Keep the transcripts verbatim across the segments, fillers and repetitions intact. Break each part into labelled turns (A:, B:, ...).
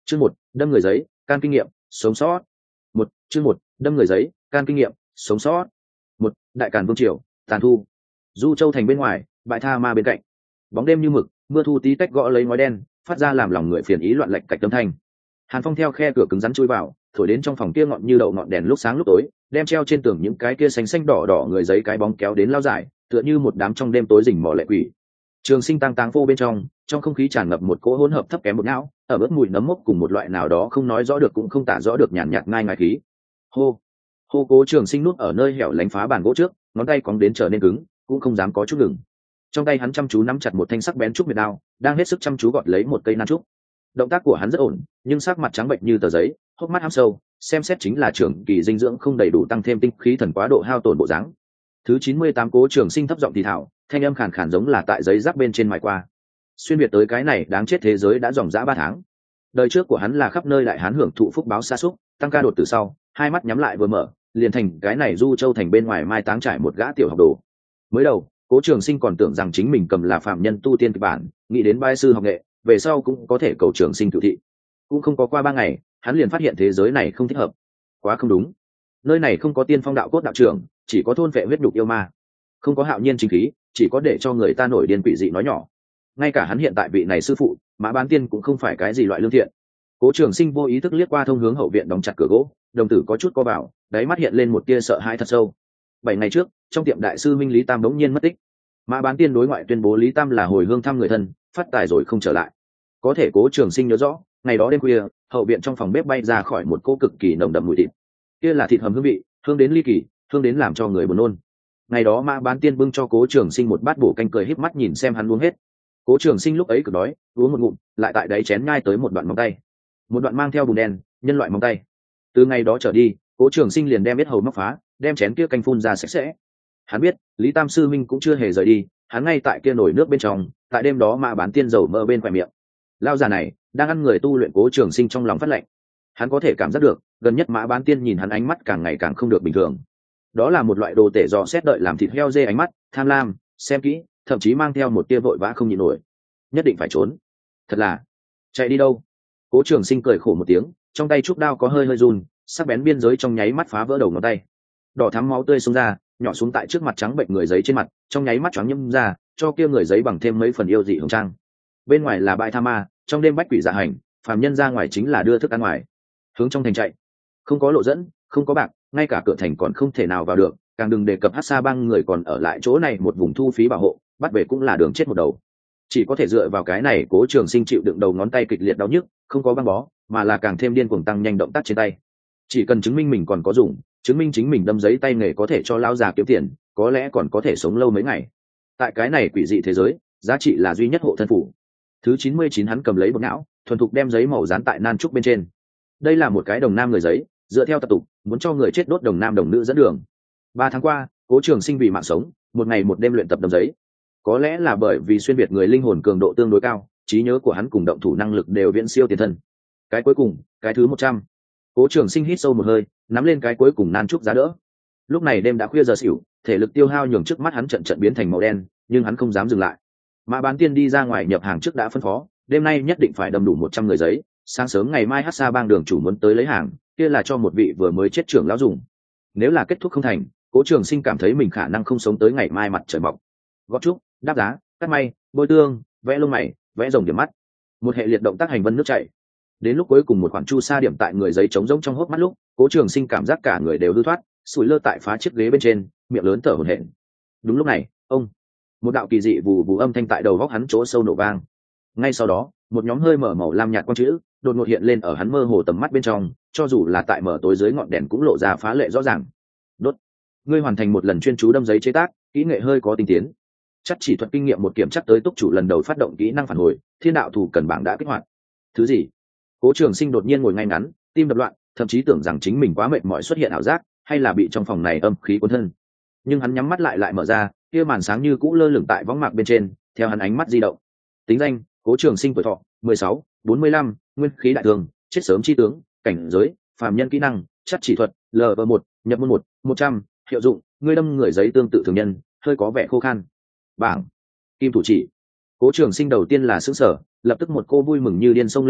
A: Chương một, đâm người giấy, can kinh nghiệm, sống sót. Một, chương một, đâm người giấy, can kinh nghiệm, sống sót. Một, đại càn vương triều, tàn thu. Du Châu thành bên ngoài, bãi tha ma bên cạnh. Bóng đêm như mực, mưa thu tí tách gõ lấy ngói đen, phát ra làm lòng người phiền ý loạn lệch cạch âm thanh. Hàn Phong theo khe cửa cứng rắn chui vào, thổi đến trong phòng kia ngọn như đậu ngọn đèn lúc sáng lúc tối, đem treo trên tường những cái kia xanh xanh đỏ đỏ người giấy cái bóng kéo đến lao dài, tựa như một đám trong đêm tối rình mò lệ quỷ. Trường Sinh tăng táng vô bên trong, trong không khí tràn ngập một cỗ hỗn hợp thấp kém một não, ở bước mùi nấm mốc cùng một loại nào đó không nói rõ được cũng không tả rõ được nhàn nhạt ngai ngái khí. Hô, hô Cố Trường Sinh núp ở nơi hẻo lánh phá bàn gỗ trước, ngón tay cóng đến trở nên cứng, cũng không dám có chút ngừng. Trong tay hắn chăm chú nắm chặt một thanh sắc bén trúc miệt đao, đang hết sức chăm chú gọt lấy một cây nan trúc. Động tác của hắn rất ổn, nhưng sắc mặt trắng bệnh như tờ giấy, hốc mắt hăm sâu, xem xét chính là trưởng kỳ dinh dưỡng không đầy đủ tăng thêm tinh khí thần quá độ hao tổn bộ dáng. Thứ chín mươi tám Cố Trường Sinh thấp giọng thì thào, thanh âm khàn khàn giống là tại giấy giáp bên trên mài qua. Xuyên việt tới cái này đáng chết thế giới đã dòng dã ba tháng. Đời trước của hắn là khắp nơi đại hán hưởng thụ phúc báo xa xúc, tăng ca đột từ sau, hai mắt nhắm lại vừa mở, liền thành cái này Du Châu thành bên ngoài mai táng trải một gã tiểu học đồ. Mới đầu, Cố Trường Sinh còn tưởng rằng chính mình cầm là phạm nhân tu tiên kịch bản, nghĩ đến bái sư học nghệ, về sau cũng có thể cầu Trường Sinh cửu thị. Cũng không có qua ba ngày, hắn liền phát hiện thế giới này không thích hợp. Quá không đúng. Nơi này không có tiên phong đạo cốt đạo trưởng, chỉ có thôn vệ huyết nhục yêu ma. Không có hạo nhiên chính khí, chỉ có để cho người ta nổi điên quỷ dị nói nhỏ. Ngay cả hắn hiện tại vị này sư phụ, Mã Bán Tiên cũng không phải cái gì loại lương thiện. Cố Trường Sinh vô ý thức liếc qua thông hướng hậu viện đóng chặt cửa gỗ, đồng tử có chút co vào, đáy mắt hiện lên một tia sợ hãi thật sâu. Bảy ngày trước, trong tiệm đại sư Minh Lý Tam đống nhiên mất tích. Mã Bán Tiên đối ngoại tuyên bố Lý Tam là hồi hương thăm người thân, phát tài rồi không trở lại. Có thể Cố Trường Sinh nhớ rõ, ngày đó đêm khuya, hậu viện trong phòng bếp bay ra khỏi một cỗ cực kỳ nồng đậm mùi thịt. Kia là thịt hầm hương vị, hương đến ly kỳ, hương đến làm cho người buồn nôn. Ngày đó Mã Bán Tiên bưng cho Cố Trường Sinh một bát bổ canh, cười híp mắt nhìn xem hắn uống hết. Cố Trường Sinh lúc ấy cực đói, uống một ngụm, lại tại đáy chén nhai tới một đoạn móng tay, một đoạn mang theo bùn đen, nhân loại móng tay. Từ ngày đó trở đi, Cố Trường Sinh liền đem biết hầu móc phá, đem chén kia canh phun ra sạch sẽ. Hắn biết, Lý Tam sư minh cũng chưa hề rời đi, hắn ngay tại kia nồi nước bên trong, tại đêm đó Mã Bán Tiên dầu mỡ bên khóe miệng. Lao già này đang ăn người tu luyện. Cố Trường Sinh trong lòng phát lạnh. Hắn có thể cảm giác được, gần nhất Mã Bán Tiên nhìn hắn ánh mắt càng ngày càng không được bình thường. Đó là một loại đồ tể dò xét đợi làm thịt heo dê ánh mắt, tham lam, xem kỹ, thậm chí mang theo một tia vội vã không nhịn nổi. Nhất định phải trốn. Thật là, chạy đi đâu? Cố Trường Sinh cười khổ một tiếng, trong tay trúc đao có hơi hơi run, sắc bén biên giới trong nháy mắt phá vỡ đầu ngón tay. Đỏ thắm máu tươi xông ra, nhỏ xuống tại trước mặt trắng bệnh người giấy trên mặt, trong nháy mắt choáng nhâm ra, cho kia người giấy bằng thêm mấy phần yêu dị hồng trang. Bên ngoài là bãi tha ma, trong đêm bách quỷ dạ hành, phàm nhân ra ngoài chính là đưa thức ăn ngoài. Hướng trong thành chạy, không có lộ dẫn, không có bạc, ngay cả cửa thành còn không thể nào vào được, càng đừng đề cập Hắc Sa bang người còn ở lại chỗ này một vùng thu phí bảo hộ, bắt về cũng là đường chết một đầu. Chỉ có thể dựa vào cái này Cố Trường Sinh chịu đựng đầu ngón tay kịch liệt đau nhức, không có băng bó, mà là càng thêm điên cuồng tăng nhanh động tác trên tay. Chỉ cần chứng minh mình còn có dùng, chứng minh chính mình đâm giấy tay nghề có thể cho lão già kiếm tiền, có lẽ còn có thể sống lâu mấy ngày. Tại cái này quỷ dị thế giới, giá trị là duy nhất hộ thân phủ. Thứ chín mươi chín hắn cầm lấy một não, thuần thục đem giấy màu dán tại nan trúc bên trên. Đây là một cái đồng nam người giấy, dựa theo tập tục, muốn cho người chết đốt đồng nam đồng nữ dẫn đường. Ba tháng qua, Cố Trường Sinh vì mạng sống, một ngày một đêm luyện tập đâm giấy. Có lẽ là bởi vì xuyên việt người linh hồn cường độ tương đối cao, trí nhớ của hắn cùng động thủ năng lực đều viễn siêu tiền thân. Cái cuối cùng, cái thứ một trăm. Cố Trường Sinh hít sâu một hơi, nắm lên cái cuối cùng nan trúc giá đỡ. Lúc này đêm đã khuya giờ xỉu, thể lực tiêu hao nhường trước mắt hắn trận trận biến thành màu đen, nhưng hắn không dám dừng lại. Mã Bán Tiên đi ra ngoài nhập hàng trước đã phân phó, đêm nay nhất định phải đâm đủ một trăm người giấy, sáng sớm ngày mai Hắc Sa bang đường chủ muốn tới lấy hàng, kia là cho một vị vừa mới chết trưởng lão dùng. Nếu là kết thúc không thành, Cố Trường Sinh cảm thấy mình khả năng không sống tới ngày mai mặt trời mọc. Gót trúc, đáp giá, cắt may, bôi tương, vẽ lông mày, vẽ rồng điểm mắt, một hệ liệt động tác hành vân nước chảy. Đến lúc cuối cùng một khoản chu sa điểm tại người giấy trống rỗng trong hốc mắt lúc, Cố Trường Sinh cảm giác cả người đều hư thoát, sủi lơ tại phá chiếc ghế bên trên, miệng lớn thở hổn hển. Đúng lúc này, ông, một đạo kỳ dị vù vù âm thanh tại đầu góc hắn chỗ sâu nổ vang. Ngay sau đó, một nhóm hơi mở màu lam nhạt quang chữ đột ngột hiện lên ở hắn mơ hồ tầm mắt bên trong, cho dù là tại mở tối dưới ngọn đèn cũng lộ ra phá lệ rõ ràng. Đốt, ngươi hoàn thành một lần chuyên chú đâm giấy chế tác, kỹ nghệ hơi có tinh tiến. Chắc chỉ thuật kinh nghiệm một kiểm chắc tới túc chủ lần đầu phát động kỹ năng phản hồi, thiên đạo thủ cần bảng đã kích hoạt. Thứ gì? Cố Trường Sinh đột nhiên ngồi ngay ngắn, tim đập loạn, thậm chí tưởng rằng chính mình quá mệt mỏi xuất hiện ảo giác, hay là bị trong phòng này âm khí cuốn thân. Nhưng hắn nhắm mắt lại lại mở ra, kia màn sáng như cũ lơ lửng tại võng mạc bên trên, theo hắn ánh mắt di động. Tính danh: Cố Trường Sinh, tuổi thọ mười sáu, bốn mươi lăm, nguyên khí đại thường, chết sớm chi tướng, cảnh giới phàm nhân, kỹ năng chắc chỉ thuật L V một, nhập môn một, một trăm, hiệu dụng: ngươi đâm người giấy tương tự thường nhân, hơi có vẻ khô khan. Bảng: Kim thủ chỉ. Cố Trường Sinh đầu tiên là sững sờ, lập tức một cô vui mừng như điên xông lên đầu,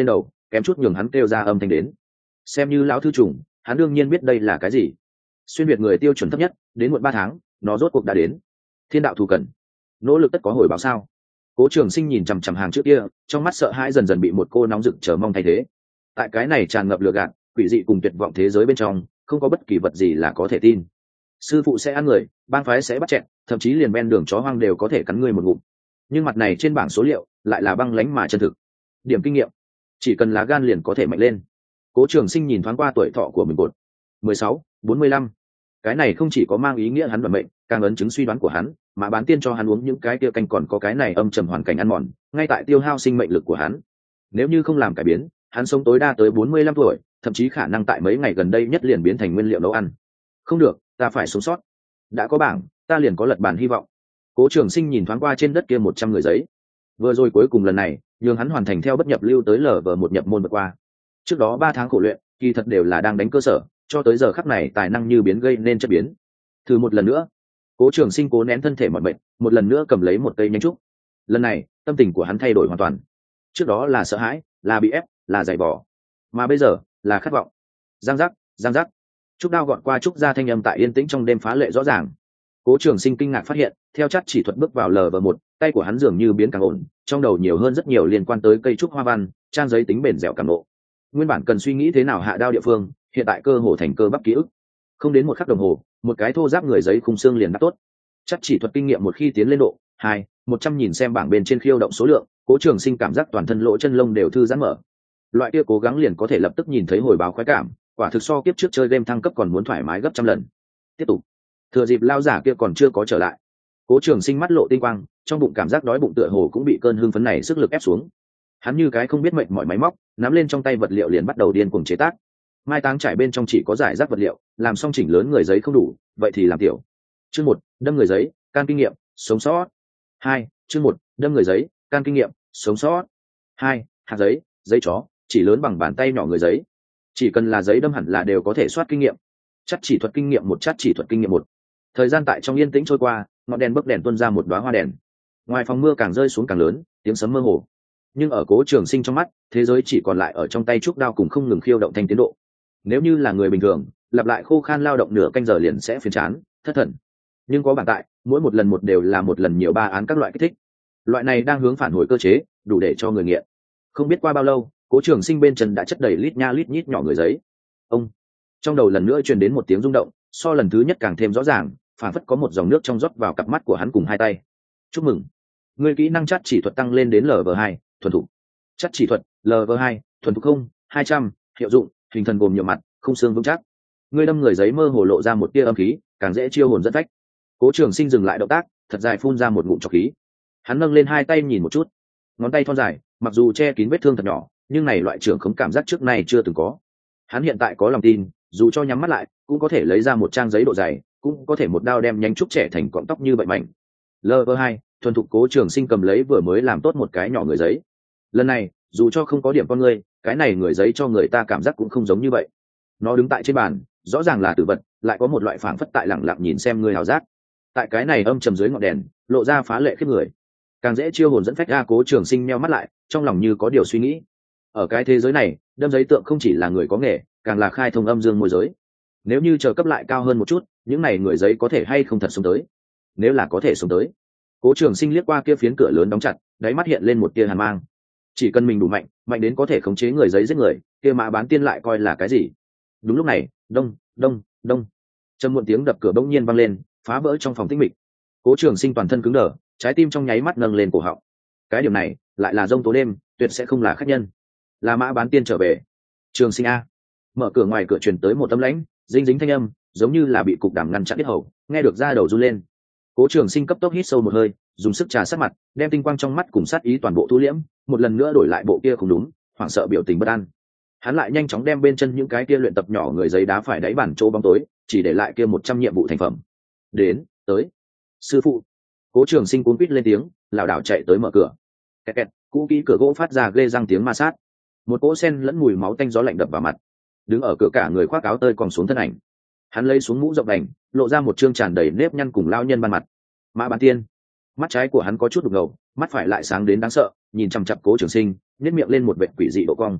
A: kém chút nhường hắn kêu ra âm thanh đến. Xem như lão thư trùng, hắn đương nhiên biết đây là cái gì. Xuyên việt người tiêu chuẩn thấp nhất, đến muộn ba tháng, nó rốt cuộc đã đến. Thiên đạo thù cần, nỗ lực tất có hồi báo sao? Cố Trường Sinh nhìn chằm chằm hàng trước kia, trong mắt sợ hãi dần dần bị một cô nóng rực chờ mong thay thế. Tại cái này tràn ngập lừa gạt, quỷ dị cùng tuyệt vọng thế giới bên trong, không có bất kỳ vật gì là có thể tin. Sư phụ sẽ ăn người, bang phái sẽ bắt chẹn, thậm chí liền ven đường chó hoang đều có thể cắn người một ngụm. Nhưng mặt này trên bảng số liệu lại là băng lãnh mà chân thực. Điểm kinh nghiệm, chỉ cần lá gan liền có thể mạnh lên. Cố Trường Sinh nhìn thoáng qua tuổi thọ của mình bột, mười sáu, bốn mươi lăm. Cái này không chỉ có mang ý nghĩa hắn vận mệnh, càng ấn chứng suy đoán của hắn, mà bán tiên cho hắn uống những cái kia canh còn có cái này âm trầm hoàn cảnh ăn mòn, ngay tại tiêu hao sinh mệnh lực của hắn. Nếu như không làm cải biến, hắn sống tối đa tới bốn mươi lăm tuổi, thậm chí khả năng tại mấy ngày gần đây nhất liền biến thành nguyên liệu nấu ăn. Không được, ta phải sống sót. Đã có bảng, ta liền có lật bàn hy vọng. Cố Trường Sinh nhìn thoáng qua trên đất kia một trăm người giấy. Vừa rồi cuối cùng lần này, nhường hắn hoàn thành theo bất nhập lưu tới lở vở một nhập môn vượt qua. Trước đó ba tháng khổ luyện, kỳ thật đều là đang đánh cơ sở, cho tới giờ khắc này tài năng như biến gây nên chất biến. Thử một lần nữa. Cố Trường Sinh cố nén thân thể mỏi mệt, một lần nữa cầm lấy một cây nhánh trúc. Lần này, tâm tình của hắn thay đổi hoàn toàn. Trước đó là sợ hãi, là bị ép, là dày vò, mà bây giờ là khát vọng. Giang giác, giang giác. Trúc đao gọn qua trúc ra thanh âm tại yên tĩnh trong đêm phá lệ rõ ràng. Cố Trường Sinh kinh ngạc phát hiện, theo chắt chỉ thuật bước vào lờ vờ một, tay của hắn dường như biến càng ổn, trong đầu nhiều hơn rất nhiều liên quan tới cây trúc hoa văn, trang giấy tính bền dẻo cảm nộ. Nguyên bản cần suy nghĩ thế nào hạ đao địa phương, hiện tại cơ hồ thành cơ bắp ký ức. Không đến một khắc đồng hồ, một cái thô giáp người giấy khung xương liền đáp tốt. Chắt chỉ thuật kinh nghiệm một khi tiến lên độ hai, một trăm nhìn xem bảng bên trên khiêu động số lượng, Cố Trường Sinh cảm giác toàn thân lỗ chân lông đều thư giãn mở. Loại kia cố gắng liền có thể lập tức nhìn thấy hồi báo khoái cảm, quả thực so kiếp trước chơi game thăng cấp còn muốn thoải mái gấp trăm lần. Tiếp tục. Thừa dịp lao giả kia còn chưa có trở lại, Cố Trường Sinh mắt lộ tinh quang, trong bụng cảm giác đói bụng tựa hồ cũng bị cơn hưng phấn này sức lực ép xuống. Hắn như cái không biết mệnh mọi máy móc, nắm lên trong tay vật liệu liền bắt đầu điên cuồng chế tác. Mai táng trải bên trong chỉ có giải rác vật liệu, làm xong chỉnh lớn người giấy không đủ, vậy thì làm tiểu. Chương một, đâm người giấy, can kinh nghiệm, sống sót. Hai, chương một, đâm người giấy, can kinh nghiệm, sống sót. Hai, hạt giấy, giấy chó, chỉ lớn bằng bàn tay nhỏ người giấy. Chỉ cần là giấy đâm hẳn là đều có thể soát kinh nghiệm. Chắc chỉ thuật kinh nghiệm một, chắc chỉ thuật kinh nghiệm một. Thời gian tại trong yên tĩnh trôi qua, ngọn đèn bấc đèn tuôn ra một đóa hoa đèn. Ngoài phòng mưa càng rơi xuống càng lớn, tiếng sấm mơ hồ. Nhưng ở Cố Trường Sinh trong mắt, thế giới chỉ còn lại ở trong tay trúc đao cùng không ngừng khiêu động thanh tiến độ. Nếu như là người bình thường, lặp lại khô khan lao động nửa canh giờ liền sẽ phiền chán, thất thần. Nhưng có bản tại, mỗi một lần một đều là một lần nhiều ba án các loại kích thích. Loại này đang hướng phản hồi cơ chế, đủ để cho người nghiện. Không biết qua bao lâu, Cố Trường Sinh bên chân đã chất đầy lít nha lít nhít nhỏ người giấy. Ông, trong đầu lần nữa truyền đến một tiếng rung động, so lần thứ nhất càng thêm rõ ràng, phản phất có một dòng nước trong rót vào cặp mắt của hắn cùng hai tay. Chúc mừng, người kỹ năng chắt chỉ thuật tăng lên đến lv hai, thuần thục. Chắt chỉ thuật lv hai, thuần thục không, hai trăm, hiệu dụng, hình thần gồm nhiều mặt, không xương vững chắc. Người đâm người giấy mơ hồ lộ ra một tia âm khí, càng dễ chiêu hồn dẫn phách. Cố Trường Sinh dừng lại động tác, thật dài phun ra một ngụm trọc khí. Hắn nâng lên hai tay nhìn một chút, ngón tay thon dài, mặc dù che kín vết thương thật nhỏ, nhưng này loại trưởng khống cảm giác trước nay chưa từng có. Hắn hiện tại có lòng tin, dù cho nhắm mắt lại, cũng có thể lấy ra một trang giấy độ dày, cũng có thể một đao đem nhánh trúc trẻ thành cọng tóc như vậy mạnh. lv hai, thuần thục. Cố Trường Sinh cầm lấy vừa mới làm tốt một cái nhỏ người giấy. Lần này, dù cho không có điểm con người, cái này người giấy cho người ta cảm giác cũng không giống như vậy. Nó đứng tại trên bàn, rõ ràng là tử vật, lại có một loại phảng phất tại lẳng lặng nhìn xem người hào giác. Tại cái này âm trầm dưới ngọn đèn, lộ ra phá lệ khiếp người, càng dễ chiêu hồn dẫn phách ra. Cố Trường Sinh meo mắt lại, trong lòng như có điều suy nghĩ. Ở cái thế giới này, đâm giấy tượng không chỉ là người có nghề, càng là khai thông âm dương môi giới. Nếu như chờ cấp lại cao hơn một chút, những này người giấy có thể hay không thật sống tới? Nếu là có thể sống tới, Cố Trường Sinh liếc qua kia phiến cửa lớn đóng chặt, đáy mắt hiện lên một tia hàn mang. Chỉ cần mình đủ mạnh, mạnh đến có thể khống chế người giấy giết người, kia mã bán tiên lại coi là cái gì? Đúng lúc này, đông, đông, đông, trầm muộn tiếng đập cửa bỗng nhiên vang lên, phá vỡ trong phòng tĩnh mịch. Cố Trường Sinh toàn thân cứng đờ, trái tim trong nháy mắt nâng lên cổ họng. Cái điểm này, lại là rông tố đêm, tuyệt sẽ không là khách nhân. Là mã bán tiên trở về. Trường Sinh a. Mở cửa, ngoài cửa truyền tới một tấm lãnh, dính dính thanh âm, giống như là bị cục đàm ngăn chặn biết hầu, nghe được da đầu run lên. Cố Trường Sinh cấp tốc hít sâu một hơi, dùng sức trà sát mặt, đem tinh quang trong mắt cùng sát ý toàn bộ thu liễm, một lần nữa đổi lại bộ kia không đúng, hoảng sợ biểu tình bất an. Hắn lại nhanh chóng đem bên chân những cái kia luyện tập nhỏ người giấy đá phải đáy bàn chỗ bóng tối, chỉ để lại kia một trăm nhiệm vụ thành phẩm. Đến, tới. Sư phụ. Cố Trường Sinh cuống quýt lên tiếng, lảo đảo chạy tới mở cửa. Kẹt kẹt, cũ kỹ cửa gỗ phát ra ghê răng tiếng ma sát. Một cỗ sen lẫn mùi máu tanh gió lạnh đập vào mặt. Đứng ở cửa cả người khoác áo tơi còn xuống thân ảnh. Hắn lấy xuống mũ rộng đành, lộ ra một trương tràn đầy nếp nhăn cùng lao nhân ban mặt. Mã Bán Tiên. Mắt trái của hắn có chút đục ngầu, mắt phải lại sáng đến đáng sợ, nhìn chằm chằm Cố Trường Sinh, nhếch miệng lên một vệt quỷ dị độ cong.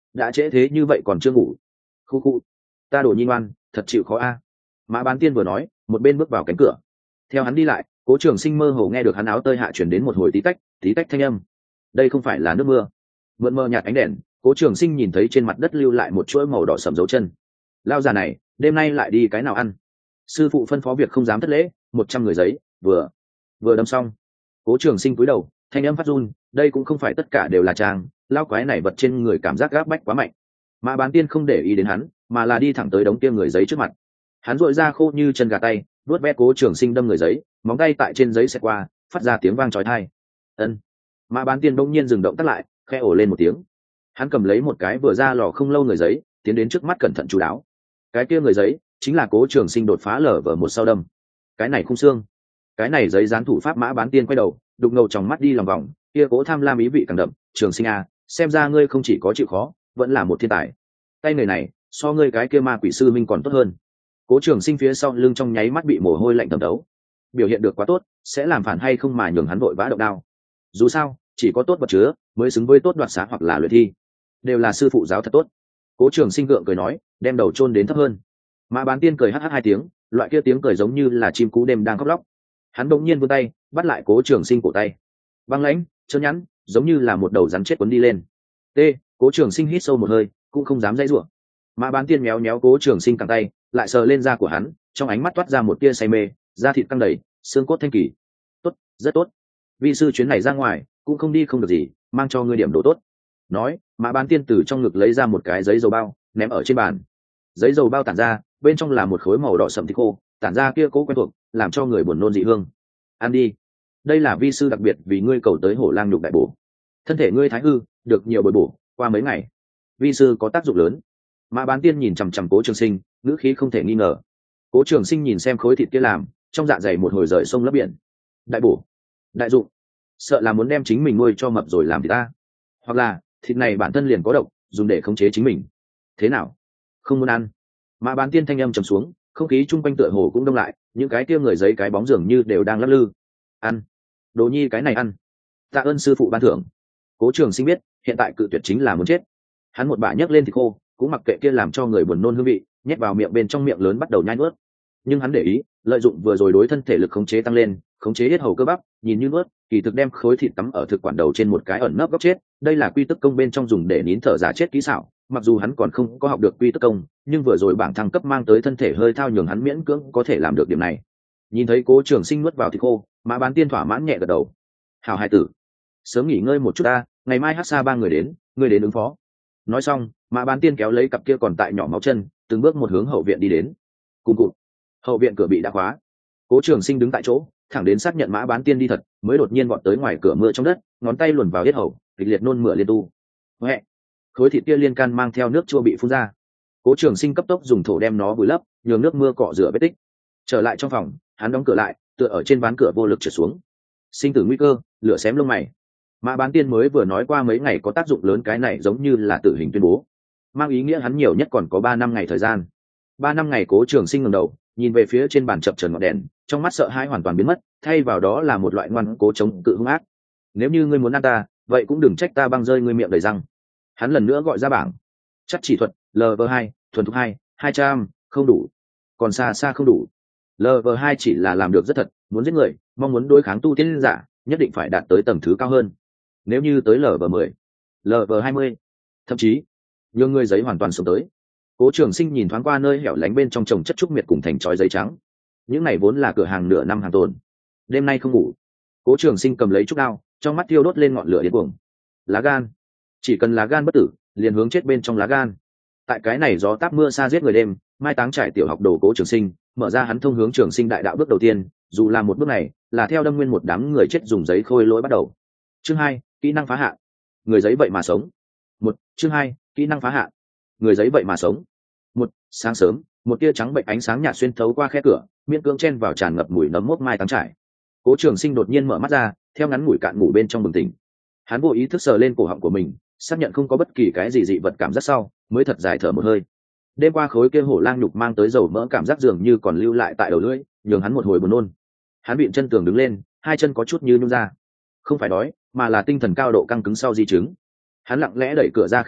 A: đã trễ thế như vậy còn chưa ngủ. Khu khu, ta đổ nhi ngoan, thật chịu khó a. Mã Bán Tiên vừa nói một bên bước vào cánh cửa. Theo hắn đi lại, Cố Trường Sinh mơ hồ nghe được hắn áo tơi hạ chuyển đến một hồi tí tách tí tách thanh âm. Đây không phải là nước mưa. Mượn mờ nhạt ánh đèn, Cố Trường Sinh nhìn thấy trên mặt đất lưu lại một chuỗi màu đỏ sẫm dấu chân. Lao già này đêm nay lại đi cái nào ăn? Sư phụ phân phó việc không dám thất lễ, một trăm người giấy vừa vừa đâm xong. Cố Trường Sinh cúi đầu, thanh âm phát run, đây cũng không phải tất cả đều là trang, lao quái này vật trên người cảm giác gáp bách quá mạnh. Mã Bán Tiên không để ý đến hắn, mà là đi thẳng tới đống kia người giấy trước mặt. Hắn duỗi ra khô như chân gà tay, vuốt ve Cố Trường Sinh đâm người giấy, móng tay tại trên giấy xẹt qua, phát ra tiếng vang chói tai. Ân. Mã Bán Tiên bỗng nhiên dừng động tắt lại, khẽ ồ lên một tiếng. Hắn cầm lấy một cái vừa ra lò không lâu người giấy, tiến đến trước mắt cẩn thận chú đáo. Cái kia người giấy chính là Cố Trường Sinh đột phá lở vở một sau đâm. Cái này khung xương, cái này giấy dán thủ pháp. Mã Bán Tiên quay đầu, đục ngầu trong mắt đi lòng vòng, kia Cố tham lam ý vị càng đậm. Trường Sinh à, xem ra ngươi không chỉ có chịu khó, vẫn là một thiên tài. Tay người này so ngươi cái kia ma quỷ sư minh còn tốt hơn. Cố Trường Sinh phía sau lưng trong nháy mắt bị mồ hôi lạnh thấm thấu. Biểu hiện được quá tốt, sẽ làm phản hay không mà nhường hắn vội vã động đao. Dù sao, chỉ có tốt vật chứa mới xứng với tốt đoạt xá hoặc là luyện thi, đều là sư phụ giáo thật tốt. Cố Trường Sinh gượng cười nói, đem đầu chôn đến thấp hơn. Mã Bán Tiên cười hắc hắc hai tiếng, loại kia tiếng cười giống như là chim cú đêm đang khóc lóc. Hắn bỗng nhiên vươn tay, bắt lại Cố Trường Sinh cổ tay. Băng lãnh, trơn nhẵn, giống như là một đầu rắn chết cuốn đi lên. T, Cố Trường Sinh hít sâu một hơi, cũng không dám dãy rủa. Mã Bán Tiên méo méo Cố Trường Sinh cẳng tay, lại sờ lên da của hắn, trong ánh mắt toát ra một tia say mê, da thịt căng đầy, xương cốt thanh kỳ. Tốt, rất tốt. Vi sư chuyến này ra ngoài, cũng không đi không được gì, mang cho ngươi điểm đồ tốt. Nói, Mã Bán Tiên từ trong ngực lấy ra một cái giấy dầu bao, ném ở trên bàn. Giấy dầu bao tản ra, bên trong là một khối màu đỏ sẫm thịt khô, tản ra kia cố quen thuộc, làm cho người buồn nôn dị hương. Ăn đi, đây là vi sư đặc biệt vì ngươi cầu tới Hổ Lang nhục đại bổ. Thân thể ngươi thái hư, được nhiều bồi bổ, qua mấy ngày, vi sư có tác dụng lớn. Mã Bán Tiên nhìn chằm chằm Cố Trường Sinh, ngữ khí không thể nghi ngờ. Cố Trường Sinh nhìn xem khối thịt kia làm, trong dạ dày một hồi rời sông lấp biển. Đại bổ, đại dụng, sợ là muốn đem chính mình nuôi cho mập rồi làm thì ta, hoặc là thịt này bản thân liền có độc, dùng để khống chế chính mình. Thế nào, không muốn ăn? Mã Bán Tiên thanh âm trầm xuống, không khí chung quanh tựa hồ cũng đông lại, những cái kia người giấy cái bóng dường như đều đang lắc lư. Ăn, đồ nhi cái này ăn. Tạ ơn sư phụ ban thưởng. Cố Trường Sinh biết hiện tại cự tuyệt chính là muốn chết. Hắn một bả nhấc lên thịt khô, cũng mặc kệ kia làm cho người buồn nôn hương vị, nhét vào miệng, bên trong miệng lớn bắt đầu nhai nuốt. Nhưng hắn để ý, lợi dụng vừa rồi đối thân thể lực khống chế tăng lên, khống chế hết hầu cơ bắp, nhìn như nuốt, kỳ thực đem khối thịt tắm ở thực quản đầu trên một cái ẩn nấp góc chết. Đây là quy tức công bên trong dùng để nín thở giả chết kỹ xảo. Mặc dù hắn còn không có học được quy tức công, nhưng vừa rồi bảng thăng cấp mang tới thân thể hơi thao nhường hắn miễn cưỡng có thể làm được điểm này. Nhìn thấy Cố Trường Sinh nuốt vào thịt khô, Mã Bán Tiên thỏa mãn nhẹ gật đầu. Hảo hài tử, sớm nghỉ ngơi một chút ta, ngày mai Hắc Sa ba người đến, ngươi đến ứng phó. Nói xong, Mã Bán Tiên kéo lấy cặp kia còn tại nhỏ máu chân, từng bước một hướng hậu viện đi đến. Cùng cụt, hậu viện cửa bị đã khóa. Cố Trường Sinh đứng tại chỗ, thẳng đến xác nhận Mã Bán Tiên đi thật, mới đột nhiên vọt tới ngoài cửa mưa trong đất, ngón tay luồn vào yết hầu, kịch liệt nôn mửa liên tu. Huệ, khối thịt kia liên can mang theo nước chua bị phun ra. Cố Trường Sinh cấp tốc dùng thổ đem nó vùi lấp, nhường nước mưa cọ rửa vết tích. Trở lại trong phòng, hắn đóng cửa lại, tựa ở trên ván cửa vô lực trượt xuống. Sinh tử nguy cơ, lửa xém lông mày. Mã Bán Tiên mới vừa nói qua mấy ngày có tác dụng lớn, cái này giống như là tử hình tuyên bố, mang ý nghĩa hắn nhiều nhất còn có ba năm ngày thời gian. Ba năm ngày. Cố Trường Sinh ngẩng đầu, nhìn về phía trên bàn chập chờn ngọn đèn, trong mắt sợ hãi hoàn toàn biến mất, thay vào đó là một loại ngoan cố chống cự hung ác. Nếu như ngươi muốn ăn ta, vậy cũng đừng trách ta băng rơi ngươi miệng đầy răng. Hắn lần nữa gọi ra bảng. Chắc chỉ thuật L V hai, thuần thục hai, hai trăm, không đủ, còn xa xa không đủ. L V hai chỉ là làm được rất thật, muốn giết người, mong muốn đối kháng tu tiên giả, nhất định phải đạt tới tầng thứ cao hơn. Nếu như tới L V mười, L V hai mươi, thậm chí nhường người giấy hoàn toàn sống tới. Cố Trường Sinh nhìn thoáng qua nơi hẻo lánh bên trong trồng chất trúc miệt cùng thành chói giấy trắng. Những này vốn là cửa hàng nửa năm hàng tồn. Đêm nay không ngủ. Cố Trường Sinh cầm lấy trúc đao, trong mắt thiêu đốt lên ngọn lửa điên cuồng. Lá gan, chỉ cần lá gan bất tử, liền hướng chết bên trong lá gan. Tại cái này gió táp mưa sa giết người đêm, mai táng trải tiểu học đồ Cố Trường Sinh, mở ra hắn thông hướng Trường Sinh đại đạo bước đầu tiên, dù là một bước này, là theo đâm nguyên một đám người chết dùng giấy khôi lỗi bắt đầu. Chương hai, kỹ năng phá hạn. Người giấy vậy mà sống. Một, chương hai, kỹ năng phá hạn. Người giấy vậy mà sống. Một, sáng sớm, một tia trắng bệnh ánh sáng nhạt xuyên thấu qua khe cửa, miễn cưỡng chen vào tràn ngập mùi nấm mốc mai táng trải. Cố Trường Sinh đột nhiên mở mắt ra, theo ngắn ngủi cạn ngủ bên trong bừng tỉnh. Hắn vô ý thức sờ lên cổ họng của mình, xác nhận không có bất kỳ cái gì dị vật cảm giác sau, mới thật dài thở một hơi. Đêm qua khối kia hổ lang nhục mang tới dầu mỡ cảm giác dường như còn lưu lại tại đầu lưỡi, nhường hắn một hồi buồn nôn. Hắn bịn chân tường đứng lên, hai chân có chút như nhũn ra. Không phải đói, mà là tinh thần cao độ căng cứng sau di chứng. Hắn lặng lẽ đẩy cửa ra khe hở,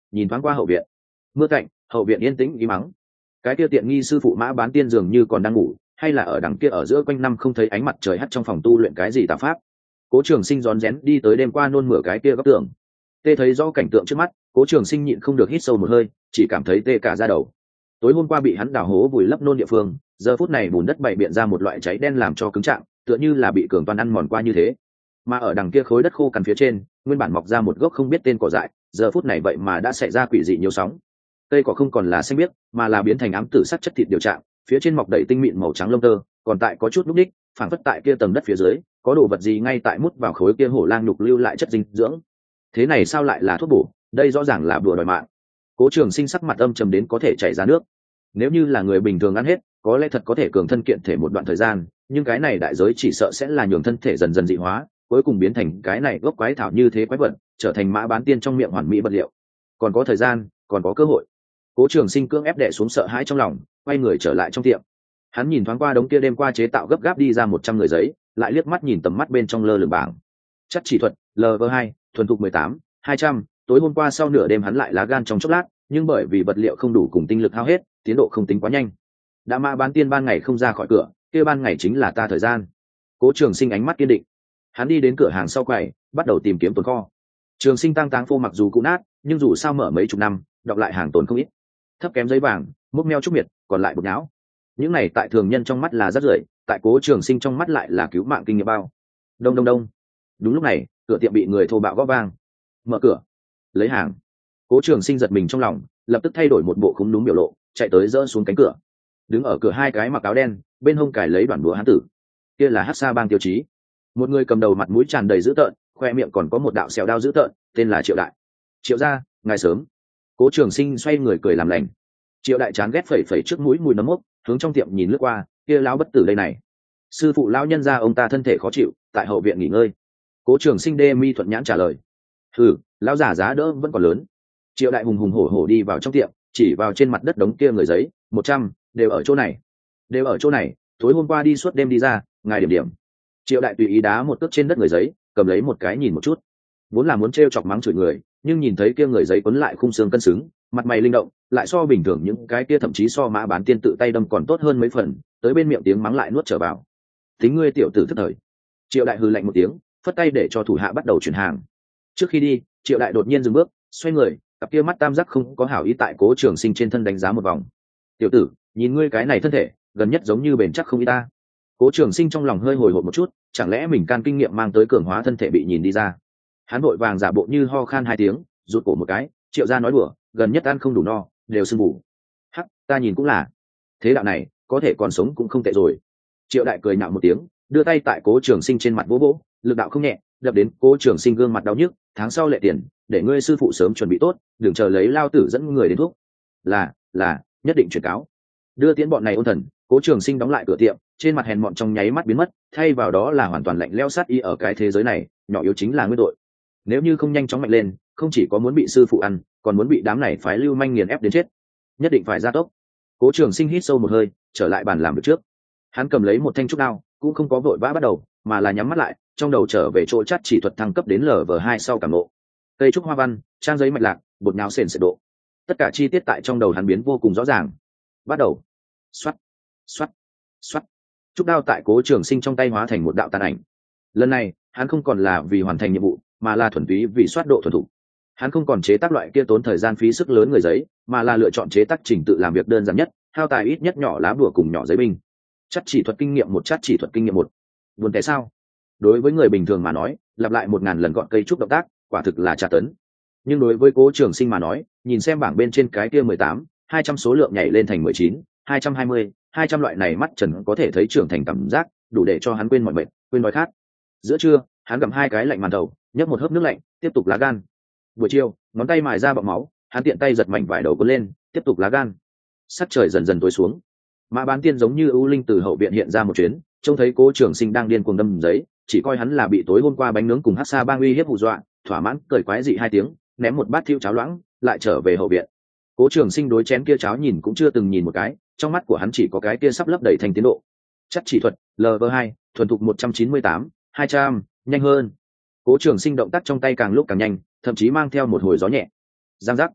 A: nhìn thoáng qua hậu viện. Mưa cạnh hậu viện yên tĩnh ý mắng. Cái kia tiện nghi sư phụ Mã Bán Tiên dường như còn đang ngủ, hay là ở đằng kia ở giữa quanh năm không thấy ánh mặt trời hắt trong phòng tu luyện cái gì tà pháp. Cố Trường Sinh rón rén đi tới đêm qua nôn mửa cái kia góc tường. Tê thấy rõ cảnh tượng trước mắt, Cố Trường Sinh nhịn không được hít sâu một hơi, chỉ cảm thấy tê cả da đầu. Tối hôm qua bị hắn đào hố vùi lấp nôn địa phương, giờ phút này bùn đất bày biện ra một loại cháy đen làm cho cứng trạng, tựa như là bị cường toàn ăn mòn qua như thế. Mà ở đằng kia khối đất khô cằn phía trên, nguyên bản mọc ra một gốc không biết tên cỏ dại, giờ phút này vậy mà đã xảy ra quỷ dị nhiều sóng. Cây cỏ không còn là xanh biếc, mà là biến thành ám tử sắc chất thịt điều trạng, phía trên mọc đầy tinh mịn màu trắng lông tơ, còn tại có chút lúc đích, phản phất tại kia tầng đất phía dưới, có đồ vật gì ngay tại mút vào khối kia hổ lang nhục lưu lại chất dinh dưỡng. Thế này sao lại là thuốc bổ, đây rõ ràng là bùa đòi mạng. Cố Trường Sinh sắc mặt âm trầm đến có thể chảy ra nước. Nếu như là người bình thường ăn hết, có lẽ thật có thể cường thân kiện thể một đoạn thời gian, nhưng cái này đại giới chỉ sợ sẽ là nhường thân thể dần dần dị hóa, cuối cùng biến thành cái này gốc quái thảo như thế quái vật, trở thành Mã Bán Tiên trong miệng hoàn mỹ vật liệu. Còn có thời gian, còn có cơ hội. Cố Trường Sinh cưỡng ép đè xuống sợ hãi trong lòng, quay người trở lại trong tiệm. Hắn nhìn thoáng qua đống kia đêm qua chế tạo gấp gáp đi ra một trăm người giấy, lại liếc mắt nhìn tầm mắt bên trong lơ lửng bảng. Chất chỉ thuật lv hai, thuần thục mười tám, hai trăm. Tối hôm qua sau nửa đêm hắn lại lá gan trong chốc lát, nhưng bởi vì vật liệu không đủ cùng tinh lực hao hết, tiến độ không tính quá nhanh. Đã Mã Bán Tiên ban ngày không ra khỏi cửa, kia ban ngày chính là ta thời gian. Cố Trường Sinh ánh mắt kiên định. Hắn đi đến cửa hàng sau quầy, bắt đầu tìm kiếm tồn kho. Trường Sinh tăng táng phô mặc dù cũ nát, nhưng dù sao mở mấy chục năm, đọc lại hàng tồn không ít. Thấp kém giấy vàng, múc meo trúc miệt, còn lại bột nhão. Những này tại thường nhân trong mắt là rất rưởi, tại Cố Trường Sinh trong mắt lại là cứu mạng kinh nghiệm bao. Đông đông đông. Đúng lúc này, cửa tiệm bị người thô bạo gõ vang. Mở cửa, lấy hàng. Cố Trường Sinh giật mình trong lòng, lập tức thay đổi một bộ khúm núm biểu lộ, chạy tới dỡ xuống cánh cửa. Đứng ở cửa hai cái mặc áo đen, bên hông cài lấy đoàn búa hán tử. Kia là Hắc Sa Bang tiêu chí. Một người cầm đầu mặt mũi tràn đầy dữ tợn, khoe miệng còn có một đạo sẹo đao dữ tợn, tên là Triệu Đại. Triệu gia, ngài sớm. Cố Trường Sinh xoay người cười làm lành. Triệu Đại chán ghét phẩy phẩy trước mũi mùi nấm mốc, hướng trong tiệm nhìn lướt qua, kia lão bất tử đây này. Sư phụ lão nhân gia ông ta thân thể khó chịu, tại hậu viện nghỉ ngơi. Cố Trường Sinh đê mi thuận nhãn trả lời. Hừ, lão giả giá đỡ vẫn còn lớn. Triệu Đại hùng hùng hổ hổ đi vào trong tiệm, chỉ vào trên mặt đất đống kia người giấy, một trăm, đều ở chỗ này. Đều ở chỗ này, tối hôm qua đi suốt đêm đi ra, ngài điểm điểm. Triệu Đại tùy ý đá một cước trên đất người giấy, cầm lấy một cái nhìn một chút. Vốn là muốn trêu chọc mắng chửi người, nhưng nhìn thấy kia người giấy quấn lại khung xương cân xứng, mặt mày linh động, lại so bình thường những cái kia thậm chí so Mã Bán Tiên tự tay đâm còn tốt hơn mấy phần, tới bên miệng tiếng mắng lại nuốt trở vào. Tính ngươi tiểu tử thất thời. Triệu Đại hừ lạnh một tiếng, phất tay để cho thủ hạ bắt đầu chuyển hàng. Trước khi đi, Triệu Đại đột nhiên dừng bước, xoay người, cặp kia mắt tam giác không có hảo ý tại Cố Trường Sinh trên thân đánh giá một vòng. Tiểu tử, nhìn ngươi cái này thân thể, gần nhất giống như bền chắc không ý ta. Cố Trường Sinh trong lòng hơi hồi hộp một chút, chẳng lẽ mình can kinh nghiệm mang tới cường hóa thân thể bị nhìn đi ra. Hắn vội vàng giả bộ như ho khan hai tiếng, rụt cổ một cái. Triệu gia nói đùa, gần nhất ăn không đủ no, đều sưng bù. Hắc, ta nhìn cũng là. Thế đạo này, có thể còn sống cũng không tệ rồi. Triệu Đại cười nhạo một tiếng, đưa tay tại Cố Trường Sinh trên mặt vỗ vỗ, lực đạo không nhẹ, đập đến Cố Trường Sinh gương mặt đau nhức. Tháng sau lệ tiền, để ngươi sư phụ sớm chuẩn bị tốt, đừng chờ lấy lao tử dẫn người đến thuốc. Là, là, nhất định chuyển cáo. Đưa tiễn bọn này ôn thần, Cố Trường Sinh đóng lại cửa tiệm, trên mặt hèn mọn trong nháy mắt biến mất, thay vào đó là hoàn toàn lạnh lẽo sát ý. Ở cái thế giới này, nhỏ yếu chính là nguyên tội. Nếu như không nhanh chóng mạnh lên, không chỉ có muốn bị sư phụ ăn, còn muốn bị đám này phái lưu manh nghiền ép đến chết. Nhất định phải gia tốc. Cố Trường Sinh hít sâu một hơi, trở lại bàn làm việc trước. Hắn cầm lấy một thanh trúc đao, cũng không có vội vã bắt đầu, mà là nhắm mắt lại, trong đầu trở về chỗ chắt chỉ thuật thăng cấp đến lv hai sau cảm ngộ. Cây trúc hoa văn, trang giấy mạch lạc, bột nháo sền sệt độ, tất cả chi tiết tại trong đầu hắn biến vô cùng rõ ràng. Bắt đầu. Xoát, xoát, xoát. Trúc đao tại Cố Trường Sinh trong tay hóa thành một đạo tàn ảnh. Lần này, hắn không còn là vì hoàn thành nhiệm vụ, mà là thuần túy vì soát độ thuần thục. Hắn không còn chế tác loại kia tốn thời gian phí sức lớn người giấy, mà là lựa chọn chế tác trình tự làm việc đơn giản nhất, hao tài ít nhất nhỏ lá bùa cùng nhỏ giấy binh. Chắc chỉ thuật kinh nghiệm một, chắc chỉ thuật kinh nghiệm một. Buồn tại sao? Đối với người bình thường mà nói, lặp lại một ngàn lần gọn cây trúc động tác, quả thực là tra tấn. Nhưng đối với Cố Trường Sinh mà nói, nhìn xem bảng bên trên cái kia mười tám, hai trăm số lượng nhảy lên thành mười chín, hai trăm hai mươi, hai trăm loại này mắt trần có thể thấy trưởng thành cảm giác, đủ để cho hắn quên mọi mệt, quên đói khát. Giữa trưa, hắn gặm hai cái lạnh màn đầu, nhấp một hớp nước lạnh, tiếp tục lá gan. Buổi chiều, ngón tay mài ra bọng máu, hắn tiện tay giật mảnh vải đầu cuốn lên, tiếp tục lá gan. Sắc trời dần dần tối xuống. Mã Bán Tiên giống như ưu linh từ hậu viện hiện ra một chuyến, trông thấy Cố Trường Sinh đang điên cuồng đâm giấy, chỉ coi hắn là bị tối hôm qua bánh nướng cùng Hắc Sa Bang uy hiếp hù dọa, thỏa mãn cười quái dị hai tiếng, ném một bát thiêu cháo loãng, lại trở về hậu viện. Cố Trường Sinh đối chén kia cháo nhìn cũng chưa từng nhìn một cái, trong mắt của hắn chỉ có cái kia sắp lấp đầy thành tiến độ. Chắc chỉ thuật lv hai, thuần thục một trăm chín mươi tám, hai trăm, nhanh hơn. Cố Trường Sinh động tác trong tay càng lúc càng nhanh, thậm chí mang theo một hồi gió nhẹ. Giang giác.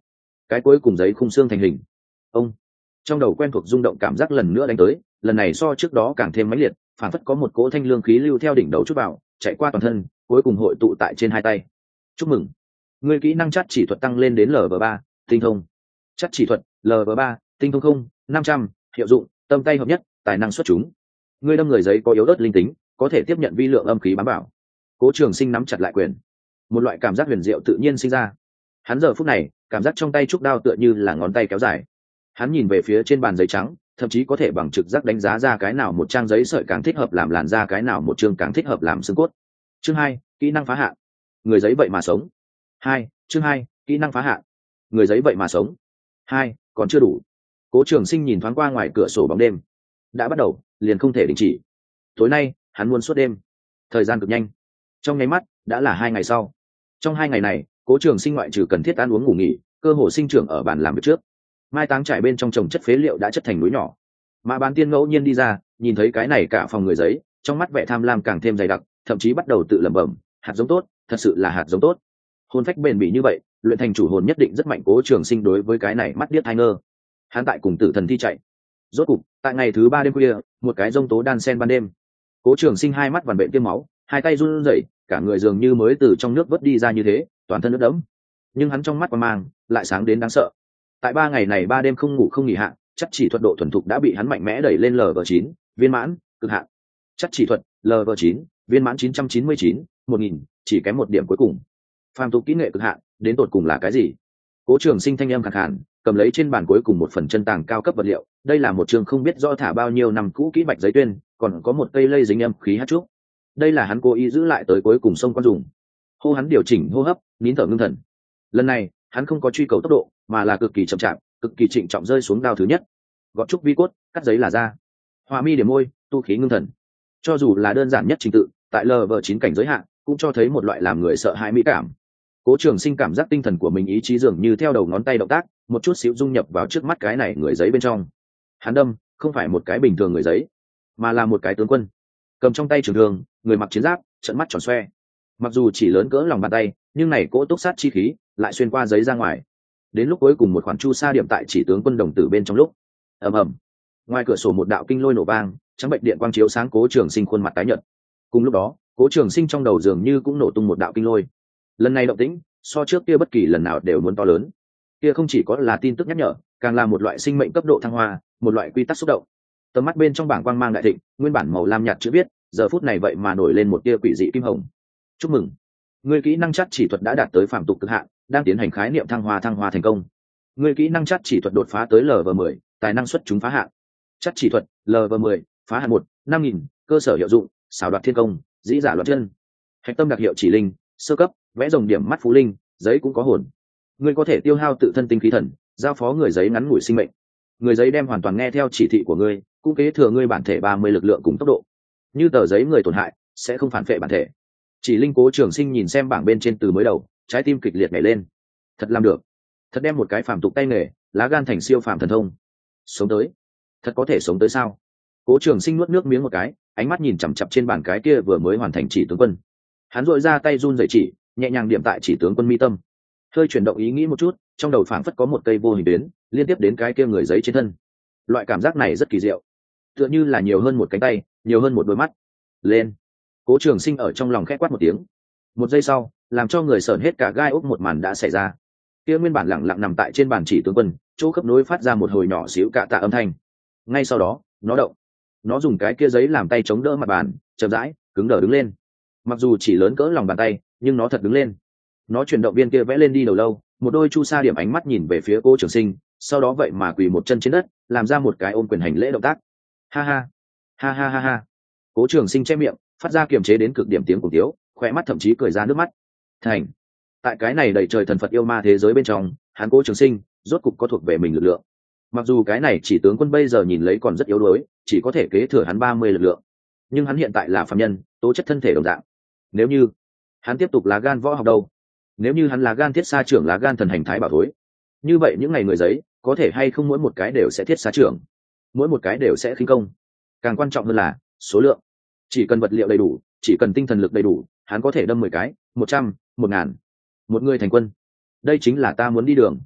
A: cái cuối cùng giấy khung xương thành hình. Ông, trong đầu quen thuộc rung động cảm giác lần nữa đánh tới, lần này so trước đó càng thêm mãnh liệt, phản phất có một cỗ thanh lương khí lưu theo đỉnh đầu chút vào, chạy qua toàn thân, cuối cùng hội tụ tại trên hai tay. Chúc mừng, ngươi kỹ năng chắt chỉ thuật tăng lên đến lv ba, tinh thông. Chắt chỉ thuật lv ba, tinh thông không năm trăm, hiệu dụng tâm tay hợp nhất, tài năng xuất chúng. Ngươi đâm người giấy có yếu ớt linh tính, có thể tiếp nhận vi lượng âm khí bám bảo. Cố Trường Sinh nắm chặt lại quyền, một loại cảm giác huyền diệu tự nhiên sinh ra. Hắn giờ phút này cảm giác trong tay trúc đao tựa như là ngón tay kéo dài. Hắn nhìn về phía trên bàn giấy trắng, thậm chí có thể bằng trực giác đánh giá ra cái nào một trang giấy sợi càng thích hợp làm làn da, cái nào một chương càng thích hợp làm xương cốt. Chương hai, kỹ năng phá hạn. Người giấy vậy mà sống. Hai, chương hai, kỹ năng phá hạn. Người giấy vậy mà sống. Hai, còn chưa đủ. Cố Trường Sinh nhìn thoáng qua ngoài cửa sổ bóng đêm. Đã bắt đầu, liền không thể đình chỉ. Tối nay, hắn muốn suốt đêm. Thời gian cực nhanh. Trong nháy mắt, đã là hai ngày sau. Trong hai ngày này, Cố Trường Sinh ngoại trừ cần thiết ăn uống ngủ nghỉ, cơ hồ sinh trưởng ở bàn làm việc trước. Mai táng trải bên trong trồng chất phế liệu đã chất thành núi nhỏ. Mã Bán Tiên ngẫu nhiên đi ra, nhìn thấy cái này cả phòng người giấy, trong mắt vẻ tham lam càng thêm dày đặc, thậm chí bắt đầu tự lẩm bẩm, hạt giống tốt, thật sự là hạt giống tốt. Hồn phách bền bỉ như vậy, luyện thành chủ hồn nhất định rất mạnh. Cố Trường Sinh đối với cái này mắt điếc tai ngơ. Hắn tại cùng tử thần thi chạy. Rốt cục, tại ngày thứ ba đêm khuya, một cái rông tố đan sen ban đêm. Cố Trường Sinh hai mắt vằn vện tiêm máu, hai tay run rẩy, cả người dường như mới từ trong nước vớt đi ra như thế, toàn thân ướt đẫm. Nhưng hắn trong mắt qua mang lại sáng đến đáng sợ. Tại ba ngày này ba đêm không ngủ không nghỉ hạn, chắc chỉ thuật độ thuần thục đã bị hắn mạnh mẽ đẩy lên lv chín, viên mãn cực hạn. Chắc chỉ thuật lv chín, viên mãn chín trăm chín mươi chín, một nghìn, chỉ kém một điểm cuối cùng. Phàm tục kỹ nghệ cực hạn, đến tột cùng là cái gì? Cố Trường Sinh thanh âm khàn khàn, cầm lấy trên bàn cuối cùng một phần chân tàng cao cấp vật liệu. Đây là một trường không biết rõ thả bao nhiêu năm cũ kỹ bạch giấy tuyên, còn có một cây lây dính âm khí hát trúc. Đây là hắn cố ý giữ lại tới cuối cùng sông quan dùng. Hô hắn điều chỉnh hô hấp, nín thở ngưng thần. Lần này, hắn không có truy cầu tốc độ, mà là cực kỳ chậm chạp, cực kỳ trịnh trọng rơi xuống đao thứ nhất. Gọt trúc vi cốt, cắt giấy là ra. Họa mi điểm môi, tu khí ngưng thần. Cho dù là đơn giản nhất trình tự, tại lv chín cảnh giới hạn, cũng cho thấy một loại làm người sợ hãi mỹ cảm. Cố Trường Sinh cảm giác tinh thần của mình ý chí dường như theo đầu ngón tay động tác, một chút xíu dung nhập vào trước mắt cái này người giấy bên trong. Hắn đâm, không phải một cái bình thường người giấy, mà là một cái tướng quân, cầm trong tay trường thương, người mặc chiến giáp, trận mắt tròn xoe. Mặc dù chỉ lớn cỡ lòng bàn tay, nhưng này cỗ túc sát chi khí lại xuyên qua giấy ra ngoài. Đến lúc cuối cùng một khoản chu sa điểm tại chỉ tướng quân đồng tử bên trong lúc, ầm ầm, ngoài cửa sổ một đạo kinh lôi nổ vang, trắng bệnh điện quang chiếu sáng Cố Trường Sinh khuôn mặt tái nhợt. Cùng lúc đó, Cố Trường Sinh trong đầu dường như cũng nổ tung một đạo kinh lôi. Lần này động tĩnh so trước kia bất kỳ lần nào đều muốn to lớn. Kia không chỉ có là tin tức nhắc nhở, càng là một loại sinh mệnh cấp độ thăng hoa, một loại quy tắc xúc động. Tầm mắt bên trong bảng quang mang đại thịnh, nguyên bản màu lam nhạt chữ viết, giờ phút này vậy mà nổi lên một tia quỷ dị kim hồng. Chúc mừng, ngươi kỹ năng chắt chỉ thuật đã đạt tới phạm tục cực hạn, đang tiến hành khái niệm thăng hoa thăng hoa thành công. Ngươi kỹ năng chắt chỉ thuật đột phá tới lv mười, tài năng xuất chúng phá hạn. Chắt chỉ thuật lv mười, phá hạn một, năm nghìn, cơ sở hiệu dụng, xảo đoạt thiên công, dĩ giả loạn chân. Hạch tâm đặc hiệu chỉ linh, sơ cấp, vẽ rồng điểm mắt phú linh, giấy cũng có hồn. Ngươi có thể tiêu hao tự thân tinh khí thần, giao phó người giấy ngắn ngủi sinh mệnh. Người giấy đem hoàn toàn nghe theo chỉ thị của ngươi, cũng kế thừa ngươi bản thể ba mươi lực lượng cùng tốc độ. Như tờ giấy người tổn hại, sẽ không phản vệ bản thể. Chỉ linh. Cố Trường Sinh nhìn xem bảng bên trên từ mới đầu, trái tim kịch liệt nhảy lên. Thật làm được, thật đem một cái phàm tục tay nghề, lá gan thành siêu phàm thần thông. Sống tới, thật có thể sống tới sao? Cố Trường Sinh nuốt nước miếng một cái, ánh mắt nhìn chằm chằm trên bàn cái kia vừa mới hoàn thành chỉ tướng quân. Hắn dội ra tay run rẩy chỉ, nhẹ nhàng điểm tại chỉ tướng quân mi tâm. Hơi chuyển động ý nghĩ một chút, trong đầu phảng phất có một cây vô hình đến, liên tiếp đến cái kia người giấy trên thân. Loại cảm giác này rất kỳ diệu, tựa như là nhiều hơn một cánh tay, nhiều hơn một đôi mắt. Lên. Cố Trường Sinh ở trong lòng khẽ quát một tiếng. Một giây sau, làm cho người sởn hết cả gai ốc một màn đã xảy ra. Kia nguyên bản lặng lặng nằm tại trên bàn chỉ tướng quân, chỗ khớp nối phát ra một hồi nhỏ xíu cạ tạ âm thanh. Ngay sau đó, nó động. Nó dùng cái kia giấy làm tay chống đỡ mặt bàn, chậm rãi, cứng đờ đứng lên. Mặc dù chỉ lớn cỡ lòng bàn tay, nhưng nó thật đứng lên. Nó chuyển động viên kia vẽ lên đi đầu lâu, một đôi chu sa điểm ánh mắt nhìn về phía Cố Trường Sinh, sau đó vậy mà quỳ một chân trên đất, làm ra một cái ôm quyền hành lễ động tác. Ha ha, ha ha ha ha. Cố Trường Sinh che miệng, phát ra kiềm chế đến cực điểm tiếng cùng tiếu, khỏe mắt thậm chí cười ra nước mắt. Thành. Tại cái này đầy trời thần Phật yêu ma thế giới bên trong, hắn Cố Trường Sinh rốt cục có thuộc về mình lực lượng. Mặc dù cái này chỉ tướng quân bây giờ nhìn lấy còn rất yếu đuối, chỉ có thể kế thừa hắn ba mươi lực lượng, nhưng hắn hiện tại là phàm nhân, tố chất thân thể đồng dạng. Nếu như hắn tiếp tục lá gan võ học đâu, nếu như hắn là gan thiết xa trưởng, lá gan thần hành thái bảo thối, như vậy những ngày người giấy có thể hay không mỗi một cái đều sẽ thiết xa trưởng, mỗi một cái đều sẽ khinh công. Càng quan trọng hơn là số lượng. Chỉ cần vật liệu đầy đủ, chỉ cần tinh thần lực đầy đủ, hắn có thể đâm mười cái, một trăm, một ngàn, một người thành quân. Đây chính là ta muốn đi đường.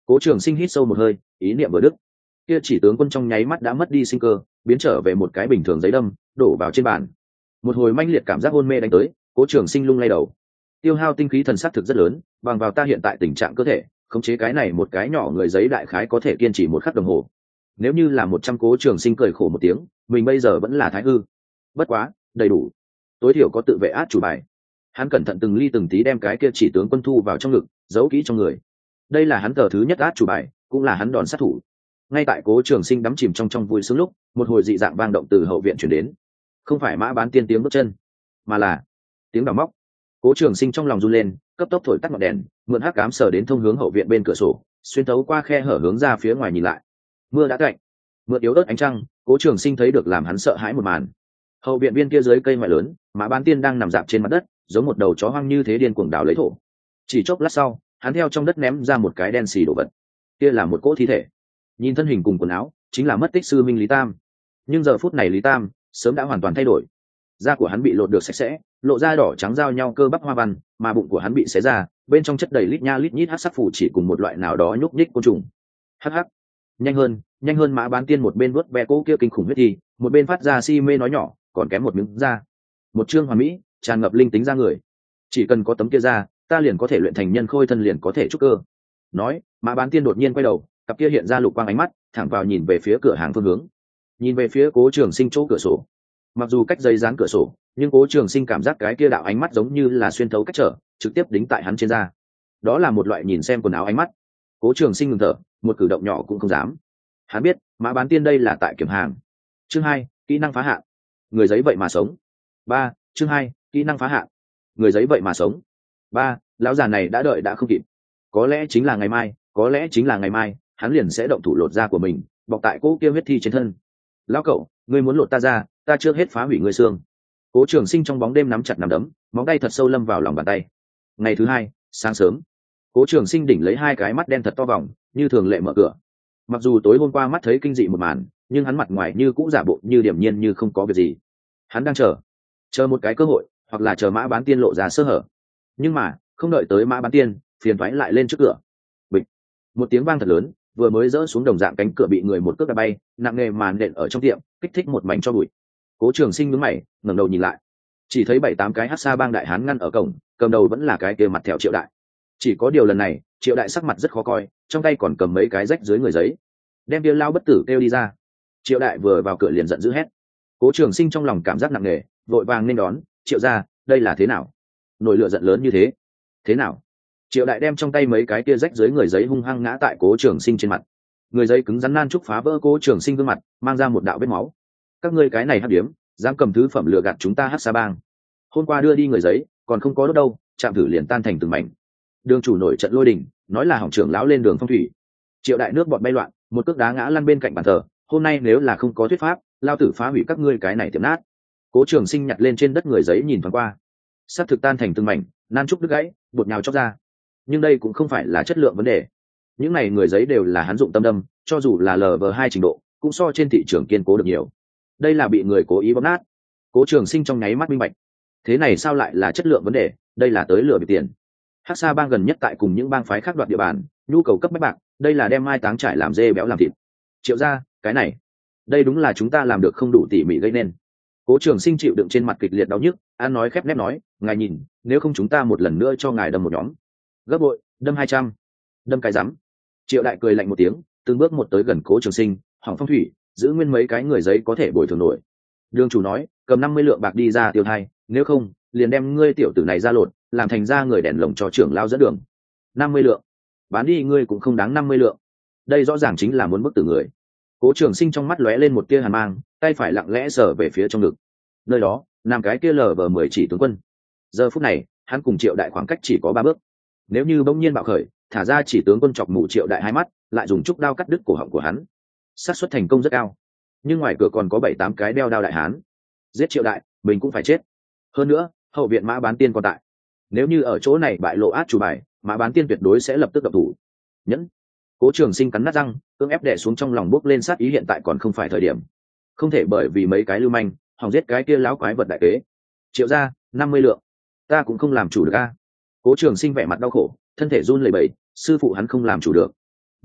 A: Cố Trường Sinh hít sâu một hơi, ý niệm vừa đứt, kia chỉ tướng quân trong nháy mắt đã mất đi sinh cơ, biến trở về một cái bình thường giấy đâm, đổ vào trên bàn. Một hồi manh liệt cảm giác hôn mê đánh tới, Cố Trường Sinh lung lay đầu. Tiêu hao tinh khí thần sắc thực rất lớn, bằng vào ta hiện tại tình trạng cơ thể, khống chế cái này một cái nhỏ người giấy đại khái có thể kiên trì một khắc đồng hồ. Nếu như là một trăm Cố Trường Sinh cười khổ một tiếng, mình bây giờ vẫn là thái hư. Bất quá, đầy đủ, tối thiểu có tự vệ át chủ bài. Hắn cẩn thận từng ly từng tí đem cái kia chỉ tướng quân thu vào trong ngực, giấu kỹ trong người. Đây là hắn tờ thứ nhất át chủ bài, cũng là hắn đòn sát thủ. Ngay tại Cố Trường Sinh đắm chìm trong trong vui sướng lúc, một hồi dị dạng vang động từ hậu viện truyền đến. Không phải Mã Bán Tiên tiếng bước chân, mà là tiếng đào móc. Cố Trường Sinh trong lòng run lên, cấp tốc thổi tắt ngọn đèn, mượn hắc ám sờ đến thông hướng hậu viện bên cửa sổ, xuyên thấu qua khe hở hướng ra phía ngoài nhìn lại. Mưa đã cạnh, mượn yếu ớt ánh trăng, Cố Trường Sinh thấy được làm hắn sợ hãi một màn. Hậu viện bên kia dưới cây ngoại lớn, Mã Bán Tiên đang nằm dạp trên mặt đất, giống một đầu chó hoang như thế điên cuồng đào lấy thổ. Chỉ chốc lát sau, hắn theo trong đất ném ra một cái đen xì đồ vật. Kia là một cỗ thi thể. Nhìn thân hình cùng quần áo, chính là mất tích sư minh Lý Tam. Nhưng giờ phút này Lý Tam sớm đã hoàn toàn thay đổi. Da của hắn bị lột được sạch sẽ, lộ ra đỏ trắng giao nhau cơ bắp hoa văn, mà bụng của hắn bị xé ra, bên trong chất đầy lít nha lít nhít hắc sắc phủ chỉ cùng một loại nào đó nhúc nhích côn trùng. Hắc hắc, nhanh hơn, nhanh hơn! Mã Bán Tiên một bên vuốt ve cỗ kia kinh khủng huyết thi, một bên phát ra si mê nói nhỏ, còn kém một miếng da. Một chương hoàn mỹ, tràn ngập linh tính ra người. Chỉ cần có tấm kia da, ta liền có thể luyện thành nhân khôi thân, liền có thể trúc cơ. Nói, Mã Bán Tiên đột nhiên quay đầu, cặp kia hiện ra lục quang ánh mắt, thẳng vào nhìn về phía cửa hàng phương hướng, nhìn về phía Cố Trường Sinh chỗ cửa sổ. Mặc dù cách giấy dán cửa sổ, nhưng Cố Trường Sinh cảm giác cái kia đạo ánh mắt giống như là xuyên thấu cách trở, trực tiếp đính tại hắn trên da. Đó là một loại nhìn xem quần áo ánh mắt. Cố Trường Sinh ngừng thở, một cử động nhỏ cũng không dám. Hắn biết, Mã Bán Tiên đây là tại kiểm hàng. Chương hai, kỹ năng phá hạn. Người giấy vậy mà sống. Ba, chương hai, kỹ năng phá hạn. Người giấy vậy mà sống. Ba, lão già này đã đợi đã không kịp. Có lẽ chính là ngày mai, có lẽ chính là ngày mai, hắn liền sẽ động thủ lột da của mình, bọc tại cỗ kia huyết thi trên thân. Lão cậu, ngươi muốn lột ta ra, ta chưa hết phá hủy ngươi xương. Cố Trường Sinh trong bóng đêm nắm chặt nắm đấm, móng tay thật sâu lâm vào lòng bàn tay. Ngày thứ hai, sáng sớm, Cố Trường Sinh đỉnh lấy hai cái mắt đen thật to vòng, như thường lệ mở cửa. Mặc dù tối hôm qua mắt thấy kinh dị một màn, nhưng hắn mặt ngoài như cũng giả bộ như điềm nhiên như không có việc gì. Hắn đang chờ, chờ một cái cơ hội, hoặc là chờ Mã Bán Tiên lộ ra sơ hở. Nhưng mà, không đợi tới Mã Bán Tiên, phiền toái lại lên trước cửa. Bịch, một tiếng vang thật lớn, vừa mới rỡ xuống đồng dạng cánh cửa bị người một cước đá bay, nặng nề màn đện ở trong tiệm, kích thích một mảnh cho bụi. Cố Trường Sinh nhướng mày, ngẩng đầu nhìn lại, chỉ thấy bảy tám cái hắc sa bang đại hán ngăn ở cổng, cầm đầu vẫn là cái kia mặt thẹo Triệu Đại. Chỉ có điều lần này, Triệu Đại sắc mặt rất khó coi, trong tay còn cầm mấy cái rách dưới người giấy. Đem kia lao bất tử kêu đi ra. Triệu Đại vừa vào cửa liền giận dữ hét. Cố Trường Sinh trong lòng cảm giác nặng nề, vội vàng nên đón, Triệu gia, đây là thế nào? Nổi lửa giận lớn như thế. Thế nào? Triệu Đại đem trong tay mấy cái kia rách dưới người giấy hung hăng ngã tại Cố Trường Sinh trên mặt. Người giấy cứng rắn nan trúc phá vỡ Cố Trường Sinh gương mặt, mang ra một đạo vết máu. Các ngươi cái này hắc điếm, dám cầm thứ phẩm lừa gạt chúng ta Hắc Sa Bang. Hôm qua đưa đi người giấy, còn không có đốt đâu, chạm thử liền tan thành từng mảnh. Đường chủ nổi trận lôi đình, nói là hỏng trưởng lão lên đường phong thủy. Triệu Đại nước bọt bay loạn, một cước đá ngã lăn bên cạnh bàn thờ. Hôm nay nếu là không có thuyết pháp, lao tử phá hủy các ngươi cái này tiệm nát. Cố Trường Sinh nhặt lên trên đất người giấy nhìn thoáng qua, sắp thực tan thành từng mảnh, nan trúc đứt gãy, bột nhào chóc ra. Nhưng đây cũng không phải là chất lượng vấn đề. Những này người giấy đều là hắn dụng tâm đâm, cho dù là lv hai trình độ, cũng so trên thị trường kiên cố được nhiều. Đây là bị người cố ý bóp nát. Cố Trường Sinh trong nháy mắt minh bạch, thế này sao lại là chất lượng vấn đề, đây là tới lừa bịp tiền. Hắc Sa Bang gần nhất tại cùng những bang phái khác đoạt địa bàn, nhu cầu cấp bách bạc, đây là đem mai táng trải làm dê béo làm thịt. Triệu gia, cái này, đây đúng là chúng ta làm được không đủ tỉ mỉ gây nên. Cố Trường Sinh chịu đựng trên mặt kịch liệt đau nhức, an nói khép nép nói, ngài nhìn, nếu không chúng ta một lần nữa cho ngài đâm một nhóm, gấp bội, đâm hai trăm, đâm cái rắm. Triệu Đại cười lạnh một tiếng, từng bước một tới gần Cố Trường Sinh, hỏng phong thủy, giữ nguyên mấy cái người giấy có thể bồi thường nổi. Đường chủ nói, cầm năm mươi lượng bạc đi ra tiêu thai, nếu không, liền đem ngươi tiểu tử này ra lột, làm thành ra người đèn lồng cho trưởng lao dẫn đường. Năm mươi lượng, bán đi ngươi cũng không đáng năm mươi lượng. Đây rõ ràng chính là muốn bức tử người. Cố Trường Sinh trong mắt lóe lên một tia hàn mang, tay phải lặng lẽ sờ về phía trong ngực. Nơi đó, nằm cái kia lờ vờ mười chỉ tướng quân. Giờ phút này, hắn cùng Triệu Đại khoảng cách chỉ có ba bước. Nếu như bỗng nhiên bạo khởi, thả ra chỉ tướng quân chọc mù Triệu Đại hai mắt, lại dùng trúc đao cắt đứt cổ họng của hắn, xác suất thành công rất cao. Nhưng ngoài cửa còn có bảy tám cái đeo đao đại hán. Giết Triệu Đại, mình cũng phải chết. Hơn nữa, hậu viện Mã Bán Tiên còn tại. Nếu như ở chỗ này bại lộ át chủ bài, Mã Bán Tiên tuyệt đối sẽ lập tức động thủ. Nhẫn. Cố Trường Sinh cắn nát răng, cưỡng ép đè xuống trong lòng bốc lên sát ý, hiện tại còn không phải thời điểm. Không thể bởi vì mấy cái lưu manh, hòng giết cái kia láo quái vật đại kế. Triệu gia, năm mươi lượng, ta cũng không làm chủ được a. Cố Trường Sinh vẻ mặt đau khổ, thân thể run lẩy bẩy, sư phụ hắn không làm chủ được.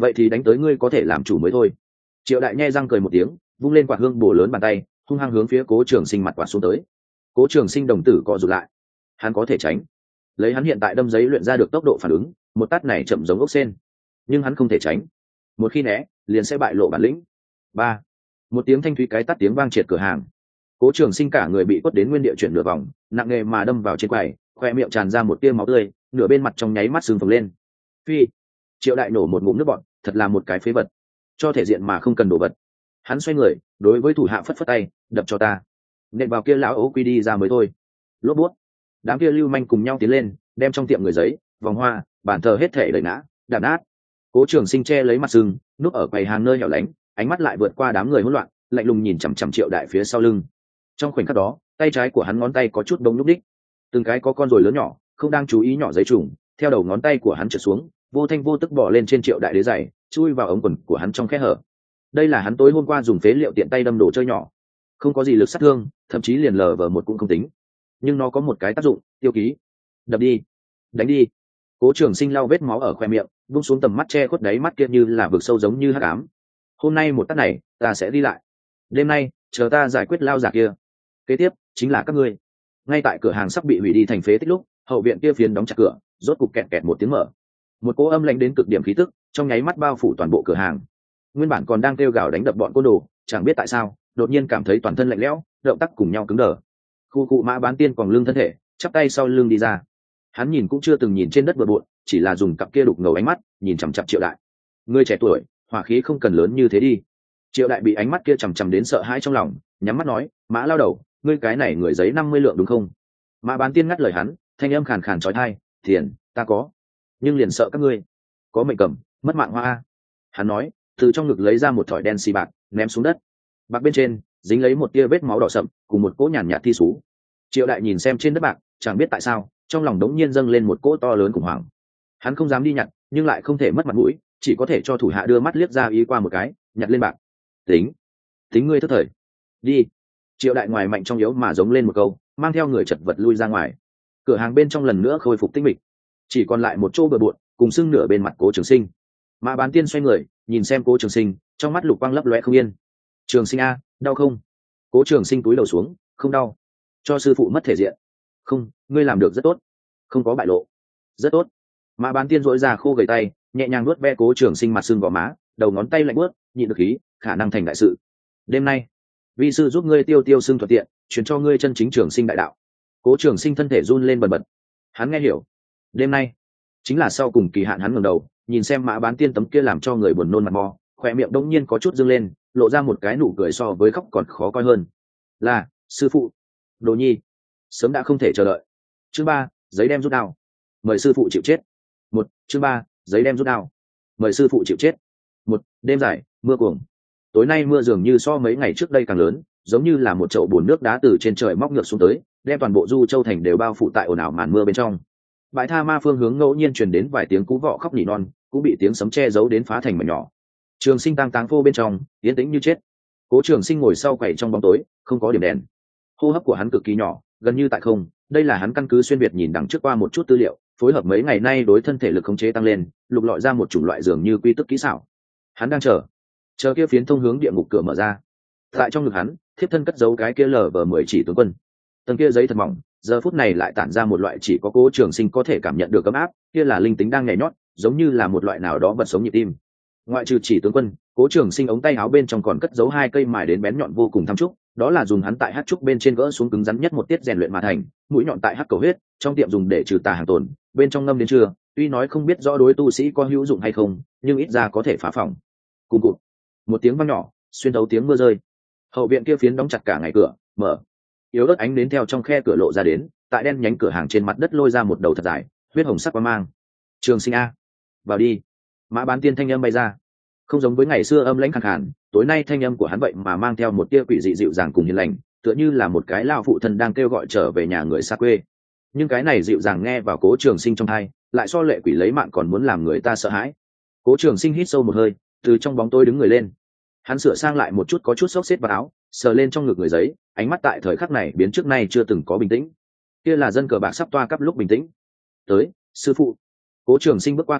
A: vậy thì đánh tới ngươi có thể làm chủ mới thôi. Triệu đại nhe răng cười một tiếng, vung lên quạt hương bổ lớn bàn tay, hung hăng hướng phía Cố Trường Sinh mặt quạt xuống tới. Cố Trường Sinh đồng tử co rụt lại, hắn có thể tránh, lấy hắn hiện tại đâm giấy luyện ra được tốc độ phản ứng, một tát này chậm giống ốc sên, nhưng hắn không thể tránh, một khi né liền sẽ bại lộ bản lĩnh. Ba, một tiếng thanh thúy cái tát tiếng vang triệt cửa hàng. Cố Trường Sinh cả người bị quất đến nguyên địa chuyển nửa vòng, nặng nề mà đâm vào trên quầy, khoe miệng tràn ra một tia máu tươi, nửa bên mặt trong nháy mắt sưng phồng lên. Phi! Triệu đại nổ một ngụm nước bọt, thật là một cái phế vật, cho thể diện mà không cần đồ vật. Hắn xoay người, đối với thủ hạ phất phất tay, đập cho ta. Nện vào kia lão ấu quy đi ra mới thôi. Lốp bút. Đám kia lưu manh cùng nhau tiến lên, đem trong tiệm người giấy, vòng hoa, bàn thờ hết thể đẩy ngã, đạp nát. Cố Trường Sinh che lấy mặt sưng, núp ở quầy hàng nơi hẻo lánh, ánh mắt lại vượt qua đám người hỗn loạn, lạnh lùng nhìn chằm chằm Triệu đại phía sau lưng. Trong khoảnh khắc đó, tay trái của hắn ngón tay có chút bông lúc đích, từng cái có con rồi lớn nhỏ, không đang chú ý nhỏ giấy trùng, theo đầu ngón tay của hắn trượt xuống, vô thanh vô tức bỏ lên trên Triệu đại đế giày, chui vào ống quần của hắn trong khe hở. Đây là hắn tối hôm qua dùng phế liệu tiện tay đâm đồ chơi nhỏ, không có gì lực sát thương, thậm chí liền lờ vờ một cũng không tính, nhưng nó có một cái tác dụng tiêu ký. Đập đi, đánh đi. Cố Trường Sinh lau vết máu ở khoe miệng, buông xuống tầm mắt che khuất đáy mắt kia như là vực sâu giống như hắc ám. Hôm nay một tát này ta sẽ đi lại, đêm nay chờ ta giải quyết lao giả kia, kế tiếp chính là các ngươi. Ngay tại cửa hàng sắp bị hủy đi thành phế tích lúc, hậu viện kia phiến đóng chặt cửa, rốt cục kẹt kẹt một tiếng mở. Một cỗ âm lạnh đến cực điểm khí tức trong nháy mắt bao phủ toàn bộ cửa hàng. Nguyên bản còn đang kêu gào đánh đập bọn côn đồ, chẳng biết tại sao đột nhiên cảm thấy toàn thân lạnh lẽo, động tác cùng nhau cứng đờ. Khu cụ Mã Bán Tiên còn lưng thân thể, chắp tay sau lưng đi ra. Hắn nhìn cũng chưa từng nhìn trên đất bừa bộn, chỉ là dùng cặp kia đục ngầu ánh mắt nhìn chằm chằm Triệu đại. Ngươi trẻ tuổi, hỏa khí không cần lớn như thế đi. Triệu đại bị ánh mắt kia chằm chằm đến sợ hãi trong lòng, nhắm mắt nói, Mã lao đầu, ngươi cái này người giấy năm mươi lượng đúng không? Mã Bán Tiên ngắt lời hắn, thanh âm khàn khàn trói thai, tiền ta có, nhưng liền sợ các ngươi có mệnh cầm, mất mạng hoa. Hắn nói, từ trong ngực lấy ra một thỏi đen xì bạc, ném xuống đất. Bạc bên trên dính lấy một tia vết máu đỏ sậm, cùng một cỗ nhàn nhạt thi sú. Triệu đại nhìn xem trên đất bạc, chẳng biết tại sao trong lòng đống nhiên dâng lên một cỗ to lớn khủng hoảng. Hắn không dám đi nhặt, nhưng lại không thể mất mặt mũi, chỉ có thể cho thủ hạ đưa mắt liếc ra ý qua một cái, nhặt lên bạc. Tính, tính ngươi thất thời. Đi. Triệu đại ngoài mạnh trong yếu mà giống lên một câu, mang theo người chật vật lui ra ngoài. Cửa hàng bên trong lần nữa khôi phục tĩnh mịch, chỉ còn lại một chỗ bừa bộn, cùng sưng nửa bên mặt Cố Trường Sinh. Mã Bán Tiên xoay người nhìn xem Cố Trường Sinh, trong mắt lục quang lấp lóe không yên. Trường Sinh a, đau không? Cố Trường Sinh cúi đầu xuống, không đau. Cho sư phụ mất thể diện? Không, ngươi làm được rất tốt, không có bại lộ. Rất tốt. Mã Bán Tiên dỗi ra khô gầy tay, nhẹ nhàng nuốt ve Cố Trường Sinh mặt sưng gò má, đầu ngón tay lạnh buốt, nhịn được khí, khả năng thành đại sự. Đêm nay, vi sư giúp ngươi tiêu tiêu xương thuận tiện, truyền cho ngươi chân chính Trường Sinh đại đạo. Cố Trường Sinh thân thể run lên bần bật. Hắn nghe hiểu, đêm nay chính là sau cùng kỳ hạn. Hắn ngẩng đầu nhìn xem Mã Bán Tiên tấm kia làm cho người buồn nôn mặt mò, khoe miệng đông nhiên có chút dâng lên, lộ ra một cái nụ cười so với khóc còn khó coi hơn. Là sư phụ. Đồ nhi sớm đã không thể chờ đợi. Chương ba, giấy đem rút đao, mời sư phụ chịu chết. Một, chương ba, giấy đem rút đao, mời sư phụ chịu chết. Một, đêm dài mưa cuồng. Tối nay mưa dường như so mấy ngày trước đây càng lớn, giống như là một chậu bùn nước đá từ trên trời móc ngược xuống tới, đem toàn bộ Du Châu thành đều bao phủ tại ồn ào màn mưa bên trong. Bãi tha ma phương hướng ngẫu nhiên truyền đến vài tiếng cú vọ khóc nỉ non, cũng bị tiếng sấm che giấu đến phá thành mảnh nhỏ. Trường Sinh tang táng phô bên trong yên tĩnh như chết. Cố Trường Sinh ngồi sau quầy trong bóng tối, không có điểm đèn. Hô hấp của hắn cực kỳ nhỏ, gần như tại không. Đây là hắn căn cứ xuyên việt nhìn đằng trước qua một chút tư liệu, phối hợp mấy ngày nay đối thân thể lực khống chế tăng lên, lục lọi ra một chủng loại dường như quy tức kỹ xảo. Hắn đang chờ, chờ kia phiến thông hướng địa ngục cửa mở ra. Tại trong ngực hắn, thiếp thân cất giấu cái kia lở vờ mười chỉ tướng quân. Tầng kia giấy thật mỏng, giờ phút này lại tản ra một loại chỉ có Cố Trường Sinh có thể cảm nhận được ấm áp, kia là linh tính đang nhảy nhót, giống như là một loại nào đó vật sống nhịp tim. Ngoại trừ chỉ tướng quân, Cố Trường Sinh ống tay áo bên trong còn cất giấu hai cây mài đến bén nhọn vô cùng thăm trúc, đó là dùng hắn tại hắc trúc bên trên gỡ xuống cứng rắn nhất một tiết rèn luyện mà thành, mũi nhọn tại hắc cầu huyết, trong tiệm dùng để trừ tà hàng tồn, bên trong ngâm đến trưa, tuy nói không biết rõ đối tu sĩ có hữu dụng hay không, nhưng ít ra có thể phá phòng. Cùng cụt, một tiếng vang nhỏ, xuyên thấu tiếng mưa rơi. Hậu viện kia phiến đóng chặt cả ngày cửa, mở. Yếu ớt ánh đến theo trong khe cửa lộ ra đến, tại đen nhánh cửa hàng trên mặt đất lôi ra một đầu thật dài, huyết hồng sắc quang mang. Trường Sinh a, vào đi. Mã Bán Tiên thanh âm bay ra, không giống với ngày xưa âm lãnh khàn khàn, tối nay thanh âm của hắn vậy mà mang theo một tia quỷ dị dịu dàng cùng hiền lành, tựa như là một cái lao phụ thân đang kêu gọi trở về nhà người xa quê. Nhưng cái này dịu dàng nghe vào Cố Trường Sinh trong tai, lại so lệ quỷ lấy mạng còn muốn làm người ta sợ hãi. Cố Trường Sinh hít sâu một hơi, từ trong bóng tối đứng người lên. Hắn sửa sang lại một chút có chút xốc xếp vào áo, sờ lên trong ngực người giấy, ánh mắt tại thời khắc này biến trước nay chưa từng có bình tĩnh. Kia là dân cờ bạc sắp toa cắp lúc bình tĩnh. Tới, sư phụ. Cố Trường Sinh bước qua cánh cửa,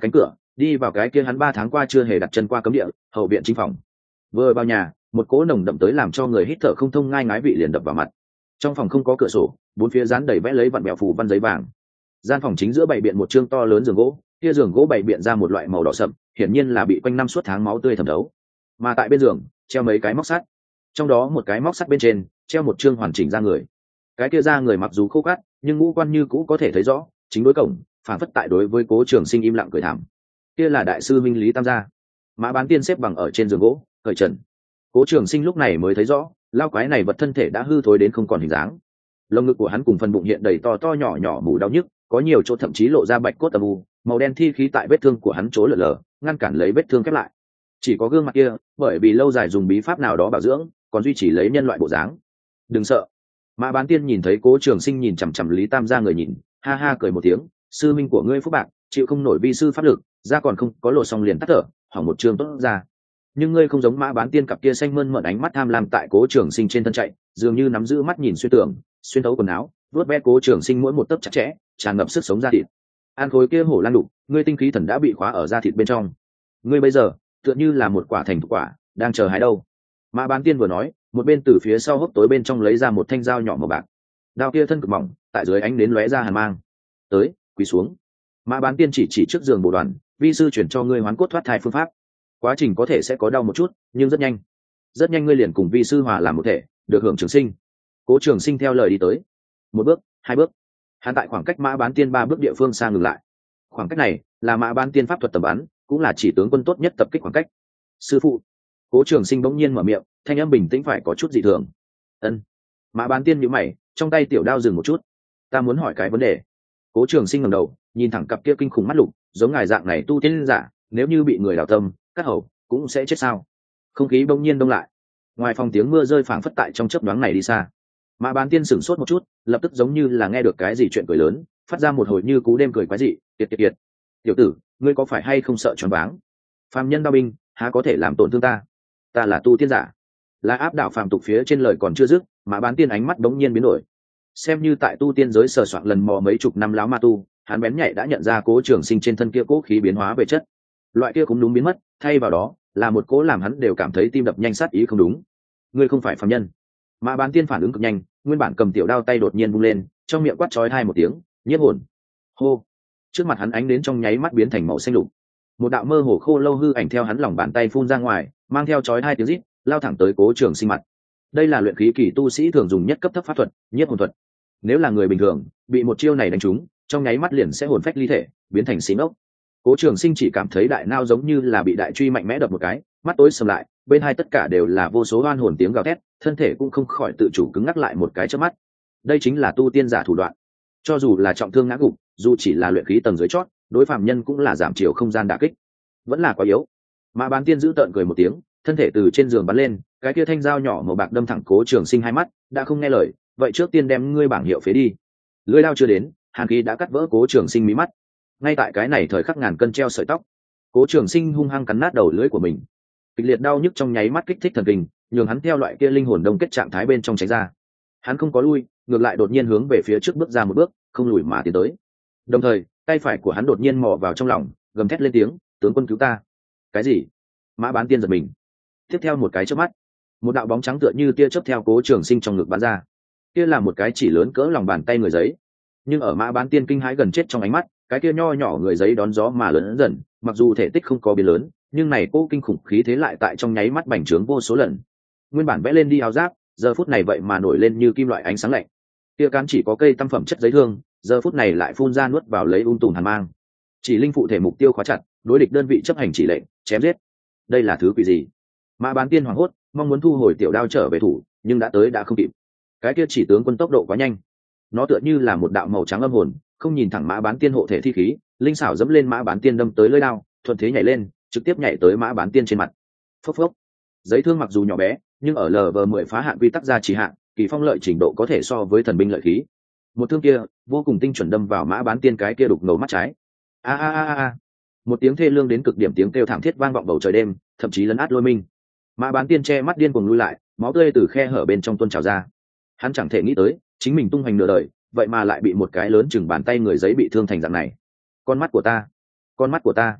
A: đi vào cái kia hắn ba tháng qua chưa hề đặt chân qua cấm địa hậu viện chính phòng. Vừa vào nhà, một cỗ nồng đậm tới làm cho người hít thở không thông ngai ngái vị liền đập vào mặt. Trong phòng không có cửa sổ, bốn phía dán đầy vẽ lấy vặn bẹo phù văn giấy vàng. Gian phòng chính giữa bày biện một chương to lớn giường gỗ, kia giường gỗ bày biện ra một loại màu đỏ sậm, hiển nhiên là bị quanh năm suốt tháng máu tươi thẩm thấu. Mà tại bên giường treo mấy cái móc sắt, trong đó một cái móc sắt bên trên treo một chương hoàn chỉnh da người. Cái kia da người mặc dù khô cát, nhưng ngũ quan như cũ có thể thấy rõ, chính đối cổng, phản phất tại đối với Cố Trường Sinh im lặng cười thảm. Kia là đại sư minh Lý Tam gia. Mã Bán Tiên xếp bằng ở trên giường gỗ, cởi trần. Cố Trường Sinh lúc này mới thấy rõ, lao quái này vật thân thể đã hư thối đến không còn hình dáng. Lồng ngực của hắn cùng phần bụng hiện đầy to to nhỏ nhỏ mủ đau nhức, có nhiều chỗ thậm chí lộ ra bạch cốt âm u, màu đen thi khí tại vết thương của hắn chỗ lở lở, ngăn cản lấy vết thương khép lại. Chỉ có gương mặt kia, bởi vì lâu dài dùng bí pháp nào đó bảo dưỡng, còn duy trì lấy nhân loại bộ dáng. Đừng sợ. Mã Bán Tiên nhìn thấy Cố Trường Sinh nhìn chằm chằm Lý Tam gia người nhìn, ha ha cười một tiếng, sư minh của ngươi phúc bạc, chịu không nổi vi sư pháp lực, ra còn không có lộ xong liền tắt thở, hỏng một trường tốt ra. Nhưng ngươi không giống Mã Bán Tiên cặp kia xanh mơn mởn ánh mắt tham lam tại Cố Trường Sinh trên thân chạy, dường như nắm giữ mắt nhìn xuyên tường, xuyên thấu quần áo, vuốt ve Cố Trường Sinh mỗi một tấc chặt chẽ, tràn ngập sức sống da thịt. An khối kia hổ lan đục, ngươi tinh khí thần đã bị khóa ở da thịt bên trong. Ngươi bây giờ tựa như là một quả thành thục quả, đang chờ hái đâu. Mã Bán Tiên vừa nói, một bên từ phía sau hốc tối bên trong lấy ra một thanh dao nhỏ màu bạc. Dao kia thân cực mỏng, tại dưới ánh nến lóe ra hàn mang. Tới, quỳ xuống. Mã Bán Tiên chỉ chỉ trước giường bồ đoàn, vi sư chuyển cho ngươi hoán cốt thoát thai phương pháp. Quá trình có thể sẽ có đau một chút, nhưng rất nhanh. Rất nhanh ngươi liền cùng vi sư hòa làm một thể, được hưởng trường sinh. Cố Trường Sinh theo lời đi tới. Một bước, hai bước. Hắn tại khoảng cách Mã Bán Tiên ba bước địa phương xa ngừng lại. Khoảng cách này là Mã Bán Tiên pháp thuật tầm bắn, cũng là chỉ tướng quân tốt nhất tập kích khoảng cách. Sư phụ. Cố Trường Sinh bỗng nhiên mở miệng, thanh âm bình tĩnh phải có chút dị thường. Ân. Mã Bán Tiên nhíu mày, trong tay tiểu đao dừng một chút. Ta muốn hỏi cái vấn đề. Cố Trường Sinh ngẩng đầu, nhìn thẳng cặp kia kinh khủng mắt lục, giống ngài dạng này tu tiên giả, nếu như bị người đào tâm, cắt hầu, cũng sẽ chết sao? Không khí bỗng nhiên đông lại. Ngoài phòng tiếng mưa rơi phảng phất tại trong chớp nhoáng này đi xa. Mã Bán Tiên sửng sốt một chút, lập tức giống như là nghe được cái gì chuyện cười lớn, phát ra một hồi như cú đêm cười quái dị, tiệt tiệt tiệt. Tiểu tử, ngươi có phải hay không sợ choáng váng? Phàm nhân đao binh, há có thể làm tổn thương ta? Ta là tu tiên giả. Là áp đảo phàm tục phía trên lời còn chưa dứt, Mã Bán Tiên ánh mắt bỗng nhiên biến đổi. Xem như tại tu tiên giới sờ soạn lần mò mấy chục năm láo ma tu, hắn bén nhạy đã nhận ra Cố Trường Sinh trên thân kia cố khí biến hóa về chất. Loại kia cũng đúng biến mất, thay vào đó là một cố làm hắn đều cảm thấy tim đập nhanh sát ý không đúng. Ngươi không phải phàm nhân. Mã Bán Tiên phản ứng cực nhanh, nguyên bản cầm tiểu đao tay đột nhiên vung lên, trong miệng quát chói tai một tiếng, nhiếp hồn. Hô. Trước mặt hắn ánh đến trong nháy mắt biến thành màu xanh lục. Một đạo mơ hồ khô lâu hư ảnh theo hắn lòng bàn tay phun ra ngoài, mang theo chói hai tiếng rít, lao thẳng tới Cố Trường Sinh mặt. Đây là luyện khí kỳ tu sĩ thường dùng nhất cấp thấp pháp thuật, nhiếp hồn thuật. Nếu là người bình thường, bị một chiêu này đánh trúng, trong nháy mắt liền sẽ hồn phách ly thể, biến thành xí ngốc. Cố Trường Sinh chỉ cảm thấy đại nao giống như là bị đại truy mạnh mẽ đập một cái, mắt tối sầm lại, bên hai tất cả đều là vô số oan hồn tiếng gào thét, thân thể cũng không khỏi tự chủ cứng ngắc lại một cái chớp mắt. Đây chính là tu tiên giả thủ đoạn. Cho dù là trọng thương ngã gục, dù chỉ là luyện khí tầng dưới chót, đối phàm nhân cũng là giảm chiều không gian đả kích. Vẫn là quá yếu. Mã Bán Tiên giữ tợn cười một tiếng, thân thể từ trên giường bắn lên, cái kia thanh dao nhỏ màu bạc đâm thẳng Cố Trường Sinh hai mắt, đã không nghe lời, vậy trước tiên đem ngươi bảng hiệu phế đi. Lưỡi dao chưa đến, hàn khí đã cắt vỡ Cố Trường Sinh mí mắt. Ngay tại cái này thời khắc ngàn cân treo sợi tóc, Cố Trường Sinh hung hăng cắn nát đầu lưỡi của mình. Kịch liệt đau nhức trong nháy mắt kích thích thần kinh, nhường hắn theo loại kia linh hồn đông kết trạng thái bên trong tránh ra. Hắn không có lui, ngược lại đột nhiên hướng về phía trước bước ra một bước, không lùi mà tiến tới. Đồng thời, tay phải của hắn đột nhiên mò vào trong lòng, gầm thét lên tiếng, tướng quân cứu ta. Cái gì? Mã Bán Tiên giật mình. Tiếp theo một cái chớp mắt, một đạo bóng trắng tựa như tia chớp theo Cố Trường Sinh trong ngực bắn ra. Kia là một cái chỉ lớn cỡ lòng bàn tay người giấy, nhưng ở Mã Bán Tiên kinh hãi gần chết trong ánh mắt, cái kia nho nhỏ người giấy đón gió mà lớn dần, mặc dù thể tích không có biến lớn, nhưng này cô kinh khủng khí thế lại tại trong nháy mắt bành trướng vô số lần. Nguyên bản vẽ lên đi áo giáp, giờ phút này vậy mà nổi lên như kim loại ánh sáng lạnh. Kia cán chỉ có cây tam phẩm chất giấy thương, giờ phút này lại phun ra nuốt vào lấy ung tùm hàn mang. Chỉ linh phụ thể mục tiêu khóa chặt, đối địch đơn vị chấp hành chỉ lệnh, chém giết. Đây là thứ quỷ gì? Mã Bán Tiên hoảng hốt, mong muốn thu hồi tiểu đao trở về thủ, nhưng đã tới đã không kịp. Cái kia chỉ tướng quân tốc độ quá nhanh, nó tựa như là một đạo màu trắng âm hồn, không nhìn thẳng Mã Bán Tiên hộ thể thi khí, linh xảo dẫm lên Mã Bán Tiên đâm tới lưỡi đao, thuận thế nhảy lên, trực tiếp nhảy tới Mã Bán Tiên trên mặt. Phốc phốc. Giấy thương mặc dù nhỏ bé, nhưng ở lv mười phá hạn quy tắc ra chỉ hạn, kỳ phong lợi trình độ có thể so với thần binh lợi khí. Một thương kia vô cùng tinh chuẩn đâm vào Mã Bán Tiên cái kia đục ngầu mắt trái. A a a a. Một tiếng thê lương đến cực điểm tiếng kêu thảm thiết vang vọng bầu trời đêm, thậm chí lấn át lôi minh. Mã Bán Tiên che mắt điên cuồng lui lại, máu tươi từ khe hở bên trong tuôn trào ra. Hắn chẳng thể nghĩ tới, chính mình tung hoành nửa đời, vậy mà lại bị một cái lớn chừng bàn tay người giấy bị thương thành dạng này. Con mắt của ta, con mắt của ta.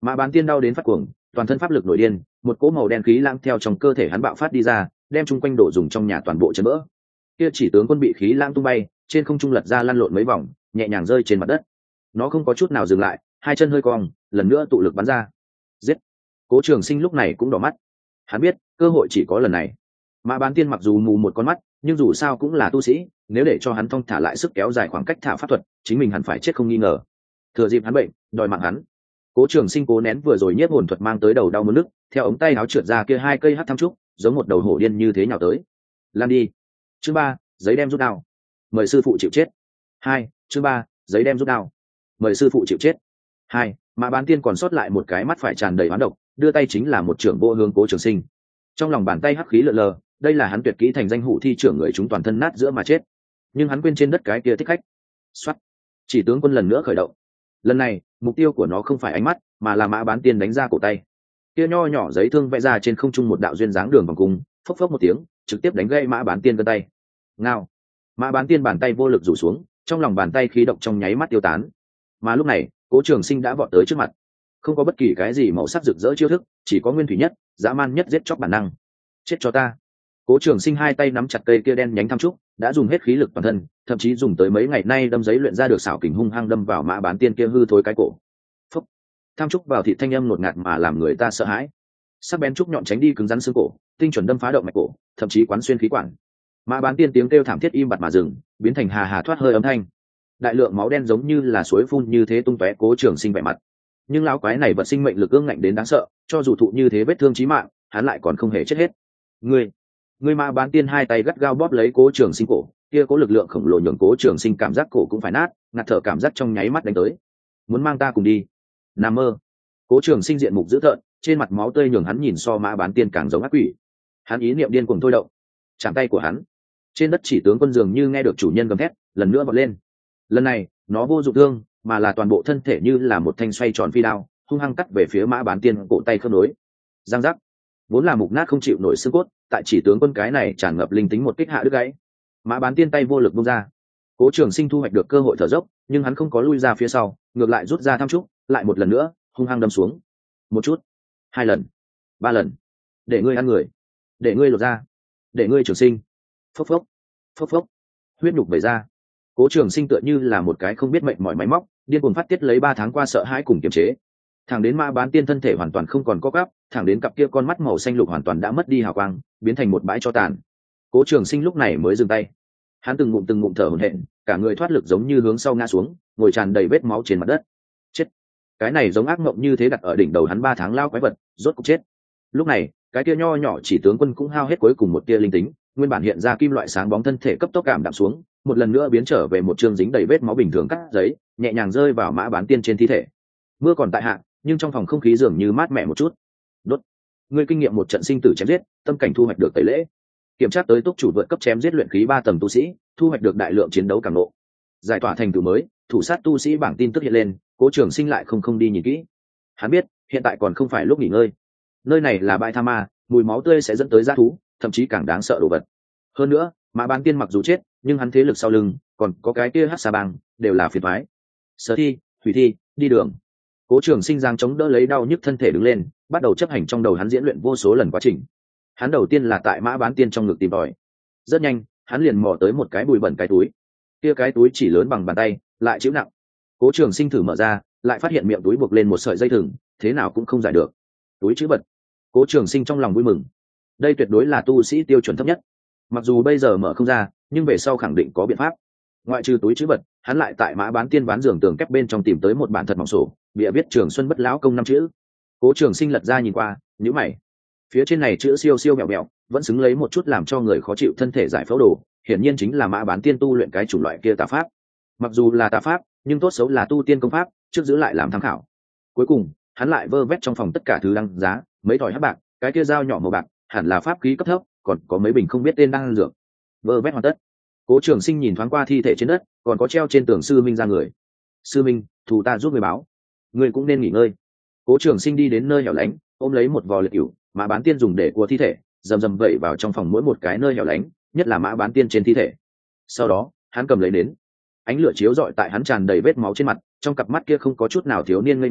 A: Mã Bán Tiên đau đến phát cuồng, toàn thân pháp lực nổi điên, một cỗ màu đen khí lãng theo trong cơ thể hắn bạo phát đi ra, đem chung quanh đổ dùng trong nhà toàn bộ chấn vỡ. Kia chỉ tướng quân bị khí lãng tung bay, trên không trung lật ra lăn lộn mấy vòng, nhẹ nhàng rơi trên mặt đất. Nó không có chút nào dừng lại, hai chân hơi cong, lần nữa tụ lực bắn ra. Giết! Cố Trường Sinh lúc này cũng đỏ mắt. Hắn biết, cơ hội chỉ có lần này. Mã Bán Tiên mặc dù mù một con mắt, nhưng dù sao cũng là tu sĩ, nếu để cho hắn thong thả lại sức kéo dài khoảng cách thả pháp thuật, chính mình hẳn phải chết không nghi ngờ. Thừa dịp hắn bệnh, đòi mạng hắn. Cố Trường Sinh cố nén vừa rồi nhiếp hồn thuật mang tới đầu đau muốn nức, theo ống tay áo trượt ra kia hai cây hắc tham trúc, giống một đầu hổ điên như thế nhào tới. Lan đi. Chương ba, giấy đem rút đao. Mời sư phụ chịu chết. Hai, chương ba, giấy đem rút đao. Mời sư phụ chịu chết. Hai, Mã Bán Tiên còn sót lại một cái mắt phải tràn đầy oán độc, đưa tay chính là một trưởng vô hướng Cố Trường Sinh. Trong lòng bàn tay hắc khí lờ lờ, đây là hắn tuyệt kỹ thành danh hủ thi trưởng người chúng toàn thân nát giữa mà chết. Nhưng hắn quên trên đất cái kia thích khách. Soát. Chỉ tướng quân lần nữa khởi động. Lần này, mục tiêu của nó không phải ánh mắt, mà là Mã Bán Tiên đánh ra cổ tay. Kia nho nhỏ giấy thương vẽ ra trên không trung một đạo duyên dáng đường vòng cung, phốc phốc một tiếng, trực tiếp đánh gãy Mã Bán Tiên gân tay. Ngao. Mã Bán Tiên bàn tay vô lực rủ xuống, trong lòng bàn tay khí độc trong nháy mắt tiêu tán. Mà lúc này, Cố Trường Sinh đã vọt tới trước mặt. Không có bất kỳ cái gì màu sắc rực rỡ chiêu thức, chỉ có nguyên thủy nhất, dã man nhất giết chóc bản năng. Chết cho ta. Cố Trường Sinh hai tay nắm chặt cây kia đen nhánh tham trúc, đã dùng hết khí lực toàn thân, thậm chí dùng tới mấy ngày nay đâm giấy luyện ra được xảo kình hung hăng đâm vào Mã Bán Tiên kia hư thối cái cổ. Phúc. Tham trúc vào thịt thanh âm ngột ngạt mà làm người ta sợ hãi. Sắc bén trúc nhọn tránh đi cứng rắn xương cổ, tinh chuẩn đâm phá động mạch cổ, thậm chí quán xuyên khí quản. Mã Bán Tiên tiếng kêu thảm thiết im bặt mà dừng, biến thành hà hà thoát hơi âm thanh. Đại lượng máu đen giống như là suối phun như thế tung tóe Cố Trường Sinh vẻ mặt. Nhưng lão quái này vật sinh mệnh lực ương ngạnh đến đáng sợ, cho dù thụ như thế vết thương chí mạng, hắn lại còn không hề chết hết. Ngươi, ngươi Mã Bán Tiên hai tay gắt gao bóp lấy Cố Trường Sinh cổ, kia có lực lượng khổng lồ nhường Cố Trường Sinh cảm giác cổ cũng phải nát, ngạt thở cảm giác trong nháy mắt đánh tới. Muốn mang ta cùng đi? Nằm mơ. Cố Trường Sinh diện mục dữ tợn, trên mặt máu tươi nhường hắn nhìn so Mã Bán Tiên càng giống ác quỷ. Hắn ý niệm điên cuồng thôi động, chạm tay của hắn. Trên đất chỉ tướng quân dường như nghe được chủ nhân gầm thét, lần nữa vọt lên. Lần này, nó vô dụng thương, mà là toàn bộ thân thể như là một thanh xoay tròn phi đao, hung hăng cắt về phía Mã Bán Tiên cổ tay khớp nối. Giang giác. Vốn là mục nát không chịu nổi xương cốt, tại chỉ tướng quân cái này tràn ngập linh tính một kích hạ đứt gãy. Mã Bán Tiên tay vô lực buông ra. Cố Trường Sinh thu hoạch được cơ hội thở dốc, nhưng hắn không có lui ra phía sau, ngược lại rút ra tham trúc, lại một lần nữa, hung hăng đâm xuống. Một chút, hai lần, ba lần. Để ngươi ăn người, để ngươi lột ra, để ngươi Trường Sinh. Phốc phốc, phốc phốc. Huyết nhục vẩy ra. Cố Trường Sinh tựa như là một cái không biết mệnh mỏi máy móc, điên cuồng phát tiết lấy ba tháng qua sợ hãi cùng kiềm chế. Thẳng đến Mã Bán Tiên thân thể hoàn toàn không còn co quắp, thẳng đến cặp kia con mắt màu xanh lục hoàn toàn đã mất đi hào quang, biến thành một bãi tro tàn. Cố Trường Sinh lúc này mới dừng tay. Hắn từng ngụm từng ngụm thở hổn hển, cả người thoát lực giống như hướng sau ngã xuống, ngồi tràn đầy vết máu trên mặt đất. Chết. Cái này giống ác mộng như thế đặt ở đỉnh đầu hắn ba tháng lao quái vật, rốt cục chết. Lúc này, cái kia nho nhỏ chỉ tướng quân cũng hao hết cuối cùng một tia linh tính, nguyên bản hiện ra kim loại sáng bóng thân thể cấp tốc cảm đạm xuống, một lần nữa biến trở về một chương dính đầy vết máu bình thường cắt giấy, nhẹ nhàng rơi vào Mã Bán Tiên trên thi thể. Mưa còn tại hạ, nhưng trong phòng không khí dường như mát mẻ một chút. Đốt. Ngươi kinh nghiệm một trận sinh tử chém giết, tâm cảnh thu hoạch được tẩy lễ. Kiểm tra tới túc chủ vượt cấp chém giết luyện khí ba tầng tu sĩ, thu hoạch được đại lượng chiến đấu càng nộ. Giải tỏa thành tựu mới, thủ sát tu sĩ bảng tin tức hiện lên, Cố Trường Sinh lại không không đi nhìn kỹ. Hắn biết, hiện tại còn không phải lúc nghỉ ngơi. Nơi này là bãi tha ma, mùi máu tươi sẽ dẫn tới dã thú, thậm chí càng đáng sợ đồ vật. Hơn nữa, Mã Bán Tiên mặc dù chết, nhưng hắn thế lực sau lưng, còn có cái kia Hắc Sa Bang, đều là phiền toái. Sở Thi, Thủy Thi, đi đường. Cố Trường Sinh giang chống đỡ lấy đau nhức thân thể đứng lên, bắt đầu chấp hành trong đầu hắn diễn luyện vô số lần quá trình. Hắn đầu tiên là tại Mã Bán Tiên trong ngực tìm tòi. Rất nhanh, hắn liền mò tới một cái bụi bẩn cái túi. Kia cái túi chỉ lớn bằng bàn tay, lại chịu nặng. Cố Trường Sinh thử mở ra, lại phát hiện miệng túi buộc lên một sợi dây thừng, thế nào cũng không giải được. Túi chữ vật. Cố Trường Sinh trong lòng vui mừng. Đây tuyệt đối là tu sĩ tiêu chuẩn thấp nhất. Mặc dù bây giờ mở không ra, nhưng về sau khẳng định có biện pháp. Ngoại trừ túi chữ vật, hắn lại tại Mã Bán Tiên ván giường tường kép bên trong tìm tới một bản thật mỏng sổ, bìa viết Trường Xuân Bất Lão Công năm chữ. Cố Trường Sinh lật ra nhìn qua, nhíu mày. Phía trên này chữ siêu siêu mẹo mẹo, vẫn xứng lấy một chút làm cho người khó chịu thân thể giải phẫu đồ, hiển nhiên chính là Mã Bán Tiên tu luyện cái chủng loại kia tà pháp. Mặc dù là tà pháp, nhưng tốt xấu là tu tiên công pháp, trước giữ lại làm tham khảo. Cuối cùng, hắn lại vơ vét trong phòng tất cả thứ đăng giá, mấy thỏi hắc bạc, cái kia dao nhỏ màu bạc, hẳn là pháp khí cấp thấp, còn có mấy bình không biết tên đan dược. Vơ vét hoàn tất. Cố Trường Sinh nhìn thoáng qua thi thể trên đất, còn có treo trên tường sư minh ra người. Sư minh, thù ta giúp người báo, người cũng nên nghỉ ngơi. Cố Trường Sinh đi đến nơi hẻo lánh, ôm lấy một vò liệt cửu, Mã Bán Tiên dùng để cua thi thể, rầm rầm vẩy vào trong phòng mỗi một cái nơi hẻo lánh, nhất là Mã Bán Tiên trên thi thể. Sau đó, hắn cầm lấy nến, ánh lửa chiếu rọi tại hắn tràn đầy vết máu trên mặt, trong cặp mắt kia không có chút nào thiếu niên ngây ngô,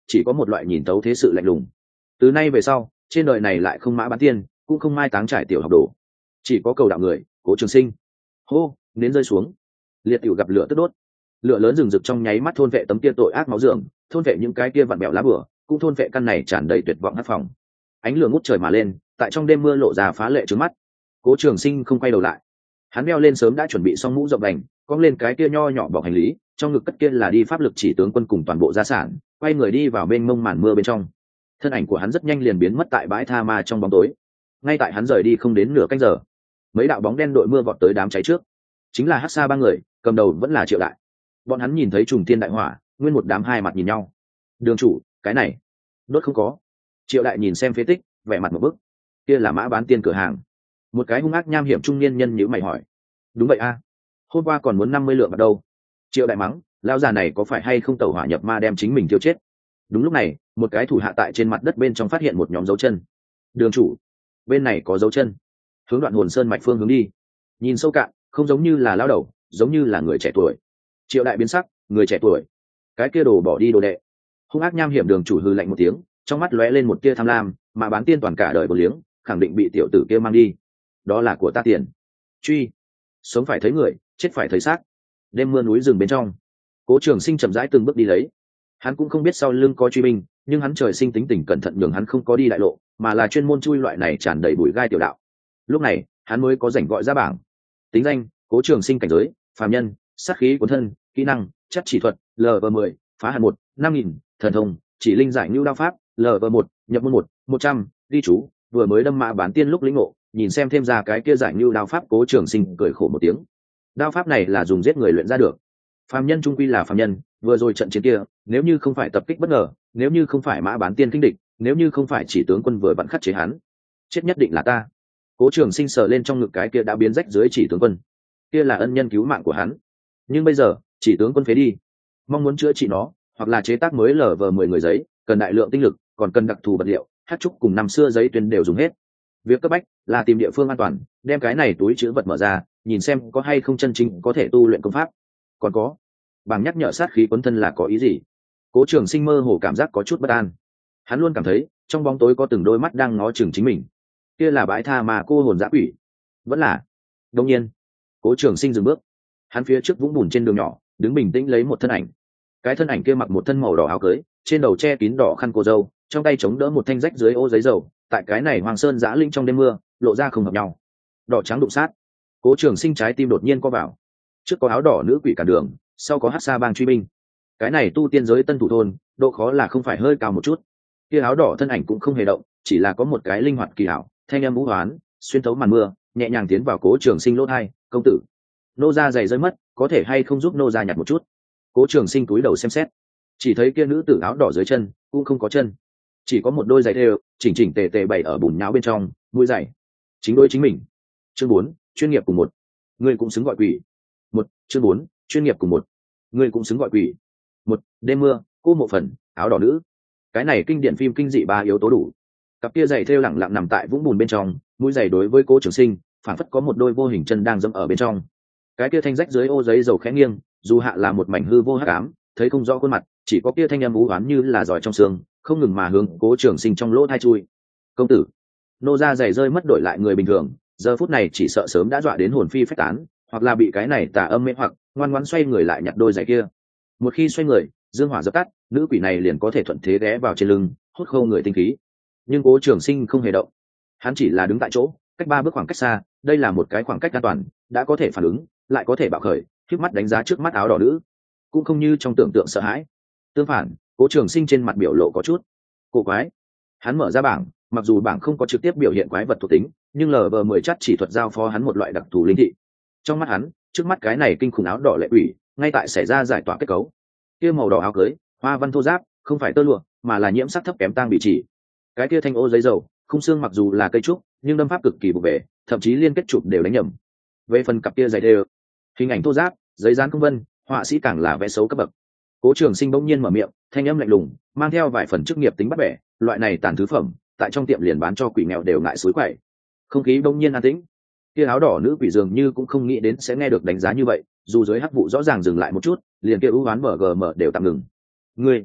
A: chỉ có một loại nhìn tấu thế sự lạnh lùng. Từ nay về sau, trên đời này lại không mã bán tiên, cũng không mai táng trải tiểu học đồ, chỉ có cầu đạo người, Cố Trường Sinh. Hô, nến rơi xuống, liệt tiểu gặp lửa tức đốt, lửa lớn rừng rực trong nháy mắt thôn vệ tấm kia tội ác máu dường, thôn vệ những cái kia vặn bẹo lá bửa, cũng thôn vệ căn này tràn đầy tuyệt vọng hắc phòng. Ánh lửa ngút trời mà lên, tại trong đêm mưa lộ ra phá lệ trước mắt. Cố Trường Sinh không quay đầu lại, hắn đeo lên sớm đã chuẩn bị xong mũ rộng đành, cong lên cái kia nho nhỏ bọc hành lý, trong ngực cất kia là đi pháp lực chỉ tướng quân cùng toàn bộ gia sản, quay người đi vào bên mông màn mưa bên trong. Thân ảnh của hắn rất nhanh liền biến mất tại bãi tha ma trong bóng tối. Ngay tại hắn rời đi không đến nửa canh giờ, mấy đạo bóng đen đội mưa vọt tới đám cháy trước, chính là hắc sa ba người, cầm đầu vẫn là Triệu Đại. Bọn hắn nhìn thấy trùng thiên đại hỏa, nguyên một đám hai mặt nhìn nhau. Đường chủ, cái này đốt không có. Triệu Đại nhìn xem phế tích, vẻ mặt một bức. Kia là mã bán tiên cửa hàng. Một cái hung ác nham hiểm trung niên nhân nhíu mày hỏi. Đúng vậy a, hôm qua còn muốn năm mươi lượng ở đâu? Triệu Đại mắng, lão già này có phải hay không tẩu hỏa nhập ma đem chính mình tiêu chết? Đúng lúc này, một cái thủ hạ tại trên mặt đất bên trong phát hiện một nhóm dấu chân. Đường chủ, bên này có dấu chân. Hướng Đoạn Hồn Sơn mạch phương hướng đi. Nhìn sâu cạn, không giống như là lão đầu, giống như là người trẻ tuổi. Triệu Đại biến sắc, người trẻ tuổi, cái kia đồ bỏ đi đồ đệ. Hung ác nham hiểm đường chủ hừ lạnh một tiếng, trong mắt lóe lên một tia tham lam, mà bán tiên toàn cả đời một liếng, khẳng định bị tiểu tử kia mang đi. Đó là của ta tiền. Truy, sống phải thấy người, chết phải thấy xác. Đêm mưa núi rừng bên trong, Cố Trường Sinh chậm rãi từng bước đi lấy. Hắn cũng không biết sau lưng có truy binh, nhưng hắn trời sinh tính tình cẩn thận nhường hắn không có đi đại lộ, mà là chuyên môn chui loại này tràn đầy bụi gai tiểu đạo. Lúc này, hắn mới có rảnh gọi ra bảng. Tính danh: Cố Trường Sinh, cảnh giới: phàm nhân, sát khí cuốn thân, kỹ năng: chất chỉ thuật, L V mười, phá hàn một, năm nghìn, thần thông: chỉ linh giải nhu đao pháp, L V một, nhập môn một, một trăm, ghi chú: vừa mới đâm mã bán tiên lúc lĩnh ngộ, nhìn xem thêm ra cái kia giải nhu đao pháp. Cố Trường Sinh cười khổ một tiếng. Đao pháp này là dùng giết người luyện ra được. Phàm nhân trung quy là phàm nhân, vừa rồi trận chiến kia, nếu như không phải tập kích bất ngờ, nếu như không phải mã bán tiên kinh địch, nếu như không phải chỉ tướng quân vừa vặn khắc chế hắn, chết nhất định là ta. Cố Trường Sinh sờ lên trong ngực cái kia đã biến rách dưới chỉ tướng quân, kia là ân nhân cứu mạng của hắn, nhưng bây giờ chỉ tướng quân phế đi, mong muốn chữa trị nó hoặc là chế tác mới lờ vờ mười người giấy, cần đại lượng tinh lực, còn cần đặc thù vật liệu, hát trúc cùng năm xưa giấy tuyên đều dùng hết. Việc cấp bách là tìm địa phương an toàn, đem cái này túi chứa vật mở ra, nhìn xem có hay không chân chính có thể tu luyện công pháp. Còn có, bảng nhắc nhở sát khí cuốn thân là có ý gì? Cố Trường Sinh mơ hồ cảm giác có chút bất an. Hắn luôn cảm thấy trong bóng tối có từng đôi mắt đang ngó chừng chính mình. Kia là bãi tha mà cô hồn dã quỷ, vẫn là. Đương nhiên, Cố Trường Sinh dừng bước. Hắn phía trước vũng bùn trên đường nhỏ, đứng bình tĩnh lấy một thân ảnh. Cái thân ảnh kia mặc một thân màu đỏ áo cưới, trên đầu che kín đỏ khăn cô dâu, trong tay chống đỡ một thanh rách dưới ô giấy dầu. Tại cái này Hoàng Sơn giã linh trong đêm mưa, lộ ra không hợp nhau. Đỏ trắng đụng sát. Cố Trường Sinh trái tim đột nhiên co vào. Trước có áo đỏ nữ quỷ cản đường, sau có hắc sa bang truy binh. Cái này tu tiên giới tân thủ thôn, độ khó là không phải hơi cao một chút. Kia áo đỏ thân ảnh cũng không hề động, chỉ là có một cái linh hoạt kỳ hảo, thanh âm vũ hoán, xuyên thấu màn mưa, nhẹ nhàng tiến vào Cố Trường Sinh lỗ tai. Công tử, nô gia giày rơi mất, có thể hay không giúp nô gia nhặt một chút? Cố Trường Sinh cúi đầu xem xét, chỉ thấy kia nữ tử áo đỏ dưới chân cũng không có chân, chỉ có một đôi giày đều chỉnh chỉnh tề tề bày ở bùn nhão bên trong, mũi giày chính đôi chính mình. Chương bốn, chuyên nghiệp cùng một, ngươi cũng xứng gọi quỷ. Một, chương bốn, chuyên nghiệp cùng một, ngươi cũng xứng gọi quỷ. Một, đêm mưa, cô mộ phần, áo đỏ nữ. Cái này kinh điển phim kinh dị ba yếu tố đủ. Cặp kia giày thêu lẳng lặng nằm tại vũng bùn bên trong, mũi giày đối với Cố Trường Sinh phản phất có một đôi vô hình chân đang dẫm ở bên trong. Cái kia thanh rách dưới ô giấy dầu khẽ nghiêng, dù hạ là một mảnh hư vô hắc ám, thấy không rõ khuôn mặt, chỉ có kia thanh âm u oán như là giỏi trong xương, không ngừng mà hướng Cố Trường Sinh trong lỗ tai chui. Công tử, nô gia giày rơi mất đổi lại người bình thường, giờ phút này chỉ sợ sớm đã dọa đến hồn phi phách tán, hoặc là bị cái này tà âm mê hoặc, ngoan ngoãn xoay người lại nhặt đôi giày kia. Một khi xoay người, dương hỏa dập tắt, nữ quỷ này liền có thể thuận thế ghé vào trên lưng, hút khô người tinh khí. Nhưng Cố Trường Sinh không hề động, hắn chỉ là đứng tại chỗ, cách ba bước khoảng cách xa, đây là một cái khoảng cách an toàn, đã có thể phản ứng, lại có thể bạo khởi, khép mắt đánh giá trước mắt áo đỏ nữ, cũng không như trong tưởng tượng sợ hãi. Tương phản, Cố Trường Sinh trên mặt biểu lộ có chút cổ quái. Hắn mở ra bảng, mặc dù bảng không có trực tiếp biểu hiện quái vật thuộc tính, nhưng lờ vờ mười chắc chỉ thuật giao phó hắn một loại đặc thù linh thị. Trong mắt hắn, trước mắt cái này kinh khủng áo đỏ lệ quỷ, ngay tại xảy ra giải tỏa kết cấu. Kia màu đỏ áo cưới, hoa văn thô ráp, không phải tơ lụa, mà là nhiễm sắc thấp kém tang bị chỉ. Cái kia thanh ô giấy dầu, khung xương mặc dù là cây trúc, nhưng đâm pháp cực kỳ vụ về, thậm chí liên kết chụp đều đánh nhầm. Về phần cặp kia giày đều, hình ảnh thô ráp, giấy dán công vân, họa sĩ càng là vẽ xấu cấp bậc. Cố Trường Sinh bỗng nhiên mở miệng, thanh âm lạnh lùng, mang theo vài phần chức nghiệp tính bắt bẻ, loại này tàn thứ phẩm, tại trong tiệm liền bán cho quỷ nghèo đều ngại suối quậy. Không khí bỗng nhiên an tĩnh. Kia áo đỏ nữ quỷ dường như cũng không nghĩ đến sẽ nghe được đánh giá như vậy, dù dưới hắc vụ rõ ràng dừng lại một chút, liền kia ưu oán mở gờ mở đều tạm ngừng. Ngươi,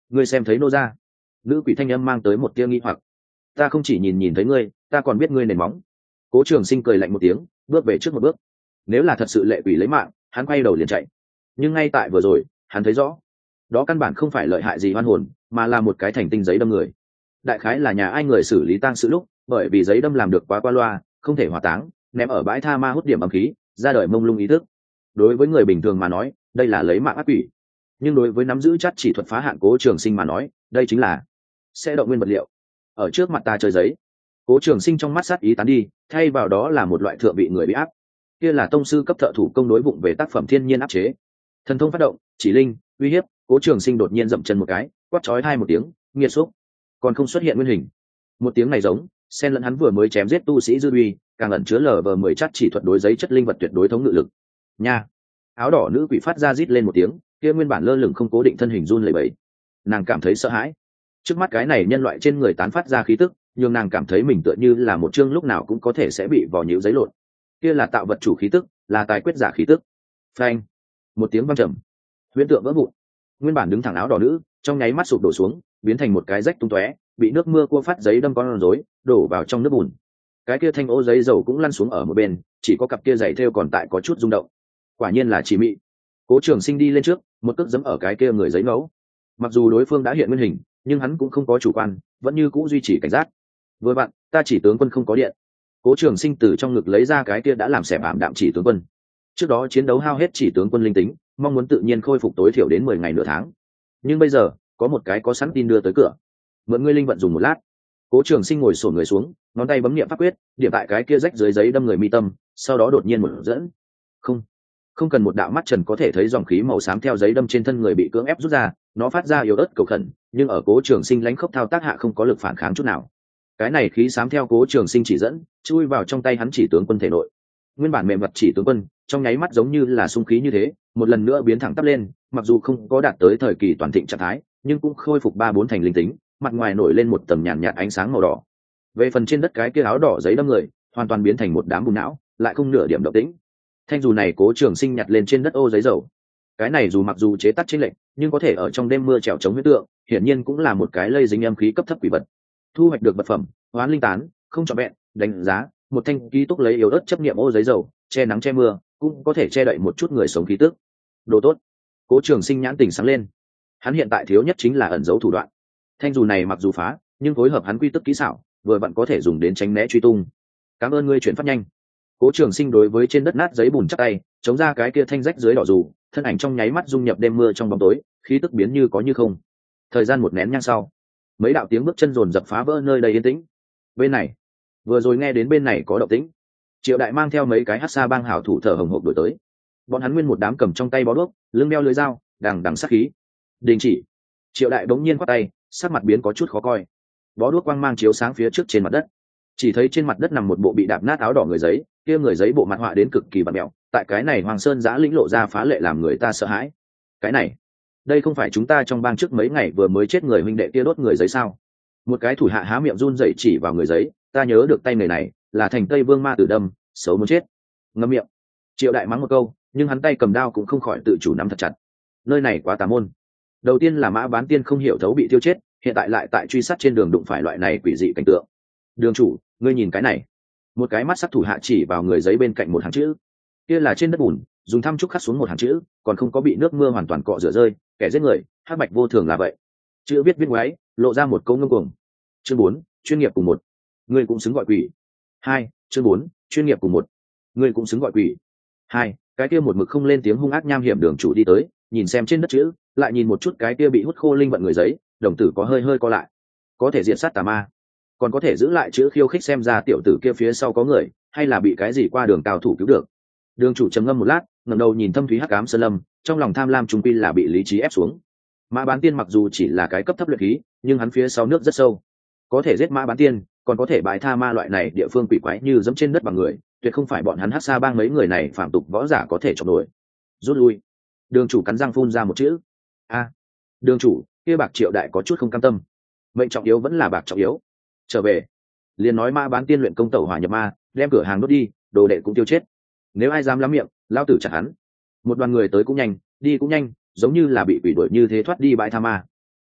A: ngươi xem thấy nô ra. Nữ quỷ thanh âm mang tới một tia nghi hoặc. Ta không chỉ nhìn nhìn thấy ngươi, ta còn biết ngươi nền móng. Cố Trường Sinh cười lạnh một tiếng, bước về trước một bước. Nếu là thật sự lệ quỷ lấy mạng, hắn quay đầu liền chạy. Nhưng ngay tại vừa rồi, hắn thấy rõ, đó căn bản không phải lợi hại gì oan hồn, mà là một cái thành tinh giấy đâm người. Đại khái là nhà ai người xử lý tang sự lúc, bởi vì giấy đâm làm được quá qua loa, không thể hỏa táng, ném ở bãi tha ma hút điểm âm khí, ra đời mông lung ý thức. Đối với người bình thường mà nói, đây là lấy mạng ác quỷ. Nhưng đối với nắm giữ chất chỉ thuật phá hạn Cố Trường Sinh mà nói, đây chính là sẽ động nguyên vật liệu. Ở trước mặt ta chơi giấy. Cố Trường Sinh trong mắt sát ý tán đi, thay vào đó là một loại thượng vị người bị áp. Kia là tông sư cấp thợ thủ công đối vụng về tác phẩm thiên nhiên áp chế. Thần thông phát động, chỉ linh, uy hiếp. Cố Trường Sinh đột nhiên dậm chân một cái, quát chói hai một tiếng, nghiệt xúc. Còn không xuất hiện nguyên hình. Một tiếng này giống, xen lẫn hắn vừa mới chém giết tu sĩ dư uy, càng ẩn chứa lờ vờ mười chất chỉ thuật đối giấy chất linh vật tuyệt đối thống ngự lực. Nha. Áo đỏ nữ quỷ phát ra rít lên một tiếng, kia nguyên bản lơ lửng không cố định thân hình run lẩy bẩy. Nàng cảm thấy sợ hãi. Trước mắt cái này nhân loại trên người tán phát ra khí tức, nhưng nàng cảm thấy mình tựa như là một chương lúc nào cũng có thể sẽ bị vò nhũ giấy lộn. Kia là tạo vật chủ khí tức, là tài quyết giả khí tức. Phanh. Một tiếng vang trầm, huyễn tượng vỡ vụn. Nguyên bản đứng thẳng áo đỏ nữ, trong nháy mắt sụp đổ xuống, biến thành một cái rách tung tóe, bị nước mưa cua phát giấy đâm con rối, đổ vào trong nước bùn. Cái kia thanh ô giấy dầu cũng lăn xuống ở một bên, chỉ có cặp kia giày thêu còn tại có chút rung động. Quả nhiên là chỉ mị. Cố Trường Sinh đi lên trước, một cước giẫm ở cái kia người giấy ngấu. Mặc dù đối phương đã hiện nguyên hình, nhưng hắn cũng không có chủ quan, vẫn như cũ duy trì cảnh giác. Vừa vặn, ta chỉ tướng quân không có điện. Cố Trường Sinh từ trong ngực lấy ra cái kia đã làm xẻ ảm đạm chỉ tướng quân. Trước đó chiến đấu hao hết chỉ tướng quân linh tính, mong muốn tự nhiên khôi phục tối thiểu đến mười ngày nửa tháng. Nhưng bây giờ, có một cái có sẵn tin đưa tới cửa. Mượn ngươi linh vận dùng một lát. Cố Trường Sinh ngồi xổm người xuống, ngón tay bấm niệm pháp quyết, điểm tại cái kia rách dưới giấy đâm người mi tâm, sau đó đột nhiên một dẫn. Không, không cần một đạo mắt trần có thể thấy dòng khí màu xám theo giấy đâm trên thân người bị cưỡng ép rút ra, nó phát ra yếu ớt cầu khẩn, nhưng ở Cố Trường Sinh lãnh khốc thao tác hạ không có lực phản kháng chút nào. Cái này khí xám theo Cố Trường Sinh chỉ dẫn, chui vào trong tay hắn chỉ tướng quân thể nội. Nguyên bản mềm vật chỉ tướng quân, trong nháy mắt giống như là xung khí như thế, một lần nữa biến thẳng tắp lên, mặc dù không có đạt tới thời kỳ toàn thịnh trạng thái, nhưng cũng khôi phục ba bốn thành linh tính, mặt ngoài nổi lên một tầng nhàn nhạt ánh sáng màu đỏ. Về phần trên đất cái kia áo đỏ giấy đâm người, hoàn toàn biến thành một đám bùn não, lại không nửa điểm động tĩnh. Thanh dù này Cố Trường Sinh nhặt lên trên đất ô giấy dầu. Cái này dù mặc dù chế tác chênh lệch, nhưng có thể ở trong đêm mưa trèo chống huyết tượng, hiển nhiên cũng là một cái lây dính âm khí cấp thấp quỷ vật. Thu hoạch được vật phẩm, hoán linh tán, không trọn vẹn, đánh giá, một thanh ký túc lấy yếu ớt chấp niệm ô giấy dầu, che nắng che mưa, cũng có thể che đậy một chút người sống khí tức. Đồ tốt. Cố Trường Sinh nhãn tỉnh sáng lên. Hắn hiện tại thiếu nhất chính là ẩn giấu thủ đoạn. Thanh dù này mặc dù phá, nhưng phối hợp hắn quy tức kỹ xảo, vừa vặn có thể dùng đến tránh né truy tung. Cảm ơn ngươi chuyển phát nhanh. Cố Trường Sinh đối với trên đất nát giấy bùn chắp tay, chống ra cái kia thanh rách dưới đỏ dù, thân ảnh trong nháy mắt dung nhập đêm mưa trong bóng tối, khí tức biến như có như không. Thời gian một nén nhang sau, mấy đạo tiếng bước chân rồn rập phá vỡ nơi đầy yên tĩnh. Bên này, vừa rồi nghe đến bên này có động tĩnh. Triệu Đại mang theo mấy cái hắc sa bang hảo thủ thở hồng hộc đuổi tới. Bọn hắn nguyên một đám cầm trong tay bó đuốc, lưng đeo lưỡi dao, đằng đằng sát khí. Đình chỉ. Triệu Đại bỗng nhiên quát tay, sắc mặt biến có chút khó coi. Bó đuốc quang mang chiếu sáng phía trước trên mặt đất. Chỉ thấy trên mặt đất nằm một bộ bị đạp nát áo đỏ người giấy, kia người giấy bộ mặt họa đến cực kỳ bặm mẹo, tại cái này Hoàng Sơn giã lĩnh lộ ra phá lệ làm người ta sợ hãi. Cái này, đây không phải chúng ta trong bang trước mấy ngày vừa mới chết người huynh đệ kia đốt người giấy sao? Một cái thủ hạ há miệng run rẩy chỉ vào người giấy, ta nhớ được tay người này là thành Tây Vương ma tử đâm, xấu muốn chết. Ngậm miệng. Triệu Đại mắng một câu, nhưng hắn tay cầm đao cũng không khỏi tự chủ nắm thật chặt. Nơi này quá tà môn. Đầu tiên là Mã Bán Tiên không hiểu thấu bị tiêu chết, hiện tại lại tại truy sát trên đường đụng phải loại này quỷ dị cảnh tượng. Đường chủ, ngươi nhìn cái này. Một cái mắt sắc thủ hạ chỉ vào người giấy bên cạnh một hàng chữ. Kia là trên đất bùn, dùng thăm trúc khắc xuống một hàng chữ, còn không có bị nước mưa hoàn toàn cọ rửa rơi, kẻ giết người, hắc bạch vô thường là vậy. Chữ viết viết ngoáy, lộ ra một câu ngông cuồng. Chương bốn, chuyên nghiệp cùng một. Ngươi cũng xứng gọi quỷ. Hai, chương bốn, chuyên nghiệp cùng một. Ngươi cũng xứng gọi quỷ. Hai, cái kia một mực không lên tiếng hung ác nham hiểm đường chủ đi tới, nhìn xem trên đất chữ, lại nhìn một chút cái kia bị hút khô linh vận người giấy, đồng tử có hơi hơi co lại. Có thể diện sát tà ma, còn có thể giữ lại chữ khiêu khích xem ra tiểu tử kia phía sau có người, hay là bị cái gì qua đường cao thủ cứu được. Đường chủ trầm ngâm một lát, ngẩng đầu nhìn thâm thúy hắc ám sơn lâm, trong lòng tham lam trung quy là bị lý trí ép xuống. Mã Bán Tiên mặc dù chỉ là cái cấp thấp luyện khí, nhưng hắn phía sau nước rất sâu, có thể giết Mã Bán Tiên, còn có thể bài tha ma loại này địa phương quỷ quái như dẫm trên đất bằng người, tuyệt không phải bọn hắn hắc sa bang mấy người này phạm tục võ giả có thể chọc nổi. Rút lui. Đường chủ cắn răng phun ra một chữ. A. Đường chủ, kia Bạc Triệu Đại có chút không cam tâm. Mệnh trọng yếu vẫn là bạc trọng yếu. Trở về. Liền nói Mã Bán Tiên luyện công tẩu hỏa nhập ma, đem cửa hàng đốt đi, đồ đệ cũng tiêu chết. Nếu ai dám lắm miệng, lao tử chặt hắn. Một đoàn người tới cũng nhanh, đi cũng nhanh, giống như là bị quỷ đuổi như thế thoát đi bãi tha ma.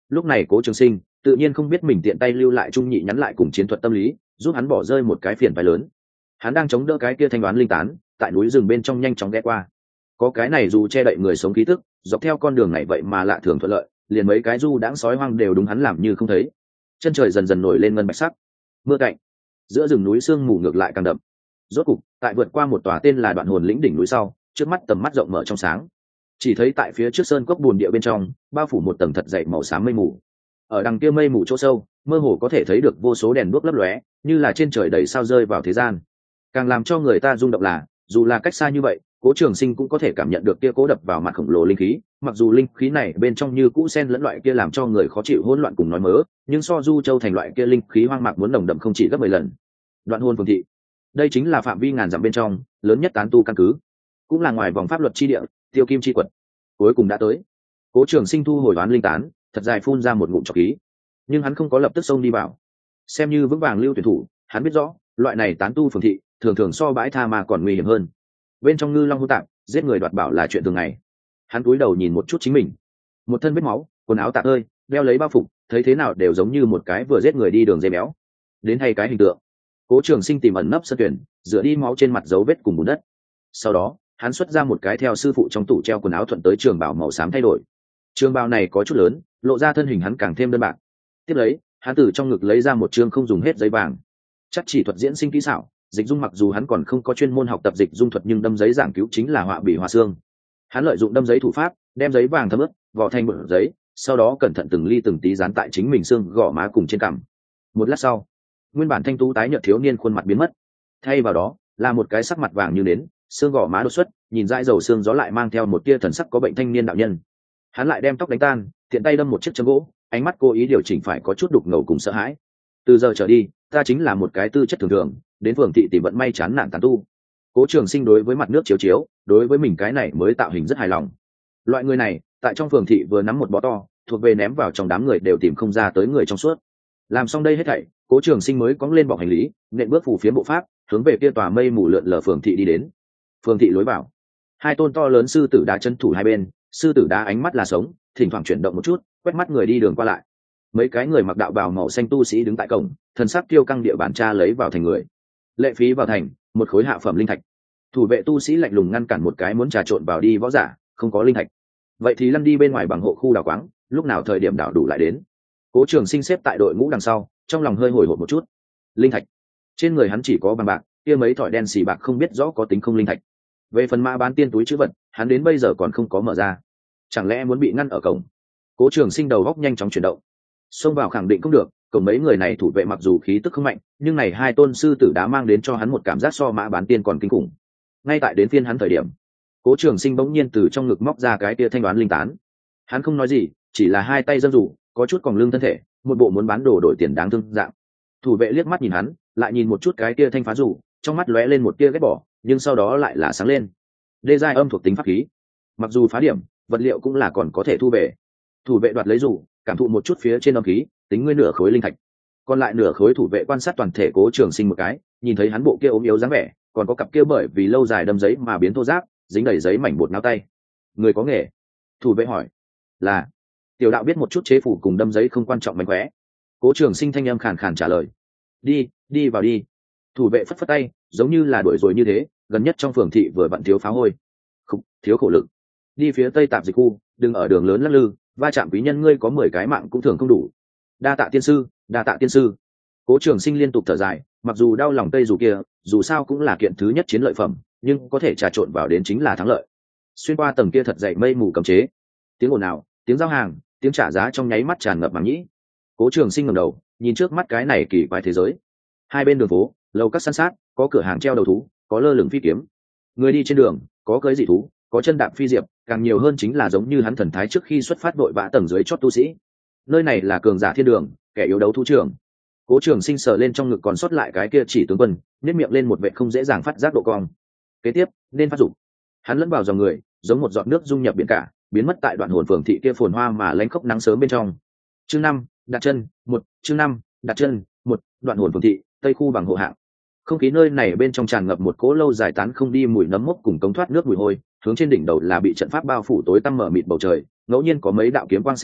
A: lúc này Cố Trường Sinh tự nhiên không biết mình tiện tay lưu lại trung nhị nhắn lại cùng chiến thuật tâm lý giúp hắn bỏ rơi một cái phiền phái lớn. Hắn đang chống đỡ cái kia thanh đoán linh tán tại núi rừng bên trong nhanh chóng ghé qua, có cái này dù che đậy người sống khí tức dọc theo con đường này vậy mà lạ thường thuận lợi, liền mấy cái du đãng sói hoang đều đúng hắn làm như không thấy. Chân trời dần dần nổi lên ngân bạch sắc, mưa cạnh giữa rừng núi sương mù ngược lại càng đậm. Rốt cục tại vượt qua một tòa tên là Đoạn Hồn lĩnh đỉnh núi sau, trước mắt tầm mắt rộng mở trong sáng, chỉ thấy tại phía trước sơn cốc bùn địa bên trong bao phủ một tầng thật dày màu xám mây mù. Ở đằng kia mây mù chỗ sâu mơ hồ có thể thấy được vô số đèn đuốc lấp lóe, như là trên trời đầy sao rơi vào thế gian. Càng làm cho người ta rung động là dù là cách xa như vậy, Cố Trường Sinh cũng có thể cảm nhận được kia cố đập vào mặt khổng lồ linh khí, mặc dù linh khí này bên trong như cũ xen lẫn loại kia làm cho người khó chịu hỗn loạn cùng nói mớ, nhưng so Du Châu thành loại kia linh khí hoang mạc muốn nồng đậm không chỉ gấp mười lần. Đoạn Hồn Phường thị, đây chính là phạm vi ngàn dặm bên trong lớn nhất tán tu căn cứ, cũng là ngoài vòng pháp luật chi địa, tiêu kim chi quật. Cuối cùng đã tới. Cố Trường Sinh thu hồi đoán linh tán, thật dài phun ra một ngụm trọc khí, nhưng hắn không có lập tức xông đi vào, xem như vững vàng lưu tuyển thủ. Hắn biết rõ loại này tán tu phường thị thường thường so bãi tha ma còn nguy hiểm hơn, bên trong ngư long hỗn tạp, giết người đoạt bảo là chuyện thường ngày. Hắn cúi đầu nhìn một chút chính mình, một thân vết máu, quần áo tạp ơi, đeo lấy bao phục, thấy thế nào đều giống như một cái vừa giết người đi đường dây béo. Đến hay cái hình tượng. Cố Trường Sinh tìm ẩn nấp sân tuyển, rửa đi máu trên mặt dấu vết cùng bùn đất. Sau đó hắn xuất ra một cái theo sư phụ trong tủ treo quần áo thuận tới trường bào màu xám thay đổi. Trường bào này có chút lớn, lộ ra thân hình hắn càng thêm đơn bạc. Tiếp lấy hắn từ trong ngực lấy ra một chương không dùng hết giấy vàng, chắc chỉ thuật diễn sinh kỹ xảo dịch dung. Mặc dù hắn còn không có chuyên môn học tập dịch dung thuật, nhưng đâm giấy giảng cứu chính là họa bì hòa xương. Hắn lợi dụng đâm giấy thủ pháp đem giấy vàng thấm ướt vỏ thành bột giấy, sau đó cẩn thận từng ly từng tí dán tại chính mình xương gò má cùng trên cằm. Một lát sau, nguyên bản thanh tú tái nhợt thiếu niên khuôn mặt biến mất, thay vào đó là một cái sắc mặt vàng như nến, xương gò má đột xuất, nhìn dãi dầu xương gió lại mang theo một tia thần sắc có bệnh thanh niên đạo nhân. Hắn lại đem tóc đánh tan, tiện tay đâm một chiếc châm gỗ, ánh mắt cố ý điều chỉnh phải có chút đục ngầu cùng sợ hãi. Từ giờ trở đi ta chính là một cái tư chất thường thường đến phường thị tìm vận may chán nản tàn tu. Cố Trường Sinh đối với mặt nước chiếu chiếu, đối với mình cái này mới tạo hình rất hài lòng. Loại người này tại trong phường thị vừa nắm một bó to, thuộc về ném vào trong đám người đều tìm không ra tới người trong suốt. Làm xong đây hết thảy, Cố Trường Sinh mới cõng lên bọc hành lý, nện bước phù phiếm bộ pháp, hướng về kia tòa mây mù lượn lờ phường thị đi đến. Phường thị lối vào, hai tôn to lớn sư tử đá chân thủ hai bên, sư tử đá ánh mắt là sống, thỉnh thoảng chuyển động một chút, quét mắt người đi đường qua lại. Mấy cái người mặc đạo bào màu xanh tu sĩ đứng tại cổng, thần sắc tiêu căng địa bản tra lấy vào thành người. Lệ phí vào thành, một khối hạ phẩm linh thạch. Thủ vệ tu sĩ lạnh lùng ngăn cản một cái muốn trà trộn vào đi võ giả, không có linh thạch, vậy thì lăn đi bên ngoài bằng hộ khu đào quáng, lúc nào thời điểm đảo đủ lại đến. Cố Trường Sinh xếp tại đội ngũ đằng sau, trong lòng hơi hồi hộp một chút. Linh thạch trên người hắn chỉ có bằng bạc, kia mấy thỏi đen xì bạc không biết rõ có tính không linh thạch. Về phần mã bán tiên túi chữ vật, hắn đến bây giờ còn không có mở ra, chẳng lẽ muốn bị ngăn ở cổng? Cố Trường Sinh đầu góc nhanh chóng chuyển động, xông vào khẳng định không được. Cổng mấy người này thủ vệ mặc dù khí tức không mạnh, nhưng này hai tôn sư tử đã mang đến cho hắn một cảm giác so mã bán tiên còn kinh khủng. Ngay tại đến phiên hắn thời điểm, Cố Trường Sinh bỗng nhiên từ trong ngực móc ra cái tia thanh đoán linh tán. Hắn không nói gì, chỉ là hai tay dâng rủ, có chút còng lưng thân thể, một bộ muốn bán đồ đổi tiền đáng thương dạng. Thủ vệ liếc mắt nhìn hắn, lại nhìn một chút cái tia thanh phá rủ, trong mắt lóe lên một tia ghét bỏ, nhưng sau đó lại là sáng lên. Đê giai âm thuộc tính pháp khí, mặc dù phá điểm, vật liệu cũng là còn có thể thu về. Thủ vệ đoạt lấy rủ, cảm thụ một chút phía trên âm khí, tính nguyên nửa khối linh thạch. Còn lại nửa khối thủ vệ quan sát toàn thể Cố Trường Sinh một cái, nhìn thấy hắn bộ kia ốm yếu dáng vẻ, còn có cặp kia bởi vì lâu dài đâm giấy mà biến thô ráp, dính đầy giấy mảnh bột náo tay. Người có nghề? Thủ vệ hỏi. Là. Tiểu đạo biết một chút chế phủ cùng đâm giấy không quan trọng mánh khóe. Cố Trường Sinh thanh âm khàn khàn trả lời. Đi, đi vào đi. Thủ vệ phất phất tay, giống như là đuổi rồi như thế, gần nhất trong phường thị vừa vặn thiếu phá hôi. Không, thiếu khổ lực. Đi phía tây tạp dịch khu, đừng ở đường lớn lắc lư, va chạm quý nhân ngươi có mười cái mạng cũng thường không đủ. Đa tạ tiên sư, đa tạ tiên sư. Cố Trường Sinh liên tục thở dài, mặc dù đau lòng tây dù kia, dù sao cũng là kiện thứ nhất chiến lợi phẩm, nhưng có thể trà trộn vào đến chính là thắng lợi. Xuyên qua tầng kia thật dày mây mù cấm chế, tiếng ồn ào, tiếng giao hàng, tiếng trả giá trong nháy mắt tràn ngập màng nhĩ. Cố Trường Sinh ngẩng đầu, nhìn trước mắt cái này kỳ quái thế giới. Hai bên đường phố, lầu các san sát, có cửa hàng treo đầu thú, có lơ lửng phi kiếm. Người đi trên đường, có cưỡi dị thú, có chân đạp phi diệp, càng nhiều hơn chính là giống như hắn thần thái trước khi xuất phát đội vã tầng dưới chót tu sĩ. Nơi này là cường giả thiên đường, kẻ yếu đấu thú trường. Cố Trường Sinh sờ lên trong ngực còn sót lại cái kia chỉ tướng quân, nhếch miệng lên một vẻ không dễ dàng phát giác độ cong. Kế tiếp, nên phát dụng. Hắn lẫn vào dòng người, giống một giọt nước dung nhập biển cả, biến mất tại Đoạn Hồn phường thị kia phồn hoa mà lánh khốc nắng sớm bên trong. Chương năm, đặt chân, một, chương năm, đặt chân, một, Đoạn Hồn phường thị, tây khu bằng hộ hạng. Không khí nơi này bên trong tràn ngập một cỗ lâu dài tán không đi mùi nấm mốc cùng cống thoát nước mùi hôi, hướng trên đỉnh đầu là bị trận pháp bao phủ tối tăm mở mịt bầu trời, ngẫu nhiên có mấy đạo kiếm quang xẹt qua,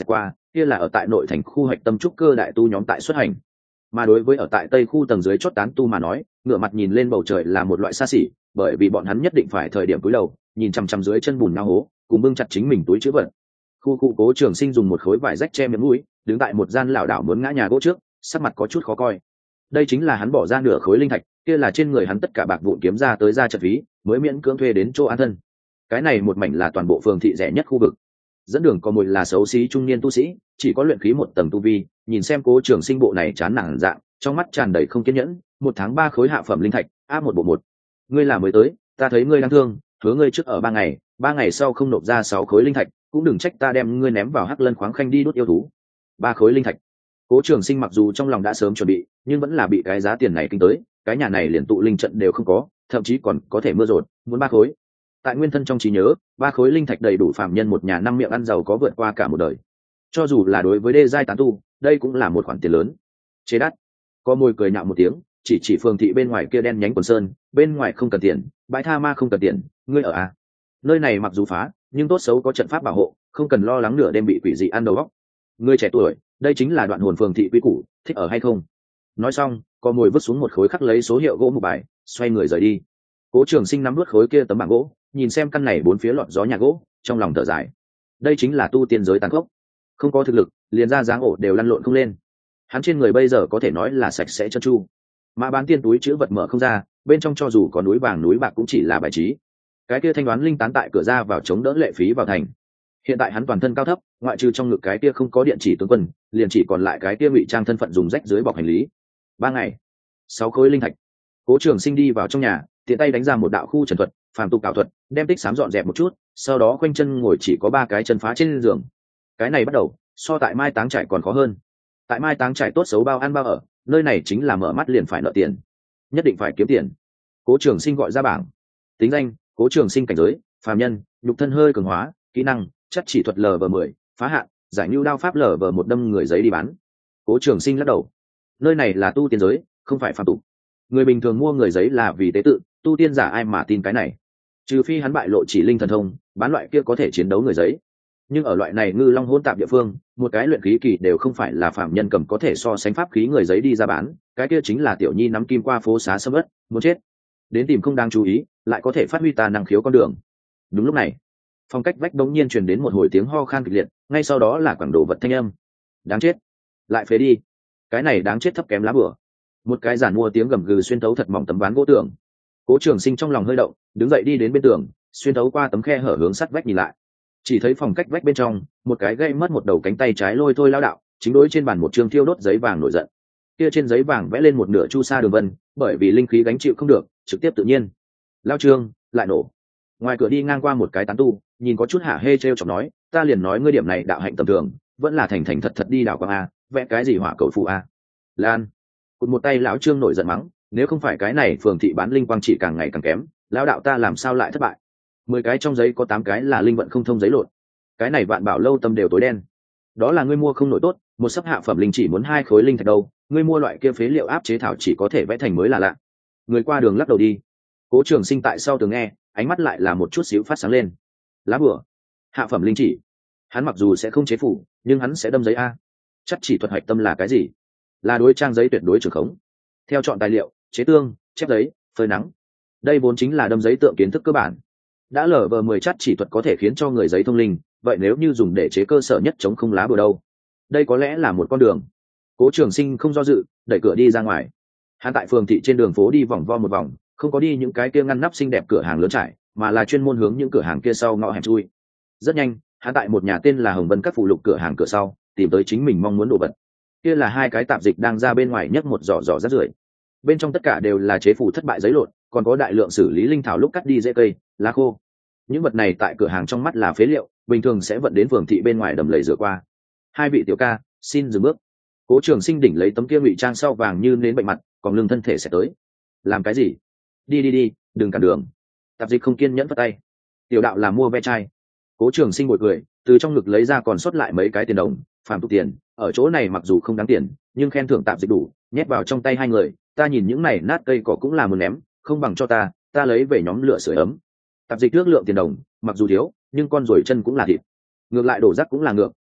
A: kia là ở tại nội thành khu hạch tâm trúc cơ đại tu nhóm tại xuất hành. Mà đối với ở tại tây khu tầng dưới chót tán tu mà nói, ngửa mặt nhìn lên bầu trời là một loại xa xỉ, bởi vì bọn hắn nhất định phải thời điểm cúi đầu nhìn chằm chằm dưới chân bùn nhau hố, cùng bưng chặt chính mình túi chữ vật. Khu cụ Cố Trường Sinh dùng một khối vải rách che miệng mũi, đứng tại một gian lảo đảo muốn ngã nhà gỗ trước, sắc mặt có chút khó coi. Đây chính là hắn bỏ ra nửa khối linh thạch, kia là trên người hắn tất cả bạc vụn kiếm ra tới ra trận phí, mới miễn cưỡng thuê đến chỗ an thân. Cái này một mảnh là toàn bộ phường thị rẻ nhất khu vực. Dẫn đường có một là xấu xí trung niên tu sĩ, chỉ có luyện khí một tầng tu vi, nhìn xem Cố Trường Sinh bộ này chán nản dạng, trong mắt tràn đầy không kiên nhẫn. Một tháng ba khối hạ phẩm linh thạch, áp một bộ một. Ngươi là mới tới, ta thấy ngươi đang thương, hứa ngươi trước ở ba ngày, ba ngày sau không nộp ra sáu khối linh thạch, cũng đừng trách ta đem ngươi ném vào hắc lân khoáng khanh đi đốt yêu thú. Ba khối linh thạch. Cố Trường Sinh mặc dù trong lòng đã sớm chuẩn bị, nhưng vẫn là bị cái giá tiền này kinh tới, cái nhà này liền tụ linh trận đều không có, thậm chí còn có thể mưa rột, muốn ba khối. Tại nguyên thân trong trí nhớ, ba khối linh thạch đầy đủ phàm nhân một nhà năm miệng ăn giàu có vượt qua cả một đời. Cho dù là đối với đê giai tán tu, đây cũng là một khoản tiền lớn. Chế đắt. Có môi cười nhạo một tiếng, chỉ chỉ phường thị bên ngoài kia đen nhánh quần sơn, bên ngoài không cần tiền, bãi tha ma không cần tiền, ngươi ở à? Nơi này mặc dù phá, nhưng tốt xấu có trận pháp bảo hộ, không cần lo lắng nửa đêm bị quỷ dị ăn đầu óc. Ngươi trẻ tuổi, đây chính là đoạn hồn phường thị quy củ, thích ở hay không? Nói xong, có mồi vứt xuống một khối khắc lấy số hiệu gỗ một bài, xoay người rời đi. Cố Trường Sinh nắm vớt khối kia tấm bảng gỗ, nhìn xem căn này bốn phía lọt gió nhà gỗ, trong lòng thở dài. Đây chính là tu tiên giới tàn khốc, không có thực lực, liền ra dáng ổ đều lăn lộn không lên. Hắn trên người bây giờ có thể nói là sạch sẽ trơn tru, mà bán tiên túi chữ vật mở không ra, bên trong cho dù có núi vàng núi bạc cũng chỉ là bài trí. Cái kia thanh đoán linh tán tại cửa ra vào chống đỡ lệ phí vào thành. Hiện tại hắn toàn thân cao thấp, ngoại trừ trong ngực cái kia không có điện chỉ tướng quân, liền chỉ còn lại cái kia ngụy trang thân phận dùng rách dưới bọc hành lý. Ba ngày, sáu khối linh thạch. Cố Trường Sinh đi vào trong nhà, tiện tay đánh ra một đạo khu trần thuật, phàm tục ảo thuật, đem tích sám dọn dẹp một chút, sau đó quanh chân ngồi chỉ có ba cái chân phá trên giường. Cái này bắt đầu, so tại Mai Táng trại còn khó hơn. Tại Mai Táng trại tốt xấu bao ăn bao ở, nơi này chính là mở mắt liền phải nợ tiền, nhất định phải kiếm tiền. Cố Trường Sinh gọi ra bảng, tính danh: Cố Trường Sinh, cảnh giới phàm nhân, nhục thân hơi cường hóa, kỹ năng chất chỉ thuật lv mười, phá hạn, giải nhu đao pháp lv một, đâm người giấy đi bán. Cố Trường Sinh lắc đầu, nơi này là tu tiên giới, không phải phàm tục. Người bình thường mua người giấy là vì tế tự, tu tiên giả ai mà tin cái này? Trừ phi hắn bại lộ chỉ linh thần thông, bán loại kia có thể chiến đấu người giấy. Nhưng ở loại này ngư long hỗn tạp địa phương, một cái luyện khí kỳ đều không phải là phạm nhân cầm có thể so sánh pháp khí người giấy đi ra bán, cái kia chính là tiểu nhi nắm kim qua phố xá sâm ớt, muốn chết. Đến tìm không đáng chú ý, lại có thể phát huy ta năng khiếu con đường. Đúng lúc này, phong cách vách đống nhiên truyền đến một hồi tiếng ho khan kịch liệt, ngay sau đó là quảng đồ vật thanh âm. Đáng chết, lại phế đi, cái này đáng chết thấp kém lá bửa. Một cái giản mua tiếng gầm gừ xuyên thấu thật mỏng tấm ván gỗ tường. Cố Trường Sinh trong lòng hơi động, đứng dậy đi đến bên tường, xuyên thấu qua tấm khe hở hướng sắt vách nhìn lại. Chỉ thấy phòng cách vách bên trong, một cái gây mất một đầu cánh tay trái lôi thôi lao đạo, chính đối trên bàn một trường thiêu đốt giấy vàng nổi giận. Kia trên giấy vàng vẽ lên một nửa chu sa đường vân, bởi vì linh khí gánh chịu không được, trực tiếp tự nhiên. Lao trương, lại nổ. Ngoài cửa đi ngang qua một cái tán tu, nhìn có chút hả hê trêu chọc nói, ta liền nói ngươi điểm này đạo hạnh tầm thường, vẫn là thành thành thật thật đi đảo quang a, vẽ cái gì hỏa cầu phụ a. Lan. Cụt một tay lão trương nổi giận mắng, nếu không phải cái này phường thị bán linh quang chỉ càng ngày càng kém, lão đạo ta làm sao lại thất bại? Mười cái trong giấy có tám cái là linh vận không thông giấy lộn, cái này vạn bảo lâu tâm đều tối đen. Đó là ngươi mua không nổi tốt, một sấp hạ phẩm linh chỉ muốn hai khối linh thạch đâu, ngươi mua loại kia phế liệu áp chế thảo chỉ có thể vẽ thành mới là lạ. Người qua đường lắc đầu đi. Cố Trường Sinh tại sau tường nghe, ánh mắt lại là một chút xíu phát sáng lên. Lá bửa, hạ phẩm linh chỉ, hắn mặc dù sẽ không chế phủ, nhưng hắn sẽ đâm giấy a. Chắc chỉ thuật hạch tâm là cái gì? Là đối trang giấy tuyệt đối trường khống. Theo chọn tài liệu, chế tương, chép giấy, phơi nắng, đây vốn chính là đâm giấy tượng kiến thức cơ bản. Đã lở vờ mười chắc chỉ thuật có thể khiến cho người giấy thông linh, vậy nếu như dùng để chế cơ sở nhất chống không lá bừa đâu? Đây có lẽ là một con đường. Cố Trường Sinh không do dự, đẩy cửa đi ra ngoài. Hắn tại phường thị trên đường phố đi vòng vo một vòng, không có đi những cái kia ngăn nắp xinh đẹp cửa hàng lớn trải, mà là chuyên môn hướng những cửa hàng kia sau ngõ hẻm chui. Rất nhanh, hắn tại một nhà tên là Hồng Vân các phụ lục cửa hàng cửa sau, tìm tới chính mình mong muốn đồ vật. Kia là hai cái tạp dịch đang ra bên ngoài nhấc một giỏ giỏ rác rưởi. Bên trong tất cả đều là chế phủ thất bại giấy lộn, còn có đại lượng xử lý linh thảo lúc cắt đi rễ cây, lá khô. Những vật này tại cửa hàng trong mắt là phế liệu, bình thường sẽ vận đến phường thị bên ngoài đầm lầy rửa qua. Hai vị tiểu ca, xin dừng bước. Cố Trường Sinh đỉnh lấy tấm kia ngụy trang sau vàng như nến bệnh mặt, còn lưng thân thể sẽ tới. Làm cái gì? Đi đi đi, đừng cản đường. Tạp dịch không kiên nhẫn vất tay. Tiểu đạo là mua ve chai. Cố Trường Sinh bồi cười, từ trong ngực lấy ra còn sót lại mấy cái tiền đồng, phàm tục tiền, ở chỗ này mặc dù không đáng tiền, nhưng khen thưởng tạp dịch đủ, nhét vào trong tay hai người. Ta nhìn những này nát cây cỏ cũng là muốn ném, không bằng cho ta, ta lấy về nhóm lửa sưởi ấm. Tạp dịch ước lượng tiền đồng, mặc dù thiếu, nhưng con rồi chân cũng là thịt. Ngược lại đổ rác cũng là ngược,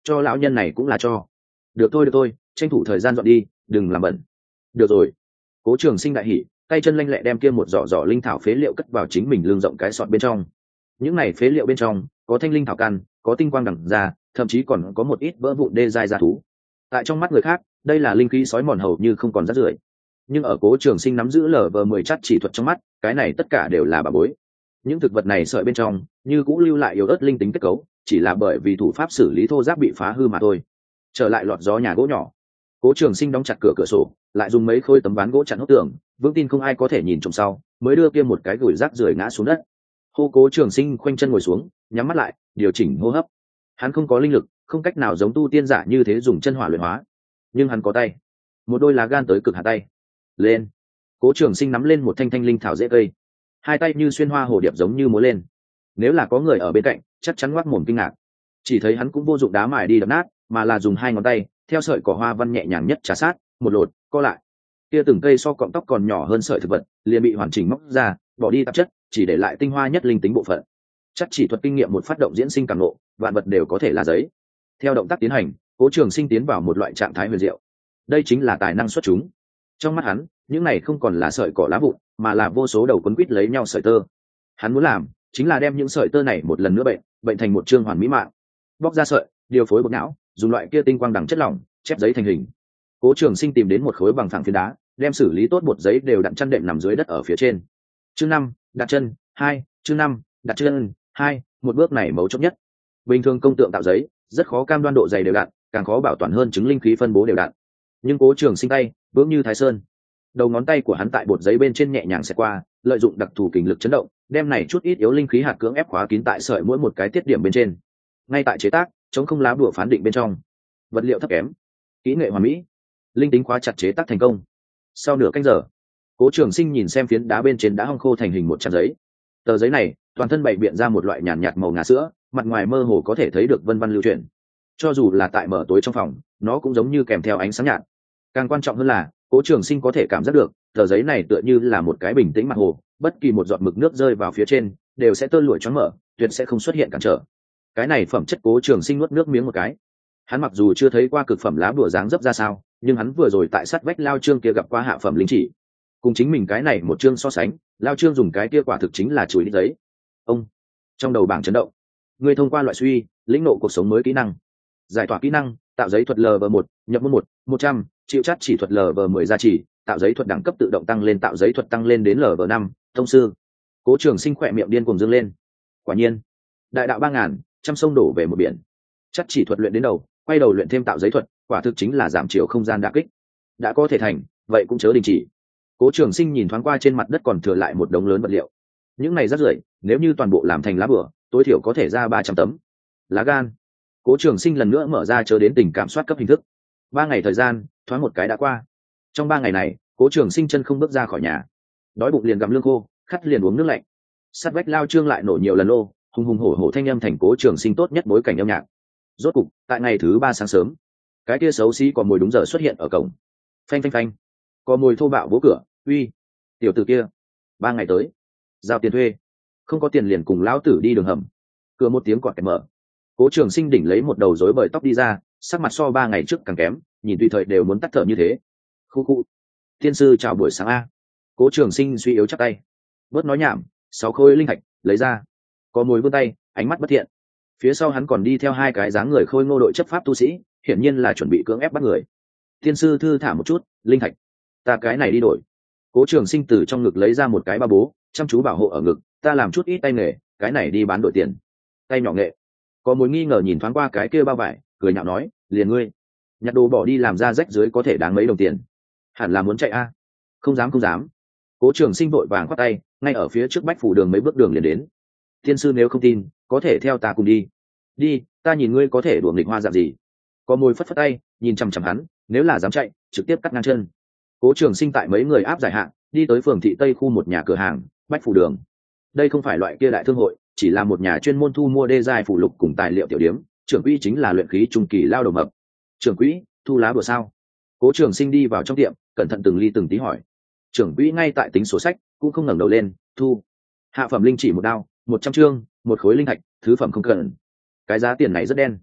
A: cho lão nhân này cũng là cho. Được thôi được thôi, tranh thủ thời gian dọn đi, đừng làm bẩn. Được rồi. Cố Trường Sinh đại hỉ, tay chân lanh lẹ đem kia một giỏ giỏ linh thảo phế liệu cất vào chính mình lưng rộng cái sọt bên trong. Những này phế liệu bên trong có thanh linh thảo căn, có tinh quang đằng ra, thậm chí còn có một ít vỡ vụn đê dai ra thú. Tại trong mắt người khác, đây là linh khí sói mòn hầu như không còn rác rưởi, nhưng ở Cố Trường Sinh nắm giữ lờ vờ mười chắc chỉ thuật trong mắt, cái này tất cả đều là bà bối. Những thực vật này sợi bên trong như cũng lưu lại yếu ớt linh tính kết cấu, chỉ là bởi vì thủ pháp xử lý thô ráp bị phá hư mà thôi. Trở lại lọt gió nhà gỗ nhỏ, Cố Trường Sinh đóng chặt cửa cửa sổ, lại dùng mấy khối tấm ván gỗ chặn hốc tường, vững tin không ai có thể nhìn trộm sau, mới đưa kia một cái gửi rác rưởi ngã xuống đất. Hô Cố Trường Sinh khoanh chân ngồi xuống, nhắm mắt lại, điều chỉnh hô hấp. Hắn không có linh lực, không cách nào giống tu tiên giả như thế dùng chân hỏa luyện hóa, nhưng hắn có tay, một đôi lá gan tới cực hạ tay. Lên. Cố Trường Sinh nắm lên một thanh thanh linh thảo dễ cây, hai tay như xuyên hoa hồ điệp giống như múa lên. Nếu là có người ở bên cạnh, chắc chắn ngoác mồm kinh ngạc. Chỉ thấy hắn cũng vô dụng đá mài đi đập nát, mà là dùng hai ngón tay theo sợi cỏ hoa văn nhẹ nhàng nhất trà sát, một lột, co lại. Kia từng cây so cọng tóc còn nhỏ hơn sợi thực vật, liền bị hoàn chỉnh móc ra, bỏ đi tạp chất, chỉ để lại tinh hoa nhất linh tính bộ phận. Chắc chỉ thuật kinh nghiệm một phát động diễn sinh cảm ngộ, vạn vật đều có thể là giấy. Theo động tác tiến hành, Cố Trường Sinh tiến vào một loại trạng thái huyền diệu. Đây chính là tài năng xuất chúng. Trong mắt hắn, những này không còn là sợi cỏ lá vụn, mà là vô số đầu quấn quít lấy nhau sợi tơ. Hắn muốn làm chính là đem những sợi tơ này một lần nữa bệnh, bệnh thành một chương hoàn mỹ mạng. Bóc ra sợi, điều phối bột não, dùng loại kia tinh quang đằng chất lỏng, chép giấy thành hình. Cố Trường Sinh tìm đến một khối bằng phẳng phiến đá, đem xử lý tốt bột giấy đều đặn chăn đệm nằm dưới đất ở phía trên. Chương năm, đặt chân, hai, chương năm, đặt chân, hai, một bước này mấu chốt nhất. Bình thường công tượng tạo giấy, rất khó cam đoan độ dày đều đặn, càng khó bảo toàn hơn chứng linh khí phân bố đều đặn. Nhưng Cố Trường Sinh tay vững như Thái Sơn. Đầu ngón tay của hắn tại bột giấy bên trên nhẹ nhàng xẹt qua, lợi dụng đặc thù kình lực chấn động, đem này chút ít yếu linh khí hạt cưỡng ép khóa kín tại sợi mỗi một cái tiết điểm bên trên. Ngay tại chế tác, chống không lá bùa phán định bên trong, vật liệu thấp kém, kỹ nghệ hoàn mỹ, linh tính khóa chặt chế tác thành công. Sau nửa canh giờ, Cố Trường Sinh nhìn xem phiến đá bên trên đã hong khô thành hình một trang giấy. Tờ giấy này toàn thân bày biện ra một loại nhàn nhạt màu ngà sữa, mặt ngoài mơ hồ có thể thấy được vân vân lưu chuyển. Cho dù là tại mở tối trong phòng, nó cũng giống như kèm theo ánh sáng nhạt. Càng quan trọng hơn là, Cố Trường Sinh có thể cảm giác được, tờ giấy này tựa như là một cái bình tĩnh mặt hồ, bất kỳ một giọt mực nước rơi vào phía trên, đều sẽ tơ lụi choáng mở, tuyệt sẽ không xuất hiện cản trở. Cái này phẩm chất Cố Trường Sinh nuốt nước miếng một cái. Hắn mặc dù chưa thấy qua cực phẩm lá bùa dáng dấp ra sao, nhưng hắn vừa rồi tại sát vách lao chương kia gặp qua hạ phẩm linh chỉ. Cùng chính mình cái này một chương so sánh, lao chương dùng cái kia quả thực chính là chùi đít giấy. Ông trong đầu bảng chấn động, người thông qua loại suy, lĩnh ngộ cuộc sống mới kỹ năng. Giải tỏa kỹ năng, tạo giấy thuật lv một, nhập môn một, một trăm, chịu chắc chỉ thuật lv mười gia trì, tạo giấy thuật đẳng cấp tự động tăng lên, tạo giấy thuật tăng lên đến lv năm, thông sư. Cố Trường Sinh khỏe miệng điên cuồng dương lên. Quả nhiên, đại đạo ba ngàn, trăm sông đổ về một biển. Chắc chỉ thuật luyện đến đầu, quay đầu luyện thêm tạo giấy thuật, quả thực chính là giảm chiều không gian đả kích. Đã có thể thành, vậy cũng chớ đình chỉ. Cố Trường Sinh nhìn thoáng qua trên mặt đất còn thừa lại một đống lớn vật liệu. Những này rất rưởi, nếu như toàn bộ làm thành lá bùa, tối thiểu có thể ra ba trăm tấm. Lá gan. Cố Trường Sinh lần nữa mở ra chớ đến tình cảm soát cấp hình thức. Ba ngày thời gian, thoáng một cái đã qua. Trong ba ngày này, Cố Trường Sinh chân không bước ra khỏi nhà. Đói bụng liền gặm lương khô, khát liền uống nước lạnh. Sát vách lao chương lại nổ nhiều lần lô, hùng hùng hổ hổ thanh âm thành Cố Trường Sinh tốt nhất bối cảnh âm nhạc. Rốt cục, tại ngày thứ ba sáng sớm, cái kia xấu xí có mùi đúng giờ xuất hiện ở cổng. Phanh phanh phanh. Có mùi thô bạo vỗ cửa, uy, tiểu tử kia, ba ngày tới, giao tiền thuê, không có tiền liền cùng lão tử đi đường hầm. Cửa một tiếng quạt kẹt mở. Cố Trường Sinh đỉnh lấy một đầu rối bời tóc đi ra, sắc mặt so ba ngày trước càng kém, nhìn tùy thời đều muốn tắt thở như thế. Khu khu. Tiên sư chào buổi sáng a. Cố Trường Sinh suy yếu chắp tay. Bớt nói nhảm, sáu khối linh thạch lấy ra. Có mùi vươn tay, ánh mắt bất thiện. Phía sau hắn còn đi theo hai cái dáng người khôi ngô đội chấp pháp tu sĩ, hiển nhiên là chuẩn bị cưỡng ép bắt người. Tiên sư thư thả một chút, linh thạch, ta cái này đi đổi. Cố Trường Sinh từ trong ngực lấy ra một cái ba bố, chăm chú bảo hộ ở ngực, ta làm chút ít tay nghề, cái này đi bán đổi tiền. Tay nhỏ nghệ. Có mối nghi ngờ nhìn thoáng qua cái kia bao vải, cười nhạo nói, liền ngươi nhặt đồ bỏ đi làm ra rách dưới có thể đáng mấy đồng tiền, hẳn là muốn chạy a. Không dám không dám. Cố Trường Sinh vội vàng khoát tay, ngay ở phía trước bách phủ đường mấy bước đường liền đến. Tiên sư nếu không tin, có thể theo ta cùng đi. Đi, ta nhìn ngươi có thể đùa nghịch hoa dạng gì. Có môi phất phất tay, nhìn chằm chằm hắn, nếu là dám chạy, trực tiếp cắt ngang chân. Cố Trường Sinh tại mấy người áp giải hạn, đi tới phường thị tây khu một nhà cửa hàng, bách phủ đường. Đây không phải loại kia đại thương hội, chỉ là một nhà chuyên môn thu mua đê giai phụ lục cùng tài liệu tiểu điếm, trưởng quỹ chính là luyện khí trung kỳ lao đầu mập. Trưởng quỹ, thu lá bùa sao? Cố Trường Sinh đi vào trong tiệm, cẩn thận từng ly từng tí hỏi. Trưởng quỹ ngay tại tính sổ sách, cũng không ngẩng đầu lên, thu. Hạ phẩm linh chỉ một đao, một trăm chương, một khối linh thạch, thứ phẩm không cần. Cái giá tiền này rất đen.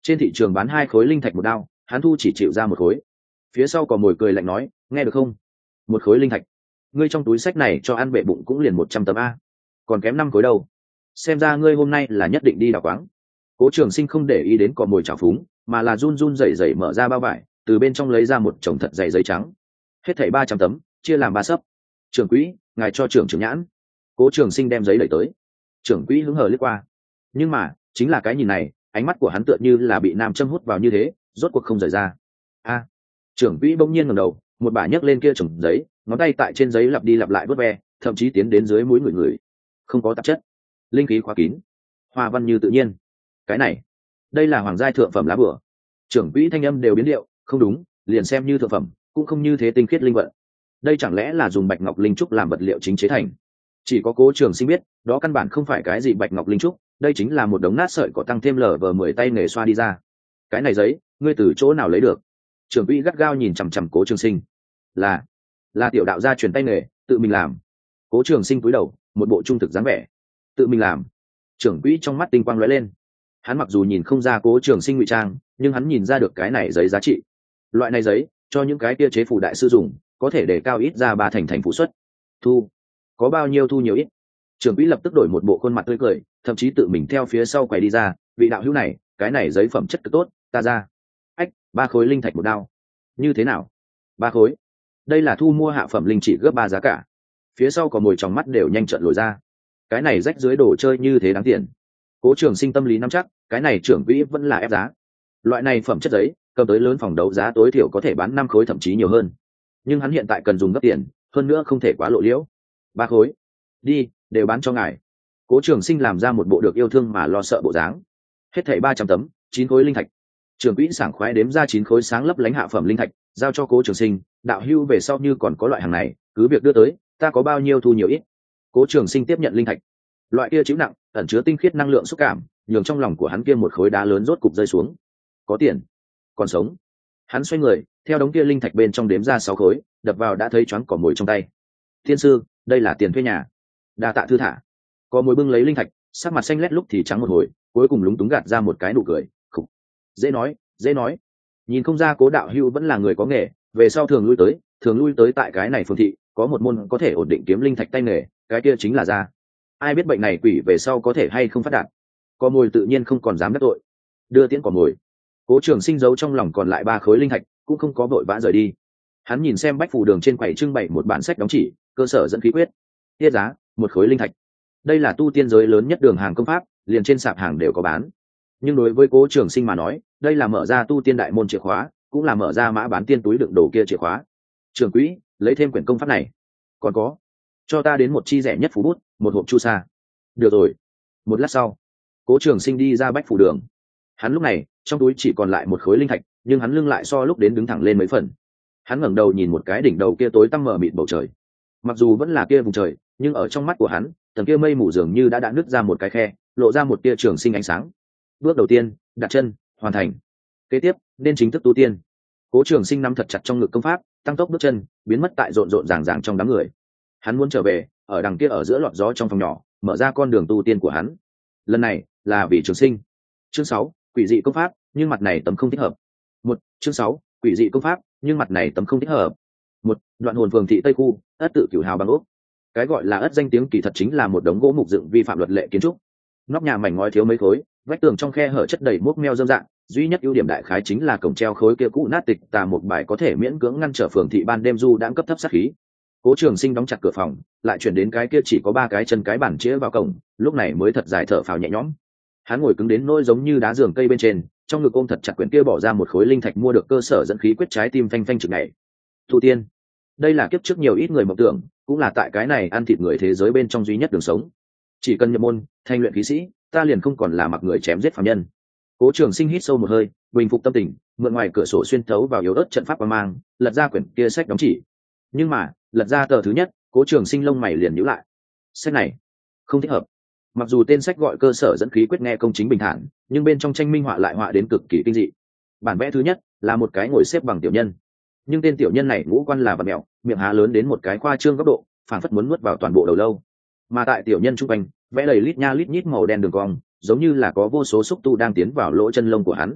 A: Trên thị trường bán hai khối linh thạch một đao, hắn thu chỉ chịu ra một khối. Phía sau có mồi cười lạnh nói, nghe được không? Một khối linh thạch, ngươi trong túi sách này cho ăn bệ bụng cũng liền một trăm tấm a, còn kém năm khối đâu. Xem ra ngươi hôm nay là nhất định đi đào quáng. Cố Trường Sinh không để ý đến cò mồi trào phúng, mà là run run rẩy rẩy mở ra bao vải, từ bên trong lấy ra một chồng thật dày giấy trắng. Hết thảy ba trăm tấm, chia làm ba sấp. Trưởng quỹ, ngài cho trưởng trưởng nhãn. Cố Trường Sinh đem giấy đẩy tới. Trưởng quỹ hứng hờ liếc qua, nhưng mà chính là cái nhìn này, ánh mắt của hắn tựa như là bị nam châm hút vào như thế, rốt cuộc không rời ra. A! Trưởng quỹ bỗng nhiên ngẩng đầu, một bà nhấc lên kia chồng giấy, ngón tay tại trên giấy lặp đi lặp lại vớt ve, thậm chí tiến đến dưới mũi người người. Không có tạp chất, linh khí khóa kín, hoa văn như tự nhiên. Cái này, đây là hoàng giai thượng phẩm lá bùa. Trưởng quỹ thanh âm đều biến điệu, không đúng, liền xem như thượng phẩm, cũng không như thế tinh khiết linh vận. Đây chẳng lẽ là dùng bạch ngọc linh trúc làm vật liệu chính chế thành? Chỉ có Cố Trường Sinh biết, đó căn bản không phải cái gì bạch ngọc linh trúc, đây chính là một đống nát sợi cỏ tăng thêm lở vờ mười tay nghề xoa đi ra. Cái này giấy, ngươi từ chỗ nào lấy được? Trưởng quỹ gắt gao nhìn chằm chằm Cố Trường Sinh. Là, là tiểu đạo gia truyền tay nghề, tự mình làm. Cố Trường Sinh cúi đầu, một bộ trung thực dáng vẻ. Tự mình làm. Trưởng quỹ trong mắt tinh quang lóe lên. Hắn mặc dù nhìn không ra Cố Trường Sinh ngụy trang, nhưng hắn nhìn ra được cái này giấy giá trị. Loại này giấy, cho những cái kia chế phù đại sư dùng, có thể để cao ít ra ba thành thành phụ suất. Thu, có bao nhiêu thu nhiều ít. Trưởng quỹ lập tức đổi một bộ khuôn mặt tươi cười, thậm chí tự mình theo phía sau quầy đi ra, vị đạo hữu này, cái này giấy phẩm chất cực tốt, ta ra. Ách, ba khối linh thạch một đao. Như thế nào? Ba khối. Đây là thu mua hạ phẩm linh chỉ gấp ba giá cả. Phía sau có mồi trong mắt đều nhanh trợn lồi ra. Cái này rách dưới đồ chơi như thế đáng tiền. Cố Trường Sinh tâm lý nắm chắc, cái này trưởng quỹ vẫn là ép giá. Loại này phẩm chất giấy, cầm tới lớn phòng đấu giá tối thiểu có thể bán năm khối thậm chí nhiều hơn. Nhưng hắn hiện tại cần dùng gấp tiền, hơn nữa không thể quá lộ liễu. Ba khối. Đi, đều bán cho ngài. Cố Trường Sinh làm ra một bộ được yêu thương mà lo sợ bộ dáng. Hết thảy ba trăm tấm, chín khối linh thạch. Trưởng quỹ sảng khoái đếm ra chín khối sáng lấp lánh hạ phẩm linh thạch, giao cho Cố Trường Sinh, đạo hưu về sau như còn có loại hàng này, cứ việc đưa tới, ta có bao nhiêu thu nhiều ít. Cố Trường Sinh tiếp nhận linh thạch. Loại kia chịu nặng, ẩn chứa tinh khiết năng lượng xúc cảm, nhường trong lòng của hắn kia một khối đá lớn rốt cục rơi xuống. Có tiền, còn sống. Hắn xoay người, theo đống kia linh thạch bên trong đếm ra sáu khối, đập vào đã thấy choáng cỏ mồi trong tay. Thiên sư, đây là tiền thuê nhà. Đa tạ thư thả. Có mồi bưng lấy linh thạch, sắc mặt xanh lét lúc thì trắng một hồi, cuối cùng lúng túng gạt ra một cái nụ cười. Khục. Dễ nói, dễ nói. Nhìn không ra Cố đạo hữu vẫn là người có nghề, về sau thường lui tới, thường lui tới tại cái này phương thị, có một môn có thể ổn định kiếm linh thạch tay nghề, cái kia chính là ra. Ai biết bệnh này quỷ về sau có thể hay không phát đạt. Có mồi tự nhiên không còn dám đắc tội. Đưa tiễn cỏ mồi. Cố Trường Sinh giấu trong lòng còn lại ba khối linh thạch, cũng không có vội vã rời đi. Hắn nhìn xem bách phù đường trên quầy trưng bày một bản sách đóng chỉ, cơ sở dẫn khí quyết. Tiết giá, một khối linh thạch. Đây là tu tiên giới lớn nhất đường hàng công pháp, liền trên sạp hàng đều có bán. Nhưng đối với Cố Trường Sinh mà nói, đây là mở ra tu tiên đại môn chìa khóa, cũng là mở ra mã bán tiên túi đựng đồ kia chìa khóa. Trường quỹ, lấy thêm quyển công pháp này. Còn có, cho ta đến một chi rẻ nhất phú bút, một hộp chu sa. Được rồi. Một lát sau, Cố Trường Sinh đi ra bách phù đường. Hắn lúc này trong túi chỉ còn lại một khối linh thạch, nhưng hắn lưng lại so lúc đến đứng thẳng lên mấy phần. Hắn ngẩng đầu nhìn một cái đỉnh đầu kia tối tăm mờ mịt bầu trời. Mặc dù vẫn là kia vùng trời, nhưng ở trong mắt của hắn, tầng kia mây mù dường như đã đã nứt ra một cái khe, lộ ra một tia trường sinh ánh sáng. Bước đầu tiên, đặt chân, hoàn thành. Kế tiếp, nên chính thức tu tiên. Cố Trường Sinh nắm thật chặt trong ngực công pháp, tăng tốc bước chân, biến mất tại rộn rộn ràng ràng trong đám người. Hắn muốn trở về, ở đằng kia ở giữa lọt gió trong phòng nhỏ, mở ra con đường tu tiên của hắn. Lần này, là vì Trường Sinh. Chương sáu, quỷ dị công pháp, nhưng mặt này tấm không thích hợp. Một, chương sáu, quỷ dị công pháp, nhưng mặt này tấm không thích hợp. Một, đoạn hồn phường thị Tây khu, ất tự cửu hào bằng ốc. Cái gọi là ất danh tiếng kỳ thật chính là một đống gỗ mục dựng vi phạm luật lệ kiến trúc. Nóc nhà mảnh ngói thiếu mấy khối, vách tường trong khe hở chất đầy mốc meo dâm dạng, duy nhất ưu điểm đại khái chính là cổng treo khối kia cũ nát tịch tà một bài có thể miễn cưỡng ngăn trở phường thị ban đêm du đãng cấp thấp sát khí. Cố Trường Sinh đóng chặt cửa phòng, lại chuyển đến cái kia chỉ có ba cái chân cái bản chĩa vào cổng, lúc này mới thật dài thở phào nhẹ nhõm. Hắn ngồi cứng đến nỗi giống như đá giường cây bên trên, trong ngực ôm thật chặt quyển kia bỏ ra một khối linh thạch mua được cơ sở dẫn khí quyết, trái tim phanh phanh trực này. Tu tiên, đây là kiếp trước nhiều ít người mộng tưởng, cũng là tại cái này ăn thịt người thế giới bên trong duy nhất đường sống. Chỉ cần nhập môn, thành luyện khí sĩ, ta liền không còn là mặc người chém giết phàm nhân. Cố Trường Sinh hít sâu một hơi, bình phục tâm tình, mượn ngoài cửa sổ xuyên thấu vào yếu ớt trận pháp qua mang, lật ra quyển kia sách đóng chỉ. Nhưng mà, lật ra tờ thứ nhất, Cố Trường Sinh lông mày liền nhíu lại. Sách này không thích hợp. Mặc dù tên sách gọi cơ sở dẫn khí quyết nghe công chính bình thản, nhưng bên trong tranh minh họa lại họa đến cực kỳ kinh dị. Bản vẽ thứ nhất là một cái ngồi xếp bằng tiểu nhân, nhưng tên tiểu nhân này ngũ quan là vật mèo, miệng há lớn đến một cái khoa trương góc độ, phảng phất muốn nuốt vào toàn bộ đầu lâu. Mà tại tiểu nhân trung quanh vẽ đầy lít nha lít nhít màu đen đường cong, giống như là có vô số xúc tu đang tiến vào lỗ chân lông của hắn,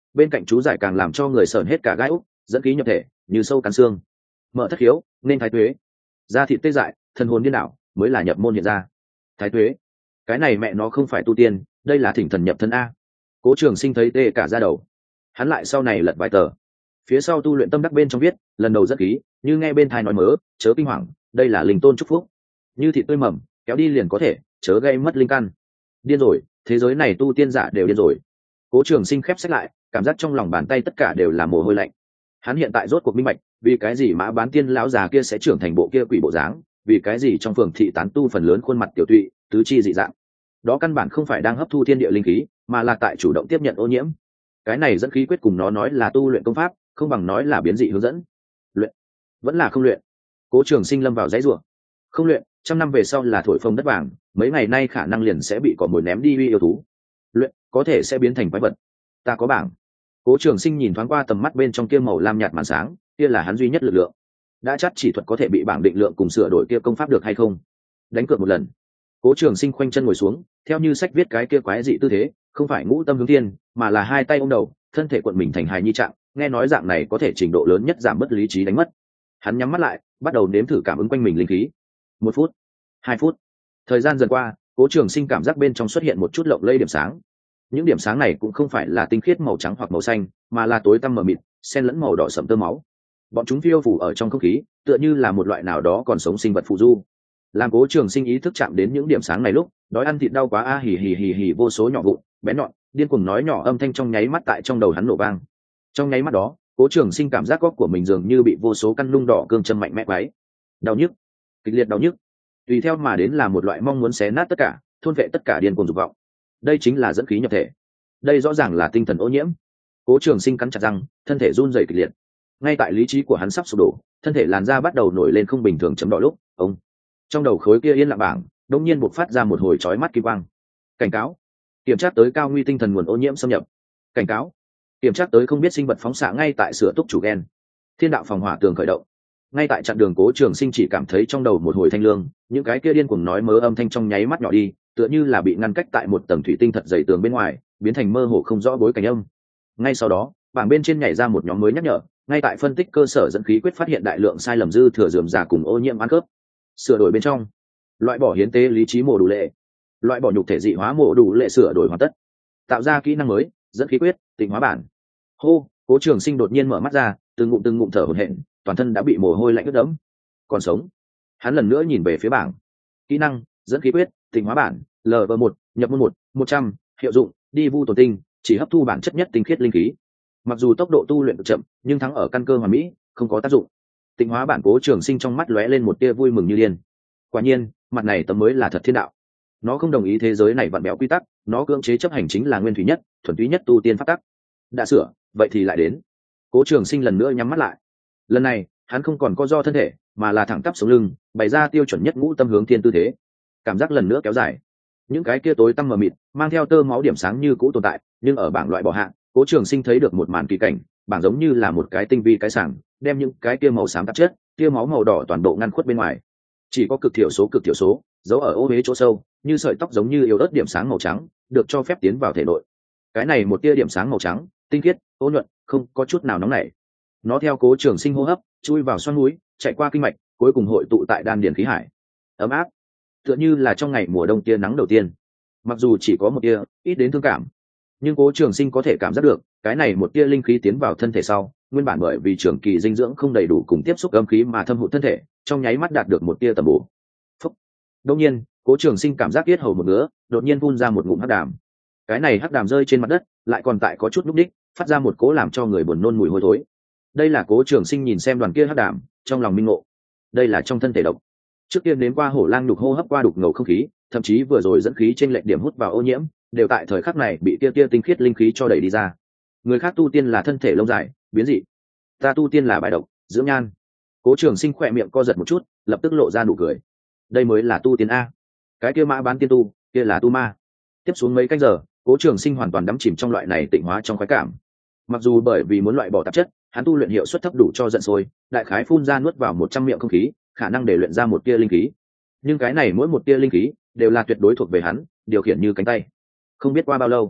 A: bên cạnh chú giải càng làm cho người sởn hết cả gai úc, dẫn khí nhập thể như sâu cắn xương. Mở thất khiếu nên thái tuế, da thịt tê dại, thần hồn điên đảo mới là nhập môn hiện ra. Thái tuế, cái này mẹ nó không phải tu tiên, đây là thỉnh thần nhập thân a. Cố Trường Sinh thấy tê cả da đầu, hắn lại sau này lật vài tờ, phía sau tu luyện tâm đắc bên trong viết lần đầu dẫn khí, như nghe bên thai nói mớ, chớ kinh hoàng, đây là linh tôn chúc phúc, như thịt tươi mầm kéo đi liền có thể, chớ gây mất linh căn. Điên rồi, thế giới này tu tiên giả đều điên rồi. Cố Trường Sinh khép sách lại, cảm giác trong lòng bàn tay tất cả đều là mồ hôi lạnh. Hắn hiện tại rốt cuộc minh bạch, vì cái gì Mã Bán Tiên lão già kia sẽ trưởng thành bộ kia quỷ bộ dáng, vì cái gì trong phường thị tán tu phần lớn khuôn mặt tiểu tụy, tứ chi dị dạng. Đó căn bản không phải đang hấp thu thiên địa linh khí, mà là tại chủ động tiếp nhận ô nhiễm. Cái này dẫn khí quyết cùng nó nói là tu luyện công pháp, không bằng nói là biến dị hướng dẫn. Luyện, vẫn là không luyện. Cố Trường Sinh lâm vào dãy rủa. Không luyện, trăm năm về sau là thổi phồng đất vàng, mấy ngày nay khả năng liền sẽ bị cỏ mồi ném đi uy yêu thú. Luyện, có thể sẽ biến thành quái vật. Ta có bảng. Cố Trường Sinh nhìn thoáng qua tầm mắt bên trong kia màu lam nhạt màn sáng, kia là hắn duy nhất lực lượng. Đã chắc chỉ thuật có thể bị bảng định lượng cùng sửa đổi kia công pháp được hay không? Đánh cược một lần. Cố Trường Sinh khoanh chân ngồi xuống, theo như sách viết cái kia quái dị tư thế, không phải ngũ tâm hướng thiên, mà là hai tay ôm đầu, thân thể cuộn mình thành hài nhi trạng, nghe nói dạng này có thể trình độ lớn nhất giảm bất lý trí đánh mất. Hắn nhắm mắt lại, bắt đầu nếm thử cảm ứng quanh mình linh khí. Một phút, hai phút, thời gian dần qua, Cố Trường Sinh cảm giác bên trong xuất hiện một chút lộng lẫy điểm sáng. Những điểm sáng này cũng không phải là tinh khiết màu trắng hoặc màu xanh, mà là tối tăm mờ mịt, xen lẫn màu đỏ sẫm tơ máu. Bọn chúng phiêu phù ở trong không khí, tựa như là một loại nào đó còn sống sinh vật phù du. Làm Cố Trường Sinh ý thức chạm đến những điểm sáng này lúc, đói ăn thịt đau quá a hì hì hì hì vô số nhỏ vụn, bén nhọn, điên cuồng nói nhỏ âm thanh trong nháy mắt tại trong đầu hắn nổ vang. Trong nháy mắt đó, Cố Trường Sinh cảm giác góc của mình dường như bị vô số căn lung đỏ cương châm mạnh mẽ quấy. Đau nhức, kịch liệt đau nhức. Tùy theo mà đến là một loại mong muốn xé nát tất cả, thôn vệ tất cả điên cuồng dục vọng. Đây chính là dẫn khí nhập thể. Đây rõ ràng là tinh thần ô nhiễm. Cố Trường Sinh cắn chặt răng, thân thể run rẩy kịch liệt. Ngay tại lý trí của hắn sắp sụp đổ, thân thể làn da bắt đầu nổi lên không bình thường chấm đỏ lúc, ông trong đầu khối kia yên lặng bảng đột nhiên bộc phát ra một hồi chói mắt kim quang. Cảnh cáo, kiểm tra tới cao nguy tinh thần nguồn ô nhiễm xâm nhập. Cảnh cáo, kiểm tra tới không biết sinh vật phóng xạ ngay tại sửa túc chủ gen. Thiên đạo phòng hỏa tường khởi động. Ngay tại chặn đường Cố Trường Sinh chỉ cảm thấy trong đầu một hồi thanh lương, những cái kia điên cuồng nói mớ âm thanh trong nháy mắt nhỏ đi, tựa như là bị ngăn cách tại một tầng thủy tinh thật dày tường bên ngoài, biến thành mơ hồ không rõ bối cảnh âm. Ngay sau đó, bảng bên trên nhảy ra một nhóm mới nhắc nhở, ngay tại phân tích cơ sở dẫn khí quyết phát hiện đại lượng sai lầm dư thừa rườm rà cùng ô nhiễm ăn khớp. Sửa đổi bên trong, loại bỏ hiến tế lý trí mổ đủ lệ, loại bỏ nhục thể dị hóa mổ đủ lệ sửa đổi hoàn tất, tạo ra kỹ năng mới dẫn khí quyết tịnh hóa bản. Hô, Cố Trường Sinh đột nhiên mở mắt ra, từng ngụm từng ngụm thở hổn hển, toàn thân đã bị mồ hôi lạnh ướt đẫm. Còn sống. Hắn lần nữa nhìn về phía bảng. Kỹ năng dẫn khí quyết tịnh hóa bản L V một, nhập môn một, một trăm, hiệu dụng đi vu tổn tinh, chỉ hấp thu bản chất nhất tinh khiết linh khí. Mặc dù tốc độ tu luyện chậm, nhưng thắng ở căn cơ hoàn mỹ, không có tác dụng. Tịnh hóa bản Cố Trường Sinh trong mắt lóe lên một tia vui mừng như điên. Quả nhiên, mặt này tấm mới là thật thiên đạo. Nó không đồng ý thế giới này vặn bẽo quy tắc, nó cưỡng chế chấp hành chính là nguyên thủy nhất, thuần túy nhất tu tiên pháp tắc. Đã sửa, vậy thì lại đến. Cố Trường Sinh lần nữa nhắm mắt lại. Lần này, hắn không còn co do thân thể, mà là thẳng tắp sống lưng, bày ra tiêu chuẩn nhất ngũ tâm hướng thiên tư thế. Cảm giác lần nữa kéo dài. Những cái kia tối tăm mờ mịt, mang theo tơ máu điểm sáng như cũ tồn tại, nhưng ở bảng loại bỏ hạng, Cố Trường Sinh thấy được một màn kỳ cảnh, bảng giống như là một cái tinh vi cái sảng, đem những cái kia màu xám tạp chất, kia máu màu đỏ toàn bộ ngăn khuất bên ngoài. Chỉ có cực thiểu số cực thiểu số, giấu ở ô uế chỗ sâu, như sợi tóc giống như yếu ớt điểm sáng màu trắng, được cho phép tiến vào thể nội. Cái này một tia điểm sáng màu trắng, tinh khiết, ô nhuận, không có chút nào nóng nảy. Nó theo Cố Trường Sinh hô hấp, chui vào xoang núi, chạy qua kinh mạch, cuối cùng hội tụ tại đan điền khí hải. Ấm áp, tựa như là trong ngày mùa đông tia nắng đầu tiên. Mặc dù chỉ có một tia, ít đến thương cảm, nhưng Cố Trường Sinh có thể cảm giác được, cái này một tia linh khí tiến vào thân thể sau, nguyên bản bởi vì trường kỳ dinh dưỡng không đầy đủ cùng tiếp xúc âm khí mà thâm hụt thân thể, trong nháy mắt đạt được một tia tầm bổ. Phúc. Đột nhiên, Cố Trường Sinh cảm giác yết hầu một ngứa, đột nhiên phun ra một ngụm hắc đàm. Cái này hắc đàm rơi trên mặt đất, lại còn tại có chút núc đích, phát ra một cố làm cho người buồn nôn mùi hôi thối. Đây là Cố Trường Sinh nhìn xem đoàn kia hắc đàm, trong lòng minh ngộ. Đây là trong thân thể độc. Trước kia nếm qua hổ lang đục hô hấp qua đục ngầu không khí, thậm chí vừa rồi dẫn khí trên lệnh điểm hút vào ô nhiễm, đều tại thời khắc này bị kia kia tinh khiết linh khí cho đẩy đi ra. Người khác tu tiên là thân thể lâu dài, biến dị. Ta tu tiên là bài độc, dưỡng nhan. Cố Trường Sinh khỏe miệng co giật một chút, lập tức lộ ra nụ cười. Đây mới là tu tiên a. Cái kia Mã Bán tiên tu, kia là tu ma. Tiếp xuống mấy canh giờ, Cố Trường Sinh hoàn toàn đắm chìm trong loại này tịnh hóa trong khoái cảm. Mặc dù bởi vì muốn loại bỏ tạp chất, hắn tu luyện hiệu suất thấp đủ cho giận sôi, đại khái phun ra nuốt vào một trăm miệng không khí, khả năng để luyện ra một tia linh khí. Nhưng cái này mỗi một tia linh khí đều là tuyệt đối thuộc về hắn, điều khiển như cánh tay. Không biết qua bao lâu,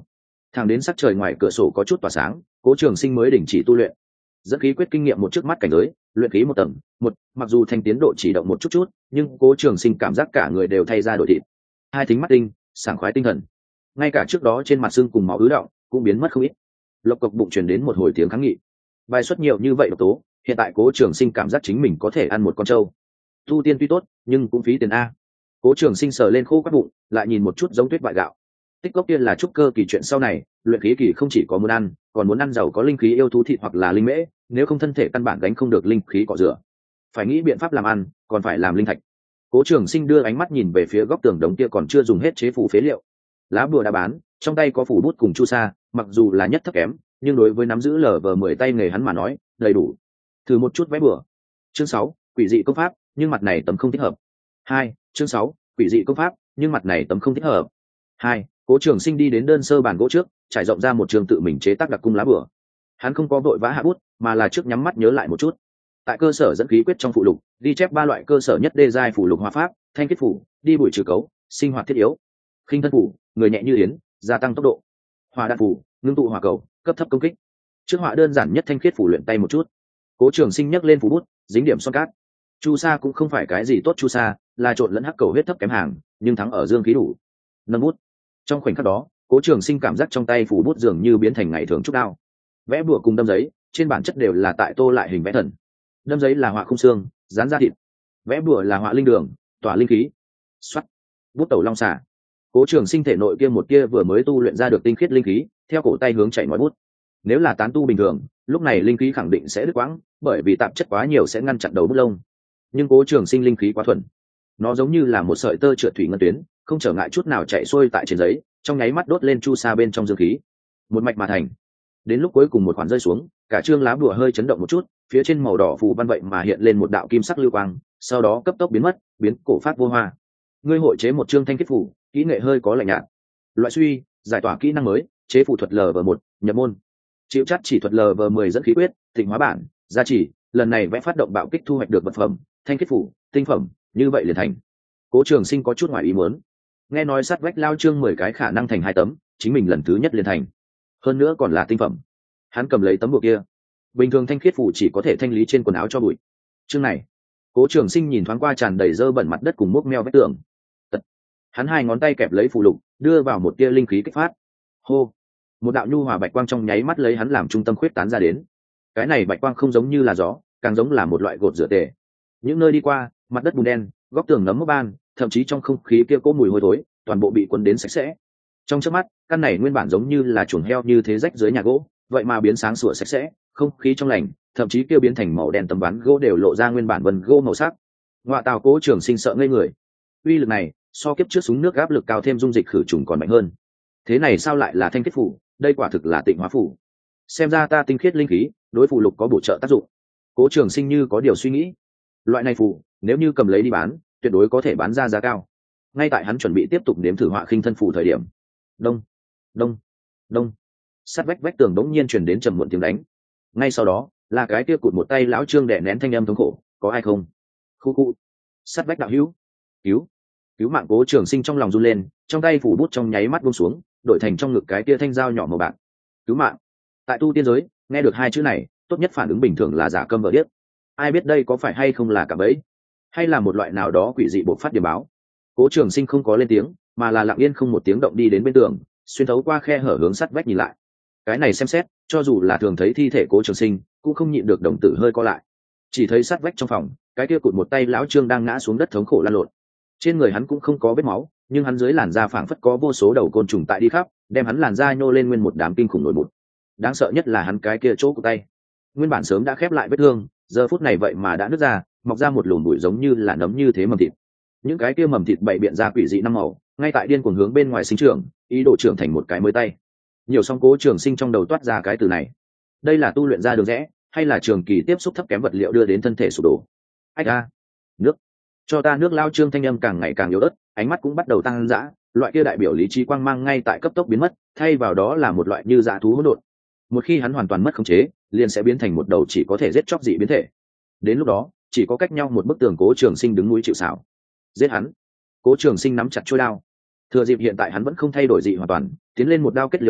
A: Thẳng đến sắc trời ngoài cửa sổ có chút tỏa sáng, Cố Trường Sinh mới đình chỉ tu luyện. Dẫn khí quyết kinh nghiệm một trước mắt cảnh giới, luyện khí một tầng một, mặc dù thành tiến độ chỉ động một chút chút, nhưng Cố Trường Sinh cảm giác cả người đều thay ra đổi thịt. Hai thính mắt tinh, sảng khoái tinh thần. Ngay cả trước đó trên mặt xương cùng máu ứ động cũng biến mất không ít. Lộc cộc bụng truyền đến một hồi tiếng kháng nghị. Bài xuất nhiều như vậy độc tố, hiện tại Cố Trường Sinh cảm giác chính mình có thể ăn một con trâu. Tu tiên tuy tốt, nhưng cũng phí tiền a. Cố Trường Sinh sờ lên khô các bụng, lại nhìn một chút giống tuyết vại gạo. Tích cốc tiên là trúc cơ kỳ chuyện sau này, luyện khí kỳ không chỉ có muốn ăn, còn muốn ăn giàu có linh khí yêu thú thịt hoặc là linh mễ, nếu không thân thể căn bản gánh không được linh khí cọ rửa. Phải nghĩ biện pháp làm ăn, còn phải làm linh thạch. Cố Trường Sinh đưa ánh mắt nhìn về phía góc tường đống kia còn chưa dùng hết chế phủ phế liệu. Lá bùa đã bán, trong tay có phủ bút cùng chu sa, mặc dù là nhất thấp kém, nhưng đối với nắm giữ lờ vờ mười tay nghề hắn mà nói, đầy đủ. Thử một chút vẽ bùa. Chương sáu, quỷ dị công pháp, nhưng mặt này tấm không thích hợp. Hai, chương sáu, quỷ dị công pháp, nhưng mặt này tấm không thích hợp. Hai, Cố Trường Sinh đi đến đơn sơ bàn gỗ trước, trải rộng ra một trường tự mình chế tác đặc cung lá bùa. Hắn không có vội vã hạ bút, mà là trước nhắm mắt nhớ lại một chút. Tại cơ sở dẫn khí quyết trong phụ lục, ghi chép ba loại cơ sở nhất đê giai phụ lục hóa pháp: thanh kết phủ, đi bụi trừ cấu, sinh hoạt thiết yếu; khinh thân phủ, người nhẹ như yến, gia tăng tốc độ; hỏa đạn phủ, ngưng tụ hỏa cầu, cấp thấp công kích. Trước họa đơn giản nhất thanh khiết phủ luyện tay một chút. Cố Trường Sinh nhấc lên phủ bút, dính điểm son cát. Chu sa cũng không phải cái gì tốt chu sa, là trộn lẫn hắc cầu huyết thấp kém hàng, nhưng thắng ở dương khí đủ. Nâng bút. Trong khoảnh khắc đó, Cố Trường Sinh cảm giác trong tay phủ bút dường như biến thành ngày thường trúc đao. Vẽ bùa cùng đâm giấy, trên bản chất đều là tại tô lại hình vẽ thần. Đâm giấy là họa khung xương, dán da thịt. Vẽ bùa là họa linh đường, tỏa linh khí. Xoắt. Bút tẩu long xả. Cố Trường Sinh thể nội kia một kia vừa mới tu luyện ra được tinh khiết linh khí, theo cổ tay hướng chảy ngòi bút. Nếu là tán tu bình thường, lúc này linh khí khẳng định sẽ đứt quãng, bởi vì tạp chất quá nhiều sẽ ngăn chặn đầu bút lông. Nhưng Cố Trường Sinh linh khí quá thuần, nó giống như là một sợi tơ trượt thủy ngân tuyến, không trở ngại chút nào chạy xuôi tại trên giấy, trong nháy mắt đốt lên chu sa bên trong dương khí, một mạch mà thành. Đến lúc cuối cùng một khoản rơi xuống, cả trương lá bùa hơi chấn động một chút, phía trên màu đỏ phù văn vậy mà hiện lên một đạo kim sắc lưu quang, sau đó cấp tốc biến mất, biến cổ phát vô hoa. Ngươi hội chế một trương thanh kết phủ, kỹ nghệ hơi có lạnh nhạt. Loại suy, giải tỏa kỹ năng mới, chế phù thuật lv một, nhập môn. Chịu chắc chỉ thuật lv mười dẫn khí quyết, thịnh hóa bản, gia chỉ, lần này vẽ phát động bạo kích thu hoạch được vật phẩm, thanh kết phủ, tinh phẩm, như vậy liền thành. Cố Trường Sinh có chút ngoài ý muốn. Nghe nói sát vách lao trương mười cái khả năng thành hai tấm, chính mình lần thứ nhất liền thành. Hơn nữa còn là tinh phẩm. Hắn cầm lấy tấm bùa kia. Bình thường thanh khiết phủ chỉ có thể thanh lý trên quần áo cho bụi. Chương này, Cố Trường Sinh nhìn thoáng qua tràn đầy dơ bẩn mặt đất cùng mốc meo vách tường. Tật. Hắn hai ngón tay kẹp lấy phù lục, đưa vào một tia linh khí kích phát. Hô. Một đạo nhu hòa bạch quang trong nháy mắt lấy hắn làm trung tâm khuyết tán ra đến. Cái này bạch quang không giống như là gió, càng giống là một loại gột rửa tề. Những nơi đi qua, mặt đất bùn đen, góc tường nấm mốc ban, thậm chí trong không khí kia cỗ mùi hôi thối, toàn bộ bị cuốn đến sạch sẽ. Trong chớp mắt, căn này nguyên bản giống như là chuồng heo như thế rách dưới nhà gỗ, vậy mà biến sáng sủa sạch sẽ, không khí trong lành, thậm chí kia biến thành màu đen tấm ván gỗ đều lộ ra nguyên bản vân gỗ màu sắc. Ngoại tào Cố Trường Sinh sợ ngây người. Uy lực này, so kiếp trước súng nước áp lực cao thêm dung dịch khử trùng còn mạnh hơn. Thế này sao lại là thanh kết phủ, đây quả thực là tịnh hóa phủ. Xem ra ta tinh khiết linh khí, đối phù lục có bổ trợ tác dụng. Cố Trường Sinh như có điều suy nghĩ. Loại này phù, nếu như cầm lấy đi bán, tuyệt đối có thể bán ra giá cao. Ngay tại hắn chuẩn bị tiếp tục nếm thử họa khinh thân phù thời điểm, đông đông đông, sát vách vách tường đống nhiên truyền đến trầm muộn tiếng đánh. Ngay sau đó là cái kia cụt một tay lão trương đè nén thanh âm thống khổ, có ai không? Khu khu. Sát vách đạo hữu, cứu cứu mạng. Cố Trường Sinh trong lòng run lên, trong tay phủ bút trong nháy mắt buông xuống, đổi thành trong ngực cái kia thanh dao nhỏ màu bạc. Cứu mạng. Tại tu tiên giới, nghe được hai chữ này, tốt nhất phản ứng bình thường là giả câm vợ điếc. Ai biết đây có phải hay không là cả bẫy, hay là một loại nào đó quỷ dị bộc phát điểm báo. Cố Trường Sinh không có lên tiếng, mà là lặng yên không một tiếng động đi đến bên tường, xuyên thấu qua khe hở hướng sắt vách nhìn lại. Cái này xem xét, cho dù là thường thấy thi thể Cố Trường Sinh, cũng không nhịn được đồng tử hơi co lại. Chỉ thấy sắt vách trong phòng, cái kia cụt một tay lão trương đang ngã xuống đất thống khổ lăn lộn. Trên người hắn cũng không có vết máu, nhưng hắn dưới làn da phảng phất có vô số đầu côn trùng tại đi khắp, đem hắn làn da nhô lên nguyên một đám kinh khủng nổi bụt. Đáng sợ nhất là hắn cái kia chỗ của tay, nguyên bản sớm đã khép lại vết thương, giờ phút này vậy mà đã nứt ra, mọc ra một lùm bụi giống như là nấm như thế mầm thịt. Những cái kia mầm thịt bậy biện ra quỷ dị năm màu, ngay tại điên cuồng hướng bên ngoài sinh trưởng, ý đồ trưởng thành một cái mới tay. Nhiều song Cố Trường Sinh trong đầu toát ra cái từ này. Đây là tu luyện ra đường rẽ, hay là trường kỳ tiếp xúc thấp kém vật liệu đưa đến thân thể sụp đổ? Ách a, nước, cho ta nước. Lao trương thanh âm càng ngày càng yếu ớt, ánh mắt cũng bắt đầu tăng dã, loại kia đại biểu lý trí quang mang ngay tại cấp tốc biến mất, thay vào đó là một loại như dã thú hỗn độn. Một khi hắn hoàn toàn mất khống chế, liền sẽ biến thành một đầu chỉ có thể giết chóc dị biến thể. Đến lúc đó, chỉ có cách nhau một bức tường Cố Trường Sinh đứng núi chịu sào. Giết hắn. Cố Trường Sinh nắm chặt chuôi đao, thừa dịp hiện tại hắn vẫn không thay đổi dị hoàn toàn, tiến lên một đao kết liễu hắn,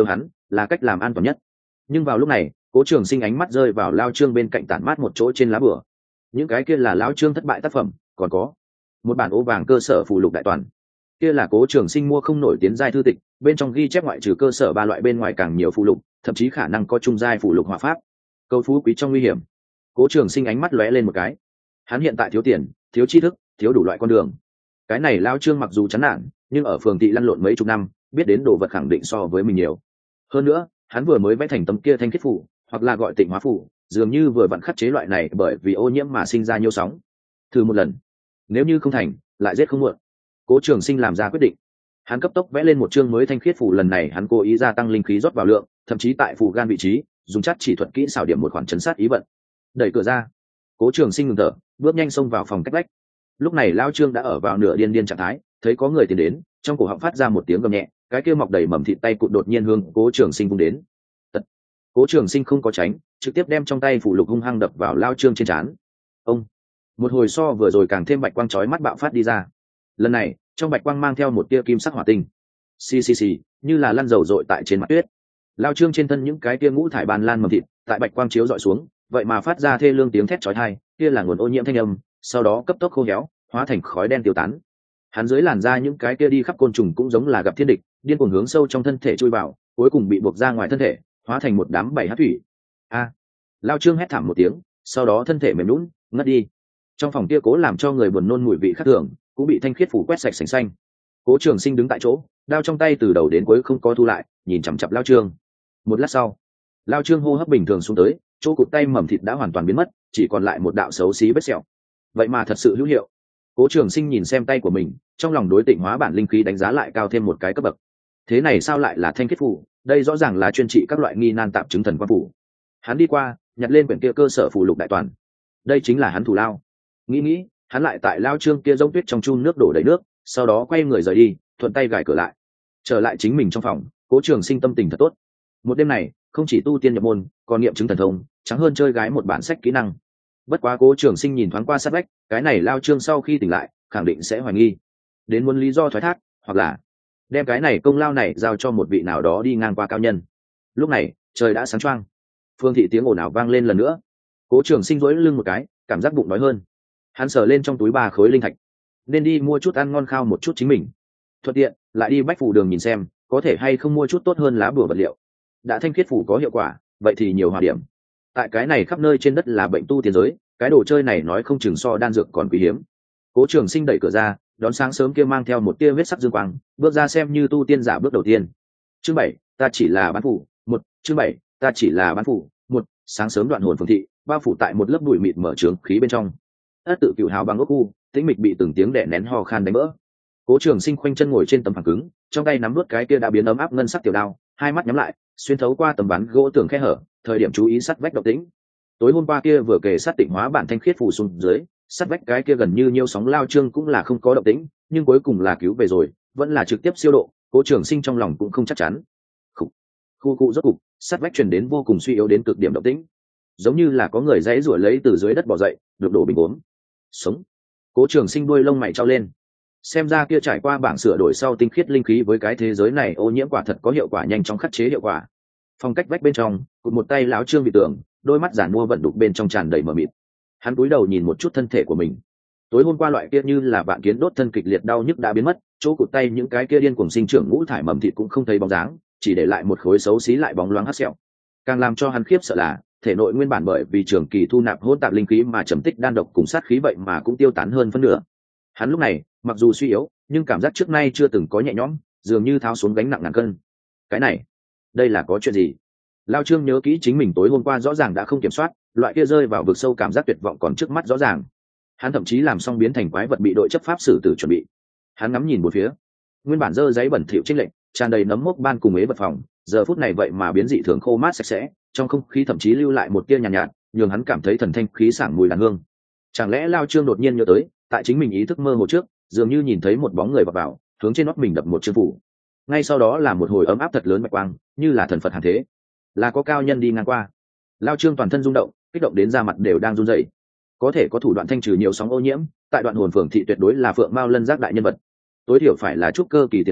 A: là cách làm an toàn nhất. Nhưng vào lúc này Cố Trường Sinh ánh mắt rơi vào Lao Trương bên cạnh tản mát một chỗ trên lá bửa. Những cái kia là Lão Trương thất bại tác phẩm, còn có một bản ô vàng cơ sở phù lục đại toàn. Kia là Cố Trường Sinh mua không nổi tiến giai thư tịch, bên trong ghi chép ngoại trừ cơ sở ba loại bên ngoài càng nhiều phù lục, thậm chí khả năng có trung giai phù lục hỏa pháp. Câu phú quý trong nguy hiểm. Cố Trường Sinh ánh mắt lóe lên một cái. Hắn hiện tại thiếu tiền, thiếu tri thức, thiếu đủ loại con đường. Cái này Lão Trương mặc dù chán nản, nhưng ở phường thị lăn lộn mấy chục năm, biết đến đồ vật khẳng định so với mình nhiều. Hơn nữa, hắn vừa mới vẽ thành tấm kia thanh khiết phủ, hoặc là gọi tịnh hóa phủ, dường như vừa vặn khắc chế loại này bởi vì ô nhiễm mà sinh ra nhiều sóng. Thử một lần, nếu như không thành, lại giết không muộn. Cố Trường Sinh làm ra quyết định. Hắn cấp tốc vẽ lên một chương mới thanh khiết phủ, lần này hắn cố ý gia tăng linh khí rót vào lượng, thậm chí tại phủ gan vị trí, dùng chất chỉ thuật kỹ xảo điểm một khoản chấn sát ý vận. Đẩy cửa ra, Cố Trường Sinh ngừng thở, bước nhanh xông vào phòng cách vách. Lúc này Lão Trương đã ở vào nửa điên điên trạng thái, thấy có người tiến đến, trong cổ họng phát ra một tiếng gầm nhẹ, cái kia mọc đầy mầm thịt tay cụt đột nhiên hướng Cố Trường Sinh vung đến. Tật. Cố Trường Sinh không có tránh, trực tiếp đem trong tay phủ lục hung hăng đập vào Lão Trương trên trán. Ông. Một hồi so vừa rồi càng thêm bạch quang chói mắt bạo phát đi ra. Lần này, trong bạch quang mang theo một tia kim sắc hỏa tinh. Xì xì xì, như là lăn dầu dội tại trên mặt tuyết. Lão Trương trên thân những cái tia ngũ thải ban lan mầm thịt, tại bạch quang chiếu dọi xuống, vậy mà phát ra thê lương tiếng thét chói tai, kia là nguồn ô nhiễm thanh âm, sau đó cấp tốc khô héo, hóa thành khói đen tiêu tán. Hắn dưới làn da những cái kia đi khắp côn trùng cũng giống là gặp thiên địch, điên cuồng hướng sâu trong thân thể chui vào, cuối cùng bị buộc ra ngoài thân thể, hóa thành một đám bảy hắc thủy. A! À, Lão Trương hét thảm một tiếng, sau đó thân thể mềm nhũn, ngất đi. Trong phòng kia cố làm cho người buồn nôn mùi vị khác thường, cũng bị thanh khiết phủ quét sạch sành xanh. Cố Trường Sinh đứng tại chỗ, đao trong tay từ đầu đến cuối không có thu lại, nhìn chằm chằm Lão Trương. Một lát sau, Lão Trương hô hấp bình thường xuống tới, chỗ cụt tay mầm thịt đã hoàn toàn biến mất, chỉ còn lại một đạo xấu xí vết sẹo. Vậy mà thật sự hữu hiệu. Cố Trường Sinh nhìn xem tay của mình, trong lòng đối tịnh hóa bản linh khí đánh giá lại cao thêm một cái cấp bậc. Thế này sao lại là thanh khiết phủ? Đây rõ ràng là chuyên trị các loại nghi nan tạp chứng thần quan phủ. Hắn đi qua, nhặt lên quyển kia cơ sở phù lục đại toàn. Đây chính là hắn thủ lao. Nghĩ nghĩ, hắn lại tại Lão Trương kia giống tuyết trong chun nước đổ đầy nước, sau đó quay người rời đi, thuận tay gài cửa lại. Trở lại chính mình trong phòng, Cố Trường Sinh tâm tình thật tốt. Một đêm này, không chỉ tu tiên nhập môn, còn nghiệm chứng thần thông, chẳng hơn chơi gái một bản sách kỹ năng. Bất quá Cố Trường Sinh nhìn thoáng qua sát vách, cái này Lão Trương sau khi tỉnh lại, khẳng định sẽ hoài nghi, đến muốn lý do thoái thác, hoặc là đem cái này công lao này giao cho một vị nào đó đi ngang qua cao nhân. Lúc này, trời đã sáng choang. Phương thị tiếng ồn ào vang lên lần nữa. Cố Trường Sinh duỗi lưng một cái, cảm giác bụng đói hơn. Hắn sờ lên trong túi ba khối linh thạch, nên đi mua chút ăn ngon khao một chút chính mình. Thuận tiện, lại đi Bách Phủ Đường nhìn xem, có thể hay không mua chút tốt hơn lá bùa vật liệu. Đã thanh khiết phủ có hiệu quả, vậy thì nhiều hòa điểm. Tại cái này khắp nơi trên đất là bệnh tu tiên giới, cái đồ chơi này nói không chừng so đan dược còn quý hiếm. Cố Trường Sinh đẩy cửa ra, đón sáng sớm kia mang theo một tia huyết sắc dương quang, bước ra xem như tu tiên giả bước đầu tiên. Chương bảy, ta chỉ là bán phủ, một, chương bảy, ta chỉ là bán phủ, một, sáng sớm đoạn hồn phường thị, bao phủ tại một lớp bụi mịt mở trướng khí bên trong. Ất tự cửu hào bằng ốc khu, tĩnh mịch bị từng tiếng đè nén ho khan đánh vỡ. Cố Trường Sinh khoanh chân ngồi trên tấm phẳng cứng, trong tay nắm nuốt cái kia đã biến ấm áp ngân sắc tiểu đao, hai mắt nhắm lại, xuyên thấu qua tấm ván gỗ tường khe hở, thời điểm chú ý sát vách động tĩnh. Tối hôm qua kia vừa kể sát tịnh hóa bản thanh khiết phủ xuống dưới, sát vách cái kia gần như nhiêu sóng Lao Trương cũng là không có động tĩnh, nhưng cuối cùng là cứu về rồi, vẫn là trực tiếp siêu độ. Cố Trường Sinh trong lòng cũng không chắc chắn. Khủ, khu cụ rốt cục, sát vách truyền đến vô cùng suy yếu đến cực điểm động tĩnh, giống như là có người giãy giụa lấy từ dưới đất bò dậy, được đổ bình uống. Sống. Cố Trường Sinh đuôi lông mày trao lên. Xem ra kia trải qua bảng sửa đổi sau tinh khiết linh khí với cái thế giới này ô nhiễm quả thật có hiệu quả nhanh chóng khắc chế hiệu quả. Phong cách vách bên trong, cụt một tay lão Trương bị tưởng, đôi mắt giản mua vận đục bên trong tràn đầy mờ mịt. Hắn cúi đầu nhìn một chút thân thể của mình. Tối hôm qua loại kia như là bạn kiến đốt thân kịch liệt đau nhức đã biến mất, chỗ cụt tay những cái kia điên cuồng sinh trưởng ngũ thải mầm thịt cũng không thấy bóng dáng, chỉ để lại một khối xấu xí lại bóng loáng hắc sẹo. Càng làm cho hắn khiếp sợ là, thể nội nguyên bản bởi vì trường kỳ thu nạp hỗn tạp linh khí mà trầm tích đan độc cùng sát khí vậy mà cũng tiêu tán hơn phân nửa. Hắn lúc này, mặc dù suy yếu, nhưng cảm giác trước nay chưa từng có nhẹ nhõm, dường như tháo xuống gánh nặng ngàn cân. Cái này, đây là có chuyện gì? Lao Trương nhớ kỹ chính mình tối hôm qua rõ ràng đã không kiểm soát, loại kia rơi vào vực sâu cảm giác tuyệt vọng còn trước mắt rõ ràng. Hắn thậm chí làm xong biến thành quái vật bị đội chấp pháp xử tử chuẩn bị. Hắn ngắm nhìn một phía, nguyên bản dơ giấy bẩn thỉu chênh lệch, tràn đầy nấm mốc ban cùng ế vật phòng, giờ phút này vậy mà biến dị thường khô mát sạch sẽ, trong không khí thậm chí lưu lại một tia nhàn nhạt, nhạt, nhường hắn cảm thấy thần thanh khí sảng mùi đàn hương. Chẳng lẽ Lao Trương đột nhiên nhớ tới, tại chính mình ý thức mơ hồ trước, dường như nhìn thấy một bóng người vào vào, hướng trên nót mình đập một chữ phủ. Ngay sau đó là một hồi ấm áp thật lớn bạch quang, như là thần Phật hàng thế, là có cao nhân đi ngang qua. Lao Trương toàn thân rung động, kích động đến da mặt đều đang run rẩy. Có thể có thủ đoạn thanh trừ nhiều sóng ô nhiễm, tại đoạn hồn phường thị tuyệt đối là phượng mao lân giác đại nhân vật, tối thiểu phải là trúc cơ kỳ tiền bối,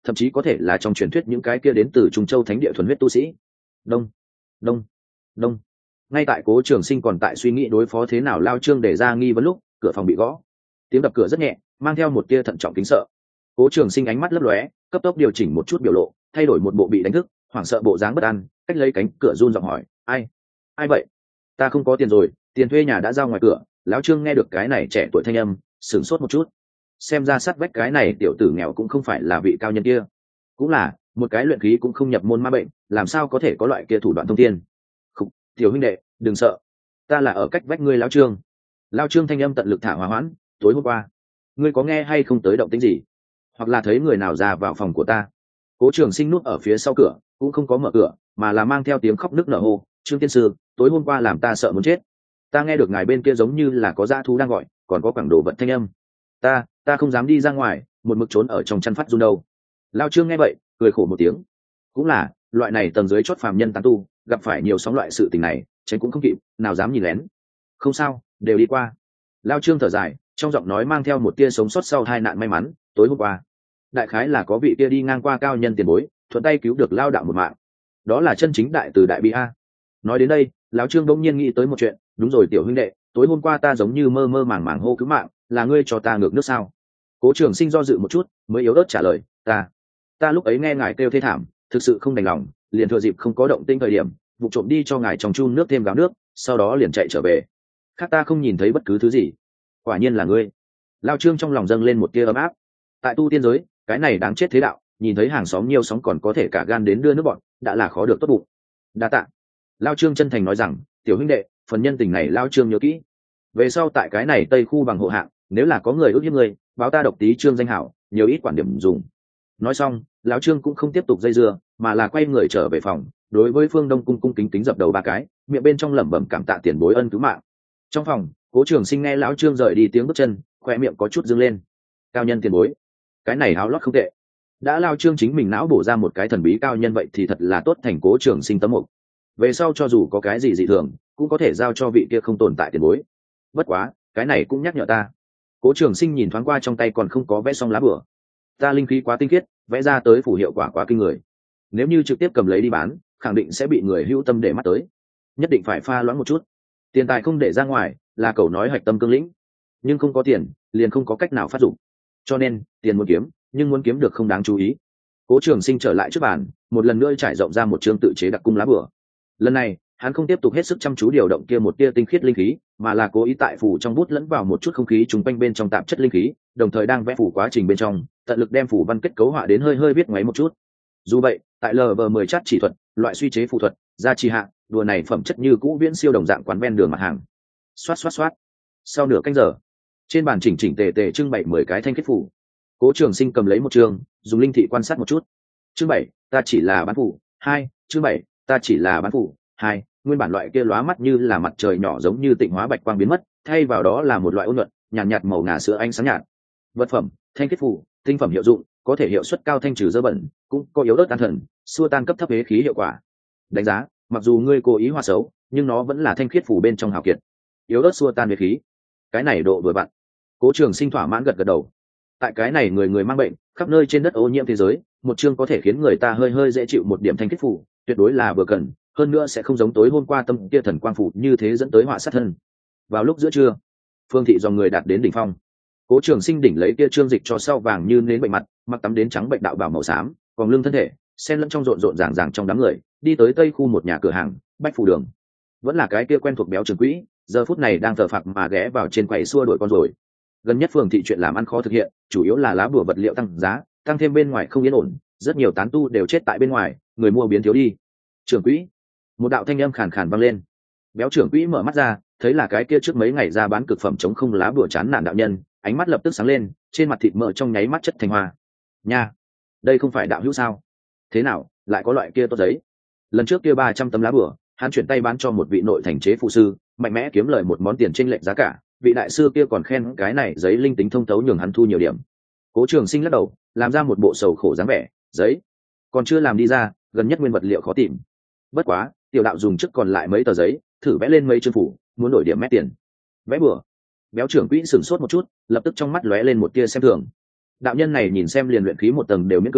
A: thậm chí có thể là trong truyền thuyết những cái kia đến từ Trung Châu thánh địa thuần huyết tu sĩ. Đông, đông, đông. Ngay tại Cố Trường Sinh còn tại suy nghĩ đối phó thế nào Lao Trương để ra nghi vấn lúc, cửa phòng bị gõ. Tiếng đập cửa rất nhẹ, mang theo một tia thận trọng kính sợ. Cố Trường Sinh ánh mắt lấp lóe, cấp tốc điều chỉnh một chút biểu lộ, thay đổi một bộ bị đánh thức, hoảng sợ bộ dáng bất an, cách lấy cánh cửa run giọng hỏi: "Ai? Ai vậy?" "Ta không có tiền rồi, tiền thuê nhà đã giao ngoài cửa." Lão Trương nghe được cái này trẻ tuổi thanh âm, sửng sốt một chút. Xem ra sát vách cái này tiểu tử nghèo cũng không phải là vị cao nhân kia, cũng là một cái luyện khí cũng không nhập môn ma bệnh, làm sao có thể có loại kia thủ đoạn thông thiên. "Khục, tiểu huynh đệ, đừng sợ, ta là ở cách vách ngươi." Lão Trương. Lão Trương thanh âm tận lực thả hòa hoãn: "Tối hôm qua, ngươi có nghe hay không tới động tĩnh gì, hoặc là thấy người nào ra vào phòng của ta?" Cố Trường Sinh núp ở phía sau cửa, cũng không có mở cửa, mà là mang theo tiếng khóc nức nở hô: "Trương tiên sư, tối hôm qua làm ta sợ muốn chết. Ta nghe được ngài bên kia giống như là có dã thú đang gọi, còn có quảng đồ vật thanh âm. Ta, ta không dám đi ra ngoài, một mực trốn ở trong chăn phát run đâu." Lão Trương nghe vậy, cười khổ một tiếng. Cũng là, loại này tầng dưới chót phàm nhân tán tu, gặp phải nhiều sóng loại sự tình này, tránh cũng không kịp, nào dám nhìn lén. "Không sao, đều đi qua." Lão Trương thở dài, trong giọng nói mang theo một tia sống sót sau hai nạn may mắn. "Tối hôm qua, đại khái là có vị kia đi ngang qua cao nhân tiền bối, thuận tay cứu được Lao đạo một mạng. Đó là chân chính đại từ đại bi a." Nói đến đây, Lão Trương bỗng nhiên nghĩ tới một chuyện: "Đúng rồi tiểu huynh đệ, tối hôm qua ta giống như mơ mơ màng màng hô cứu mạng, là ngươi cho ta ngược nước sao?" Cố Trường Sinh do dự một chút, mới yếu ớt trả lời: "Ta, ta lúc ấy nghe ngài kêu thê thảm, thực sự không đành lòng, liền thừa dịp không có động tĩnh thời điểm, vụ trộm đi cho ngài trong chun nước thêm gáo nước, sau đó liền chạy trở về. Khác ta không nhìn thấy bất cứ thứ gì." "Quả nhiên là ngươi." Lão Trương trong lòng dâng lên một tia ấm áp. Tại tu tiên giới, cái này đáng chết thế đạo, nhìn thấy hàng xóm nhiều sóng còn có thể cả gan đến đưa nước bọn, đã là khó được tốt bụng. "Đa tạ." Lão Trương chân thành nói rằng: "Tiểu huynh đệ, phần nhân tình này Lão Trương nhớ kỹ. Về sau tại cái này Tây khu bằng hộ hạng, nếu là có người ước hiếp người, báo ta Độc Tí Trương danh hảo, nhiều ít quản điểm dùng." Nói xong, Lão Trương cũng không tiếp tục dây dưa, mà là quay người trở về phòng, đối với Phương Đông cung cung kính kính dập đầu ba cái, miệng bên trong lẩm bẩm cảm tạ tiền bối ân cứu mạng. Trong phòng, Cố Trường Sinh nghe Lão Trương rời đi tiếng bước chân, khoe miệng có chút dương lên. Cao nhân tiền bối, cái này áo lót không tệ. Đã Lão Trương chính mình não bổ ra một cái thần bí cao nhân vậy thì thật là tốt, thành Cố Trường Sinh tấm mục. Về sau cho dù có cái gì dị thường, cũng có thể giao cho vị kia không tồn tại tiền bối. Bất quá, cái này cũng nhắc nhở ta. Cố Trường Sinh nhìn thoáng qua trong tay còn không có vẽ xong lá bửa. Ta linh khí quá tinh khiết, vẽ ra tới phủ hiệu quả quá kinh người. Nếu như trực tiếp cầm lấy đi bán, khẳng định sẽ bị người hữu tâm để mắt tới. Nhất định phải pha loãng một chút. Tiền tài không để ra ngoài, là cậu nói hạch tâm cương lĩnh. Nhưng không có tiền, liền không có cách nào phát dụng. Cho nên, tiền muốn kiếm, nhưng muốn kiếm được không đáng chú ý. Cố Trường Sinh trở lại trước bàn, một lần nữa trải rộng ra một chương tự chế đặc cung lá bửa. Lần này, hắn không tiếp tục hết sức chăm chú điều động kia một tia tinh khiết linh khí, mà là cố ý tại phủ trong bút lẫn vào một chút không khí trùng quanh bên trong tạp chất linh khí, đồng thời đang vẽ phủ quá trình bên trong, tận lực đem phủ văn kết cấu họa đến hơi hơi viết ngoáy một chút. Dù vậy, tại lờ vờ mười chát chỉ thuật, loại suy chế phù thuật, gia trì hạ, đùa này phẩm chất như cũ viễn siêu đồng dạng quán ven đường mặt hàng. Xoát xoát xoát. Sau nửa canh giờ, trên bàn chỉnh chỉnh tề tề trưng bày mười cái thanh kết phủ. Cố Trường Sinh cầm lấy một trường, dùng linh thị quan sát một chút. Chương bảy, ta chỉ là bán phủ. Hai, chương bảy, ta chỉ là bán phủ. Hai, nguyên bản loại kia lóa mắt như là mặt trời nhỏ giống như tịnh hóa bạch quang biến mất, thay vào đó là một loại ôn nhuận, nhàn nhạt, nhạt màu ngà sữa ánh sáng nhạt. Vật phẩm, thanh kết phủ, tinh phẩm hiệu dụng, có thể hiệu suất cao thanh trừ dơ bẩn, cũng có yếu ớt an thần, xua tan cấp thấp hế khí hiệu quả. Đánh giá, mặc dù ngươi cố ý hòa xấu, nhưng nó vẫn là thanh khiết phủ bên trong hào kiệt. Yếu ớt xua tan hế khí. Cái này độ vừa vặn. Cố Trường Sinh thỏa mãn gật gật đầu. Tại cái này người người mang bệnh, khắp nơi trên đất ô nhiễm thế giới, một chương có thể khiến người ta hơi hơi dễ chịu một điểm thanh khiết phủ, tuyệt đối là vừa cần, hơn nữa sẽ không giống tối hôm qua tâm kia thần quang phủ như thế dẫn tới họa sát thân. Vào lúc giữa trưa, phương thị dòng người đạt đến đỉnh phong. Cố Trường Sinh đỉnh lấy kia trương dịch cho sau vàng như nến bệnh mặt, mặc tắm đến trắng bệnh đạo bào màu xám, còn lưng thân thể, xen lẫn trong rộn rộn ràng ràng trong đám người, đi tới tây khu một nhà cửa hàng, Bách Phủ Đường. Vẫn là cái kia quen thuộc béo trưởng quỹ, giờ phút này đang thở phạc mà ghé vào trên quầy xua đuổi con rồi. Gần nhất phường thị chuyện làm ăn khó thực hiện, chủ yếu là lá bùa vật liệu tăng giá, tăng thêm bên ngoài không yên ổn, rất nhiều tán tu đều chết tại bên ngoài, người mua biến thiếu đi. Trưởng quỹ, một đạo thanh âm khàn khàn vang lên. Béo trưởng quỹ mở mắt ra, thấy là cái kia trước mấy ngày ra bán cực phẩm chống không lá bùa chán nản đạo nhân, ánh mắt lập tức sáng lên, trên mặt thịt mỡ trong nháy mắt chất thành hoa. Nha, đây không phải đạo hữu sao? Thế nào, lại có loại kia tốt giấy? Lần trước kia ba trăm tấm lá bùa, hắn chuyển tay bán cho một vị nội thành chế phụ sư, mạnh mẽ kiếm lời một món tiền chênh lệch giá cả, vị đại sư kia còn khen cái này giấy linh tính thông thấu nhường hắn thu nhiều điểm. Cố Trường Sinh lắc đầu, làm ra một bộ sầu khổ dáng vẻ, giấy còn chưa làm đi ra, gần nhất nguyên vật liệu khó tìm. Bất quá, tiểu đạo dùng trước còn lại mấy tờ giấy, thử vẽ lên mấy chương phủ, muốn đổi điểm mét tiền. Vẽ bừa. Béo trưởng quỹ sửng sốt một chút, lập tức trong mắt lóe lên một tia xem thường. Đạo nhân này nhìn xem liền luyện khí một tầng đều miễn cưỡng,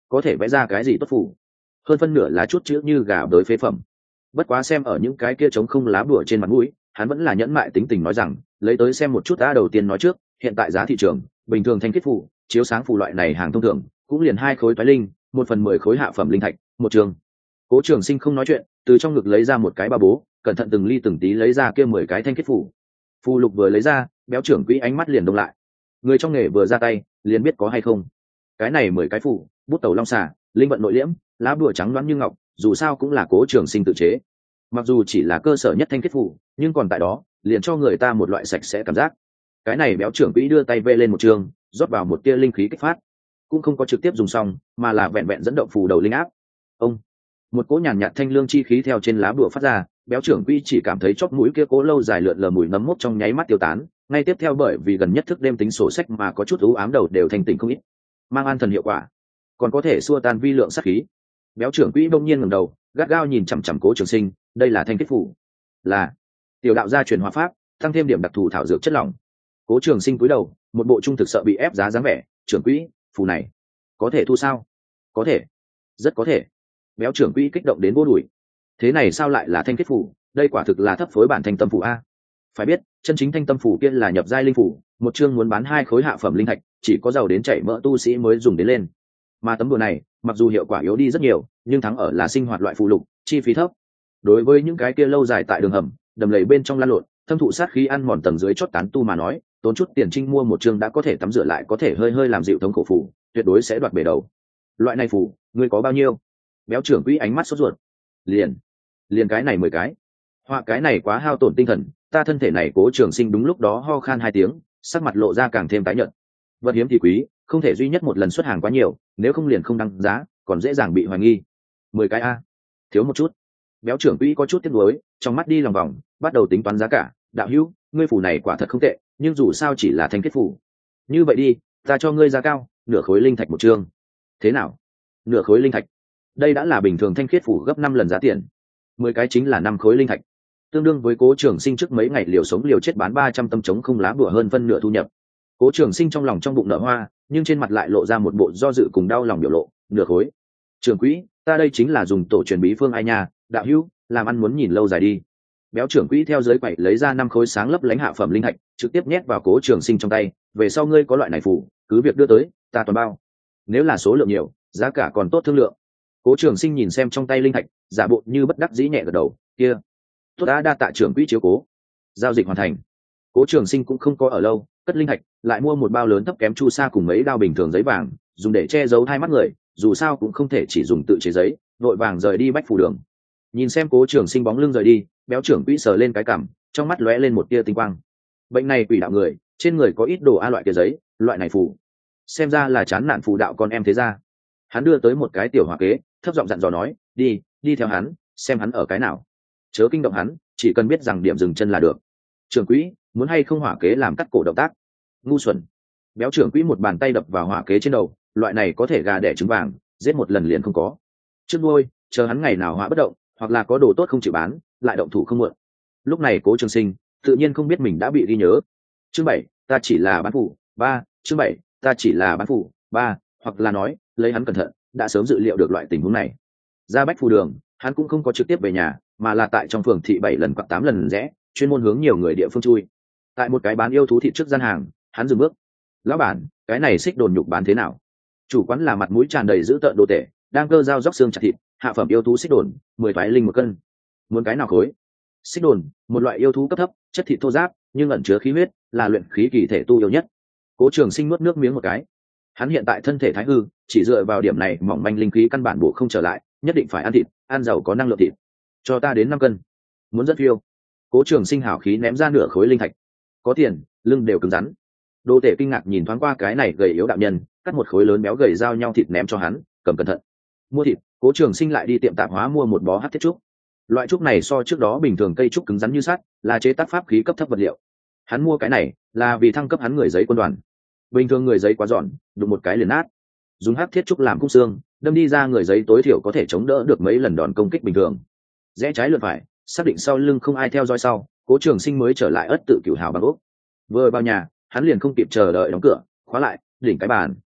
A: có thể vẽ ra cái gì tốt phủ. Hơn phân nửa là chút chữ như gà bới phế phẩm. Bất quá xem ở những cái kia trống không lá bùa trên mặt mũi, hắn vẫn là nhẫn mại tính tình nói rằng lấy tới xem một chút đã. Đầu tiên nói trước, hiện tại giá thị trường bình thường thanh kết phủ chiếu sáng phủ loại này hàng thông thường cũng liền hai khối toái linh, một phần mười khối hạ phẩm linh thạch một trường. Cố Trường Sinh không nói chuyện, từ trong ngực lấy ra một cái ba bố, cẩn thận từng ly từng tí lấy ra kia mười cái thanh kết phủ. Phù lục vừa lấy ra, béo trưởng quỹ ánh mắt liền đông lại. Người trong nghề vừa ra tay liền biết có hay không. Cái này mười cái phủ, bút tẩu long xà, linh vận nội liễm, lá bùa trắng loáng như ngọc, dù sao cũng là Cố Trường Sinh tự chế. Mặc dù chỉ là cơ sở nhất thanh kết phủ, nhưng còn tại đó liền cho người ta một loại sạch sẽ cảm giác. Cái này béo trưởng quỹ đưa tay vê lên một trường, rót vào một tia linh khí kích phát, cũng không có trực tiếp dùng xong, mà là vẹn vẹn dẫn động phù đầu linh áp. Ông, một cỗ nhàn nhạt thanh lương chi khí theo trên lá bùa phát ra, béo trưởng quỹ chỉ cảm thấy chóp mũi kia cố lâu dài lượn lờ mùi nấm mốc trong nháy mắt tiêu tán. Ngay tiếp theo bởi vì gần nhất thức đêm tính sổ sách mà có chút u ám đầu đều thành tỉnh không ít, mang an thần hiệu quả, còn có thể xua tan vi lượng sát khí. Béo trưởng quỹ bỗng nhiên ngẩng đầu, gắt gao nhìn chằm chằm Cố Trường Sinh. Đây là thanh kết phủ, là tiểu đạo gia truyền hóa pháp, tăng thêm điểm đặc thù thảo dược chất lỏng. Cố Trường Sinh cúi đầu, một bộ trung thực sợ bị ép giá dáng vẻ. Trưởng quỹ, phù này có thể thu sao? Có thể, rất có thể. Béo trưởng quỹ kích động đến vô đùi. Thế này sao lại là thanh kết phủ? Đây quả thực là thấp phối bản thanh tâm phủ a. Phải biết, chân chính thanh tâm phủ kia là nhập giai linh phủ, một chương muốn bán hai khối hạ phẩm linh thạch, chỉ có giàu đến chảy mỡ tu sĩ mới dùng đến lên. Mà tấm đùa này, mặc dù hiệu quả yếu đi rất nhiều, nhưng thắng ở là sinh hoạt loại phụ lục, chi phí thấp. Đối với những cái kia lâu dài tại đường hầm, đầm lầy bên trong lan lộn, thâm thụ sát khí ăn mòn tầng dưới chót tán tu mà nói, tốn chút tiền trinh mua một chương đã có thể tắm rửa lại có thể hơi hơi làm dịu thống khổ phủ, tuyệt đối sẽ đoạt bể đầu. Loại này phủ, ngươi có bao nhiêu? Béo trưởng quỹ ánh mắt sốt ruột. Liền, liền cái này mười cái. Họa cái này quá hao tổn tinh thần, ta thân thể này. Cố Trường Sinh đúng lúc đó ho khan hai tiếng, sắc mặt lộ ra càng thêm tái nhợt. Vật hiếm thì quý, không thể duy nhất một lần xuất hàng quá nhiều, nếu không liền không đăng giá, còn dễ dàng bị hoài nghi. Mười cái a, thiếu một chút. Béo trưởng quỹ có chút tiếc nuối, trong mắt đi lòng vòng, bắt đầu tính toán giá cả. Đạo hữu, ngươi phủ này quả thật không tệ, nhưng dù sao chỉ là thanh kết phủ. Như vậy đi, ta cho ngươi giá cao, nửa khối linh thạch một chương. Thế nào? Nửa khối linh thạch? Đây đã là bình thường thanh kết phủ gấp năm lần giá tiền. Mười cái chính là năm khối linh thạch, tương đương với Cố Trường Sinh trước mấy ngày liều sống liều chết bán ba trăm tâm chống không lá bùa hơn phân nửa thu nhập. Cố Trường Sinh trong lòng trong bụng nở hoa, nhưng trên mặt lại lộ ra một bộ do dự cùng đau lòng biểu lộ. Nửa khối? Trưởng quỹ, ta đây chính là dùng tổ truyền bí phương ai nha, đạo hữu, làm ăn muốn nhìn lâu dài đi. Béo trưởng quỹ theo dưới quậy lấy ra năm khối sáng lấp lánh hạ phẩm linh thạch, trực tiếp nhét vào Cố Trường Sinh trong tay. Về sau ngươi có loại này phủ, cứ việc đưa tới, ta toàn bao. Nếu là số lượng nhiều, giá cả còn tốt thương lượng. Cố Trường Sinh nhìn xem trong tay linh thạch, giả bộ như bất đắc dĩ nhẹ gật đầu. Kia, tốt đã, đa tạ trưởng quỹ chiếu cố. Giao dịch hoàn thành. Cố Trường Sinh cũng không có ở lâu, cất linh thạch, lại mua một bao lớn thấp kém chu sa cùng mấy đao bình thường giấy vàng, dùng để che giấu hai mắt người, dù sao cũng không thể chỉ dùng tự chế giấy. Vội vàng rời đi bách phủ đường. Nhìn xem Cố Trường Sinh bóng lưng rời đi, béo trưởng quỹ sờ lên cái cằm, trong mắt lóe lên một tia tinh quang. Bệnh này quỷ đạo người, trên người có ít đồ a loại kia giấy, loại này phù, xem ra là chán nản phù đạo con em thế ra. Hắn đưa tới một cái tiểu hỏa kế, thấp giọng dặn dò nói, đi, đi theo hắn, xem hắn ở cái nào, chớ kinh động hắn, chỉ cần biết rằng điểm dừng chân là được. Trưởng quỹ, muốn hay không hỏa kế làm cắt cổ động tác? Ngu xuẩn. Béo trưởng quỹ một bàn tay đập vào hỏa kế trên đầu, loại này có thể gà đẻ trứng vàng, giết một lần liền không có. Trước đôi, chờ hắn ngày nào hỏa bất động, hoặc là có đồ tốt không chịu bán, lại động thủ không muộn. Lúc này Cố Trường Sinh tự nhiên không biết mình đã bị ghi nhớ. Chương bảy, ta chỉ là bán phủ. Ba, chương bảy, ta chỉ là bán phủ. Ba, hoặc là nói, lấy hắn cẩn thận, đã sớm dự liệu được loại tình huống này. Ra bách phù đường, hắn cũng không có trực tiếp về nhà, mà là tại trong phường thị bảy lần hoặc tám lần rẽ, chuyên môn hướng nhiều người địa phương chui. Tại một cái bán yêu thú thịt trước gian hàng, hắn dừng bước. Lão bản, cái này xích đồn nhục bán thế nào? Chủ quán là mặt mũi tràn đầy dữ tợn đồ tể, đang cơ dao róc xương chặt thịt, hạ phẩm yêu thú xích đồn, mười thoái linh một cân. Muốn cái nào khối? Xích đồn, một loại yêu thú cấp thấp, chất thịt thô ráp, nhưng ẩn chứa khí huyết, là luyện khí kỳ thể tu yêu nhất. Cố Trường Sinh nuốt nước miếng một cái. Hắn hiện tại thân thể thái hư, chỉ dựa vào điểm này mỏng manh linh khí căn bản bổ không trở lại, nhất định phải ăn thịt, ăn giàu có năng lượng thịt. Cho ta đến năm cân. Muốn rất phiêu. Cố Trường Sinh hảo khí ném ra nửa khối linh thạch. Có tiền, lưng đều cứng rắn. Đô tể kinh ngạc nhìn thoáng qua cái này gầy yếu đạo nhân, cắt một khối lớn béo gầy giao nhau thịt ném cho hắn, cầm cẩn thận. Mua thịt, Cố Trường Sinh lại đi tiệm tạp hóa mua một bó hắc thiết trúc. Loại trúc này so trước đó bình thường cây trúc cứng rắn như sắt, là chế tác pháp khí cấp thấp vật liệu. Hắn mua cái này là vì thăng cấp hắn người giấy quân đoàn. Bình thường người giấy quá giòn, đụng một cái liền nát. Dùng hắc thiết trúc làm khung xương, đâm đi ra người giấy tối thiểu có thể chống đỡ được mấy lần đòn công kích bình thường. Rẽ trái lượt phải, xác định sau lưng không ai theo dõi sau, Cố Trường Sinh mới trở lại ất tự cửu hào bằng ốc. Vừa vào nhà, hắn liền không kịp chờ đợi đóng cửa, khóa lại, đỉnh cái bàn.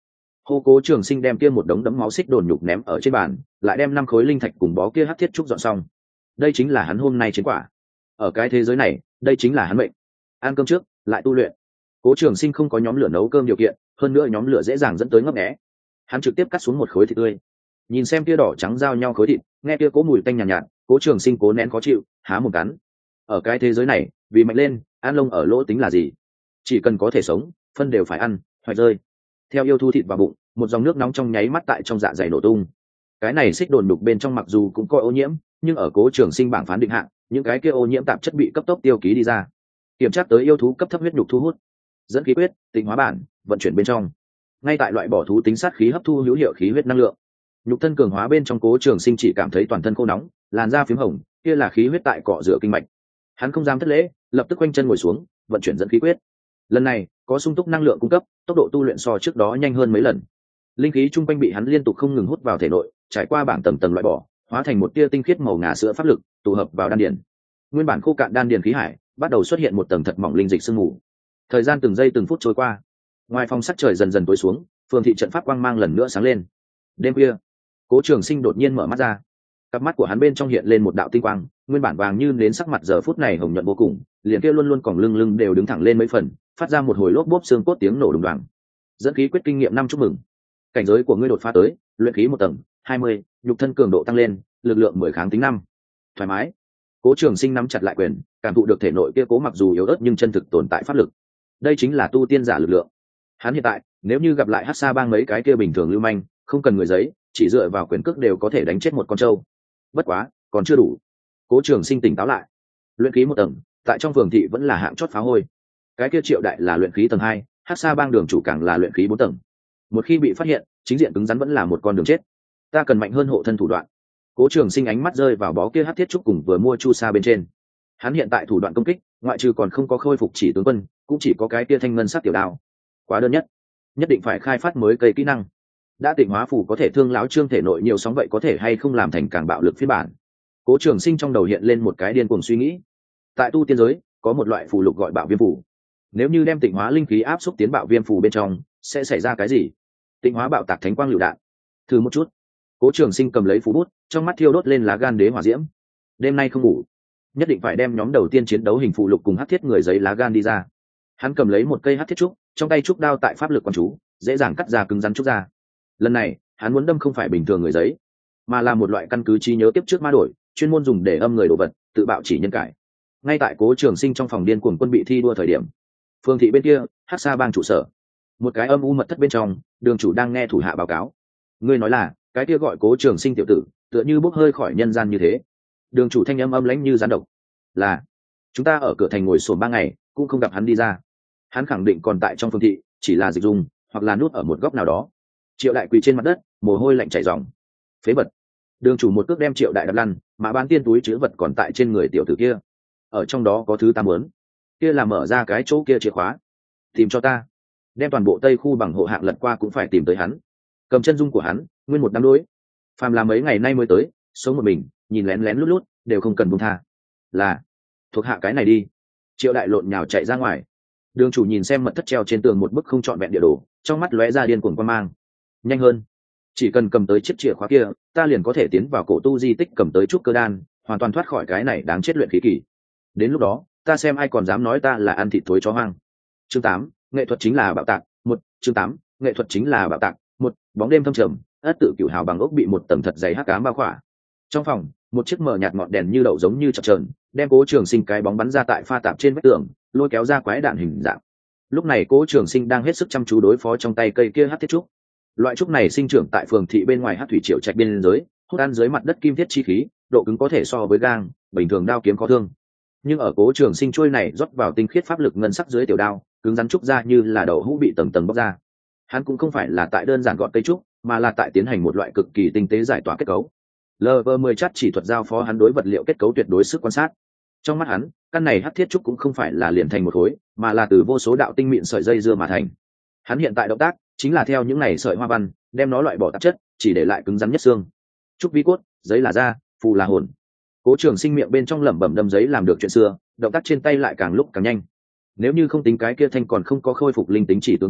A: Hô Cố Trường Sinh đem kia một đống đẫm máu xích đồn nhục ném ở trên bàn, lại đem năm khối linh thạch cùng bó kia hắc thiết trúc dọn xong. Đây chính là hắn hôm nay chiến quả. Ở cái thế giới này, đây chính là hắn mệnh. Ăn cơm trước, lại tu luyện. Cố Trường Sinh không có nhóm lửa nấu cơm điều kiện, hơn nữa nhóm lửa dễ dàng dẫn tới ngấp nghé. Hắn trực tiếp cắt xuống một khối thịt tươi, nhìn xem kia đỏ trắng giao nhau khối thịt, nghe kia cố mùi tanh nhàn nhạt, nhạt, Cố Trường Sinh cố nén khó chịu, há một cắn. Ở cái thế giới này, vì mạnh lên, ăn lông ở lỗ tính là gì? Chỉ cần có thể sống, phân đều phải ăn, hoạch rơi. Theo yêu thu thịt vào bụng, một dòng nước nóng trong nháy mắt tại trong dạ dày nổ tung. Cái này xích đồn đục bên trong mặc dù cũng có ô nhiễm, nhưng ở Cố Trường Sinh bảng phán định hạng, những cái kia ô nhiễm tạp chất bị cấp tốc tiêu ký đi ra. Kiểm tra tới yêu thú cấp thấp huyết nhục thu hút, dẫn khí quyết, tịnh hóa bản, vận chuyển bên trong. Ngay tại loại bỏ thú tính sát khí hấp thu hữu hiệu khí huyết năng lượng. Nhục thân cường hóa bên trong Cố Trường Sinh chỉ cảm thấy toàn thân khô nóng, làn da phím hồng, kia là khí huyết tại cọ rửa kinh mạch. Hắn không dám thất lễ, lập tức quanh chân ngồi xuống, vận chuyển dẫn khí quyết. Lần này, có sung túc năng lượng cung cấp, tốc độ tu luyện so trước đó nhanh hơn mấy lần. Linh khí trung quanh bị hắn liên tục không ngừng hút vào thể nội, trải qua bảng tầng tầng loại bỏ, hóa thành một tia tinh khiết màu ngà sữa pháp lực, tụ hợp vào đan điền. Nguyên bản khô cạn đan điền khí hải, bắt đầu xuất hiện một tầng thật mỏng linh dịch sương mù. Thời gian từng giây từng phút trôi qua, ngoài phòng sắc trời dần dần tối xuống, phường thị trận pháp quang mang lần nữa sáng lên. Đêm khuya, Cố Trường Sinh đột nhiên mở mắt ra, cặp mắt của hắn bên trong hiện lên một đạo tinh quang, nguyên bản vàng như đến sắc mặt giờ phút này hồng nhuận vô cùng, liền kia luôn luôn còn lưng lưng đều đứng thẳng lên mấy phần, phát ra một hồi lốp bốp xương cốt tiếng nổ đùng đoàng. Dẫn khí quyết kinh nghiệm năm chúc mừng, cảnh giới của ngươi đột phá tới luyện khí một tầng, hai mươi, nhục thân cường độ tăng lên, lực lượng mười kháng tính năm. Thoải mái. Cố Trường Sinh nắm chặt lại quyền, cảm thụ được thể nội kia cố mặc dù yếu ớt nhưng chân thực tồn tại pháp lực. Đây chính là tu tiên giả lực lượng. Hắn hiện tại, nếu như gặp lại Hắc Sa Bang mấy cái kia bình thường lưu manh, không cần người giấy, chỉ dựa vào quyền cước đều có thể đánh chết một con trâu. Bất quá, còn chưa đủ. Cố Trường Sinh tỉnh táo lại. Luyện khí một tầng, tại trong phường thị vẫn là hạng chót phá hôi. Cái kia Triệu Đại là luyện khí tầng hai, Hắc Sa Bang đường chủ càng là luyện khí bốn tầng. Một khi bị phát hiện, chính diện cứng rắn vẫn là một con đường chết. Ta cần mạnh hơn hộ thân thủ đoạn. Cố Trường Sinh ánh mắt rơi vào bó kia hắc thiết trúc cùng vừa mua chu sa bên trên. Hắn hiện tại thủ đoạn công kích, ngoại trừ còn không có khôi phục chỉ tướng quân, cũng chỉ có cái kia thanh ngân sắc tiểu đao. Quá đơn nhất, nhất định phải khai phát mới cây kỹ năng. Đã tịnh hóa phù có thể thương lão trương thể nội nhiều sóng vậy có thể hay không làm thành càng bạo lực phiên bản. Cố Trường Sinh trong đầu hiện lên một cái điên cuồng suy nghĩ. Tại tu tiên giới, có một loại phù lục gọi bạo viêm phù. Nếu như đem tịnh hóa linh khí áp xúc tiến bạo viêm phù bên trong, sẽ xảy ra cái gì? Tịnh hóa bạo tạc thánh quang lựu đạn. Thử một chút. Cố Trường Sinh cầm lấy phù bút, trong mắt thiêu đốt lên lá gan đế hỏa diễm. Đêm nay không ngủ, nhất định phải đem nhóm đầu tiên chiến đấu hình phụ lục cùng hắc thiết người giấy lá gan đi ra. Hắn cầm lấy một cây hắc thiết trúc, trong tay trúc đao tại pháp lực quan chú, dễ dàng cắt ra cứng rắn trúc ra. Lần này, hắn muốn đâm không phải bình thường người giấy, mà là một loại căn cứ trí nhớ tiếp trước ma đổi, chuyên môn dùng để âm người đồ vật, tự bạo chỉ nhân cải. Ngay tại Cố Trường Sinh trong phòng điên cuồng quân bị thi đua thời điểm, phương thị bên kia, Hắc Sa Bang trụ sở, một cái âm u mật thất bên trong, đường chủ đang nghe thủ hạ báo cáo. Ngươi nói là cái kia gọi Cố Trường Sinh tiểu tử, tựa như bốc hơi khỏi nhân gian như thế. Đường chủ thanh âm âm lãnh như gián độc. Là, chúng ta ở cửa thành ngồi xổm ba ngày, cũng không gặp hắn đi ra. Hắn khẳng định còn tại trong phương thị, chỉ là dịch dung, hoặc là nút ở một góc nào đó. Triệu Đại quỳ trên mặt đất, mồ hôi lạnh chảy ròng. Phế vật. Đường chủ một cước đem Triệu Đại đập lăn, mà bán tiên túi chứa vật còn tại trên người tiểu tử kia. Ở trong đó có thứ ta muốn. Kia là mở ra cái chỗ kia chìa khóa. Tìm cho ta. Đem toàn bộ Tây khu bằng hộ hạng lật qua cũng phải tìm tới hắn. Cầm chân dung của hắn, nguyên một năm đối. Phàm là mấy ngày nay mới tới, sống một mình, nhìn lén lén lút lút, đều không cần buông tha. Là, thuộc hạ cái này đi. Triệu Đại lộn nhào chạy ra ngoài. Đường chủ nhìn xem mật thất treo trên tường một bức không trọn vẹn địa đồ, trong mắt lóe ra điên cuồng quan mang. Nhanh hơn, chỉ cần cầm tới chiếc chìa khóa kia, ta liền có thể tiến vào cổ tu di tích cầm tới trúc cơ đan, hoàn toàn thoát khỏi cái này đáng chết luyện khí kỳ. Đến lúc đó, ta xem ai còn dám nói ta là ăn thịt thối chó hoang. Chương tám, nghệ thuật chính là bạo tạc. Một, chương tám, nghệ thuật chính là bạo tạc. Một, bóng đêm thâm trầm, ất tự cửu hào bằng ốc bị một tầng thật dày hắc ám bao khỏa. Trong phòng, một chiếc mờ nhạt ngọn đèn như đậu giống như chập chờn, đem Cố Trường Sinh cái bóng bắn ra tại pha tạp trên vách tường, lôi kéo ra quái đạn hình dạng. Lúc này Cố Trường Sinh đang hết sức chăm chú đối phó trong tay cây kia hắc thiết trúc. Loại trúc này sinh trưởng tại phường thị bên ngoài hắc thủy triệu trạch biên giới, hút ăn dưới mặt đất kim thiết chi khí, độ cứng có thể so với gang, bình thường đao kiếm khó thương. Nhưng ở Cố Trường Sinh trôi này rót vào tinh khiết pháp lực ngân sắc dưới tiểu đao, cứng rắn trúc ra như là đậu hũ bị tầng tầng bóc ra. Hắn cũng không phải là tại đơn giản gọn cây trúc, mà là tại tiến hành một loại cực kỳ tinh tế giải tỏa kết cấu. Level mười chắc chỉ thuật giao phó hắn đối vật liệu kết cấu tuyệt đối sức quan sát. Trong mắt hắn, căn này hắc thiết trúc cũng không phải là liền thành một khối, mà là từ vô số đạo tinh mịn sợi dây dưa mà thành. Hắn hiện tại động tác chính là theo những này sợi hoa văn, đem nó loại bỏ tạp chất, chỉ để lại cứng rắn nhất xương. Trúc vi cốt, giấy là da, phù là hồn. Cố Trường Sinh miệng bên trong lẩm bẩm đâm giấy làm được chuyện xưa, động tác trên tay lại càng lúc càng nhanh. Nếu như không tính cái kia thanh còn không có khôi phục linh tính chỉ tướng quân,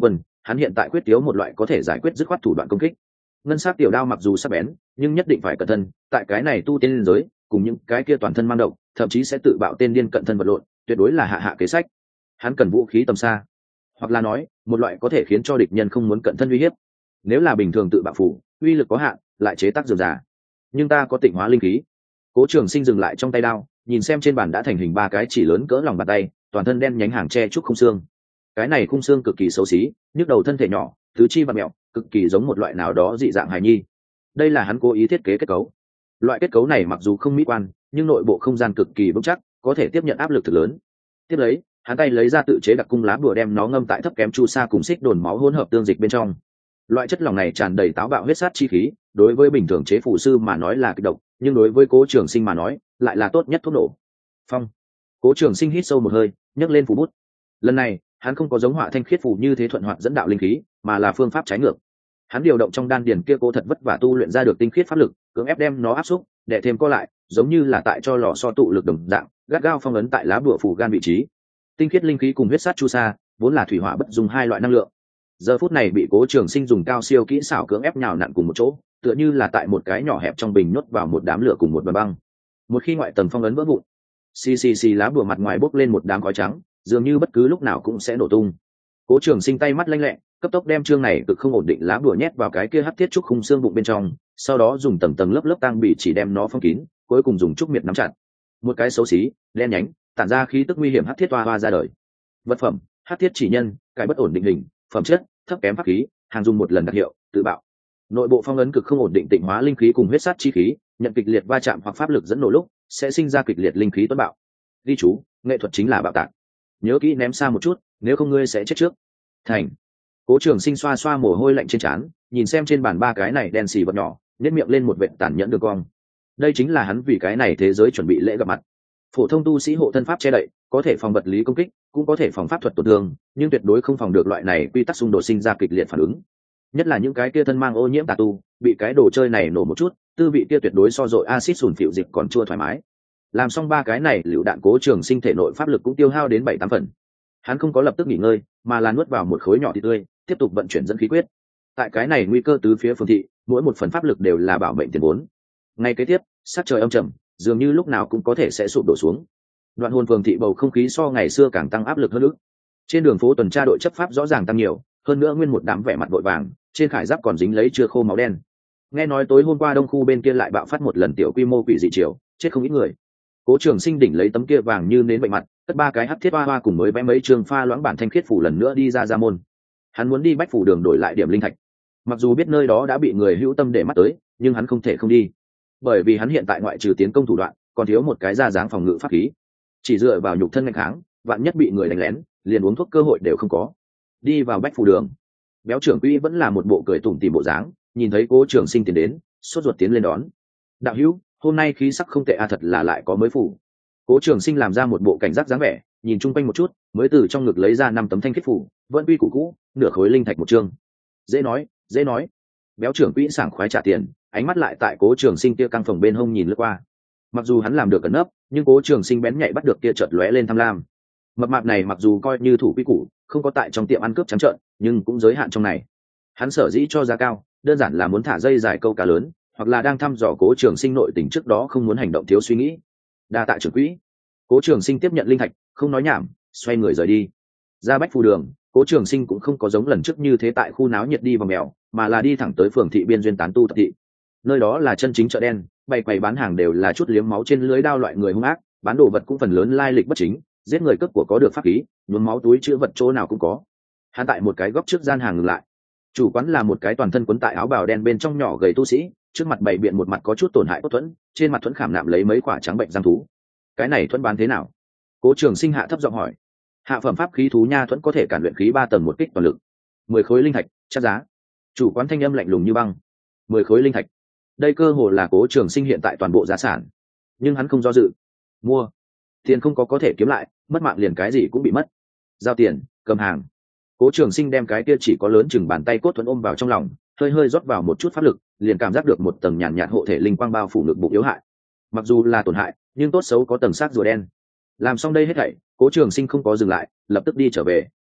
A: hắn hiện tại quyết thiếu một loại có thể giải quyết dứt khoát thủ đoạn công kích. Ngân sắc tiểu đao mặc dù sắc bén nhưng nhất định phải cẩn thân, tại cái này tu tiên liên giới cùng những cái kia toàn thân mang độc thậm chí sẽ tự bạo tên điên cận thân vật lộn, tuyệt đối là hạ hạ kế sách. Hắn cần vũ khí tầm xa, hoặc là nói một loại có thể khiến cho địch nhân không muốn cận thân uy hiếp. Nếu là bình thường tự bạo phủ, uy lực có hạn, lại chế tác dườm giả. Nhưng ta có tịnh hóa linh khí. Cố Trường Sinh dừng lại trong tay đao, nhìn xem trên bàn đã thành hình ba cái chỉ lớn cỡ lòng bàn tay, toàn thân đen nhánh hàng tre trúc khung xương. Cái này khung xương cực kỳ xấu xí, nhức đầu, thân thể nhỏ, tứ chi vặn mẹo, cực kỳ giống một loại nào đó dị dạng hài nhi. Đây là hắn cố ý thiết kế kết cấu. Loại kết cấu này mặc dù không mỹ quan, nhưng nội bộ không gian cực kỳ vững chắc, có thể tiếp nhận áp lực thực lớn. Tiếp lấy, hắn tay lấy ra tự chế đặc cung lá bùa đem nó ngâm tại thấp kém chu sa cùng xích đồn máu hỗn hợp tương dịch bên trong. Loại chất lỏng này tràn đầy táo bạo huyết sát chi khí, đối với bình thường chế phù sư mà nói là kịch độc, nhưng đối với Cố Trường Sinh mà nói, lại là tốt nhất thuốc nổ. Phong. Cố Trường Sinh hít sâu một hơi, nhấc lên phù bút. Lần này, hắn không có giống Họa Thanh khiết phù như thế thuận hoạt dẫn đạo linh khí, mà là phương pháp trái ngược. Hắn điều động trong đan điền kia cố thật vất vả tu luyện ra được tinh khiết pháp lực, cưỡng ép đem nó áp xúc, để thêm co lại, giống như là tại cho lò xo tụ lực đồng dạng, gắt gao phong ấn tại lá bùa phù gan vị trí. Tinh khiết linh khí cùng huyết sát chu sa, vốn là thủy hỏa bất dung hai loại năng lượng. Giờ phút này bị Cố Trường Sinh dùng cao siêu kỹ xảo cưỡng ép nhào nặn cùng một chỗ, tựa như là tại một cái nhỏ hẹp trong bình nhốt vào một đám lửa cùng một bờ băng. Một khi ngoại tầng phong ấn vỡ vụn, xì xì xì lá bùa mặt ngoài bốc lên một đám khói trắng, dường như bất cứ lúc nào cũng sẽ nổ tung. Cố Trường Sinh tay mắt lanh lẹ, cấp tốc đem chương này cực không ổn định lá bùa nhét vào cái kia hắc thiết trúc khung xương bụng bên trong, sau đó dùng tầng tầng lớp lớp tang bị chỉ đem nó phong kín, cuối cùng dùng trúc miệt nắm chặt. Một cái xấu xí, đen nhánh, tản ra khí tức nguy hiểm hắc thiết toa hoa ra đời. Vật phẩm: hắc thiết chỉ nhân, cái bất ổn định hình, phẩm chất: thấp kém pháp khí, hàng dùng một lần đặc hiệu, tự bạo. Nội bộ phong ấn cực không ổn định tịnh hóa linh khí cùng huyết sát chi khí, nhận kịch liệt va chạm hoặc pháp lực dẫn nổ lúc, sẽ sinh ra kịch liệt linh khí tuôn bạo. Ghi chú: nghệ thuật chính là bạo tạc. Nhớ kỹ ném xa một chút, nếu không ngươi sẽ chết trước. Thành. Cố Trường Sinh xoa xoa mồ hôi lạnh trên trán, nhìn xem trên bàn ba cái này đen xì vật nhỏ, nhếch miệng lên một vệt tàn nhẫn đường cong. Đây chính là hắn vì cái này thế giới chuẩn bị lễ gặp mặt. Phổ thông tu sĩ hộ thân pháp che đậy, có thể phòng vật lý công kích, cũng có thể phòng pháp thuật tổn thương, nhưng tuyệt đối không phòng được loại này quy tắc xung đột sinh ra kịch liệt phản ứng. Nhất là những cái kia thân mang ô nhiễm tà tu, bị cái đồ chơi này nổ một chút, tư vị kia tuyệt đối so dội axit sùn phịu dịch còn chua thoải mái. Làm xong ba cái này, lựu đạn Cố Trường Sinh thể nội pháp lực cũng tiêu hao đến bảy tám phần. Hắn không có lập tức nghỉ ngơi, mà là nuốt vào một khối nhỏ thịt tươi, tiếp tục vận chuyển dẫn khí quyết. Tại cái này nguy cơ tứ phía phường thị, mỗi một phần pháp lực đều là bảo mệnh tiền vốn. Ngay kế tiếp, sát trời âm trầm, dường như lúc nào cũng có thể sẽ sụp đổ xuống. Đoạn hồn phường thị bầu không khí so ngày xưa càng tăng áp lực hơn nữa. Trên đường phố tuần tra đội chấp pháp rõ ràng tăng nhiều, hơn nữa nguyên một đám vẻ mặt vội vàng, trên khải giáp còn dính lấy chưa khô máu đen. Nghe nói tối hôm qua đông khu bên kia lại bạo phát một lần tiểu quy mô quỷ dị triều, chết không ít người. Cố Trường Sinh đỉnh lấy tấm kia vàng như nến bệnh mặt, cất ba cái hắc thiết hoa hoa cùng mới vẽ mấy trường pha loãng bản thanh khiết phủ lần nữa đi ra ra môn. Hắn muốn đi bách phủ đường đổi lại điểm linh thạch. Mặc dù biết nơi đó đã bị người hữu tâm để mắt tới, nhưng hắn không thể không đi, bởi vì hắn hiện tại ngoại trừ tiến công thủ đoạn, còn thiếu một cái ra dáng phòng ngự pháp khí. Chỉ dựa vào nhục thân nghênh kháng, vạn nhất bị người đánh lén, liền uống thuốc cơ hội đều không có. Đi vào bách phủ đường, béo trưởng quỹ vẫn là một bộ cười tủm tỉm bộ dáng, nhìn thấy Cố Trường Sinh tiến đến, sốt ruột tiến lên đón. Đạo hữu, hôm nay khí sắc không tệ a, thật là lại có mới phủ. Cố Trường Sinh làm ra một bộ cảnh giác dáng vẻ, nhìn chung quanh một chút, mới từ trong ngực lấy ra năm tấm thanh khiết phủ, vẫn quy củ cũ, nửa khối linh thạch một chương. Dễ nói, dễ nói. Béo trưởng quỹ sảng khoái trả tiền, ánh mắt lại tại Cố Trường Sinh kia căng phòng bên hông nhìn lướt qua. Mặc dù hắn làm được cẩn nấp, nhưng Cố Trường Sinh bén nhạy bắt được kia chợt lóe lên tham lam. Mập mạp này mặc dù coi như thủ quy củ, không có tại trong tiệm ăn cướp trắng trợn, nhưng cũng giới hạn trong này. Hắn sở dĩ cho giá cao, đơn giản là muốn thả dây dài câu cá lớn, hoặc là đang thăm dò Cố Trường Sinh nội tình trước đó không muốn hành động thiếu suy nghĩ. Đa tạ trưởng quỹ. Cố Trường Sinh tiếp nhận linh thạch, không nói nhảm, xoay người rời đi. Ra bách phù đường, Cố Trường Sinh cũng không có giống lần trước như thế tại khu náo nhiệt đi vòng mèo, mà là đi thẳng tới phường thị biên duyên tán tu tập thị. Nơi đó là chân chính chợ đen, bày quầy bán hàng đều là chút liếm máu trên lưới đao loại người hung ác, bán đồ vật cũng phần lớn lai lịch bất chính, giết người cướp của có được pháp khí, nhuốm máu túi chứa vật chỗ nào cũng có. Hắn tại một cái góc trước gian hàng ngừng lại. Chủ quán là một cái toàn thân quấn tại áo bào đen bên trong nhỏ gầy tu sĩ, trước mặt bày biện một mặt có chút tổn hại cốt thuẫn, trên mặt thuẫn khảm nạm lấy mấy quả trắng bệnh giang thú. Cái này thuẫn bán thế nào? Cố Trường Sinh hạ thấp giọng hỏi. Hạ phẩm pháp khí thú nha thuẫn có thể cản luyện khí ba tầng một kích toàn lực, mười khối linh thạch, chắc giá. Chủ quán thanh âm lạnh lùng như băng. Mười khối linh thạch. Đây cơ hồ là Cố Trường Sinh hiện tại toàn bộ giá sản, nhưng hắn không do dự. Mua. Tiền không có có thể kiếm lại, mất mạng liền cái gì cũng bị mất. Giao tiền, cầm hàng. Cố Trường Sinh đem cái kia chỉ có lớn chừng bàn tay cốt thuẫn ôm vào trong lòng, hơi hơi rót vào một chút pháp lực, liền cảm giác được một tầng nhàn nhạt hộ thể linh quang bao phủ ngực bụng yếu hại. Mặc dù là tổn hại, nhưng tốt xấu có tầng xác rùa đen. Làm xong đây hết thảy, Cố Trường Sinh không có dừng lại, lập tức đi trở về.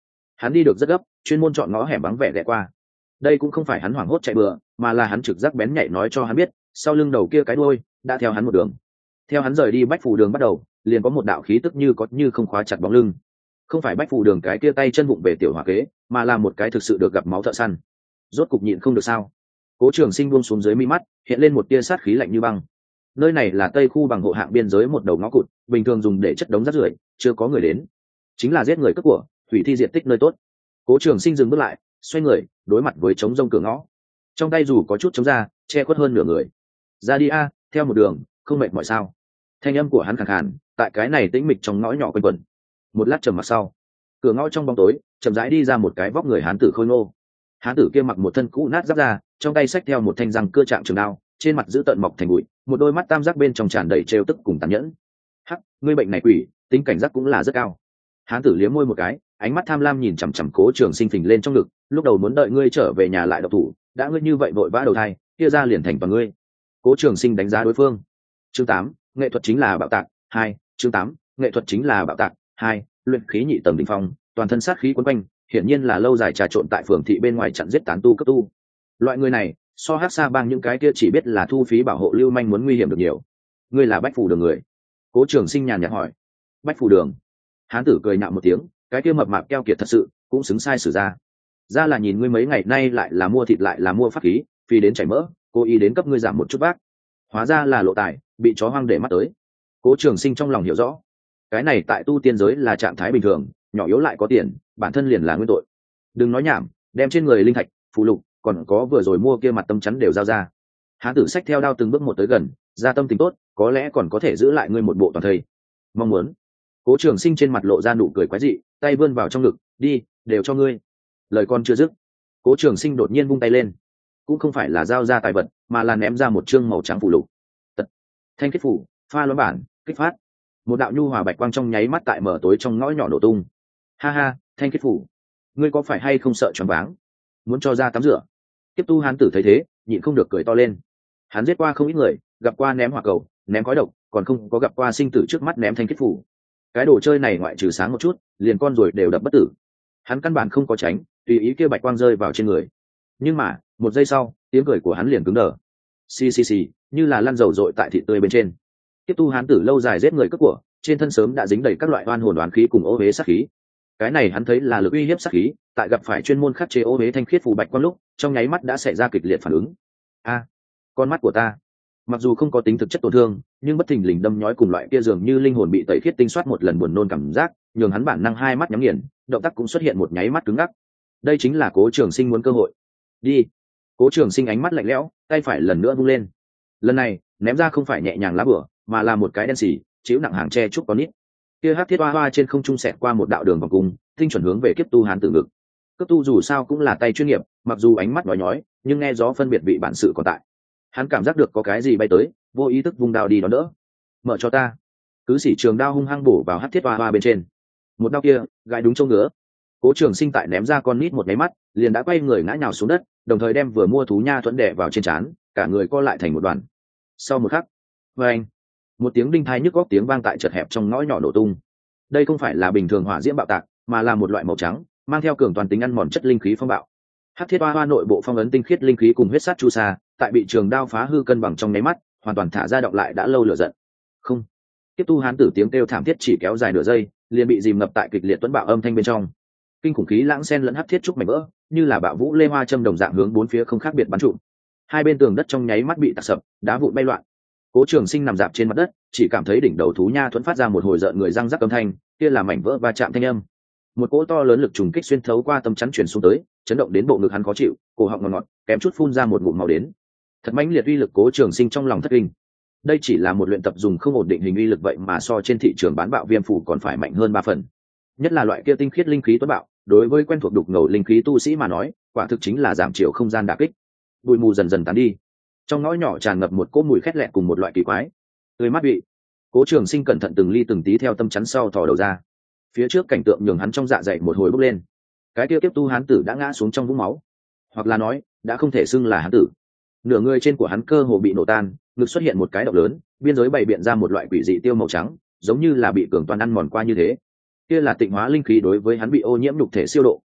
A: Hắn đi được rất gấp, chuyên môn chọn ngõ hẻm vắng vẻ lẹ qua. Đây cũng không phải hắn hoảng hốt chạy bừa, mà là hắn trực giác bén nhạy nói cho hắn biết, sau lưng đầu kia cái đuôi đã theo hắn một đường. Theo hắn rời đi bách phủ đường bắt đầu, liền có một đạo khí tức như có như không khóa chặt bóng lưng. Không phải bách phủ đường cái kia tay chân vụng về tiểu hỏa kế, mà là một cái thực sự được gặp máu thợ săn. Rốt cục nhịn không được sao? Cố Trường Sinh buông xuống dưới mi mắt, hiện lên một tia sát khí lạnh như băng. Nơi này là tây khu bằng hộ hạng biên giới một đầu ngõ cụt, bình thường dùng để chất đống rác rưởi, chưa có người đến. Chính là giết người cướp của, hủy thi diệt tích nơi tốt. Cố Trường Sinh dừng bước lại, xoay người, đối mặt với trống rông cửa ngõ. Trong tay dù có chút chống ra, che khuất hơn nửa người. Ra đi a, theo một đường, không mệt mỏi sao? Thanh âm của hắn khàn khàn, tại cái này tĩnh mịch trong ngõ nhỏ quanh quẩn. Một lát trầm mặc sau, cửa ngõ trong bóng tối, chậm rãi đi ra một cái vóc người hán tử khôi ngô. Hán tử kia mặc một thân cũ nát giáp da, trong tay xách theo một thanh răng cưa trạng trường đao, trên mặt giữ tợn mọc thành bụi, một đôi mắt tam giác bên trong tràn đầy trêu tức cùng tàn nhẫn. Hắc, ngươi bệnh này quỷ, tính cảnh giác cũng là rất cao. Hán tử liếm môi một cái, ánh mắt tham lam nhìn chằm chằm Cố Trường Sinh phình lên trong ngực, lúc đầu muốn đợi ngươi trở về nhà lại độc thủ, đã ngươi như vậy vội vã đầu thai, kia ra liền thành vào ngươi. Cố Trường Sinh đánh giá đối phương. Chương tám, nghệ thuật chính là bạo tạc. Hai, chương tám, nghệ thuật chính là bạo tạc. Hai, luyện khí nhị tầng đỉnh phong, toàn thân sát khí quấn quanh, hiển nhiên là lâu dài trà trộn tại phường thị bên ngoài chặn giết tán tu cấp tu. Loại người này, so Hắc Sa Bang những cái kia chỉ biết là thu phí bảo hộ lưu manh muốn nguy hiểm được nhiều. Ngươi là Bách Phủ Đường người? Cố Trường Sinh nhàn nhạt hỏi. Bách Phủ Đường? Hán tử cười nhạo một tiếng, cái kia mập mạp keo kiệt thật sự, cũng xứng sai sử ra. Ra là nhìn ngươi mấy ngày nay lại là mua thịt lại là mua pháp khí, vì đến chảy mỡ, cố ý đến cấp ngươi giảm một chút bác. Hóa ra là lộ tài, bị chó hoang để mắt tới. Cố Trường Sinh trong lòng hiểu rõ, cái này tại tu tiên giới là trạng thái bình thường, nhỏ yếu lại có tiền, bản thân liền là nguyên tội. Đừng nói nhảm, đem trên người linh thạch, phù lục, còn có vừa rồi mua kia mặt tâm chắn đều giao ra. Hán tử xách theo đao từng bước một tới gần, ra tâm tình tốt, có lẽ còn có thể giữ lại ngươi một bộ toàn thây. Mong muốn. Cố Trường Sinh trên mặt lộ ra nụ cười quái dị, tay vươn vào trong ngực, đi, đều cho ngươi. Lời con chưa dứt, Cố Trường Sinh đột nhiên vung tay lên, cũng không phải là giao ra tài vật, mà là ném ra một chương màu trắng phù lục. Tật. Thanh kết phủ, pha loãng bản, kích phát. Một đạo nhu hòa bạch quang trong nháy mắt tại mở tối trong ngõ nhỏ nổ tung. Ha ha, thanh kết phủ, ngươi có phải hay không sợ choáng váng, muốn cho ra tắm rửa? Tiếp tu hán tử thấy thế, nhịn không được cười to lên. Hắn giết qua không ít người, gặp qua ném hỏa cầu, ném khói độc, còn không có gặp qua sinh tử trước mắt ném thanh kết phủ. Cái đồ chơi này ngoại trừ sáng một chút, liền con ruồi đều đập bất tử. Hắn căn bản không có tránh, tùy ý kia bạch quang rơi vào trên người. Nhưng mà, một giây sau, tiếng cười của hắn liền cứng đờ. Xì xì xì, như là lăn dầu dội tại thịt tươi bên trên. Tiếp tu hán tử lâu dài giết người cướp của, trên thân sớm đã dính đầy các loại oan hồn oán khí cùng ô uế sát khí. Cái này hắn thấy là lực uy hiếp sát khí, tại gặp phải chuyên môn khắc chế ô uế thanh khiết phù bạch quang lúc, trong nháy mắt đã xảy ra kịch liệt phản ứng. A, con mắt của ta, mặc dù không có tính thực chất tổn thương, nhưng bất thình lình đâm nhói cùng loại kia dường như linh hồn bị tẩy khiết tinh soát một lần buồn nôn cảm giác, nhường hắn bản năng hai mắt nhắm nghiền, động tác cũng xuất hiện một nháy mắt cứng ngắc. Đây chính là Cố Trường Sinh muốn cơ hội. Đi. Cố Trường Sinh ánh mắt lạnh lẽo, tay phải lần nữa vung lên. Lần này, ném ra không phải nhẹ nhàng lá bửa, mà là một cái đen xì, chịu nặng hàng tre trúc có nít. Kia hắc thiết hoa hoa trên không trung xẹt qua một đạo đường vòng cung, tinh chuẩn hướng về kiếp tu hán tử ngực. Cấp tu dù sao cũng là tay chuyên nghiệp, mặc dù ánh mắt nhói nhói, nhưng nghe gió phân biệt vị bản sự còn tại. Hắn cảm giác được có cái gì bay tới, vô ý thức vung đao đi đón đỡ. Mở cho ta. Cứ xỉ trường đao hung hăng bổ vào hắc thiết hoa hoa bên trên. Một đao kia, gãi đúng chỗ ngứa. Cố Trường Sinh tại ném ra con nít một máy mắt, liền đã quay người ngã nhào xuống đất, đồng thời đem vừa mua thú nha thuẫn đè vào trên trán, cả người co lại thành một đoàn. Sau một khắc, vang, một tiếng đinh thai nhức góc tiếng vang tại chật hẹp trong ngõ nhỏ nổ tung. Đây không phải là bình thường hỏa diễm bạo tạc, mà là một loại màu trắng, mang theo cường toàn tính ăn mòn chất linh khí phong bạo. Hắc thiết hoa hoa nội bộ phong ấn tinh khiết linh khí cùng huyết sát chu sa, tại bị trường đao phá hư cân bằng trong nháy mắt, hoàn toàn thả ra động lại đã lâu lửa giận. Không. Tiếp tu hán tử tiếng kêu thảm thiết chỉ kéo dài nửa giây, liền bị dìm ngập tại kịch liệt tuấn bạo âm thanh bên trong. Kinh khủng khí lãng xen lẫn hắc thiết trúc mảnh vỡ, như là bạo vũ lê hoa châm đồng dạng hướng bốn phía không khác biệt bắn trụm. Hai bên tường đất trong nháy mắt bị tạc sập, đá vụn bay loạn. Cố Trường Sinh nằm dạp trên mặt đất, chỉ cảm thấy đỉnh đầu thú nha thuẫn phát ra một hồi rợn người răng rắc âm thanh, kia là mảnh vỡ va chạm thanh âm. Một cỗ to lớn lực trùng kích xuyên thấu qua tâm chắn truyền xuống tới, chấn động đến bộ ngực hắn khó chịu, cổ họng ngọt ngọt, kém chút phun ra một ngụm máu đến. Thật mãnh liệt uy lực, Cố Trường Sinh trong lòng thất kinh. Đây chỉ là một luyện tập dùng không ổn định hình uy lực vậy mà so trên thị trường bán bạo viêm phủ còn phải mạnh hơn ba phần. Nhất là loại kia tinh khiết linh khí tuấn bạo, đối với quen thuộc đục ngầu linh khí tu sĩ mà nói, quả thực chính là giảm chiều không gian đả kích. Bụi mù dần dần tán đi, trong ngõ nhỏ tràn ngập một cỗ mùi khét lẹt cùng một loại kỳ quái. Tươi mát vị. Cố Trường Sinh cẩn thận từng ly từng tí theo tâm chắn sau thò đầu ra. Phía trước cảnh tượng nhường hắn trong dạ dày một hồi bốc lên. Cái kia tiếp tu hán tử đã ngã xuống trong vũng máu, hoặc là nói, đã không thể xưng là hán tử. Nửa người trên của hắn cơ hồ bị nổ tan, ngực xuất hiện một cái động lớn, biên giới bày biện ra một loại quỷ dị tiêu màu trắng, giống như là bị cường toàn ăn mòn qua như thế. Kia là tịnh hóa linh khí đối với hắn bị ô nhiễm nhục thể siêu độ,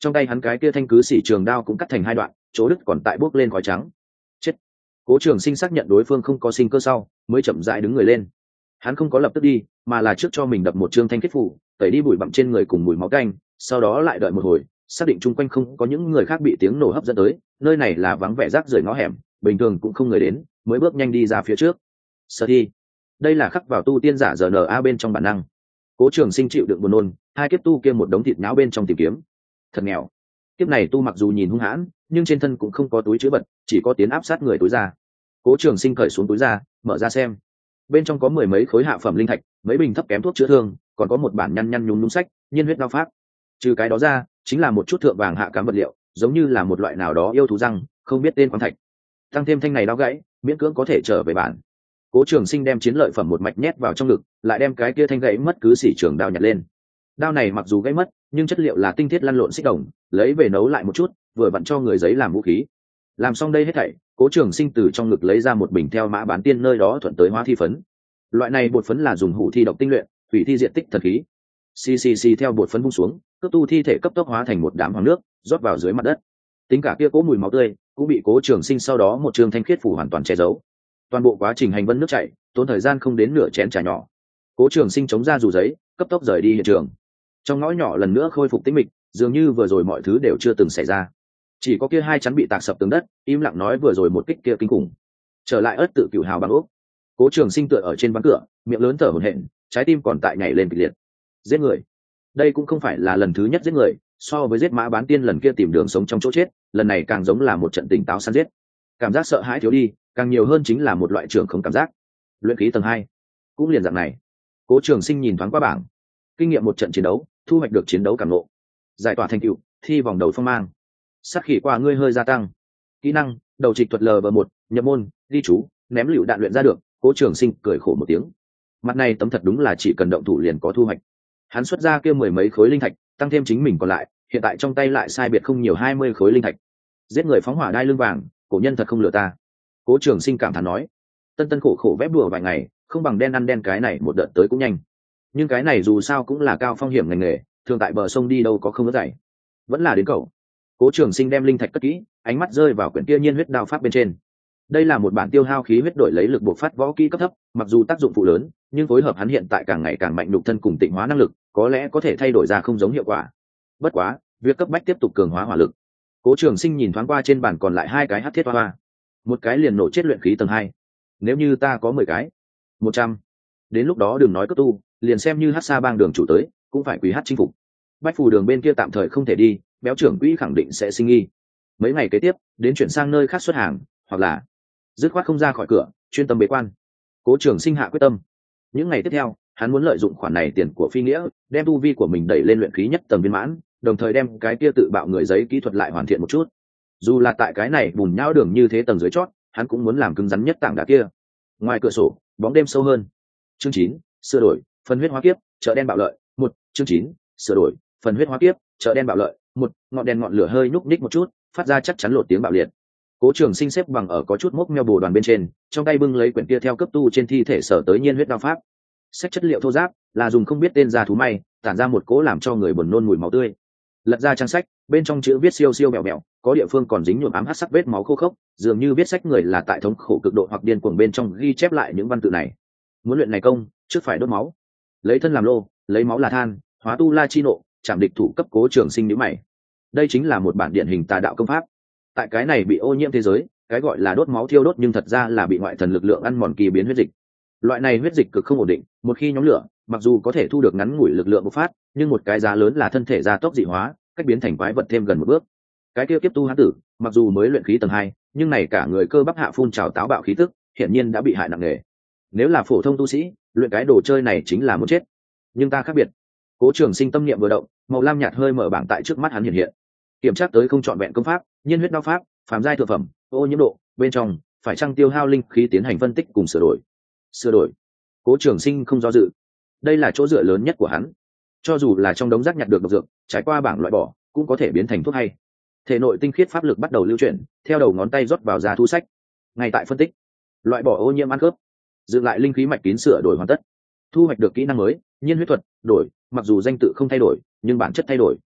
A: Trong tay hắn cái kia thanh cứ xỉ trường đao cũng cắt thành hai đoạn, chỗ đứt còn tại bốc lên khói trắng. Chết. Cố Trường Sinh xác nhận đối phương không có sinh cơ sau, mới chậm rãi đứng người lên. Hắn không có lập tức đi, mà là trước cho mình đập một trương thanh kết phủ, tẩy đi bụi bặm trên người cùng mùi máu canh, sau đó lại đợi một hồi, xác định chung quanh không có những người khác bị tiếng nổ hấp dẫn tới, nơi này là vắng vẻ rác rưởi ngõ hẻm, bình thường cũng không người đến, mới bước nhanh đi ra phía trước. Sở thi, đây là khắc vào tu tiên giả giờ n a bên trong bản năng. Cố Trường Sinh chịu đựng buồn nôn, hai kiếp tu kia một đống thịt nhão bên trong tìm kiếm. Thật nghèo. Kiếp này tu mặc dù nhìn hung hãn, nhưng trên thân cũng không có túi chứa vật, chỉ có tiến áp sát người túi ra. Cố Trường Sinh cởi xuống túi ra, mở ra xem. Bên trong có mười mấy khối hạ phẩm linh thạch, mấy bình thấp kém thuốc chữa thương, còn có một bản nhăn nhăn nhúm nhúm sách, nhiên huyết đao pháp. Trừ cái đó ra, chính là một chút thượng vàng hạ cám vật liệu, giống như là một loại nào đó yêu thú răng, không biết tên khoáng thạch. Tăng thêm thanh này đao gãy, miễn cưỡng có thể trở về bản. Cố Trường Sinh đem chiến lợi phẩm một mạch nhét vào trong ngực, lại đem cái kia thanh gãy mất cứ xỉ trường đao nhặt lên. Đao này mặc dù gãy mất, nhưng chất liệu là tinh thiết lăn lộn xích đồng, lấy về nấu lại một chút, vừa vặn cho người giấy làm vũ khí. Làm xong đây hết thảy, Cố Trường Sinh từ trong ngực lấy ra một bình theo mã bán tiên nơi đó thuận tới hóa thi phấn. Loại này bột phấn là dùng hủ thi độc tinh luyện, hủy thi diện tích thần khí. Xì xì xì theo bột phấn bung xuống, cấp tu thi thể cấp tốc hóa thành một đám hoàng nước, rót vào dưới mặt đất. Tính cả kia cố mùi máu tươi, cũng bị Cố Trường Sinh sau đó một trường thanh khiết phủ hoàn toàn che giấu. Toàn bộ quá trình hành vân nước chảy, tốn thời gian không đến nửa chén trà nhỏ. Cố Trường Sinh chống ra dù giấy, cấp tốc rời đi hiện trường. Trong ngõ nhỏ lần nữa khôi phục tĩnh mịch, dường như vừa rồi mọi thứ đều chưa từng xảy ra. Chỉ có kia hai chắn bị tạc sập tường đất, im lặng nói vừa rồi một kích kia kinh khủng. Trở lại ớt tự cửu hào bằng ốc. Cố Trường Sinh tựa ở trên ván cửa, miệng lớn thở hổn hển, trái tim còn tại nhảy lên kịch liệt. Giết người, đây cũng không phải là lần thứ nhất giết người, so với giết mã bán tiên lần kia tìm đường sống trong chỗ chết, lần này càng giống là một trận tỉnh táo săn giết. Cảm giác sợ hãi thiếu đi, càng nhiều hơn chính là một loại trưởng không cảm giác. Luyện khí tầng hai, cũng liền dạng này. Cố Trường Sinh nhìn thoáng qua bảng, kinh nghiệm một trận chiến đấu, thu hoạch được chiến đấu cảm ngộ, giải tỏa thành tựu, thi vòng đầu phong mang, sát khí qua ngươi hơi gia tăng, kỹ năng đầu trịch thuật L V một, nhập môn ghi chú, ném lựu đạn luyện ra được. Cố Trường Sinh cười khổ một tiếng, mặt này tấm thật đúng là chỉ cần động thủ liền có thu hoạch. Hắn xuất ra kia mười mấy khối linh thạch, tăng thêm chính mình còn lại, hiện tại trong tay lại sai biệt không nhiều hai mươi khối linh thạch. Giết người phóng hỏa đai lưng vàng, cổ nhân thật không lừa ta. Cố Trường Sinh cảm thán nói, tân tân khổ khổ vép đùa vài ngày, không bằng đen ăn đen cái này một đợt tới cũng nhanh. Nhưng cái này dù sao cũng là cao phong hiểm ngành nghề, thường tại bờ sông đi đâu có không có dạy, vẫn là đến cầu. Cố Trường Sinh đem linh thạch cất kỹ, ánh mắt rơi vào quyển kia nhiên huyết đao pháp bên trên. Đây là một bản tiêu hao khí huyết đổi lấy lực bộc phát võ kỹ cấp thấp, mặc dù tác dụng phụ lớn, nhưng phối hợp hắn hiện tại càng ngày càng mạnh nhục thân cùng tịnh hóa năng lực, có lẽ có thể thay đổi ra không giống hiệu quả. Bất quá, việc cấp bách tiếp tục cường hóa hỏa lực. Cố Trường Sinh nhìn thoáng qua trên bàn còn lại hai cái hắc thiết hoa hoa, một cái liền nổ chết luyện khí tầng hai. Nếu như ta có mười cái, một trăm, đến lúc đó đừng nói cấp tu, liền xem như hắc sa bang đường chủ tới, cũng phải quý hát chinh phục. Bách phù đường bên kia tạm thời không thể đi, béo trưởng quỹ khẳng định sẽ sinh nghi. Mấy ngày kế tiếp, đến chuyển sang nơi khác xuất hàng, hoặc là dứt khoát không ra khỏi cửa, chuyên tâm bế quan. Cố Trường Sinh hạ quyết tâm. Những ngày tiếp theo, hắn muốn lợi dụng khoản này tiền của phi nghĩa, đem tu vi của mình đẩy lên luyện khí nhất tầng viên mãn, đồng thời đem cái kia tự bạo người giấy kỹ thuật lại hoàn thiện một chút. Dù là tại cái này bùn nhão đường như thế tầng dưới chót, hắn cũng muốn làm cứng rắn nhất tảng đá kia. Ngoài cửa sổ, bóng đêm sâu hơn. Chương chín, sửa đổi, phần huyết hóa kiếp, chợ đen bạo lợi. Một, chương chín, sửa đổi, phần huyết hóa kiếp, chợ đen bạo lợi. Một, ngọn đèn ngọn lửa hơi nhúc nhích một chút, phát ra chắc chắn lột tiếng bạo liệt. Cố Trường Sinh xếp bằng ở có chút mốc meo bồ đoàn bên trên, trong tay bưng lấy quyển kia theo cấp tu trên thi thể sở tới nhiên huyết đao pháp. Sách chất liệu thô ráp, là dùng không biết tên ra thú may, tản ra một cỗ làm cho người buồn nôn mùi máu tươi. Lật ra trang sách, bên trong chữ viết siêu siêu bẹo bẹo, có địa phương còn dính nhuộm ám hắc sắc vết máu khô khốc, dường như viết sách người là tại thống khổ cực độ hoặc điên cuồng bên trong ghi chép lại những văn tự này. Muốn luyện này công, trước phải đốt máu, lấy thân làm lô, lấy máu là than, hóa tu la chi nộ, chạm địch thủ cấp. Cố Trường Sinh nhíu mày. Đây chính là một bản điển hình tà đạo công pháp. Tại cái này bị ô nhiễm thế giới, cái gọi là đốt máu thiêu đốt nhưng thật ra là bị ngoại thần lực lượng ăn mòn kỳ biến huyết dịch. Loại này huyết dịch cực không ổn định, một khi nhóm lửa, mặc dù có thể thu được ngắn ngủi lực lượng bộc phát, nhưng một cái giá lớn là thân thể gia tốc dị hóa, cách biến thành quái vật thêm gần một bước. Cái kia kiếp tu hán tử, mặc dù mới luyện khí tầng hai, nhưng này cả người cơ bắp hạ phun trào táo bạo khí tức, hiển nhiên đã bị hại nặng nề. Nếu là phổ thông tu sĩ, luyện cái đồ chơi này chính là muốn chết. Nhưng ta khác biệt. Cố Trường Sinh tâm niệm vừa động, màu lam nhạt hơi mở bảng tại trước mắt hắn hiện hiện. Kiểm tra tới không chọn vẹn công pháp, nhiên huyết đao pháp, phàm giai thượng phẩm, ô nhiễm độ, bên trong phải chăng tiêu hao linh khí tiến hành phân tích cùng sửa đổi. Sửa đổi. Cố Trường Sinh không do dự. Đây là chỗ dựa lớn nhất của hắn. Cho dù là trong đống rác nhặt được độc dược, trải qua bảng loại bỏ, cũng có thể biến thành thuốc hay. Thể nội tinh khiết pháp lực bắt đầu lưu chuyển, theo đầu ngón tay rót vào ra thu sách. Ngay tại phân tích, loại bỏ ô nhiễm ăn cướp, dựng lại linh khí mạch kín sửa đổi hoàn tất. Thu hoạch được kỹ năng mới, nhiên huyết thuật, đổi, mặc dù danh tự không thay đổi, nhưng bản chất thay đổi.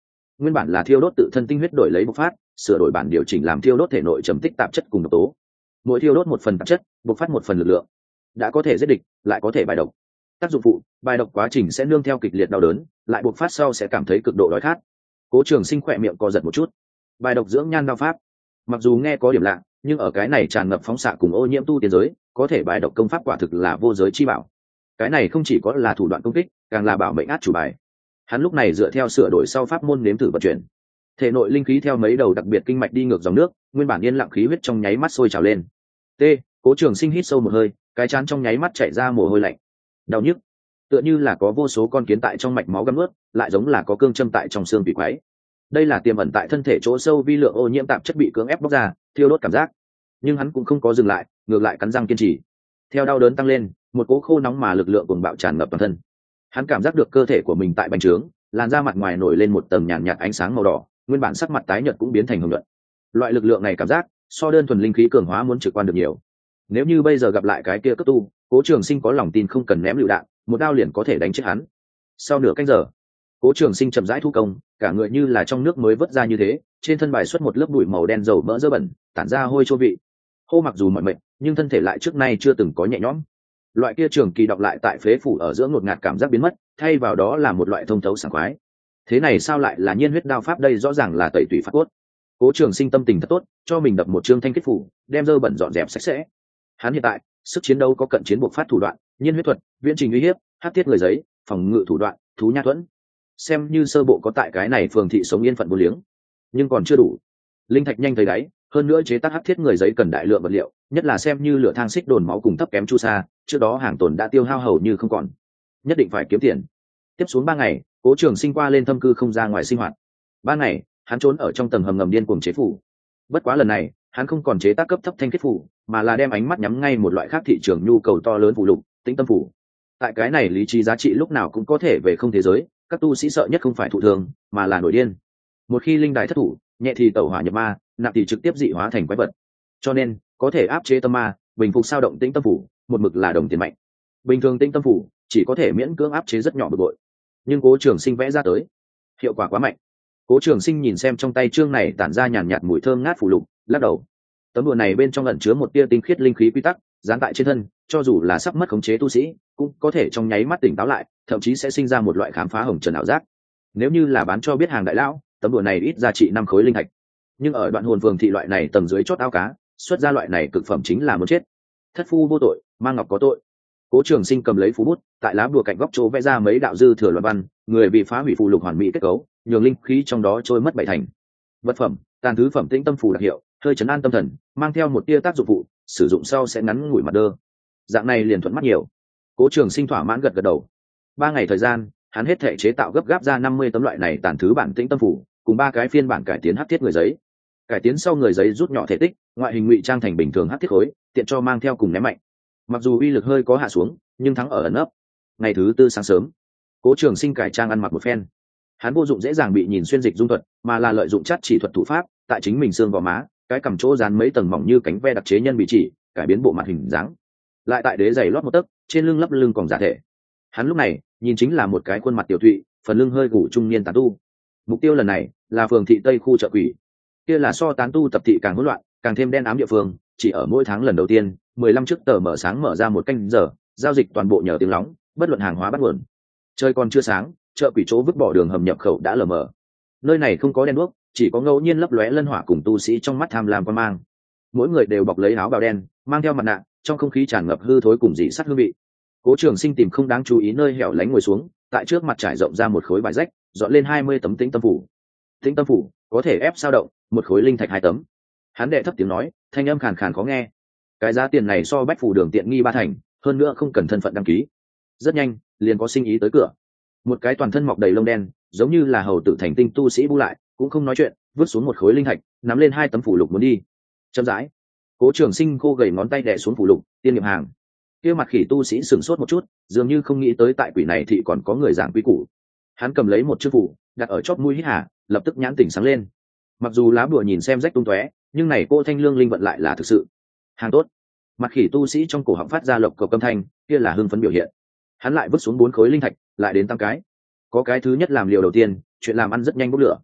A: nguyên bản là thiêu đốt tự thân tinh huyết đổi lấy bộc phát, sửa đổi bản điều chỉnh làm thiêu đốt thể nội trầm tích tạp chất cùng độc tố. Mỗi thiêu đốt một phần tạp chất, bộc phát một phần lực lượng, đã có thể giết địch, lại có thể bài độc. Tác dụng phụ, bài độc quá trình sẽ nương theo kịch liệt đau đớn, lại bộc phát sau sẽ cảm thấy cực độ đói khát. Cố Trường Sinh khỏe miệng co giật một chút. Bài độc dưỡng nhan đao pháp, mặc dù nghe có điểm lạ, nhưng ở cái này tràn ngập phóng xạ cùng ô nhiễm tu tiên giới, có thể bài độc công pháp quả thực là vô giới chi bảo. Cái này không chỉ có là thủ đoạn công kích, càng là bảo mệnh át chủ bài. Hắn lúc này dựa theo sửa đổi sau pháp môn nếm thử vận chuyển, thể nội linh khí theo mấy đầu đặc biệt kinh mạch đi ngược dòng nước, nguyên bản yên lặng khí huyết trong nháy mắt sôi trào lên. T, Cố Trường Sinh hít sâu một hơi, cái trán trong nháy mắt chảy ra mồ hôi lạnh. Đau nhức, tựa như là có vô số con kiến tại trong mạch máu găm ướt, lại giống là có cương châm tại trong xương bị quấy. Đây là tiềm ẩn tại thân thể chỗ sâu vi lượng ô nhiễm tạp chất bị cưỡng ép bóc ra, thiêu đốt cảm giác. Nhưng hắn cũng không có dừng lại, ngược lại cắn răng kiên trì. Theo đau đớn tăng lên, một cỗ khô nóng mà lực lượng cuồng bạo tràn ngập toàn thân. Hắn cảm giác được cơ thể của mình tại bành trướng, làn da mặt ngoài nổi lên một tầng nhàn nhạt, nhạt ánh sáng màu đỏ, nguyên bản sắc mặt tái nhợt cũng biến thành hồng nhuận. Loại lực lượng này cảm giác so đơn thuần linh khí cường hóa muốn trực quan được nhiều. Nếu như bây giờ gặp lại cái kia cấp tu, Cố Trường Sinh có lòng tin không cần ném lựu đạn, một đao liền có thể đánh chết hắn. Sau nửa canh giờ, Cố Trường Sinh chậm rãi thu công, cả người như là trong nước mới vớt ra như thế, trên thân bài xuất một lớp bụi màu đen dầu mỡ dơ bẩn, tản ra hôi chua vị. Hô mặc dù mỏi mệt, nhưng thân thể lại trước nay chưa từng có nhẹ nhõm. Loại kia trường kỳ đọc lại tại phế phủ ở giữa ngột ngạt cảm giác biến mất, thay vào đó là một loại thông thấu sảng khoái. Thế này sao lại là nhiên huyết đao pháp, đây rõ ràng là tẩy tủy phát cốt. Cố Trường Sinh tâm tình thật tốt, cho mình đập một chương thanh kết phủ, đem dơ bẩn dọn dẹp sạch sẽ. Hắn hiện tại sức chiến đấu có cận chiến buộc phát thủ đoạn, nhiên huyết thuật, viễn trình uy hiếp, hắc thiết người giấy, phòng ngự thủ đoạn, thú nha thuẫn, xem như sơ bộ có tại cái này phường thị sống yên phận vô liếng. Nhưng còn chưa đủ. Linh thạch nhanh thấy đáy, hơn nữa chế tác hắc thiết người giấy cần đại lượng vật liệu, nhất là xem như lửa thang xích đồn máu cùng thấp kém chu sa, trước đó hàng tồn đã tiêu hao hầu như không còn. Nhất định phải kiếm tiền. Tiếp xuống ba ngày, Cố Trường Sinh qua lên thâm cư không ra ngoài sinh hoạt. Ba ngày, hắn trốn ở trong tầng hầm ngầm điên cuồng chế phủ. Bất quá lần này, hắn không còn chế tác cấp thấp thanh kết phủ, mà là đem ánh mắt nhắm ngay một loại khác thị trường nhu cầu to lớn phù lục, tĩnh tâm phủ. Tại cái này lý trí giá trị lúc nào cũng có thể về không thế giới, các tu sĩ sợ nhất không phải thụ thường, mà là nổi điên. Một khi linh đài thất thủ, nhẹ thì tẩu hỏa nhập ma, nặng thì trực tiếp dị hóa thành quái vật. Cho nên, có thể áp chế tâm ma, bình phục sao động tĩnh tâm phủ, một mực là đồng tiền mạnh. Bình thường tĩnh tâm phủ chỉ có thể miễn cưỡng áp chế rất nhỏ bực bội, nhưng Cố Trường Sinh vẽ ra tới, hiệu quả quá mạnh. Cố Trường Sinh nhìn xem trong tay chương này tản ra nhàn nhạt mùi thơm ngát phù lục, lắc đầu. Tấm đùa này bên trong ẩn chứa một tia tinh khiết linh khí quy tắc, dán tại trên thân, cho dù là sắp mất khống chế tu sĩ, cũng có thể trong nháy mắt tỉnh táo lại, thậm chí sẽ sinh ra một loại khám phá hồng trần ảo giác. Nếu như là bán cho biết hàng đại lão, tấm đùa này ít giá trị năm khối linh thạch. Nhưng ở Đoạn Hồn Phường thị loại này tầng dưới chót ao cá, xuất ra loại này cực phẩm chính là muốn chết. Thất phu vô tội, mang ngọc có tội. Cố Trường Sinh cầm lấy phú bút, tại lá bùa cạnh góc chỗ vẽ ra mấy đạo dư thừa luận văn, người bị phá hủy phù lục hoàn mỹ kết cấu, nhường linh khí trong đó trôi mất bảy thành. Vật phẩm, tàn thứ phẩm tĩnh tâm phù đặc hiệu, hơi trấn an tâm thần, mang theo một tia tác dụng phụ, sử dụng sau sẽ ngắn ngủi mặt đơ. Dạng này liền thuận mắt nhiều. Cố Trường Sinh thỏa mãn gật gật đầu. Ba ngày thời gian, hắn hết thể chế tạo gấp gáp ra năm mươi tấm loại này tàn thứ bản tĩnh tâm phù, cùng ba cái phiên bản cải tiến hắc thiết người giấy. Cải tiến sau người giấy rút nhỏ thể tích, ngoại hình ngụy trang thành bình thường hắc thiết khối, tiện cho mang theo cùng ném mạnh. Mặc dù uy lực hơi có hạ xuống, nhưng thắng ở ẩn ấp. Ngày thứ tư sáng sớm, Cố Trường Sinh cải trang ăn mặc một phen. Hắn vô dụng dễ dàng bị nhìn xuyên dịch dung thuật, mà là lợi dụng chất chỉ thuật thủ pháp, tại chính mình xương gò má, cái cằm chỗ dán mấy tầng mỏng như cánh ve đặc chế nhân bị chỉ, cải biến bộ mặt hình dáng. Lại tại đế giày lót một tấc, trên lưng lấp lưng còn giả thể. Hắn lúc này nhìn chính là một cái khuôn mặt tiểu thụy, phần lưng hơi gù trung niên tán tu. Mục tiêu lần này là phường thị Tây khu chợ quỷ. Kia là so tán tu tập thị càng hỗn loạn, càng thêm đen ám địa phương, chỉ ở mỗi tháng lần đầu tiên, mười lăm trước tờ mở sáng mở ra một canh giờ, giao dịch toàn bộ nhờ tiếng lóng, bất luận hàng hóa bắt nguồn. Trời còn chưa sáng, chợ quỷ chỗ vứt bỏ đường hầm nhập khẩu đã lờ mờ. Nơi này không có đèn đuốc, chỉ có ngẫu nhiên lấp lóe lân hỏa cùng tu sĩ trong mắt tham lam quan mang. Mỗi người đều bọc lấy áo bào đen, mang theo mặt nạ, trong không khí tràn ngập hư thối cùng dị sắt hương vị. Cố Trường Sinh tìm không đáng chú ý nơi hẻo lánh ngồi xuống, tại trước mặt trải rộng ra một khối vải rách, dọn lên hai mươi tấm tĩnh tâm phủ. Tĩnh tâm phủ có thể ép sao động, một khối linh thạch hai tấm. Hắn đệ thấp tiếng nói, thanh âm khàn khàn khó nghe. Cái giá tiền này so bách phủ đường tiện nghi ba thành, hơn nữa không cần thân phận đăng ký. Rất nhanh, liền có sinh ý tới cửa. Một cái toàn thân mọc đầy lông đen, giống như là hầu tử thành tinh tu sĩ bu lại, cũng không nói chuyện, vứt xuống một khối linh thạch, nắm lên hai tấm phủ lục muốn đi. Chậm rãi, Cố Trường Sinh khô gầy ngón tay đè xuống phủ lục, tiên nghiệm hàng. Kia mặt khỉ tu sĩ sửng sốt một chút, dường như không nghĩ tới tại quỷ này thì còn có người giảng quý củ. Hắn cầm lấy một chiếc phủ, đặt ở chóp mũi hít hà, lập tức nhãn tỉnh sáng lên. Mặc dù lá bùa nhìn xem rách tung tóe, nhưng này cô thanh lương linh vận lại là thực sự. Hàng tốt. Mặt khỉ tu sĩ trong cổ họng phát ra lộc cộc âm thanh, kia là hưng phấn biểu hiện. Hắn lại vứt xuống bốn khối linh thạch, lại đến tăng cái. Có cái thứ nhất làm liều đầu tiên, chuyện làm ăn rất nhanh bốc lửa.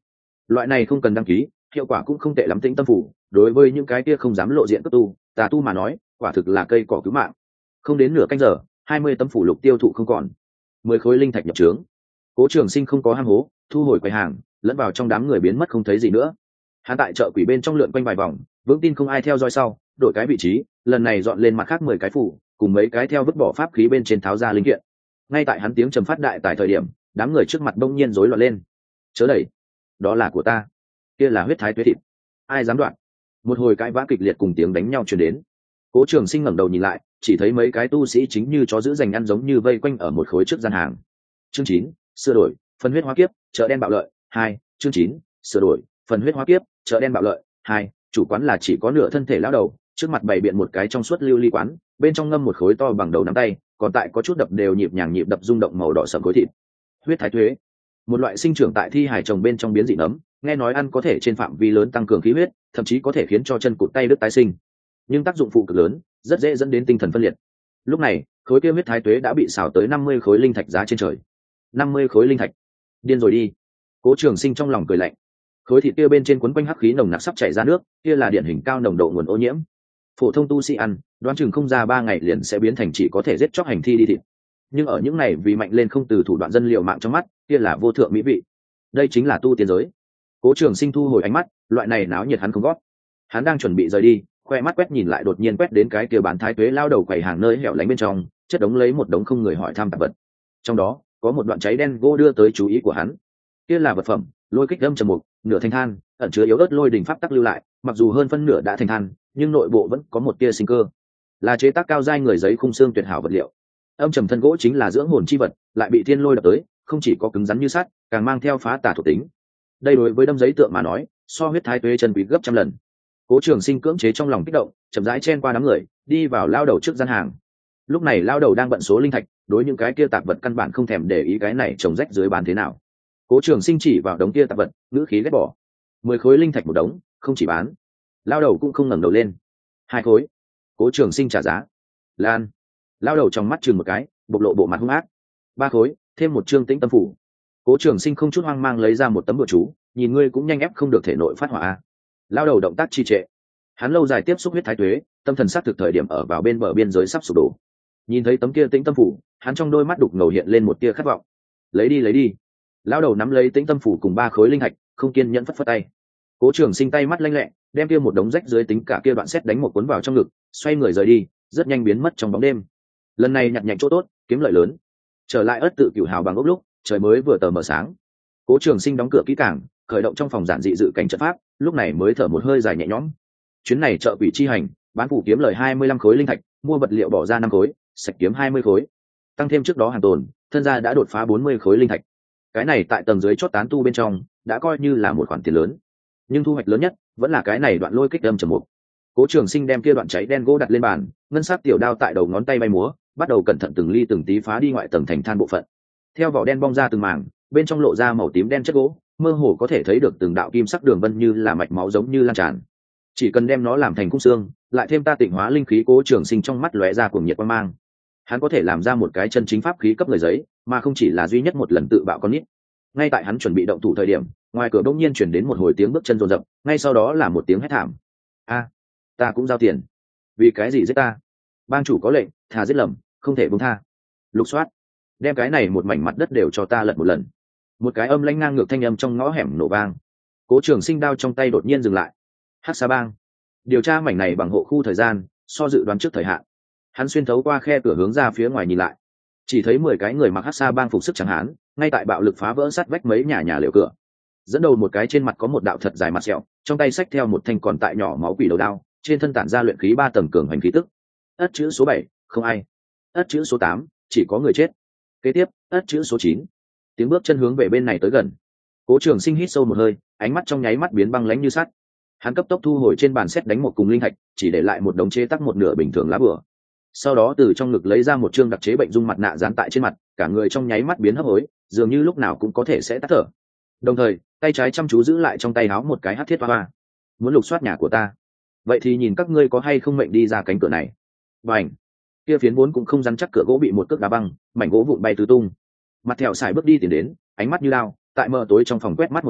A: loại này không cần đăng ký, hiệu quả cũng không tệ lắm. Tĩnh tâm phủ đối với những cái kia không dám lộ diện cấp tu tà tu mà nói quả thực là cây cỏ cứu mạng. Không đến nửa canh giờ, hai mươi tấm phủ lục tiêu thụ không còn, mười khối linh thạch nhập trướng. Cố Trường Sinh không có ham hố, thu hồi quầy hàng, lẫn vào trong đám người biến mất không thấy gì nữa. Hắn tại chợ quỷ bên trong lượn quanh vài vòng, vững tin không ai theo dõi sau, đổi cái vị trí, lần này dọn lên mặt khác mười cái phủ, cùng mấy cái theo vứt bỏ pháp khí bên trên tháo ra linh kiện. Ngay tại hắn tiếng trầm phát đại tại thời điểm, đám người trước mặt bỗng nhiên rối loạn lên. Chớ đẩy, đó là của ta, kia là huyết thái tuế thịt, ai dám đoạn? Một hồi cãi vã kịch liệt cùng tiếng đánh nhau truyền đến. Cố Trường Sinh ngẩng đầu nhìn lại, chỉ thấy mấy cái tu sĩ chính như chó giữ giành ăn giống như vây quanh ở một khối trước gian hàng. Chương chín, sửa đổi, phần huyết hóa kiếp, chợ đen bạo lợi. Hai, chương chín, sửa đổi, phần huyết hóa kiếp, chợ đen bạo lợi. Hai, chủ quán là chỉ có nửa thân thể lão đầu, trước mặt bày biện một cái trong suốt lưu ly quán, bên trong ngâm một khối to bằng đầu nắm tay, còn tại có chút đập đều nhịp nhàng nhịp đập rung động màu đỏ sẫm khối thịt. Huyết thái tuế, một loại sinh trưởng tại thi hải trồng bên trong biến dị nấm, nghe nói ăn có thể trên phạm vi lớn tăng cường khí huyết, thậm chí có thể khiến cho chân cụt tay đứt tái sinh, nhưng tác dụng phụ cực lớn, rất dễ dẫn đến tinh thần phân liệt. Lúc này khối kia huyết thái tuế đã bị xào tới năm mươi khối linh thạch giá trên trời. Năm mươi khối linh thạch, điên rồi đi. Cố Trường Sinh trong lòng cười lạnh. Khối thịt kia bên trên quấn quanh hắc khí nồng nặc sắp chảy ra nước, kia là điển hình cao nồng độ nguồn ô nhiễm. Phổ thông tu sĩ ăn, đoán chừng không ra ba ngày liền sẽ biến thành chỉ có thể giết chóc hành thi đi thịt. Nhưng ở những này vì mạnh lên không từ thủ đoạn dân liều mạng trong mắt, kia là vô thượng mỹ vị. Đây chính là tu tiên giới. Cố Trường Sinh thu hồi ánh mắt, loại này náo nhiệt hắn không gót. Hắn đang chuẩn bị rời đi, khoe mắt quét nhìn lại đột nhiên quét đến cái kia bán thái tuế lao đầu quầy hàng nơi hẻo lánh bên trong, chất đống lấy một đống không người hỏi thăm tạp vật. Trong đó có một đoạn cháy đen gỗ đưa tới chú ý của hắn. Kia là vật phẩm lôi kích âm trầm mục, nửa thành than, ẩn chứa yếu ớt lôi đỉnh pháp tắc lưu lại, mặc dù hơn phân nửa đã thành than, nhưng nội bộ vẫn có một tia sinh cơ. Là chế tác cao giai người giấy khung xương tuyệt hảo vật liệu. Âm trầm thân gỗ chính là dưỡng hồn chi vật, lại bị thiên lôi đập tới, không chỉ có cứng rắn như sắt, càng mang theo phá tà thuộc tính. Đây đối với đâm giấy tượng mà nói, so huyết thái tuế chân quý gấp trăm lần. Cố Trường Sinh cưỡng chế trong lòng kích động, chậm rãi chen qua đám người, đi vào lao đầu trước gian hàng. Lúc này lao đầu đang bận số linh thạch, đối những cái kia tạp vật căn bản không thèm để ý cái này trồng rách dưới bán thế nào. Cố Trường Sinh chỉ vào đống kia tạp vật, ngữ khí ghét bỏ. Mười khối linh thạch một đống, không chỉ bán. Lao đầu cũng không ngẩng đầu lên. Hai khối. Cố Trường Sinh trả giá. Lan. Lao đầu trong mắt chừng một cái, bộc lộ bộ mặt hung ác. Ba khối, thêm một chương tĩnh tâm phủ. Cố Trường Sinh không chút hoang mang lấy ra một tấm bùa chú, nhìn ngươi cũng nhanh ép không được thể nội phát hỏa a. Lao đầu động tác trì trệ. Hắn lâu dài tiếp xúc huyết thái tuế, tâm thần sát thực thời điểm ở vào bên bờ biên giới sắp sụp đổ. Nhìn thấy tấm kia tĩnh tâm phủ, hắn trong đôi mắt đục ngầu hiện lên một tia khát vọng. Lấy đi lấy đi. Lao đầu nắm lấy tĩnh tâm phủ cùng ba khối linh thạch, không kiên nhẫn phất phất tay. Cố Trường Sinh tay mắt lanh lẹ, đem kia một đống rách dưới tính cả kia đoạn sét đánh một cuốn vào trong ngực, xoay người rời đi, rất nhanh biến mất trong bóng đêm. Lần này nhặt nhạnh chỗ tốt, kiếm lợi lớn. Trở lại ất tự cửu hào bằng ốc lúc trời mới vừa tờ mờ sáng. Cố Trường Sinh đóng cửa kỹ càng, khởi động trong phòng giản dị dự cảnh trận pháp, lúc này mới thở một hơi dài nhẹ nhõm. Chuyến này chợ quỷ chi hành, bán phủ kiếm lời hai mươi lăm khối linh thạch, mua vật liệu bỏ ra năm khối, sạch kiếm hai mươi khối. Tăng thêm trước đó hàng tồn, thân gia đã đột phá bốn mươi khối linh thạch. Cái này tại tầng dưới chót tán tu bên trong, đã coi như là một khoản tiền lớn. Nhưng thu hoạch lớn nhất vẫn là cái này đoạn lôi kích âm trầm mục. Cố Trường Sinh đem kia đoạn cháy đen gỗ đặt lên bàn, ngân sắc tiểu đao tại đầu ngón tay bay múa, bắt đầu cẩn thận từng ly từng tí phá đi ngoại tầng thành than bộ phận. Theo vỏ đen bong ra từng mảng, bên trong lộ ra màu tím đen chất gỗ, mơ hồ có thể thấy được từng đạo kim sắc đường vân như là mạch máu giống như lan tràn. Chỉ cần đem nó làm thành khung xương, lại thêm ta tịnh hóa linh khí, Cố Trường Sinh trong mắt lóe ra cuồng nhiệt quang mang. Hắn có thể làm ra một cái chân chính pháp khí cấp người giấy, mà không chỉ là duy nhất một lần tự bạo con nít. Ngay tại hắn chuẩn bị động thủ thời điểm, ngoài cửa bỗng nhiên chuyển đến một hồi tiếng bước chân rồn rập, ngay sau đó là một tiếng hét thảm. A, ta cũng giao tiền. Vì cái gì giết ta? Bang chủ có lệnh, thà giết lầm, không thể buông tha. Lục soát, đem cái này một mảnh mặt đất đều cho ta lật một lần. Một cái âm lãnh ngang ngược thanh âm trong ngõ hẻm nổ vang. Cố Trường Sinh đao trong tay đột nhiên dừng lại. Hắc Sa Bang điều tra mảnh này bằng hộ khu thời gian, so dự đoán trước thời hạn. Hắn xuyên thấu qua khe cửa hướng ra phía ngoài nhìn lại, chỉ thấy mười cái người mặc Hắc Sa Bang phục sức trắng hán, ngay tại bạo lực phá vỡ sát vách mấy nhà nhà liều cửa. Dẫn đầu một cái trên mặt có một đạo thật dài mặt sẹo, trong tay xách theo một thanh còn tại nhỏ máu quỷ đầu đao, trên thân tản ra luyện khí ba tầng cường hành khí tức. Ất chữ số bảy, không ai. Ất chữ số tám, chỉ có người chết. Kế tiếp, ất chữ số chín. Tiếng bước chân hướng về bên này tới gần. Cố Trường Sinh hít sâu một hơi, ánh mắt trong nháy mắt biến băng lãnh như sắt. Hắn cấp tốc thu hồi trên bàn xét đánh một cùng linh thạch, chỉ để lại một đống chế tắc một nửa bình thường lá bùa. Sau đó từ trong ngực lấy ra một trương đặc chế bệnh dung mặt nạ dán tại trên mặt, cả người trong nháy mắt biến hấp hối, dường như lúc nào cũng có thể sẽ tắt thở. Đồng thời, tay trái chăm chú giữ lại trong tay áo một cái hắc thiết hoa. Muốn lục soát nhà của ta, vậy thì nhìn các ngươi có hay không mệnh đi ra cánh cửa này. Bành! Kia phiến vốn cũng không rắn chắc cửa gỗ bị một cước đá băng, mảnh gỗ vụn bay tứ tung. Mặt thẹo xài bước đi tiến đến, ánh mắt như lao, tại mờ tối trong phòng quét mắt một vòng,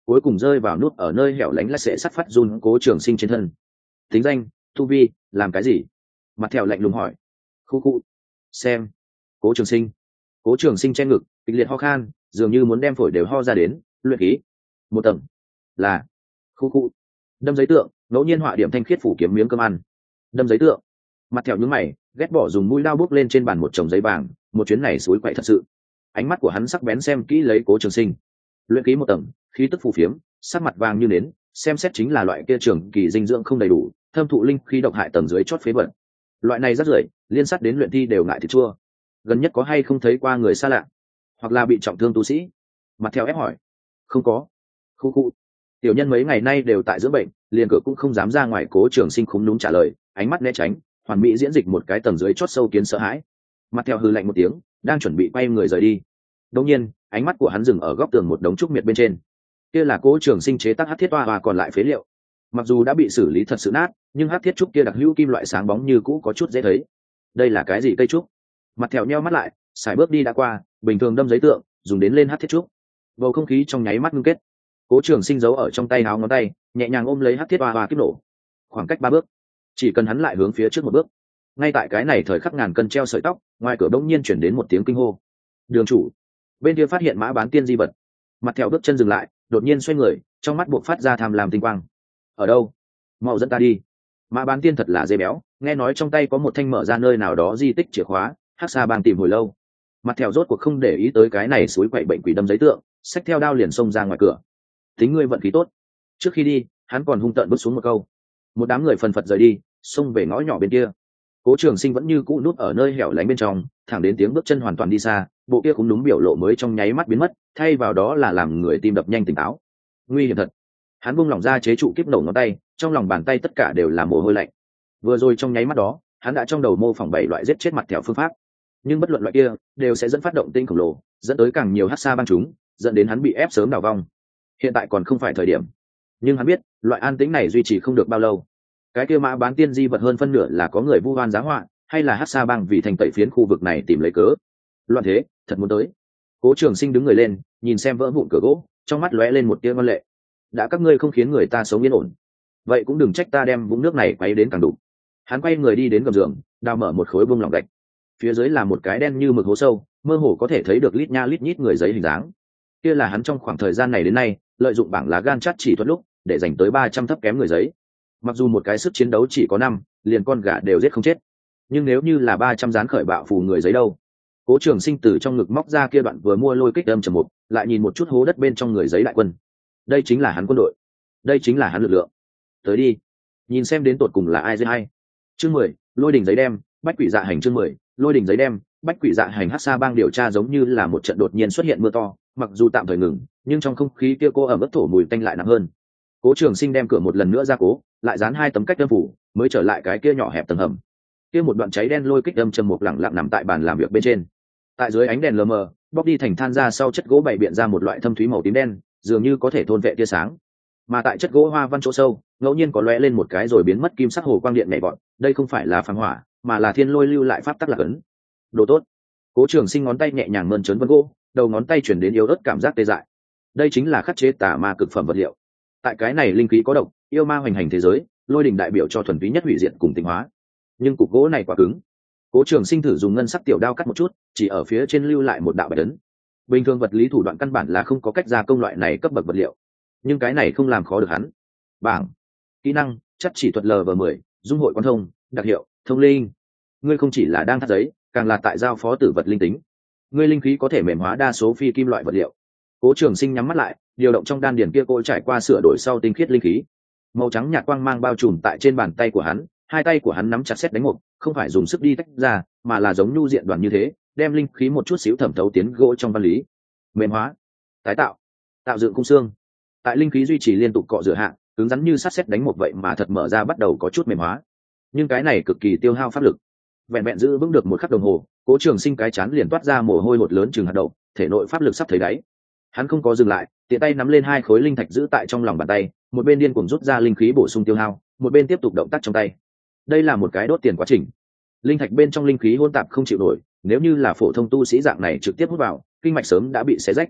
A: cuối cùng rơi vào nút ở nơi hẻo lánh lách sẽ sắt phát run Cố Trường Sinh trên thân. Tính danh: tu vi, làm cái gì? Mặt thẹo lạnh lùng hỏi. Khu khu. Xem. Cố Trường Sinh. Cố Trường Sinh che ngực, kịch liệt ho khan, dường như muốn đem phổi đều ho ra đến. Luyện khí một tầng. Là. Khu khu. Đâm giấy tượng, ngẫu nhiên họa điểm thanh khiết phủ kiếm miếng cơm ăn. Đâm giấy tượng. Mặt thẹo nhướng mày, ghét bỏ dùng mũi dao bước lên trên bàn một chồng giấy vàng, một chuyến này suối quậy thật sự. Ánh mắt của hắn sắc bén xem kỹ lấy Cố Trường Sinh. Luyện khí một tầng, khí tức phù phiếm, sắc mặt vàng như nến, xem xét chính là loại kia trường kỳ dinh dưỡng không đầy đủ, thâm thụ linh khí độc hại tầng dưới chót phế vật. Loại này rất rưởi, liên sát đến luyện thi đều ngại thịt chua. Gần nhất có hay không thấy qua người xa lạ, hoặc là bị trọng thương tu sĩ? Mặt theo ép hỏi. Không có. Khu khu. Tiểu nhân mấy ngày nay đều tại dưỡng bệnh, liền cửa cũng không dám ra ngoài. Cố Trường Sinh khúm núm trả lời, ánh mắt né tránh, hoàn mỹ diễn dịch một cái tầng dưới chót sâu kiến sợ hãi. Mặt theo hừ lạnh một tiếng, đang chuẩn bị quay người rời đi. Đột nhiên, ánh mắt của hắn dừng ở góc tường một đống trúc miệt bên trên. Kia là Cố Trường Sinh chế tác hắc thiết toa và còn lại phế liệu. Mặc dù đã bị xử lý thật sự nát, nhưng hắc thiết trúc kia đặc hữu kim loại sáng bóng như cũ có chút dễ thấy. Đây là cái gì cây trúc? Mặt thẹo nheo mắt lại, xài bước đi đã qua, bình thường đâm giấy tượng, dùng đến lên hắc thiết trúc. Bầu không khí trong nháy mắt ngưng kết. Cố Trường Sinh giấu ở trong tay áo ngón tay, nhẹ nhàng ôm lấy hắc thiết toa và kiếp nổ. Khoảng cách ba bước, chỉ cần hắn lại hướng phía trước một bước. Ngay tại cái này thời khắc ngàn cân treo sợi tóc, ngoài cửa bỗng nhiên chuyển đến một tiếng kinh hô. Đường chủ. Bên kia phát hiện Mã Bán Tiên di vật. Mặt thẹo bước chân dừng lại, đột nhiên xoay người, trong mắt buộc phát ra tham lam tinh quang. Ở đâu? Mau dẫn ta đi. Mã Bán Tiên thật là dê béo, nghe nói trong tay có một thanh mở ra nơi nào đó di tích chìa khóa, Hắc Sa Bang tìm hồi lâu. Mặt thẹo rốt cuộc không để ý tới cái này suối quậy bệnh quỷ đâm giấy tượng, xách theo đao liền xông ra ngoài cửa. Tính ngươi vận khí tốt. Trước khi đi, hắn còn hung tợn bước xuống một câu. Một đám người phần phật rời đi, xông về ngõ nhỏ bên kia. Cố Trường Sinh vẫn như cũ núp ở nơi hẻo lánh bên trong, thẳng đến tiếng bước chân hoàn toàn đi xa, bộ kia cũng đúng biểu lộ mới trong nháy mắt biến mất, thay vào đó là làm người tim đập nhanh tỉnh táo. Nguy hiểm thật. Hắn buông lỏng ra chế trụ kiếp nổ ngón tay, trong lòng bàn tay tất cả đều là mồ hôi lạnh. Vừa rồi trong nháy mắt đó, hắn đã trong đầu mô phỏng bảy loại giết chết mặt thẹo phương pháp, nhưng bất luận loại kia đều sẽ dẫn phát động tinh khổng lồ, dẫn tới càng nhiều hắc sa băng chúng, dẫn đến hắn bị ép sớm đào vong. Hiện tại còn không phải thời điểm, nhưng hắn biết loại an tĩnh này duy trì không được bao lâu. Cái kia Mã Bán Tiên di vật hơn phân nửa là có người vu oan giá họa, hay là hắc sa băng vì thành tẩy phiến khu vực này tìm lấy cớ. Loạn thế, thật muốn tới. Cố Trường Sinh đứng người lên, nhìn xem vỡ vụn cửa gỗ, trong mắt lóe lên một tia ngoan lệ. Đã các ngươi không khiến người ta sống yên ổn, vậy cũng đừng trách ta đem vũng nước này quấy đến càng đủ. Hắn quay người đi đến gầm giường, đào mở một khối bông lỏng gạch. Phía dưới là một cái đen như mực hố sâu, mơ hồ có thể thấy được lít nha lít nhít người giấy hình dáng. Kia là hắn trong khoảng thời gian này đến nay lợi dụng bảng lá gan chát chỉ thuật lúc để dành tới ba trăm thấp kém người giấy. Mặc dù một cái sức chiến đấu chỉ có năm, liền con gà đều giết không chết, nhưng nếu như là ba trăm dán khởi bạo phù người giấy đâu? Cố Trường Sinh từ trong ngực móc ra kia đoạn vừa mua lôi kích âm trầm một, lại nhìn một chút hố đất bên trong người giấy đại quân. Đây chính là hắn quân đội, đây chính là hắn lực lượng. Tới đi, nhìn xem đến tột cùng là ai giết ai. Chương mười, lôi đỉnh giấy đem, bách quỷ dạ hành. Chương mười, lôi đỉnh giấy đem, bách quỷ dạ hành. Hắc Sa Bang điều tra giống như là một trận đột nhiên xuất hiện mưa to, mặc dù tạm thời ngừng, nhưng trong không khí kia cô ẩm ướt thổ mùi tanh lại nặng hơn. Cố Trường Sinh đem cửa một lần nữa ra cố, lại dán hai tấm cách âm phủ, mới trở lại cái kia nhỏ hẹp tầng hầm. Kia một đoạn cháy đen lôi kích âm trầm một lẳng lặng nằm tại bàn làm việc bên trên. Tại dưới ánh đèn lờ mờ, bóc đi thành than ra sau chất gỗ bày biện ra một loại thâm thúy màu tím đen, dường như có thể thôn vệ tia sáng. Mà tại chất gỗ hoa văn chỗ sâu, ngẫu nhiên có lóe lên một cái rồi biến mất kim sắc hồ quang điện nhảy vọt, đây không phải là phàm hỏa, mà là thiên lôi lưu lại pháp tắc lạc ấn. Đồ tốt. Cố Trường Sinh ngón tay nhẹ nhàng mơn trớn vân gỗ, đầu ngón tay chuyển đến yếu ớt cảm giác tê dại. Đây chính là khắc chế tà ma cực phẩm vật liệu. Tại cái này linh khí có độc, yêu ma hoành hành thế giới, lôi đình đại biểu cho thuần túy nhất hủy diệt cùng tinh hóa. Nhưng cục gỗ này quá cứng. Cố Trường Sinh thử dùng ngân sắc tiểu đao cắt một chút, chỉ ở phía trên lưu lại một đạo bạch ấn. Bình thường vật lý thủ đoạn căn bản là không có cách gia công loại này cấp bậc vật liệu, nhưng cái này không làm khó được hắn. Bảng kỹ năng chắc chỉ thuật lv mười, dung hội quan thông, đặc hiệu thông linh. Ngươi không chỉ là đang thắt giấy, càng là tại giao phó tử vật linh tính. Ngươi linh khí có thể mềm hóa đa số phi kim loại vật liệu. Cố Trường Sinh nhắm mắt lại, điều động trong đan điền kia cỗ trải qua sửa đổi sau tinh khiết linh khí. Màu trắng nhạt quang mang bao trùm tại trên bàn tay của hắn, hai tay của hắn nắm chặt sét đánh một, không phải dùng sức đi tách ra, mà là giống nhu diện đoàn như thế, đem linh khí một chút xíu thẩm thấu tiến gỗ trong văn lý. Mềm hóa, tái tạo, tạo dựng khung xương. Tại linh khí duy trì liên tục cọ rửa hạ, cứng rắn như sắt sét đánh một vậy mà thật mở ra bắt đầu có chút mềm hóa. Nhưng cái này cực kỳ tiêu hao pháp lực. Vẹn vẹn giữ vững được một khắc đồng hồ, Cố Trường Sinh cái chán liền toát ra mồ hôi hột lớn chừng hạt đậu, thể nội pháp lực sắp thấy đáy. Hắn không có dừng lại, tiện tay nắm lên hai khối linh thạch giữ tại trong lòng bàn tay, một bên điên cuồng rút ra linh khí bổ sung tiêu hao, một bên tiếp tục động tác trong tay. Đây là một cái đốt tiền quá trình. Linh thạch bên trong linh khí hỗn tạp không chịu nổi, nếu như là phổ thông tu sĩ dạng này trực tiếp hút vào, kinh mạch sớm đã bị xé rách.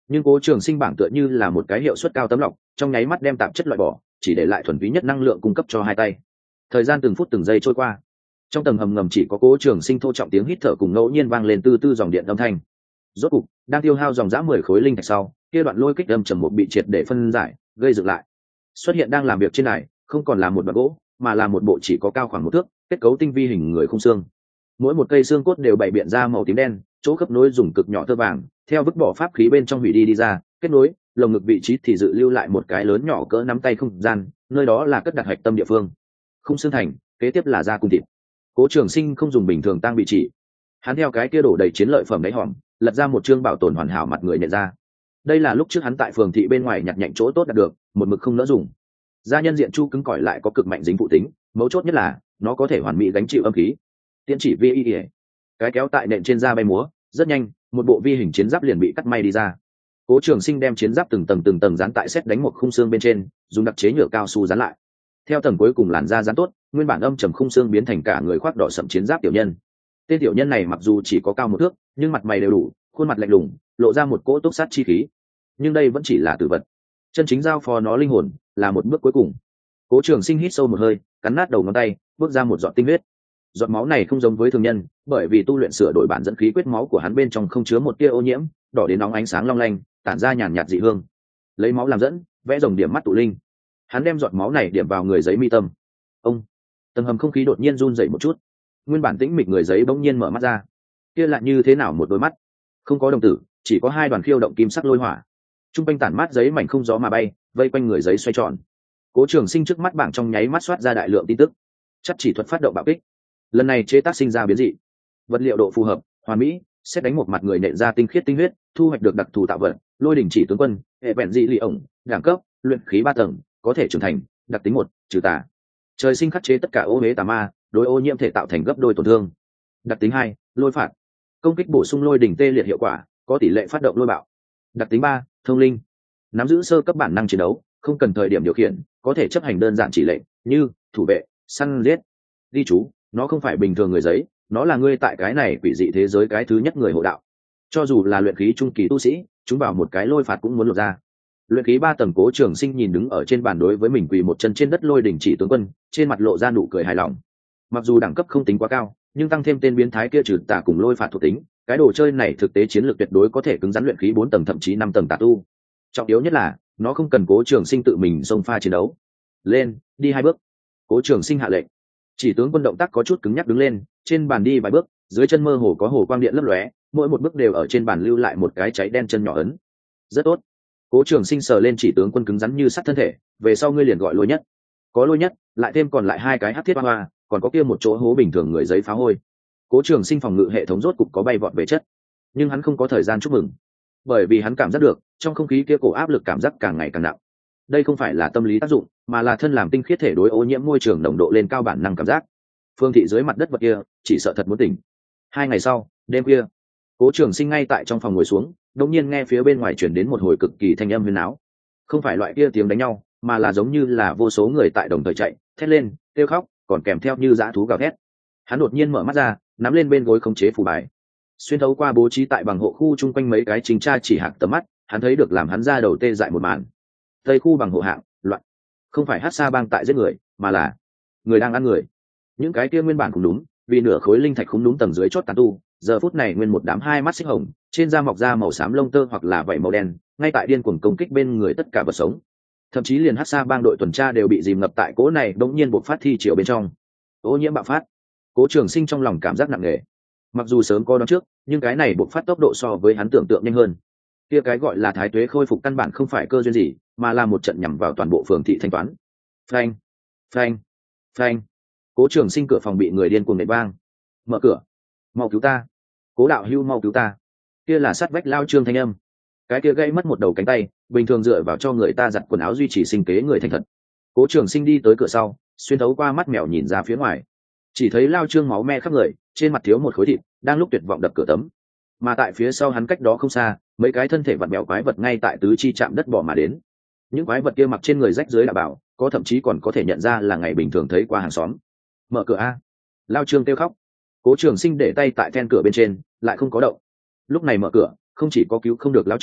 A: Nhưng Cố Trường Sinh bảng tựa như là một cái hiệu suất cao tấm lọc, trong nháy mắt đem tạp chất loại bỏ, chỉ để lại thuần túy nhất năng lượng cung cấp cho hai tay. Thời gian từng phút từng giây trôi qua, trong tầng hầm ngầm chỉ có Cố Trường Sinh thô trọng tiếng hít thở cùng ngẫu nhiên vang lên tư tư dòng điện âm thanh. Rốt cục, đang tiêu hao dòng dã mười khối linh thạch sau, kia đoạn lôi kích âm trầm một bị triệt để phân giải, gây dựng lại. Xuất hiện đang làm việc trên này, không còn là một đoạn gỗ, mà là một bộ chỉ có cao khoảng một thước, kết cấu tinh vi hình người khung xương. Mỗi một cây xương cốt đều bày biện ra màu tím đen, chỗ khớp nối dùng cực nhỏ tơ vàng, theo vứt bỏ pháp khí bên trong hủy đi đi ra, kết nối, lồng ngực vị trí thì dự lưu lại một cái lớn nhỏ cỡ nắm tay không gian, nơi đó là cất đặt hạch tâm địa phương. Khung xương thành, kế tiếp là da cung thịt. Cố Trường Sinh không dùng bình thường tăng bị chỉ, hắn theo cái kia đổ đầy chiến lợi phẩm đáy hòm, lật ra một chương bảo tồn hoàn hảo mặt người nhận ra. Đây là lúc trước hắn tại phường thị bên ngoài nhặt nhạnh chỗ tốt đạt được, một mực không nỡ dùng. Da nhân diện chu cứng cỏi lại có cực mạnh dính phụ tính, mấu chốt nhất là nó có thể hoàn mỹ gánh chịu âm khí. Tiễn chỉ vi y, cái kéo tại nện trên da bay múa, rất nhanh, một bộ vi hình chiến giáp liền bị cắt may đi ra. Cố Trường Sinh đem chiến giáp từng tầng từng tầng dán tại xét đánh một khung xương bên trên, dùng đặc chế nhựa cao su dán lại. Theo tầng cuối cùng làn da dán tốt, nguyên bản âm trầm khung xương biến thành cả người khoác đỏ sẫm chiến giáp tiểu nhân. Tên tiểu nhân này mặc dù chỉ có cao một thước, nhưng mặt mày đều đủ, khuôn mặt lạnh lùng, lộ ra một cỗ túc sát chi khí. Nhưng đây vẫn chỉ là tử vật, chân chính giao phó nó linh hồn là một bước cuối cùng. Cố Trường Sinh hít sâu một hơi, cắn nát đầu ngón tay, bước ra một giọt tinh huyết. Giọt máu này không giống với thường nhân, bởi vì tu luyện sửa đổi bản dẫn khí quyết máu của hắn bên trong không chứa một tia ô nhiễm, đỏ đến nóng ánh sáng long lanh, tản ra nhàn nhạt dị hương. Lấy máu làm dẫn, vẽ rồng điểm mắt tụ linh. Hắn đem giọt máu này điểm vào người giấy mi tâm. Ông, tầng hầm không khí đột nhiên run rẩy một chút. Nguyên bản tĩnh mịch người giấy bỗng nhiên mở mắt ra. Kia lại như thế nào một đôi mắt, không có đồng tử, chỉ có hai đoàn khiêu động kim sắc lôi hỏa. Trung quanh tản mát giấy mảnh không gió mà bay, vây quanh người giấy xoay tròn. Cố Trường Sinh trước mắt bảng trong nháy mắt xoát ra đại lượng tin tức. Chắc chỉ thuật phát động bạo kích. Lần này chế tác sinh ra biến dị, vật liệu độ phù hợp, hoàn mỹ, xét đánh một mặt người nện ra tinh khiết tinh huyết, thu hoạch được đặc thù tạo vật, lôi đỉnh chỉ tướng quân, hệ vẹn dị lì ổng, đẳng cấp, luyện khí ba tầng, có thể trưởng thành, đặc tính một, trừ tà. Trời sinh khắc chế tất cả ô huế tà ma, đối ô nhiễm thể tạo thành gấp đôi tổn thương. Đặc tính hai, lôi phạt, công kích bổ sung lôi đỉnh tê liệt hiệu quả, có tỷ lệ phát động lôi bạo. Đặc tính ba, thông linh, nắm giữ sơ cấp bản năng chiến đấu, không cần thời điểm điều khiển, có thể chấp hành đơn giản chỉ lệnh như thủ vệ, săn giết. Ghi chú, nó không phải bình thường người giấy, nó là ngươi tại cái này quỷ dị thế giới cái thứ nhất người hộ đạo. Cho dù là luyện khí trung kỳ tu sĩ, chúng vào một cái lôi phạt cũng muốn lột ra. Luyện khí ba tầng Cố Trường Sinh nhìn đứng ở trên bàn đối với mình quỳ một chân trên đất lôi đỉnh chỉ tướng quân, trên mặt lộ ra nụ cười hài lòng. Mặc dù đẳng cấp không tính quá cao, nhưng tăng thêm tên biến thái kia trừ tà cùng lôi phạt thuộc tính, cái đồ chơi này thực tế chiến lược tuyệt đối có thể cứng rắn luyện khí bốn tầng thậm chí năm tầng tà tu. Trọng yếu nhất là nó không cần Cố Trường Sinh tự mình xông pha chiến đấu. Lên, đi hai bước. Cố Trường Sinh hạ lệnh. Chỉ tướng quân động tác có chút cứng nhắc đứng lên, trên bàn đi vài bước, dưới chân mơ hồ có hồ quang điện lấp lóe, mỗi một bước đều ở trên bàn lưu lại một cái cháy đen chân nhỏ ấn. Rất tốt. Cố Trường Sinh sờ lên chỉ tướng quân cứng rắn như sắt thân thể, về sau ngươi liền gọi lôi nhất. Có lôi nhất, lại thêm còn lại hai cái hắc thiết hoa hoa, còn có kia một chỗ hố bình thường người giấy phá hôi. Cố Trường Sinh phòng ngự hệ thống rốt cục có bay vọt về chất, nhưng hắn không có thời gian chúc mừng, bởi vì hắn cảm giác được trong không khí kia cổ áp lực cảm giác càng ngày càng nặng. Đây không phải là tâm lý tác dụng, mà là thân làm tinh khiết thể đối ô nhiễm môi trường nồng độ lên cao bản năng cảm giác. Phương thị dưới mặt đất vật kia chỉ sợ thật muốn tỉnh. Hai ngày sau, đêm kia, Cố Trường Sinh ngay tại trong phòng ngồi xuống, đột nhiên nghe phía bên ngoài truyền đến một hồi cực kỳ thanh âm huyên náo. Không phải loại kia tiếng đánh nhau, mà là giống như là vô số người tại đồng thời chạy, thét lên, kêu khóc, còn kèm theo như dã thú gào thét. Hắn đột nhiên mở mắt ra, nắm lên bên gối khống chế phù bài, xuyên thấu qua bố trí tại bằng hộ khu chung quanh mấy cái trình tra chỉ hạc tầm mắt, hắn thấy được làm hắn ra đầu tê dại một màn. Tây khu bằng hộ hạng, loạn, không phải hát xa bang tại giết người, mà là người đang ăn người. Những cái kia nguyên bản cũng đúng, vì nửa khối linh thạch cũng đúng tầng dưới chót tàn tu, giờ phút này nguyên một đám hai mắt xích hồng, trên da mọc da màu xám lông tơ hoặc là vảy màu đen, ngay tại điên cuồng công kích bên người tất cả vật sống. Thậm chí liền hát xa bang đội tuần tra đều bị dìm ngập tại cỗ này đống nhiên bộc phát thi chiều bên trong. Ô nhiễm bạo phát. Cố Trường Sinh trong lòng cảm giác nặng nề. Mặc dù sớm có đoán trước, nhưng cái này bộc phát tốc độ so với hắn tưởng tượng nhanh hơn. Kia cái gọi là thái tuế khôi phục căn bản không phải cơ duyên gì, mà là một trận nhằm vào toàn bộ phường thị thanh toán. Phanh, phanh, phanh. Cố Trường Sinh cửa phòng bị người điên cuồng nện vang. Mở cửa, mau cứu ta. Cố đạo hưu mau cứu ta. Kia là sát vách lao Trương thanh âm. Cái kia gãy mất một đầu cánh tay, bình thường dựa vào cho người ta giặt quần áo duy trì sinh kế người thành thật. Cố Trường Sinh đi tới cửa sau, xuyên thấu qua mắt mèo nhìn ra phía ngoài, chỉ thấy lao Trương máu me khắp người, trên mặt thiếu một khối thịt, đang lúc tuyệt vọng đập cửa tấm. Mà tại phía sau hắn cách đó không xa, mấy cái thân thể vặn mèo quái vật ngay tại tứ chi chạm đất bỏ mà đến. Những quái vật kia mặc trên người rách dưới đạo bảo, có thậm chí còn có thể nhận ra là ngày bình thường thấy qua hàng xóm. Mở cửa a! Lao Trương kêu khóc. Cố Trường Sinh để tay tại then cửa bên trên, lại không có động. Lúc này mở cửa, không chỉ có cứu không được Lao Trương,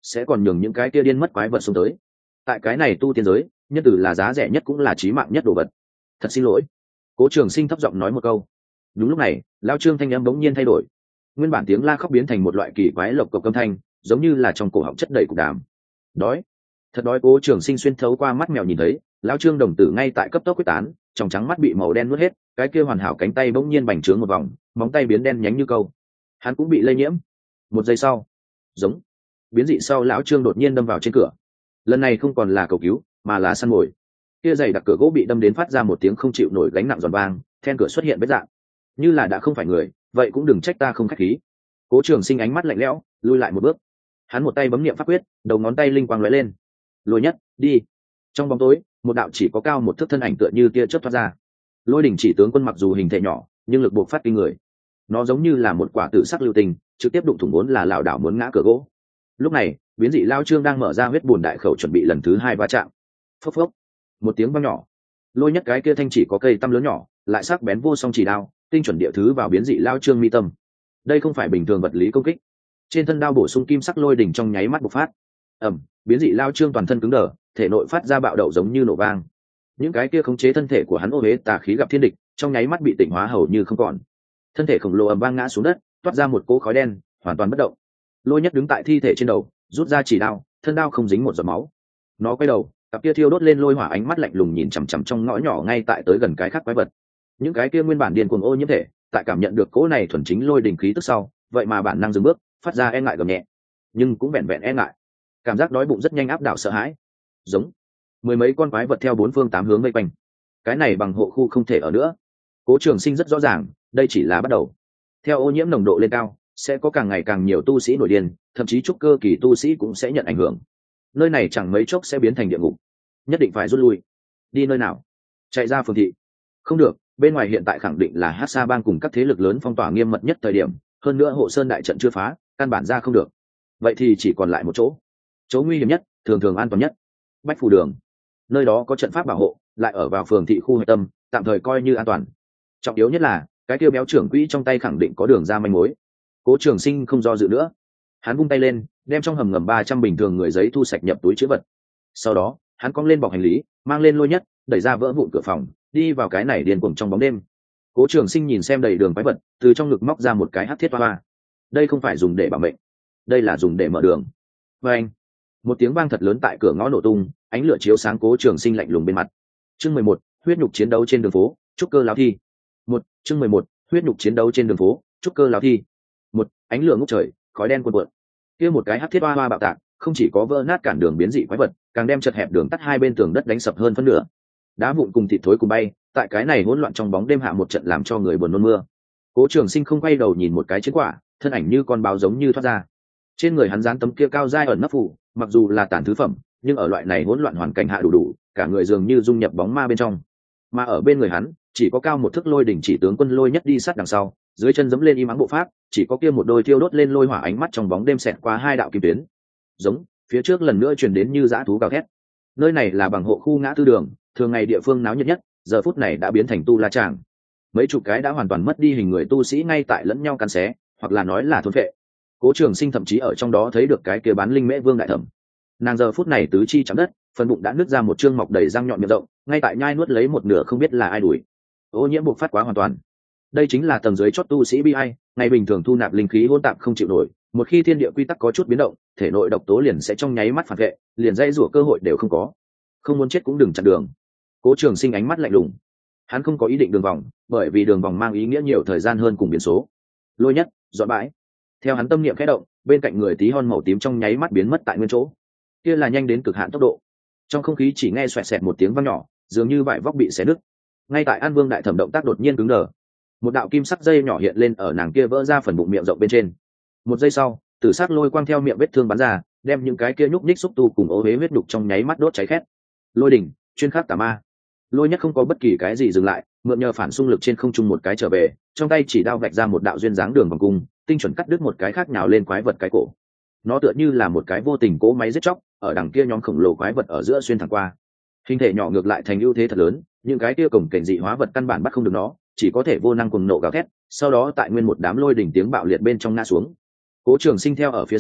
A: sẽ còn nhường những cái kia điên mất quái vật xông tới. Tại cái này tu tiên giới, nhân tử là giá rẻ nhất cũng là chí mạng nhất đồ vật. Thật xin lỗi. Cố Trường Sinh thấp giọng nói một câu. Đúng lúc này, lão Trương thanh âm bỗng nhiên thay đổi. Nguyên bản tiếng la khóc biến thành một loại kỳ quái lộc cộc âm thanh, giống như là trong cổ họng chất đầy cục đàm. Đói. Thật đói. Cố Trường Sinh xuyên thấu qua mắt mèo nhìn thấy, lão Trương đồng tử ngay tại cấp tốc quyết tán, trong trắng mắt bị màu đen nuốt hết, cái kia hoàn hảo cánh tay bỗng nhiên bành trướng một vòng, móng tay biến đen nhánh như câu. Hắn cũng bị lây nhiễm. Một giây sau, giống biến dị sau lão Trương đột nhiên đâm vào trên cửa. Lần này không còn là cầu cứu, mà là săn mồi. Kia giày đặc cửa gỗ bị đâm đến phát ra một tiếng không chịu nổi gánh nặng giòn vang, then cửa xuất hiện vết dạng. Như là đã không phải người, vậy cũng đừng trách ta không khách khí. Cố Trường Sinh ánh mắt lạnh lẽo, lui lại một bước. Hắn một tay bấm niệm pháp quyết, đầu ngón tay linh quang lóe lên. Lôi nhất, đi. Trong bóng tối, một đạo chỉ có cao một thước thân ảnh tựa như tia chớp thoát ra. Lôi đỉnh chỉ tướng quân mặc dù hình thể nhỏ, nhưng lực buộc phát kinh người. Nó giống như là một quả tử sắc lưu tình, trực tiếp đụng thủng vốn là lão đảo muốn ngã cửa gỗ. Lúc này, biến dị lao Trương đang mở ra huyết bùn đại khẩu chuẩn bị lần thứ hai va chạm. Phốc phốc, một tiếng vang nhỏ. Lôi nhất cái kia thanh chỉ có cây tăm lớn nhỏ, lại sắc bén vô song chỉ đao, tinh chuẩn địa thứ vào biến dị lao Trương mi tâm. Đây không phải bình thường vật lý công kích. Trên thân đao bổ sung kim sắc lôi đỉnh trong nháy mắt bộc phát. Ầm, biến dị lao Trương toàn thân cứng đờ, thể nội phát ra bạo động giống như nổ vang. Những cái kia khống chế thân thể của hắn ô uế tà khí gặp thiên địch, trong nháy mắt bị tỉnh hóa hầu như không còn. Thân thể khổng lồ ầm vang ngã xuống đất, toát ra một cỗ khói đen, hoàn toàn bất động. Lôi nhất đứng tại thi thể trên đầu, rút ra chỉ đao, thân đao không dính một giọt máu. Nó quay đầu, cặp kia thiêu đốt lên lôi hỏa ánh mắt lạnh lùng nhìn chằm chằm trong ngõ nhỏ ngay tại tới gần cái khác quái vật. Những cái kia nguyên bản điên cuồng ô nhiễm thể, tại cảm nhận được cỗ này thuần chính lôi đỉnh khí tức sau, vậy mà bản năng dừng bước, phát ra e ngại gầm nhẹ, nhưng cũng vẹn vẹn e ngại. Cảm giác đói bụng rất nhanh áp đảo sợ hãi. Giống mười mấy con quái vật theo bốn phương tám hướng vây quanh. Cái này bằng hộ khu không thể ở nữa. Cố Trường Sinh rất rõ ràng, đây chỉ là bắt đầu. Theo ô nhiễm nồng độ lên cao, sẽ có càng ngày càng nhiều tu sĩ nổi điên, thậm chí trúc cơ kỳ tu sĩ cũng sẽ nhận ảnh hưởng. Nơi này chẳng mấy chốc sẽ biến thành địa ngục. Nhất định phải rút lui. Đi nơi nào? Chạy ra phường thị. Không được, bên ngoài hiện tại khẳng định là Hắc Sa bang cùng các thế lực lớn phong tỏa nghiêm mật nhất thời điểm, hơn nữa hộ sơn đại trận chưa phá, căn bản ra không được. Vậy thì chỉ còn lại một chỗ. Chỗ nguy hiểm nhất, thường thường an toàn nhất. Bách Phù Đường. Nơi đó có trận pháp bảo hộ, lại ở vào phường thị khu hạch tâm, tạm thời coi như an toàn. Trọng yếu nhất là, cái tiêu béo trưởng quỹ trong tay khẳng định có đường ra manh mối. Cố Trường Sinh không do dự nữa, hắn vung tay lên, đem trong hầm ngầm ba trăm bình thường người giấy thu sạch nhập túi chứa vật. Sau đó, hắn cong lên bọc hành lý, mang lên Lôi nhất, đẩy ra vỡ vụn cửa phòng, đi vào cái này điên cuồng trong bóng đêm. Cố Trường Sinh nhìn xem đầy đường quái vật, từ trong ngực móc ra một cái hắc thiết hoa. Đây không phải dùng để bảo mệnh, đây là dùng để mở đường. Và anh, một tiếng vang thật lớn tại cửa ngõ nổ tung, ánh lửa chiếu sáng Cố Trường Sinh lạnh lùng bên mặt. Chương mười một, huyết nhục chiến đấu trên đường phố, trúc cơ lão thi. Một, chương mười một, huyết nhục chiến đấu trên đường phố, trúc cơ lão thi. Một, ánh lửa ngút trời, khói đen cuồn cuộn. Kia một cái hắc thiết hoa hoa bạo tạc, không chỉ có vỡ nát cản đường biến dị quái vật, càng đem chật hẹp đường tắt hai bên tường đất đánh sập hơn phân nửa. Đá vụn cùng thịt thối cùng bay, tại cái này hỗn loạn trong bóng đêm hạ một trận làm cho người buồn nôn mưa. Cố Trường Sinh không quay đầu nhìn một cái chiến quả, thân ảnh như con báo giống như thoát ra. Trên người hắn dán tấm kia cao dai ẩn nấp phủ, mặc dù là tàn thứ phẩm, nhưng ở loại này hỗn loạn hoàn cảnh hạ đủ đủ, cả người dường như dung nhập bóng ma bên trong. Mà ở bên người hắn, chỉ có cao một thước lôi đỉnh chỉ tướng quân Lôi nhất đi sát đằng sau, dưới chân giẫm lên im ắng bộ pháp, chỉ có kia một đôi thiêu đốt lên lôi hỏa ánh mắt trong bóng đêm xẹt qua hai đạo kim tuyến. Giống, phía trước lần nữa truyền đến như dã thú gào thét. Nơi này là bằng hộ khu ngã tư đường, thường ngày địa phương náo nhiệt nhất, giờ phút này đã biến thành tu la tràng. Mấy chục cái đã hoàn toàn mất đi hình người tu sĩ ngay tại lẫn nhau cắn xé, hoặc là nói là thôn phệ. Cố Trường Sinh thậm chí ở trong đó thấy được cái kia bán linh mễ vương đại thẩm. Nàng giờ phút này tứ chi chạm đất, phần bụng đã nứt ra một trương mọc đầy răng nhọn miệng rộng, ngay tại nhai nuốt lấy một nửa không biết là ai đuổi. Ô nhiễm bộc phát quá hoàn toàn. Đây chính là tầng dưới chót tu sĩ bi ai, ngày bình thường thu nạp linh khí hỗn tạp không chịu nổi, một khi thiên địa quy tắc có chút biến động, thể nội độc tố liền sẽ trong nháy mắt phản vệ, liền dây rủa cơ hội đều không có. Không muốn chết cũng đừng chặn đường. Cố Trường Sinh ánh mắt lạnh lùng. Hắn không có ý định đường vòng, bởi vì đường vòng mang ý nghĩa nhiều thời gian hơn cùng biến số. Lôi nhất, dọn bãi. Theo hắn tâm niệm khẽ động, bên cạnh người tí hon màu tím trong nháy mắt biến mất tại nguyên chỗ. Kia là nhanh đến cực hạn tốc độ. Trong không khí chỉ nghe xoẹt xẹt một tiếng vang nhỏ, dường như vải vóc bị xé nứt. Ngay tại An Vương đại thẩm động tác đột nhiên cứng đờ. Một đạo kim sắc dây nhỏ hiện lên ở nàng kia vỡ ra phần bụng miệng rộng bên trên. Một giây sau, tử sắc lôi quang theo miệng vết thương bắn ra, đem những cái kia nhúc nhích xúc tu cùng ố huế huyết đục trong nháy mắt đốt cháy khét. Lôi đỉnh, chuyên khắc tà ma. Lôi nhất không có bất kỳ cái gì dừng lại, mượn nhờ phản xung lực trên không trung một cái trở về, trong tay chỉ đao vạch ra một đạo duyên dáng đường vòng cung, tinh chuẩn cắt đứt một cái khác nhào lên quái vật cái cổ. Nó tựa như là một cái vô tình cố máy giết chóc, ở đằng kia nhóm khổng lồ quái vật ở giữa xuyên thẳng qua. Hình thể nhỏ ngược lại thành ưu thế thật lớn, những cái kia cổng cảnh dị hóa vật căn bản bắt không được nó, chỉ có thể vô năng cùng nộ gào thét, sau đó tại nguyên một đám lôi đỉnh tiếng bạo liệt bên trong ngã xuống. Cố Trường Sinh theo ở phía sau,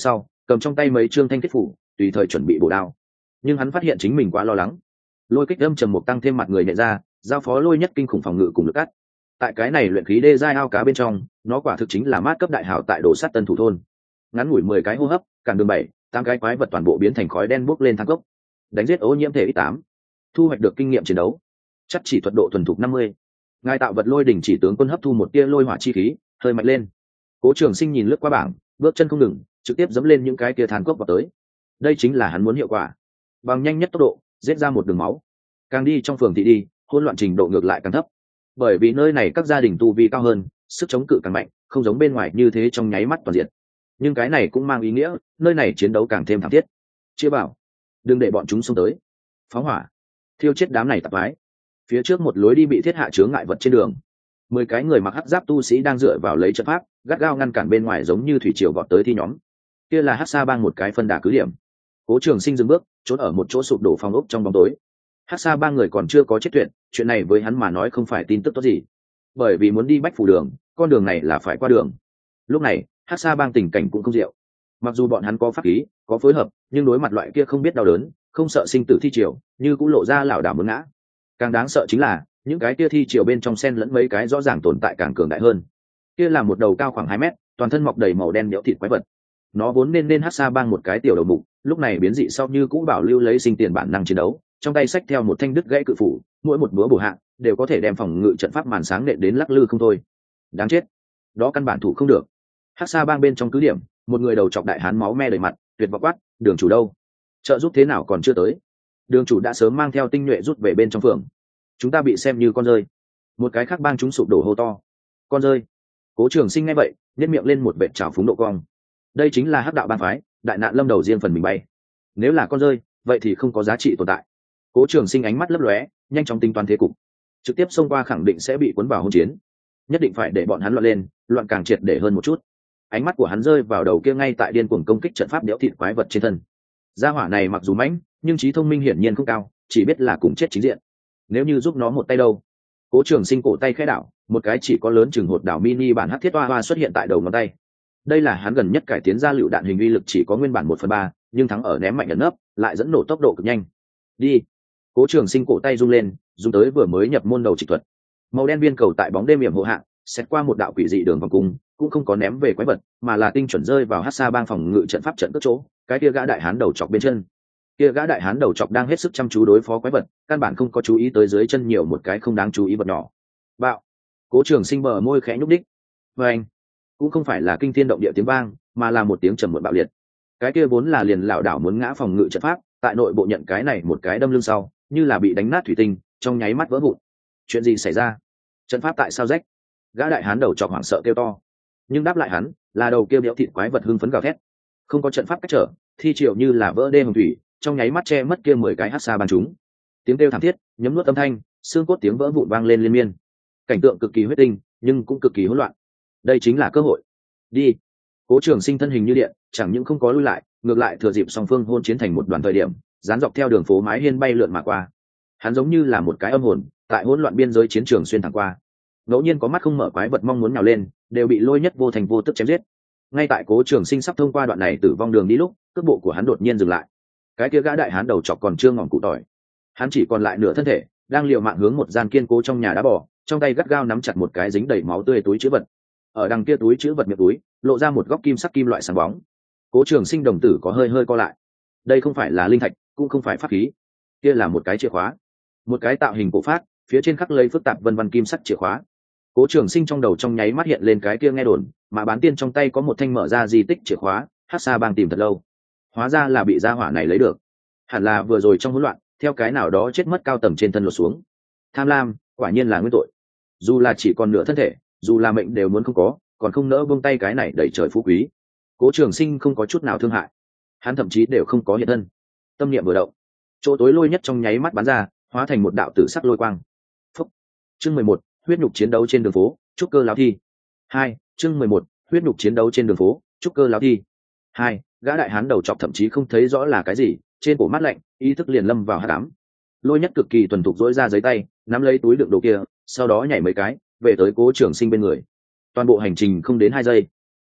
A: cầm trong tay mấy trương thanh kết phủ tùy thời chuẩn bị bổ đao. Nhưng hắn phát hiện chính mình quá lo lắng. Lôi kích âm trầm một tăng thêm mặt người nhẹ ra, giao phó lôi nhất kinh khủng phòng ngự cùng lực cắt. Tại cái này luyện khí đê giai ao cá bên trong, nó quả thực chính là mát cấp đại hảo tại đồ sắt tân thủ thôn. Ngắn ngủi mười cái hô hấp, cản đường bảy tám cái quái vật toàn bộ biến thành khói đen bốc lên thang cốc. Đánh giết ô nhiễm thể ít tám, thu hoạch được kinh nghiệm chiến đấu, chắc chỉ thuật độ thuần thục năm mươi. Ngài tạo vật lôi đỉnh chỉ tướng quân hấp thu một tia lôi hỏa chi khí, hơi mạnh lên. Cố Trường Sinh nhìn lướt qua bảng, bước chân không ngừng, trực tiếp dẫm lên những cái tia than cốc vào tới. Đây chính là hắn muốn hiệu quả. Bằng nhanh nhất tốc độ, giết ra một đường máu. Càng đi trong phường thị đi, hỗn loạn trình độ ngược lại càng thấp. Bởi vì nơi này các gia đình tu vi cao hơn, sức chống cự càng mạnh, không giống bên ngoài như thế trong nháy mắt toàn diện. Nhưng cái này cũng mang ý nghĩa, nơi này chiến đấu càng thêm thảm thiết. Chia bảo, đừng để bọn chúng xông tới. Phóng hỏa, thiêu chết đám này tạp ái. Phía trước một lối đi bị thiết hạ chướng ngại vật trên đường. Mười cái người mặc hắc giáp tu sĩ đang dựa vào lấy trận pháp, gắt gao ngăn cản bên ngoài giống như thủy triều vọt tới thi nhóm. Kia là Hắc Sa Bang một cái phân đà cứ điểm. Cố Trường Sinh dừng bước, trốn ở một chỗ sụp đổ phòng ốc trong bóng tối. Hắc Sa Bang người còn chưa có chết tuyệt, chuyện này với hắn mà nói không phải tin tức tốt gì. Bởi vì muốn đi Bách Phủ đường, con đường này là phải qua đường. Lúc này, Hắc Sa Bang tình cảnh cũng không diệu. Mặc dù bọn hắn có pháp khí, có phối hợp, nhưng đối mặt loại kia không biết đau đớn, không sợ sinh tử thi triều, như cũng lộ ra lảo đảo muốn ngã. Càng đáng sợ chính là, những cái kia thi triều bên trong xen lẫn mấy cái rõ ràng tồn tại càng cường đại hơn. Kia là một đầu cao khoảng hai mét, toàn thân mọc đầy màu đen nhão thịt quái vật. Nó vốn nên nên Hắc Sa Bang một cái tiểu đầu mục, lúc này biến dị sau như cũ bảo lưu lấy sinh tiền bản năng chiến đấu, trong tay xách theo một thanh đứt gãy cự phủ, mỗi một búa bổ hạ đều có thể đem phòng ngự trận pháp màn sáng nện đến lắc lư không thôi. Đáng chết, đó căn bản thủ không được. Hắc Sa Bang bên trong cứ điểm, một người đầu chọc đại hán máu me đầy mặt, tuyệt vọng quát, đường chủ đâu? Trợ giúp thế nào còn chưa tới? Đường chủ đã sớm mang theo tinh nhuệ rút về bên trong phường. Chúng ta bị xem như con rơi. Một cái khác bang chúng sụp đổ hô to. Con rơi? Cố Trường Sinh nghe vậy, nhếch miệng lên một vệt trào phúng độ cong. Đây chính là Hắc đạo bang phái, đại nạn lâm đầu riêng phần mình bay. Nếu là con rơi, vậy thì không có giá trị tồn tại. Cố Trường Sinh ánh mắt lấp lóe, nhanh chóng tính toán thế cục, trực tiếp xông qua khẳng định sẽ bị cuốn vào hỗn chiến, nhất định phải để bọn hắn loạn lên, loạn càng triệt để hơn một chút. Ánh mắt của hắn rơi vào đầu kia ngay tại điên cuồng công kích trận pháp đẽo thịt quái vật trên thân. Gia hỏa này mặc dù mãnh, nhưng trí thông minh hiển nhiên không cao, chỉ biết là cùng chết chính diện. Nếu như giúp nó một tay đâu? Cố Trường Sinh cổ tay khẽ đảo, một cái chỉ có lớn chừng hột đảo mini bản hắc thiết hoa hoa xuất hiện tại đầu ngón tay. Đây là hắn gần nhất cải tiến ra lựu đạn hình uy lực chỉ có nguyên bản một phần ba, nhưng thắng ở ném mạnh ẩn nấp, lại dẫn nổ tốc độ cực nhanh. Đi. Cố Trường Sinh cổ tay rung lên, dùng tới vừa mới nhập môn đầu trịch thuật. Màu đen viên cầu tại bóng đêm yểm hộ hạ, xét qua một đạo quỷ dị đường vòng cung, cũng không có ném về quái vật, mà là tinh chuẩn rơi vào Hắc Sa Bang phòng ngự trận pháp trận cất chỗ, cái kia gã đại hán đầu chọc bên chân. Kia gã đại hán đầu chọc đang hết sức chăm chú đối phó quái vật, căn bản không có chú ý tới dưới chân nhiều một cái không đáng chú ý vật nhỏ. Bạo. Cố Trường Sinh bờ môi khẽ nhúc đích. Và anh, cũng không phải là kinh thiên động địa tiếng vang, mà là một tiếng trầm muộn bạo liệt. Cái kia vốn là liền lảo đảo muốn ngã phòng ngự trận pháp, tại nội bộ nhận cái này một cái đâm lưng sau, như là bị đánh nát thủy tinh, trong nháy mắt vỡ vụn. Chuyện gì xảy ra? Trận pháp tại sao rách? Gã đại hán đầu chọc hoảng sợ kêu to. Nhưng đáp lại hắn, là đầu kia béo thịt quái vật hưng phấn gào thét. Không có trận pháp cách trở, thi triều như là vỡ đê hồng thủy, trong nháy mắt che mất kia mười cái Hắc Sa Bang chúng. Tiếng kêu thảm thiết, nhấm nuốt âm thanh, xương cốt tiếng vỡ vụn vang lên liên miên. Cảnh tượng cực kỳ huyết tinh, nhưng cũng cực kỳ hỗn loạn. Đây chính là cơ hội. Đi. Cố Trường Sinh thân hình như điện, chẳng những không có lui lại, ngược lại thừa dịp song phương hôn chiến thành một đoàn thời điểm, dán dọc theo đường phố mái hiên bay lượn mà qua. Hắn giống như là một cái âm hồn, tại hỗn loạn biên giới chiến trường xuyên thẳng qua. Ngẫu nhiên có mắt không mở quái vật mong muốn nhào lên, đều bị lôi nhất vô thành vô tức chém giết. Ngay tại Cố Trường Sinh sắp thông qua đoạn này tử vong đường đi lúc, cước bộ của hắn đột nhiên dừng lại. Cái kia gã đại hán đầu chọc còn chưa ngỏm cụ tỏi, hắn chỉ còn lại nửa thân thể, đang liều mạng hướng một gian kiên cố trong nhà đá bò, trong tay gắt gao nắm chặt một cái dính đầy máu tươi túi trữ vật. Ở đằng kia túi trữ vật miệng túi, lộ ra một góc kim sắc kim loại sáng bóng. Cố Trường Sinh đồng tử có hơi hơi co lại. Đây không phải là linh thạch, cũng không phải pháp khí, kia là một cái chìa khóa, một cái tạo hình cổ phát, phía trên khắc lấy phức tạp vân vân kim sắc chìa khóa. Cố Trường Sinh trong đầu trong nháy mắt hiện lên cái kia nghe đồn, mà bán tiên trong tay có một thanh mở ra di tích chìa khóa, Hắc Sa Bang tìm thật lâu, hóa ra là bị gia hỏa này lấy được. Hẳn là vừa rồi trong hỗn loạn, theo cái nào đó chết mất cao tầng trên thân lột xuống. Tham lam, quả nhiên là nguyên tội. Dù là chỉ còn nửa thân thể, dù là mệnh đều muốn không có, còn không nỡ buông tay cái này đẩy trời phú quý. Cố Trường Sinh không có chút nào thương hại, hắn thậm chí đều không có hiện thân. Tâm niệm vừa động, chỗ tối lôi nhất trong nháy mắt bắn ra, hóa thành một đạo tử sắc lôi quang. Phúc. Chương mười một, huyết nhục chiến đấu trên đường phố, trúc cơ lão thi. Hai, chương mười một, huyết nhục chiến đấu trên đường phố, trúc cơ lão thi. Hai, gã đại hán đầu chọc thậm chí không thấy rõ là cái gì, trên cổ mắt lạnh, ý thức liền lâm vào hắc ám. Lôi nhất cực kỳ thuần thục dỗi ra giấy tay, nắm lấy túi đựng đồ kia, sau đó nhảy mấy cái, về tới Cố Trường Sinh bên người. Toàn bộ hành trình không đến hai giây,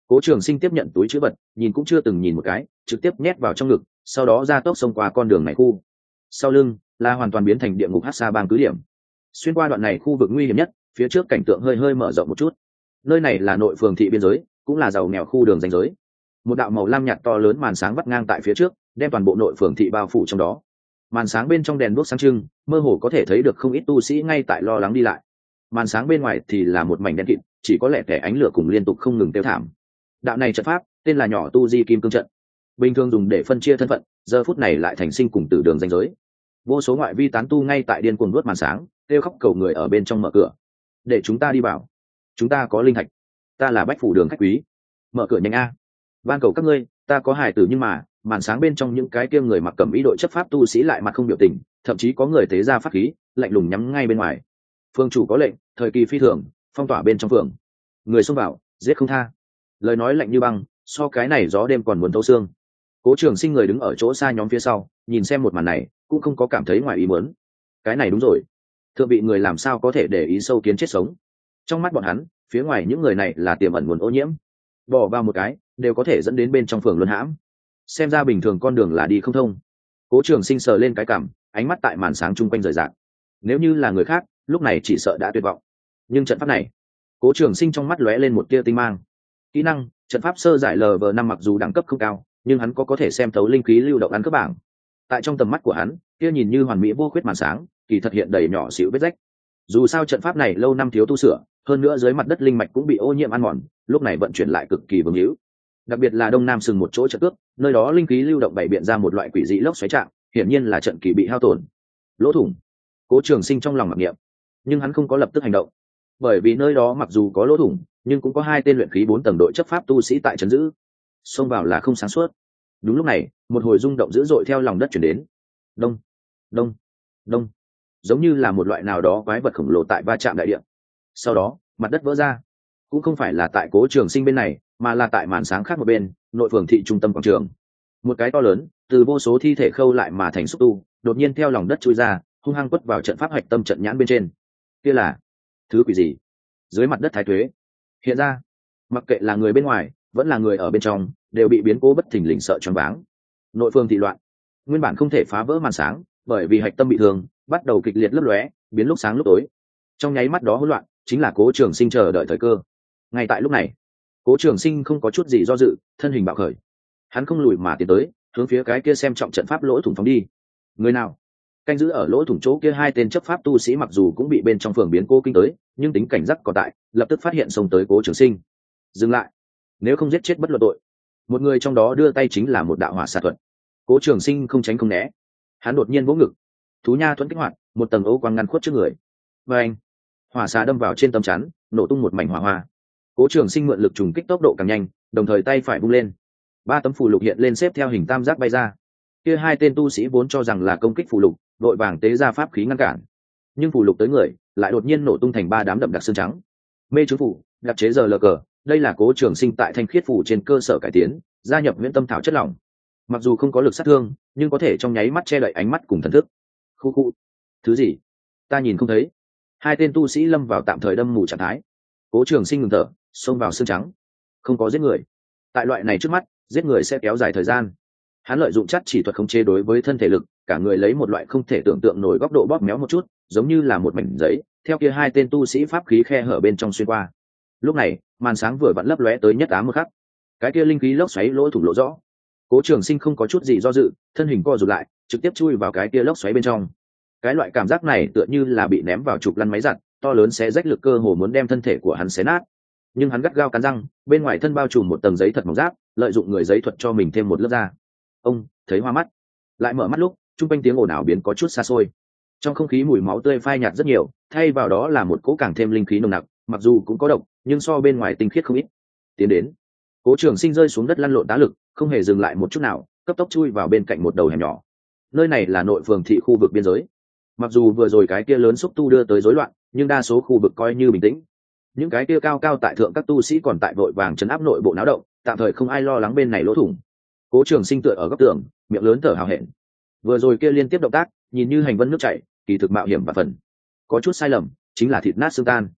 A: Cố Trường Sinh tiếp nhận túi trữ vật, nhìn cũng chưa từng nhìn một cái, trực tiếp nhét vào trong ngực, sau đó ra tốc xông qua con đường này khu. Sau lưng là hoàn toàn biến thành địa ngục Hắc Sa bang cứ điểm. Xuyên qua đoạn này khu vực nguy hiểm nhất, phía trước cảnh tượng hơi hơi mở rộng một chút. Nơi này là nội phường thị biên giới, cũng là giàu nghèo khu đường ranh giới. Một đạo màu lam nhạt to lớn màn sáng vắt ngang tại phía trước, đem toàn bộ nội phường thị bao phủ trong đó. Màn sáng bên trong đèn đuốc sáng trưng, mơ hồ có thể thấy được không ít tu sĩ ngay tại lo lắng đi lại. Màn sáng bên ngoài thì là một mảnh đen kịt, chỉ có lẻ tẻ ánh lửa cùng liên tục không ngừng tiêu thảm. Đạo này trận pháp tên là nhỏ tu di kim cương trận, bình thường dùng để phân chia thân phận, giờ phút này lại thành sinh cùng tử đường ranh giới. Vô số ngoại vi tán tu ngay tại điên cuồng nuốt màn sáng, kêu khóc cầu người ở bên trong mở cửa, để chúng ta đi vào, chúng ta có linh thạch, ta là bách phủ đường khách quý, mở cửa nhanh a, van cầu các ngươi, ta có hài tử. Nhưng mà màn sáng bên trong những cái kia người mặc cẩm y đội chấp pháp tu sĩ lại mặt không biểu tình, thậm chí có người tế ra pháp khí lạnh lùng nhắm ngay bên ngoài. Phương chủ có lệnh, thời kỳ phi thường, phong tỏa bên trong phường, người xông vào giết không tha. Lời nói lạnh như băng, so cái này gió đêm còn muốn thấu xương. Cố Trường Sinh người đứng ở chỗ xa nhóm phía sau, nhìn xem một màn này cũng không có cảm thấy ngoài ý muốn. Cái này đúng rồi, thượng vị người làm sao có thể để ý sâu kiến chết sống. Trong mắt bọn hắn, phía ngoài những người này là tiềm ẩn nguồn ô nhiễm, bỏ vào một cái đều có thể dẫn đến bên trong phường luân hãm. Xem ra bình thường con đường là đi không thông. Cố Trường Sinh sờ lên cái cằm, ánh mắt tại màn sáng chung quanh rời rạc. Nếu như là người khác lúc này chỉ sợ đã tuyệt vọng, nhưng trận pháp này, Cố Trường Sinh trong mắt lóe lên một tia tinh mang. Kỹ năng trận pháp sơ giải L V năm mặc dù đẳng cấp không cao, nhưng hắn có có thể xem thấu linh khí lưu động ăn các bảng. Tại trong tầm mắt của hắn, kia nhìn như hoàn mỹ vô khuyết màn sáng, kỳ thật hiện đầy nhỏ xíu vết rách. Dù sao trận pháp này lâu năm thiếu tu sửa, hơn nữa dưới mặt đất linh mạch cũng bị ô nhiễm ăn mòn, lúc này vận chuyển lại cực kỳ vướng hữu. Đặc biệt là đông nam sừng một chỗ trận cước, nơi đó linh khí lưu động bảy biện ra một loại quỷ dị lốc xoáy trạng, hiển nhiên là trận kỳ bị hao tổn. Lỗ thủng. Cố Trường Sinh trong lòng mặc niệm, nhưng hắn không có lập tức hành động, bởi vì nơi đó mặc dù có lỗ thủng, nhưng cũng có hai tên luyện khí bốn tầng đội chấp pháp tu sĩ tại trấn giữ, xông vào là không sáng suốt. Đúng lúc này, một hồi rung động dữ dội theo lòng đất chuyển đến. Đông, đông, đông, giống như là một loại nào đó quái vật khổng lồ tại va chạm đại địa. Sau đó mặt đất vỡ ra, cũng không phải là tại Cố Trường Sinh bên này, mà là tại màn sáng khác một bên, nội phường thị trung tâm quảng trường. Một cái to lớn từ vô số thi thể khâu lại mà thành xúc tu đột nhiên theo lòng đất chui ra, hung hăng quất vào trận pháp hạch tâm trận nhãn bên trên. Kia là thứ quỷ gì? Dưới mặt đất thái tuế hiện ra, mặc kệ là người bên ngoài vẫn là người ở bên trong đều bị biến cố bất thình lình sợ choáng váng. Nội phương thị loạn, nguyên bản không thể phá vỡ màn sáng, bởi vì hạch tâm bị thương bắt đầu kịch liệt lấp lóe, biến lúc sáng lúc tối. Trong nháy mắt đó hỗn loạn chính là Cố Trường Sinh chờ đợi thời cơ. Ngay tại lúc này, Cố Trường Sinh không có chút gì do dự, thân hình bạo khởi, hắn không lùi mà tiến tới, hướng phía cái kia xem trọng trận pháp lỗ thủng phóng đi. Người nào? Canh giữ ở lỗ thủng chỗ kia hai tên chấp pháp tu sĩ mặc dù cũng bị bên trong phường biến cố kinh tới, nhưng tính cảnh giác còn tại, lập tức phát hiện xông tới Cố Trường Sinh. Dừng lại, nếu không giết chết bất luận tội. Một người trong đó đưa tay chính là một đạo hỏa xạ thuật. Cố Trường Sinh không tránh không né, hắn đột nhiên vỗ ngực, thú nha thuẫn kích hoạt, một tầng ấu quang ngăn khuất trước người. Và anh, hỏa xạ đâm vào trên tấm chắn, nổ tung một mảnh hỏa hoa. Cố Trường Sinh mượn lực trùng kích tốc độ càng nhanh, đồng thời tay phải vung lên, ba tấm phù lục hiện lên xếp theo hình tam giác bay ra. Kia hai tên tu sĩ vốn cho rằng là công kích phù lục, đội vàng tế ra pháp khí ngăn cản, nhưng phù lục tới người lại đột nhiên nổ tung thành ba đám đậm đặc xương trắng. Mê chứng phủ, đặc chế giờ lờ cờ, đây là Cố Trường Sinh tại thanh khiết phủ trên cơ sở cải tiến, gia nhập huyễn tâm thảo chất lỏng. Mặc dù không có lực sát thương, nhưng có thể trong nháy mắt che đậy ánh mắt cùng thần thức. Khu khu, thứ gì? Ta nhìn không thấy. Hai tên tu sĩ lâm vào tạm thời đâm mù trạng thái. Cố Trường Sinh ngừng thở, xông vào xương trắng. Không có giết người. Tại loại này trước mắt, giết người sẽ kéo dài thời gian. Hắn lợi dụng chất chỉ thuật khống chế đối với thân thể lực, cả người lấy một loại không thể tưởng tượng nổi góc độ bóp méo một chút, giống như là một mảnh giấy, theo kia hai tên tu sĩ pháp khí khe hở bên trong xuyên qua. Lúc này, màn sáng vừa vặn lấp lóe tới nhất ám một khắc. Cái kia linh khí lốc xoáy lỗ thủng lộ rõ. Cố Trường Sinh không có chút gì do dự, thân hình co rụt lại, trực tiếp chui vào cái kia lốc xoáy bên trong. Cái loại cảm giác này tựa như là bị ném vào trục lăn máy giặt, to lớn xé rách lực cơ hồ muốn đem thân thể của hắn xé nát. Nhưng hắn gắt gao cắn răng, bên ngoài thân bao trùm một tầng giấy thật mỏng giáp, lợi dụng người giấy thuật cho mình thêm một lớp da. Ông thấy hoa mắt, lại mở mắt lúc, trung quanh tiếng ồn ào biến có chút xa xôi. Trong không khí mùi máu tươi phai nhạt rất nhiều, thay vào đó là một cỗ càng thêm linh khí nồng nặc, mặc dù cũng có độc, nhưng so bên ngoài tinh khiết không ít. Tiến đến, Cố Trường Sinh rơi xuống đất lăn lộn tá lực, không hề dừng lại một chút nào, cấp tốc chui vào bên cạnh một đầu hẻm nhỏ. Nơi này là nội phường thị khu vực biên giới. Mặc dù vừa rồi cái kia lớn xúc tu đưa tới rối loạn, nhưng đa số khu vực coi như bình tĩnh. Những cái kia cao cao tại thượng các tu sĩ còn tại vội vàng trấn áp nội bộ náo động, tạm thời không ai lo lắng bên này lỗ thủng. Cố Trường Sinh tựa ở góc tường, miệng lớn thở hào hẹn. Vừa rồi kia liên tiếp động tác, nhìn như hành vân nước chảy, kỳ thực mạo hiểm và phần. Có chút sai lầm, chính là thịt nát xương tan.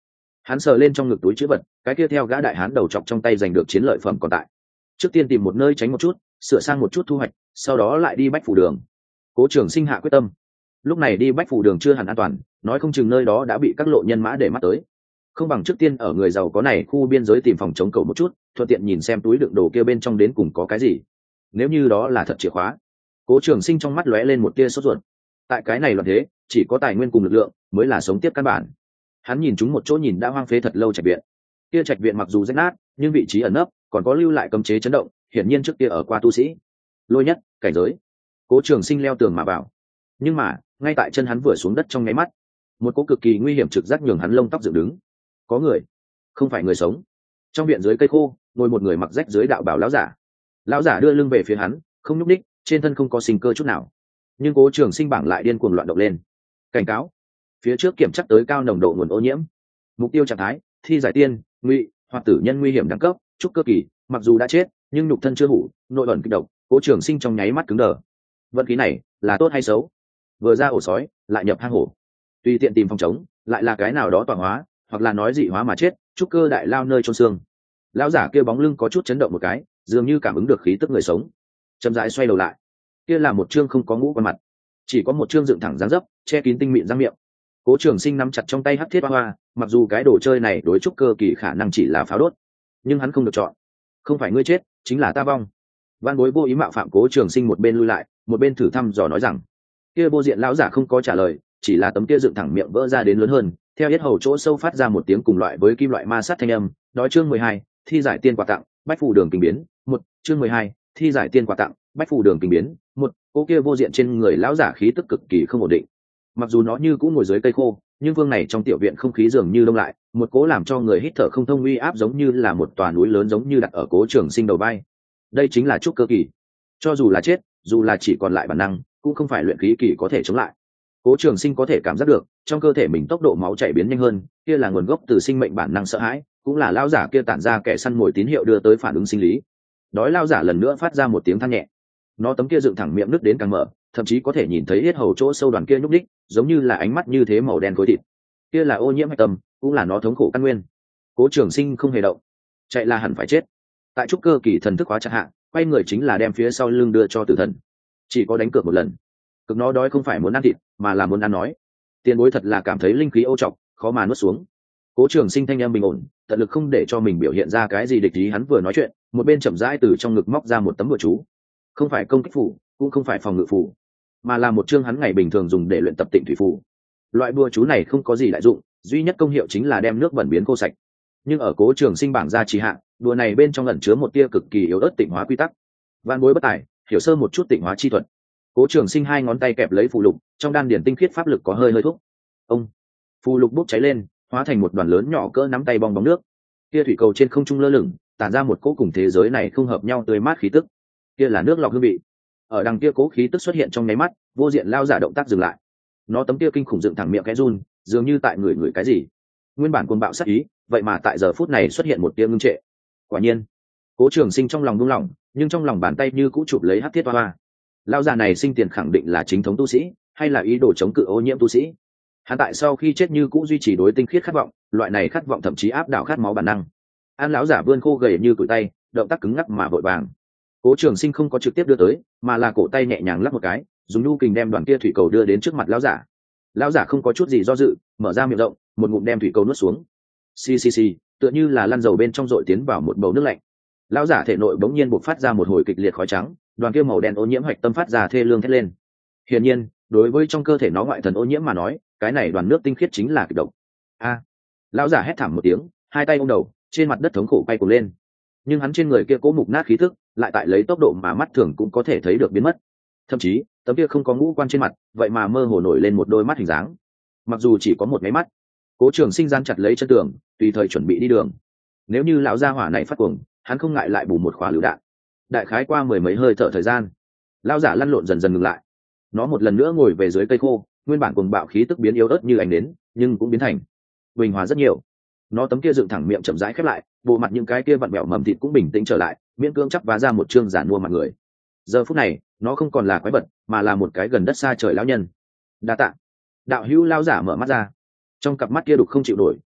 A: Hắn sờ lên trong ngực túi chữ vật, cái kia theo gã đại hán đầu chọc trong tay giành được chiến lợi phẩm còn tại. Trước tiên tìm một nơi tránh một chút, sửa sang một chút thu hoạch, sau đó lại đi bách phủ đường. Cố Trường Sinh hạ quyết tâm. Lúc này đi bách phủ đường chưa hẳn an toàn, nói không chừng nơi đó đã bị các lộ nhân mã để mắt tới. Không bằng trước tiên ở người giàu có này khu biên giới tìm phòng chống cầu một chút, thuận tiện nhìn xem túi đựng đồ kia bên trong đến cùng có cái gì. Nếu như đó là thật chìa khóa. Cố Trường Sinh trong mắt lóe lên một tia sốt ruột. Tại cái này loạn thế, chỉ có tài nguyên cùng lực lượng mới là sống tiếp căn bản. Hắn nhìn chúng một chỗ nhìn đã hoang phế thật lâu trạch viện. Kia trạch viện mặc dù rách nát, nhưng vị trí ẩn nấp, còn có lưu lại cấm chế chấn động, hiển nhiên trước kia ở qua tu sĩ. Lôi nhất, cảnh giới. Cố Trường Sinh leo tường mà vào. Nhưng mà, ngay tại chân hắn vừa xuống đất trong nháy mắt, một cỗ cực kỳ nguy hiểm trực giác nhường hắn lông tóc dựng đứng. Có người, không phải người sống. Trong viện dưới cây khô, ngồi một người mặc rách dưới đạo bào lão giả. Lão giả đưa lưng về phía hắn, không nhúc nhích, trên thân không có sinh cơ chút nào. Nhưng Cố Trường Sinh bảng lại điên cuồng loạn động lên. Cảnh cáo, phía trước kiểm chắc tới cao nồng độ nguồn ô nhiễm. Mục tiêu trạng thái: thi giải tiên, ngụy hoặc tử nhân nguy hiểm đẳng cấp, trúc cơ kỳ, mặc dù đã chết nhưng nhục thân chưa hủ, nội ẩn kịch độc. Cố Trường Sinh trong nháy mắt cứng đờ. Vận khí này là tốt hay xấu? Vừa ra ổ sói, lại nhập hang hổ. Tùy tiện tìm phòng chống, lại là cái nào đó tọa hóa, hoặc là nói dị hóa mà chết, trúc cơ đại lao nơi chôn xương. Lão giả kia bóng lưng có chút chấn động một cái, dường như cảm ứng được khí tức người sống. Chậm rãi xoay đầu lại. Kia là một trương không có ngũ quan mặt, chỉ có một trương dựng thẳng dáng dấp, che kín tinh mịn răng miệng. Cố Trường Sinh nắm chặt trong tay hắc thiết hoa hoa, mặc dù cái đồ chơi này đối trúc cơ kỳ khả năng chỉ là pháo đốt, nhưng hắn không được chọn. Không phải ngươi chết, chính là ta vong. Văn Bối vô ý mạo phạm. Cố Trường Sinh một bên lui lại, một bên thử thăm dò nói rằng. Kia vô diện lão giả không có trả lời, chỉ là tấm kia dựng thẳng miệng vỡ ra đến lớn hơn, theo yết hầu chỗ sâu phát ra một tiếng cùng loại với kim loại ma sát thanh âm. Nói chương mười hai, thi giải tiên quà tặng, bách phù đường kinh biến. Một, chương mười hai, thi giải tiên quà tặng, bách phù đường kinh biến. Một, cô kia vô diện trên người lão giả khí tức cực kỳ không ổn định. Mặc dù nó như cũng ngồi dưới cây khô, nhưng vương này trong tiểu viện không khí dường như đông lại, một cố làm cho người hít thở không thông uy áp giống như là một tòa núi lớn giống như đặt ở Cố Trường Sinh đầu vai. Đây chính là trúc cơ kỳ. Cho dù là chết, dù là chỉ còn lại bản năng, cũng không phải luyện khí kỳ có thể chống lại. Cố Trường Sinh có thể cảm giác được trong cơ thể mình tốc độ máu chảy biến nhanh hơn, kia là nguồn gốc từ sinh mệnh bản năng sợ hãi, cũng là lão giả kia tản ra kẻ săn mồi tín hiệu đưa tới phản ứng sinh lý. Đói lão giả lần nữa phát ra một tiếng than nhẹ. Nó tấm kia dựng thẳng miệng nứt đến càng mở, thậm chí có thể nhìn thấy yết hầu chỗ sâu đoàn kia nhúc đích, giống như là ánh mắt như thế màu đen khối thịt. Kia là ô nhiễm hạch tâm, cũng là nó thống khổ căn nguyên. Cố Trường Sinh không hề động, chạy là hẳn phải chết. Tại trúc cơ kỳ thần thức hóa chặt hạ, quay người chính là đem phía sau lưng đưa cho tử thần. Chỉ có đánh cược một lần. Cực nó đói không phải muốn ăn thịt, mà là muốn ăn nói. Tiền bối thật là cảm thấy linh khí ô trọc, khó mà nuốt xuống. Cố Trường Sinh thanh âm bình ổn, tận lực không để cho mình biểu hiện ra cái gì địch ý. Hắn vừa nói chuyện, một bên chậm rãi từ trong ngực móc ra một tấm bùa chú. Không phải công kích phủ, cũng không phải phòng ngự phủ, mà là một chương hắn ngày bình thường dùng để luyện tập tịnh thủy phủ. Loại bùa chú này không có gì đại dụng, duy nhất công hiệu chính là đem nước bẩn biến khô sạch. Nhưng ở Cố Trường Sinh bảng gia trì hạ, bùa này bên trong ẩn chứa một tia cực kỳ yếu ớt tịnh hóa quy tắc. Vạn bối bất tài, hiểu sơ một chút tịnh hóa chi thuật. Cố Trường Sinh hai ngón tay kẹp lấy phù lục, trong đan điển tinh khiết pháp lực có hơi hơi thuốc. Ông, phù lục bốc cháy lên, hóa thành một đoàn lớn nhỏ cỡ nắm tay bong bóng nước. Kia thủy cầu trên không trung lơ lửng, tản ra một cỗ cùng thế giới này không hợp nhau tươi mát khí tức. Kia là nước lọc hương vị. Ở đằng kia cố khí tức xuất hiện trong nháy mắt, vô diện lao giả động tác dừng lại. Nó tấm kia kinh khủng dựng thẳng miệng khẽ run, dường như tại người người cái gì. Nguyên bản cuồng bạo sát ý, vậy mà tại giờ phút này xuất hiện một tia ngưng trệ. Quả nhiên, Cố Trường Sinh trong lòng buông lỏng, nhưng trong lòng bàn tay như cũ chụp lấy hắc thiết hoa hoa. Lao già này sinh tiền khẳng định là chính thống tu sĩ, hay là ý đồ chống cự ô nhiễm tu sĩ. Hắn tại sau khi chết như cũ duy trì đối tinh khiết khát vọng, loại này khát vọng thậm chí áp đảo khát máu bản năng. An lão giả vươn khô gầy như cụi tay, động tác cứng ngắc mà vội vàng. Cố Trường Sinh không có trực tiếp đưa tới, mà là cổ tay nhẹ nhàng lắc một cái, dùng nhu kình đem đoàn kia thủy cầu đưa đến trước mặt lão giả. Lão giả không có chút gì do dự, mở ra miệng rộng, một ngụm đem thủy cầu nuốt xuống. Xì xì xì, tựa như là lăn dầu bên trong dội tiến vào một bầu nước lạnh. Lão giả thể nội bỗng nhiên bộc phát ra một hồi kịch liệt khói trắng, đoàn kia màu đen ô nhiễm hạch tâm phát ra thê lương thét lên. Hiển nhiên, đối với trong cơ thể nó ngoại thần ô nhiễm mà nói, cái này đoàn nước tinh khiết chính là kịch độc. A! Lão giả hét thảm một tiếng, hai tay ôm đầu, trên mặt đất thống khổ quay cuồng lên. Nhưng hắn trên người kia cố mục nát khí tức, lại tại lấy tốc độ mà mắt thường cũng có thể thấy được biến mất. Thậm chí, tấm kia không có ngũ quan trên mặt, vậy mà mơ hồ nổi lên một đôi mắt hình dáng. Mặc dù chỉ có một cái mắt, Cố Trường Sinh gian chặt lấy chân tường, tùy thời chuẩn bị đi đường. Nếu như lão gia hỏa này phát cuồng, hắn không ngại lại bù một khóa lựu đạn. Đại khái qua mười mấy hơi thở thời gian, lão giả lăn lộn dần dần ngừng lại. Nó một lần nữa ngồi về dưới cây khô, nguyên bản cuồng bạo khí tức biến yếu ớt như ánh nến, nhưng cũng biến thành bình hòa rất nhiều. Nó tấm kia dựng thẳng miệng chậm rãi khép lại, bộ mặt những cái kia vặn vẹo mầm thịt cũng bình tĩnh trở lại, miễn cưỡng chắp vá ra một trương giản mua mặt người. Giờ phút này, nó không còn là quái vật, mà là một cái gần đất xa trời lão nhân. Đa tạ. Đạo hữu lão giả mở mắt ra, trong cặp mắt kia đục không chịu nổi,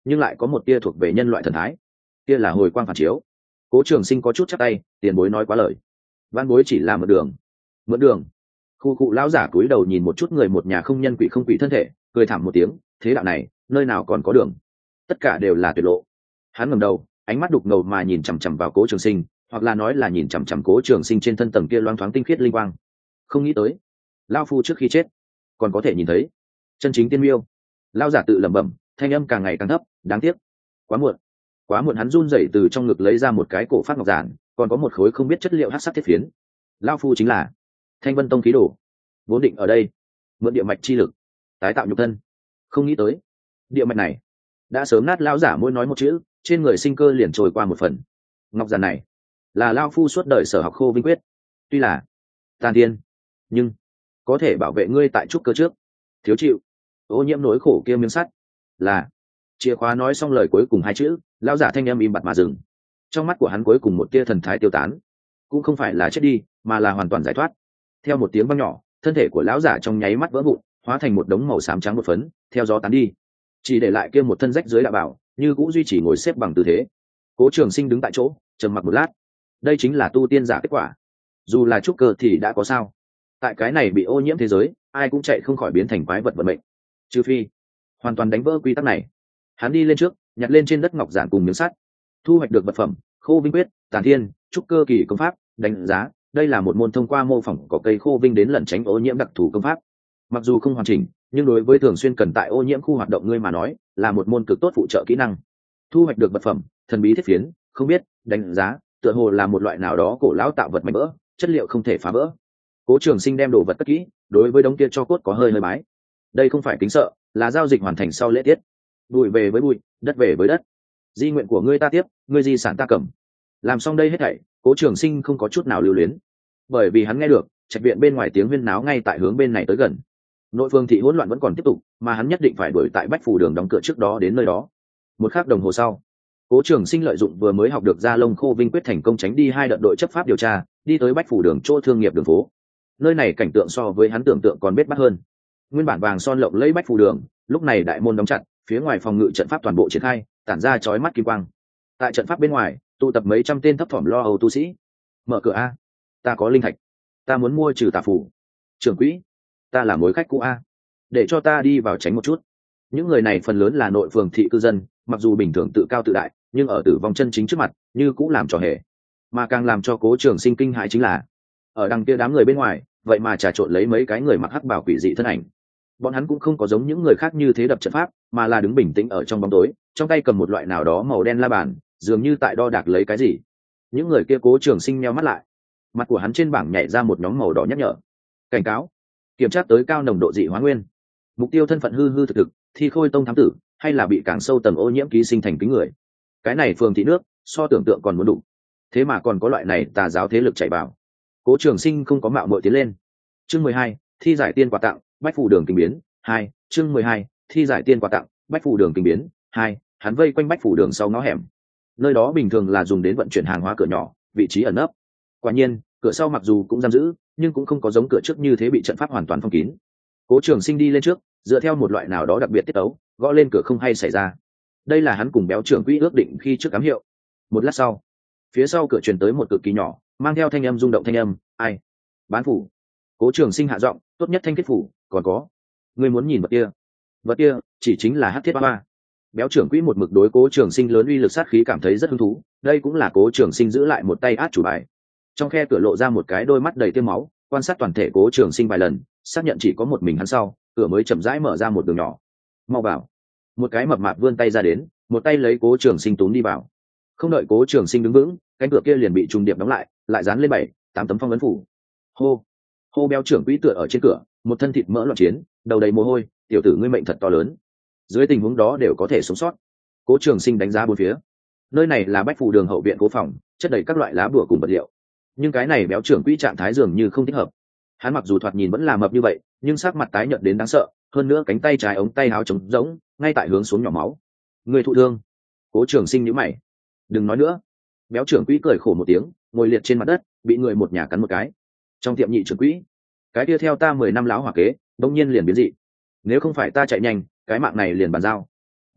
A: nhưng lại có một tia thuộc về nhân loại thần thái, kia là hồi quang phản chiếu. Cố Trường Sinh có chút chắp tay, tiền bối nói quá lời, văn bối chỉ là mượn đường. Mượn đường? Khu cụ lão giả cúi đầu nhìn một chút người một nhà không nhân quỷ không quỷ thân thể, cười thảm một tiếng, thế đạo này nơi nào còn có đường, tất cả đều là tuyệt lộ. Hắn ngẩng đầu, ánh mắt đục ngầu mà nhìn chằm chằm vào Cố Trường Sinh, hoặc là nói là nhìn chằm chằm Cố Trường Sinh trên thân tầng kia loáng thoáng tinh khiết linh quang. Không nghĩ tới, lão phu trước khi chết còn có thể nhìn thấy chân chính tiên miêu. Lão giả tự lẩm bẩm, thanh âm càng ngày càng thấp, đáng tiếc, quá muộn. Quá muộn. Hắn run rẩy từ trong ngực lấy ra một cái cổ phát ngọc giản, còn có một khối không biết chất liệu hắc sắc thiết phiến. Lão phu chính là Thanh Vân Tông khí đồ, vốn định ở đây mượn địa mạch chi lực tái tạo nhục thân, không nghĩ tới địa mạch này đã sớm nát. Lão giả mỗi nói một chữ, trên người sinh cơ liền trôi qua một phần. Ngọc giản này là lão phu suốt đời sở học Khô Vinh Quyết, tuy là tàn thiên, nhưng có thể bảo vệ ngươi tại trúc cơ trước. Thiếu chịu ô nhiễm nỗi khổ kia miếng sắt là chìa khóa. Nói xong lời cuối cùng hai chữ, lão giả thanh âm im bặt mà dừng. Trong mắt của hắn cuối cùng một tia thần thái tiêu tán, cũng không phải là chết đi, mà là hoàn toàn giải thoát. Theo một tiếng vang nhỏ, thân thể của lão giả trong nháy mắt vỡ vụn, hóa thành một đống màu xám trắng một phấn, theo gió tán đi, chỉ để lại kia một thân rách dưới đạo bảo, như cũng duy trì ngồi xếp bằng tư thế. Cố Trường Sinh đứng tại chỗ, trầm mặc một lát. Đây chính là tu tiên giả kết quả. Dù là trúc cơ thì đã có sao? Tại cái này bị ô nhiễm thế giới, ai cũng chạy không khỏi biến thành quái vật vận mệnh, trừ phi hoàn toàn đánh vỡ quy tắc này. Hắn đi lên trước, nhặt lên trên đất ngọc giản cùng miếng sắt, thu hoạch được vật phẩm Khô Vinh Quyết, tàn thiên, trúc cơ kỳ công pháp. Đánh giá đây là một môn thông qua mô phỏng cỏ cây khô vinh đến lẩn tránh ô nhiễm đặc thù công pháp. Mặc dù không hoàn chỉnh, nhưng đối với thường xuyên cần tại ô nhiễm khu hoạt động ngươi mà nói là một môn cực tốt phụ trợ kỹ năng. Thu hoạch được vật phẩm thần bí thiết phiến, không biết, đánh giá tựa hồ là một loại nào đó cổ lão tạo vật mảnh vỡ, chất liệu không thể phá vỡ. Cố Trường Sinh đem đồ vật cất kỹ, đối với đống kia cho cốt có hơi hơi bái. Đây không phải kính sợ, là giao dịch hoàn thành sau lễ tiết. Bụi về với bụi, đất về với đất, di nguyện của ngươi ta tiếp, ngươi di sản ta cầm. Làm xong đây hết thảy, Cố Trường Sinh không có chút nào lưu luyến, bởi vì hắn nghe được trạch viện bên ngoài tiếng huyên náo ngay tại hướng bên này tới gần. Nội phương thị hỗn loạn vẫn còn tiếp tục, mà hắn nhất định phải đuổi tại Bách Phủ Đường đóng cửa trước đó đến nơi đó. Một khắc đồng hồ sau, Cố Trường Sinh lợi dụng vừa mới học được Gia Long Khô Vinh Quyết thành công tránh đi hai đợt đội chấp pháp điều tra, đi tới Bách Phủ Đường chỗ thương nghiệp đường phố. Nơi này cảnh tượng so với hắn tưởng tượng còn bết bát hơn. Nguyên bản vàng son lộng lẫy Bách Phủ Đường, lúc này đại môn đóng chặt, phía ngoài phòng ngự trận pháp toàn bộ triển khai, tản ra chói mắt kim quang. Tại trận pháp bên ngoài, tụ tập mấy trăm tên thấp thỏm lo âu tu sĩ. Mở cửa a, ta có linh thạch, ta muốn mua trừ tà phủ. Trưởng quỹ, ta là mối khách cũ a, để cho ta đi vào tránh một chút. Những người này phần lớn là nội phường thị cư dân, mặc dù bình thường tự cao tự đại, nhưng ở tử vong chân chính trước mặt như cũng làm trò hề. Mà càng làm cho Cố Trường Sinh kinh hãi chính là ở đằng kia đám người bên ngoài vậy mà trà trộn lấy mấy cái người mặc hắc bào quỷ dị thân ảnh. Bọn hắn cũng không có giống những người khác như thế đập trận pháp, mà là đứng bình tĩnh ở trong bóng tối, trong tay cầm một loại nào đó màu đen la bàn, dường như tại đo đạc lấy cái gì. Những người kia Cố Trường Sinh nheo mắt lại, mặt của hắn trên bảng nhảy ra một nhóm màu đỏ nhắc nhở: cảnh cáo, kiểm tra tới cao nồng độ dị hóa nguyên, mục tiêu thân phận hư hư thực thực, Thi Khôi Tông thám tử, hay là bị càng sâu tầng ô nhiễm ký sinh thành kính người. Cái này phường thị nước so tưởng tượng còn muốn đủ, thế mà còn có loại này tà giáo thế lực chạy vào. Cố Trường Sinh không có mạo muội tiến lên. Chương mười hai, thi giải tiên quà tặng, Bách Phủ Đường kinh biến hai. Chương mười hai, thi giải tiên quà tặng, Bách Phủ Đường kinh biến hai. Hắn vây quanh Bách Phủ Đường sau ngõ hẻm, nơi đó bình thường là dùng đến vận chuyển hàng hóa cửa nhỏ, vị trí ẩn nấp. Quả nhiên, cửa sau mặc dù cũng giam giữ, nhưng cũng không có giống cửa trước như thế bị trận pháp hoàn toàn phong kín. Cố Trường Sinh đi lên trước, dựa theo một loại nào đó đặc biệt tiết tấu, gõ lên cửa không hay xảy ra. Đây là hắn cùng béo trưởng quỹ ước định khi trước ám hiệu. Một lát sau, phía sau cửa truyền tới một cực kỳ nhỏ, mang theo thanh âm rung động thanh âm: ai? Bán phủ. Cố Trường Sinh hạ giọng: tốt nhất thanh kết phủ, còn có, ngươi muốn nhìn vật kia? Vật kia chỉ chính là hắc thiết ba ba. Béo trưởng quỹ một mực đối Cố Trường Sinh lớn uy lực sát khí cảm thấy rất hứng thú, đây cũng là Cố Trường Sinh giữ lại một tay át chủ bài. Trong khe cửa lộ ra một cái đôi mắt đầy tiêm máu, quan sát toàn thể Cố Trường Sinh vài lần, xác nhận chỉ có một mình hắn sau, cửa mới chậm rãi mở ra một đường nhỏ. Mau vào. Một cái mập mạp vươn tay ra đến, một tay lấy Cố Trường Sinh túm đi vào. Không đợi Cố Trường Sinh đứng vững, cánh cửa kia liền bị trùng điệp đóng lại, lại dán lên bảy tám tấm phong ấn phủ. Hô hô. Béo trưởng quỹ tựa ở trên cửa, một thân thịt mỡ loạn chiến, đầu đầy mồ hôi. Tiểu tử ngươi mệnh thật to lớn, dưới tình huống đó đều có thể sống sót. Cố Trường Sinh đánh giá bốn phía, nơi này là Bách Phủ Đường hậu viện cố phòng, chất đầy các loại lá bùa cùng vật liệu, nhưng cái này béo trưởng quỹ trạng thái dường như không thích hợp. Hắn mặc dù thoạt nhìn vẫn là mập như vậy, nhưng sắc mặt tái nhợt đến đáng sợ, hơn nữa cánh tay trái ống tay áo trống rỗng, ngay tại hướng xuống nhỏ máu. Người thụ thương? Cố Trường Sinh nhíu mày. Đừng nói nữa. Béo trưởng quỹ cười khổ một tiếng, ngồi liệt trên mặt đất, bị người một nhà cắn một cái. Trong tiệm nhị trưởng quỹ, cái kia theo ta mười năm láo hỏa kế, đột nhiên liền biến dị. Nếu không phải ta chạy nhanh, cái mạng này liền bàn giao.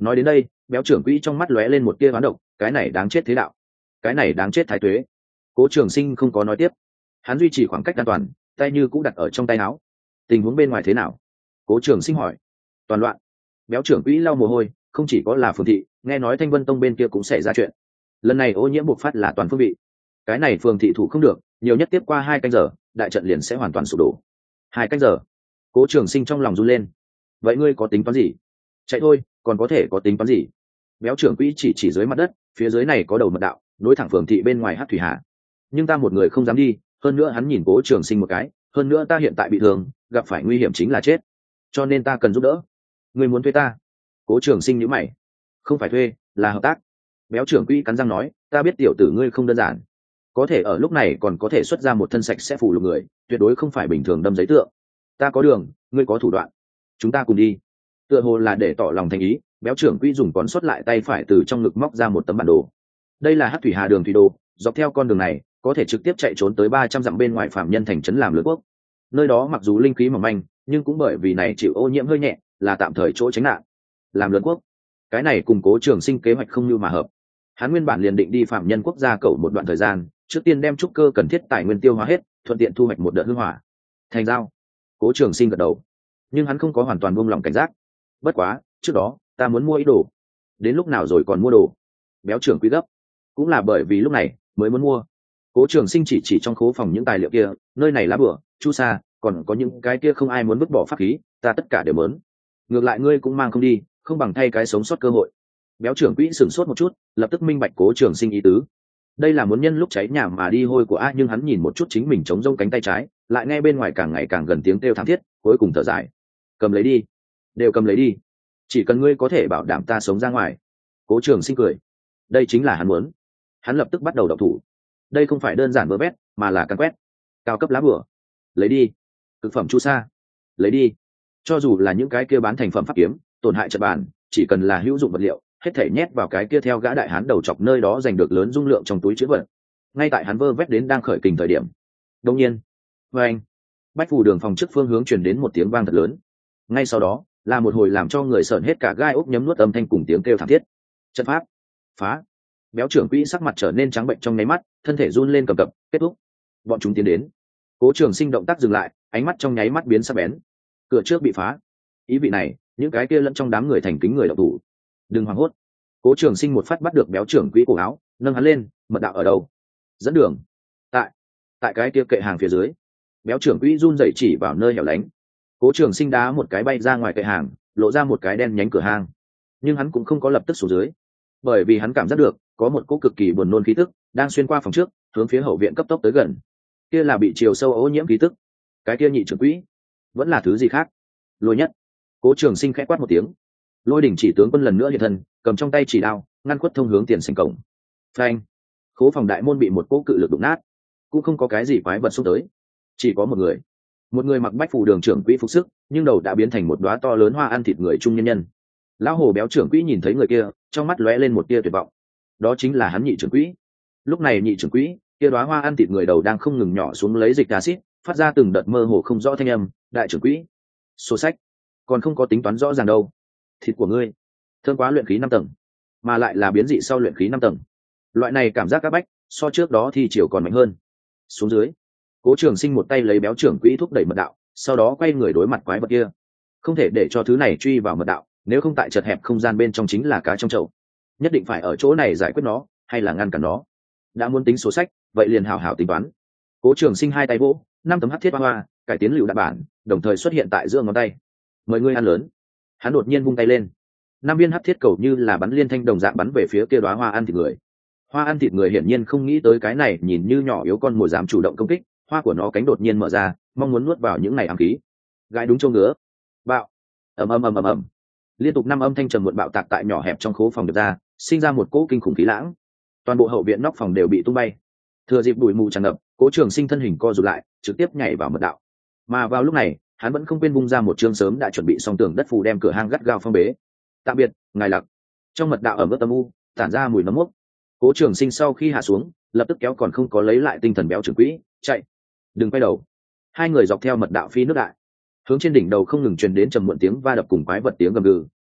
A: nói đến đây béo trưởng quỹ trong mắt lóe lên một tia hoán độc, cái này đáng chết thế đạo, cái này đáng chết thái tuế. Cố Trường Sinh không có nói tiếp, hắn duy trì khoảng cách an toàn, tay như cũng đặt ở trong tay áo. Tình huống bên ngoài thế nào? Cố Trường Sinh hỏi. Toàn loạn. Béo trưởng quỹ lau mồ hôi, không chỉ có là phường thị, nghe nói Thanh Vân Tông bên kia cũng xảy ra chuyện. Lần này ô nhiễm bộc phát là toàn phương vị. Cái này phường thị thủ không được, nhiều nhất tiếp qua hai canh giờ, đại trận liền sẽ hoàn toàn sụp đổ. Hai canh giờ? Cố Trường Sinh trong lòng run lên. Vậy ngươi có tính toán gì? Chạy thôi, còn có thể có tính toán gì? Béo trưởng quỹ chỉ chỉ dưới mặt đất, phía dưới này có đầu mật đạo, nối thẳng phường thị bên ngoài Hắc Thủy Hà. Nhưng ta một người không dám đi, hơn nữa hắn nhìn Cố Trường Sinh một cái, hơn nữa ta hiện tại bị thương, gặp phải nguy hiểm chính là chết, cho nên ta cần giúp đỡ. Ngươi muốn thuê ta? Cố Trường Sinh nhíu mày. Không phải thuê, là hợp tác. Béo trưởng quỹ cắn răng nói, ta biết tiểu tử ngươi không đơn giản, có thể ở lúc này còn có thể xuất ra một thân sạch sẽ phủ lục người, tuyệt đối không phải bình thường đâm giấy tượng. Ta có đường, ngươi có thủ đoạn, chúng ta cùng đi. Tựa hồ là để tỏ lòng thành ý, béo trưởng quỹ dùng còn sót lại tay phải từ trong ngực móc ra một tấm bản đồ. Đây là Hắc Thủy Hà đường thủy đồ, dọc theo con đường này có thể trực tiếp chạy trốn tới ba trăm dặm bên ngoài phạm nhân thành trấn làm lớn quốc. Nơi đó mặc dù linh khí mỏng manh, nhưng cũng bởi vì này chịu ô nhiễm hơi nhẹ, là tạm thời chỗ tránh nạn. Làm lớn quốc, cái này cùng Cố Trường Sinh kế hoạch không như mà hợp. Hắn nguyên bản liền định đi phạm nhân quốc gia cầu một đoạn thời gian, trước tiên đem trúc cơ cần thiết tài nguyên tiêu hóa hết, thuận tiện thu hoạch một đợt hương hỏa. Thành giao. Cố Trường Sinh gật đầu, nhưng hắn không có hoàn toàn buông lỏng cảnh giác. Bất quá, trước đó ta muốn mua ít đồ. Đến lúc nào rồi còn mua đồ? Béo trưởng quý gấp. Cũng là bởi vì lúc này mới muốn mua. Cố Trường Sinh chỉ chỉ trong khố phòng những tài liệu kia, nơi này lá bửa, chu sa, còn có những cái kia không ai muốn vứt bỏ pháp khí, ta tất cả đều muốn. Ngược lại ngươi cũng mang không đi, không bằng thay cái sống sót cơ hội. Béo trưởng quỹ sửng sốt một chút, lập tức minh bạch Cố Trường Sinh ý tứ. Đây là muốn nhân lúc cháy nhà mà đi hôi của a, nhưng hắn nhìn một chút chính mình chống rông cánh tay trái, lại nghe bên ngoài càng ngày càng gần tiếng kêu thảm thiết, cuối cùng thở dài. Cầm lấy đi, đều cầm lấy đi, chỉ cần ngươi có thể bảo đảm ta sống ra ngoài. Cố Trường Sinh cười, đây chính là hắn muốn. Hắn lập tức bắt đầu động thủ. Đây không phải đơn giản vơ vét, mà là căn quét. Cao cấp lá bùa, lấy đi. Cực phẩm chu sa, lấy đi. Cho dù là những cái kia bán thành phẩm pháp kiếm, tổn hại trận bàn, chỉ cần là hữu dụng vật liệu, hết thảy nhét vào cái kia theo gã đại hán đầu chọc nơi đó giành được lớn dung lượng trong túi chứa vật. Ngay tại hắn vơ vét đến đang khởi kình thời điểm, đột nhiên, với anh, bách phù đường phòng trước phương hướng truyền đến một tiếng vang thật lớn. Ngay sau đó, là một hồi làm cho người sởn hết cả gai ốc nhấm nuốt âm thanh cùng tiếng kêu thảm thiết. Trận pháp phá. Béo trưởng quỹ sắc mặt trở nên trắng bệnh trong nháy mắt, thân thể run lên cầm cập. Kết thúc. Bọn chúng tiến đến. Cố Trường Sinh động tác dừng lại, ánh mắt trong nháy mắt biến sắc bén. Cửa trước bị phá. Ý vị này, những cái kia lẫn trong đám người thành kính người động thủ. Đừng hoảng hốt. Cố Trường Sinh một phát bắt được béo trưởng quỹ cổ áo, nâng hắn lên. Mật đạo ở đâu? Dẫn đường. Tại, tại cái kia kệ hàng phía dưới. Béo trưởng quỹ run rẩy chỉ vào nơi hẻo lánh. Cố Trường Sinh đá một cái bay ra ngoài kệ hàng, lộ ra một cái đen nhánh cửa hang. Nhưng hắn cũng không có lập tức xuống dưới, bởi vì hắn cảm giác được có một cỗ cực kỳ buồn nôn khí tức đang xuyên qua phòng trước, hướng phía hậu viện cấp tốc tới gần. Kia là bị chiều sâu ô nhiễm khí tức. Cái kia nhị trưởng quỹ, vẫn là thứ gì khác? Lôi nhất. Cố Trường Sinh khẽ quát một tiếng. Lôi đỉnh chỉ tướng quân lần nữa hiện thân, cầm trong tay chỉ đao, ngăn khuất thông hướng tiền sảnh cổng. Phanh. Khố phòng đại môn bị một cỗ cự lực đụng nát, cũng không có cái gì quái vật xông tới, chỉ có một người. Một người mặc bách phủ đường trưởng quỹ phục sức, nhưng đầu đã biến thành một đóa to lớn hoa ăn thịt người trung nhân nhân. Lão hồ béo trưởng quỹ nhìn thấy người kia, trong mắt lóe lên một tia tuyệt vọng. Đó chính là hắn nhị trưởng quỹ. Lúc này nhị trưởng quỹ, kia đóa hoa ăn thịt người đầu đang không ngừng nhỏ xuống lấy dịch acid, phát ra từng đợt mơ hồ không rõ thanh âm. Đại trưởng quỹ, sổ sách còn không có tính toán rõ ràng đâu. Thịt của ngươi thơm quá, luyện khí năm tầng, mà lại là biến dị sau luyện khí năm tầng. Loại này cảm giác các bách, so trước đó thì chiều còn mạnh hơn. Xuống dưới. Cố Trường Sinh một tay lấy béo trưởng quỹ thúc đẩy mật đạo, sau đó quay người đối mặt quái vật kia. Không thể để cho thứ này truy vào mật đạo, nếu không tại chật hẹp không gian bên trong chính là cá trong chậu. Nhất định phải ở chỗ này giải quyết nó, hay là ngăn cản nó. Đã muốn tính số sách, vậy liền hảo hảo tính toán. Cố Trường Sinh hai tay vỗ, năm tấm hắc thiết hoa hoa, cải tiến lựu đạn bản, đồng thời xuất hiện tại giữa ngón tay. Mời ngươi ăn lớn. Hắn đột nhiên vung tay lên, năm viên hắc thiết cầu như là bắn liên thanh đồng dạng bắn về phía kia đóa hoa ăn thịt người. Hoa ăn thịt người hiển nhiên không nghĩ tới cái này nhìn như nhỏ yếu con mồi dám chủ động công kích, hoa của nó cánh đột nhiên mở ra, mong muốn nuốt vào những này ám khí. Gãi đúng chỗ ngứa. Bạo. Ầm ầm ầm ầm ầm. Liên tục năm âm thanh trầm muộn bạo tạc tại nhỏ hẹp trong khố phòng được ra, sinh ra một cỗ kinh khủng khí lãng. Toàn bộ hậu viện nóc phòng đều bị tung bay. Thừa dịp bụi mù tràn ngập, Cố Trường Sinh thân hình co rụt lại, trực tiếp nhảy vào mật đạo. Mà vào lúc này, hắn vẫn không quên bung ra một chương sớm đã chuẩn bị xong tường đất phù đem cửa hang gắt gao phong bế. Tạm biệt, ngài Lạc. Trong mật đạo ẩm ướt âm u, tản ra mùi nấm mốc. Cố Trường Sinh sau khi hạ xuống, lập tức kéo còn không có lấy lại tinh thần béo trưởng quỹ, chạy. Đừng quay đầu. Hai người dọc theo mật đạo phi nước đại, hướng trên đỉnh đầu không ngừng truyền đến trầm muộn tiếng va đập cùng quái vật tiếng gầm gừ,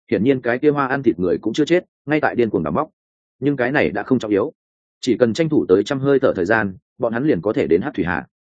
A: hiển nhiên cái kia hoa ăn thịt người cũng chưa chết, ngay tại điên cuồng đào móc. Nhưng cái này đã không trọng yếu, chỉ cần tranh thủ tới trăm hơi thở thời gian, bọn hắn liền có thể đến hát thủy hà.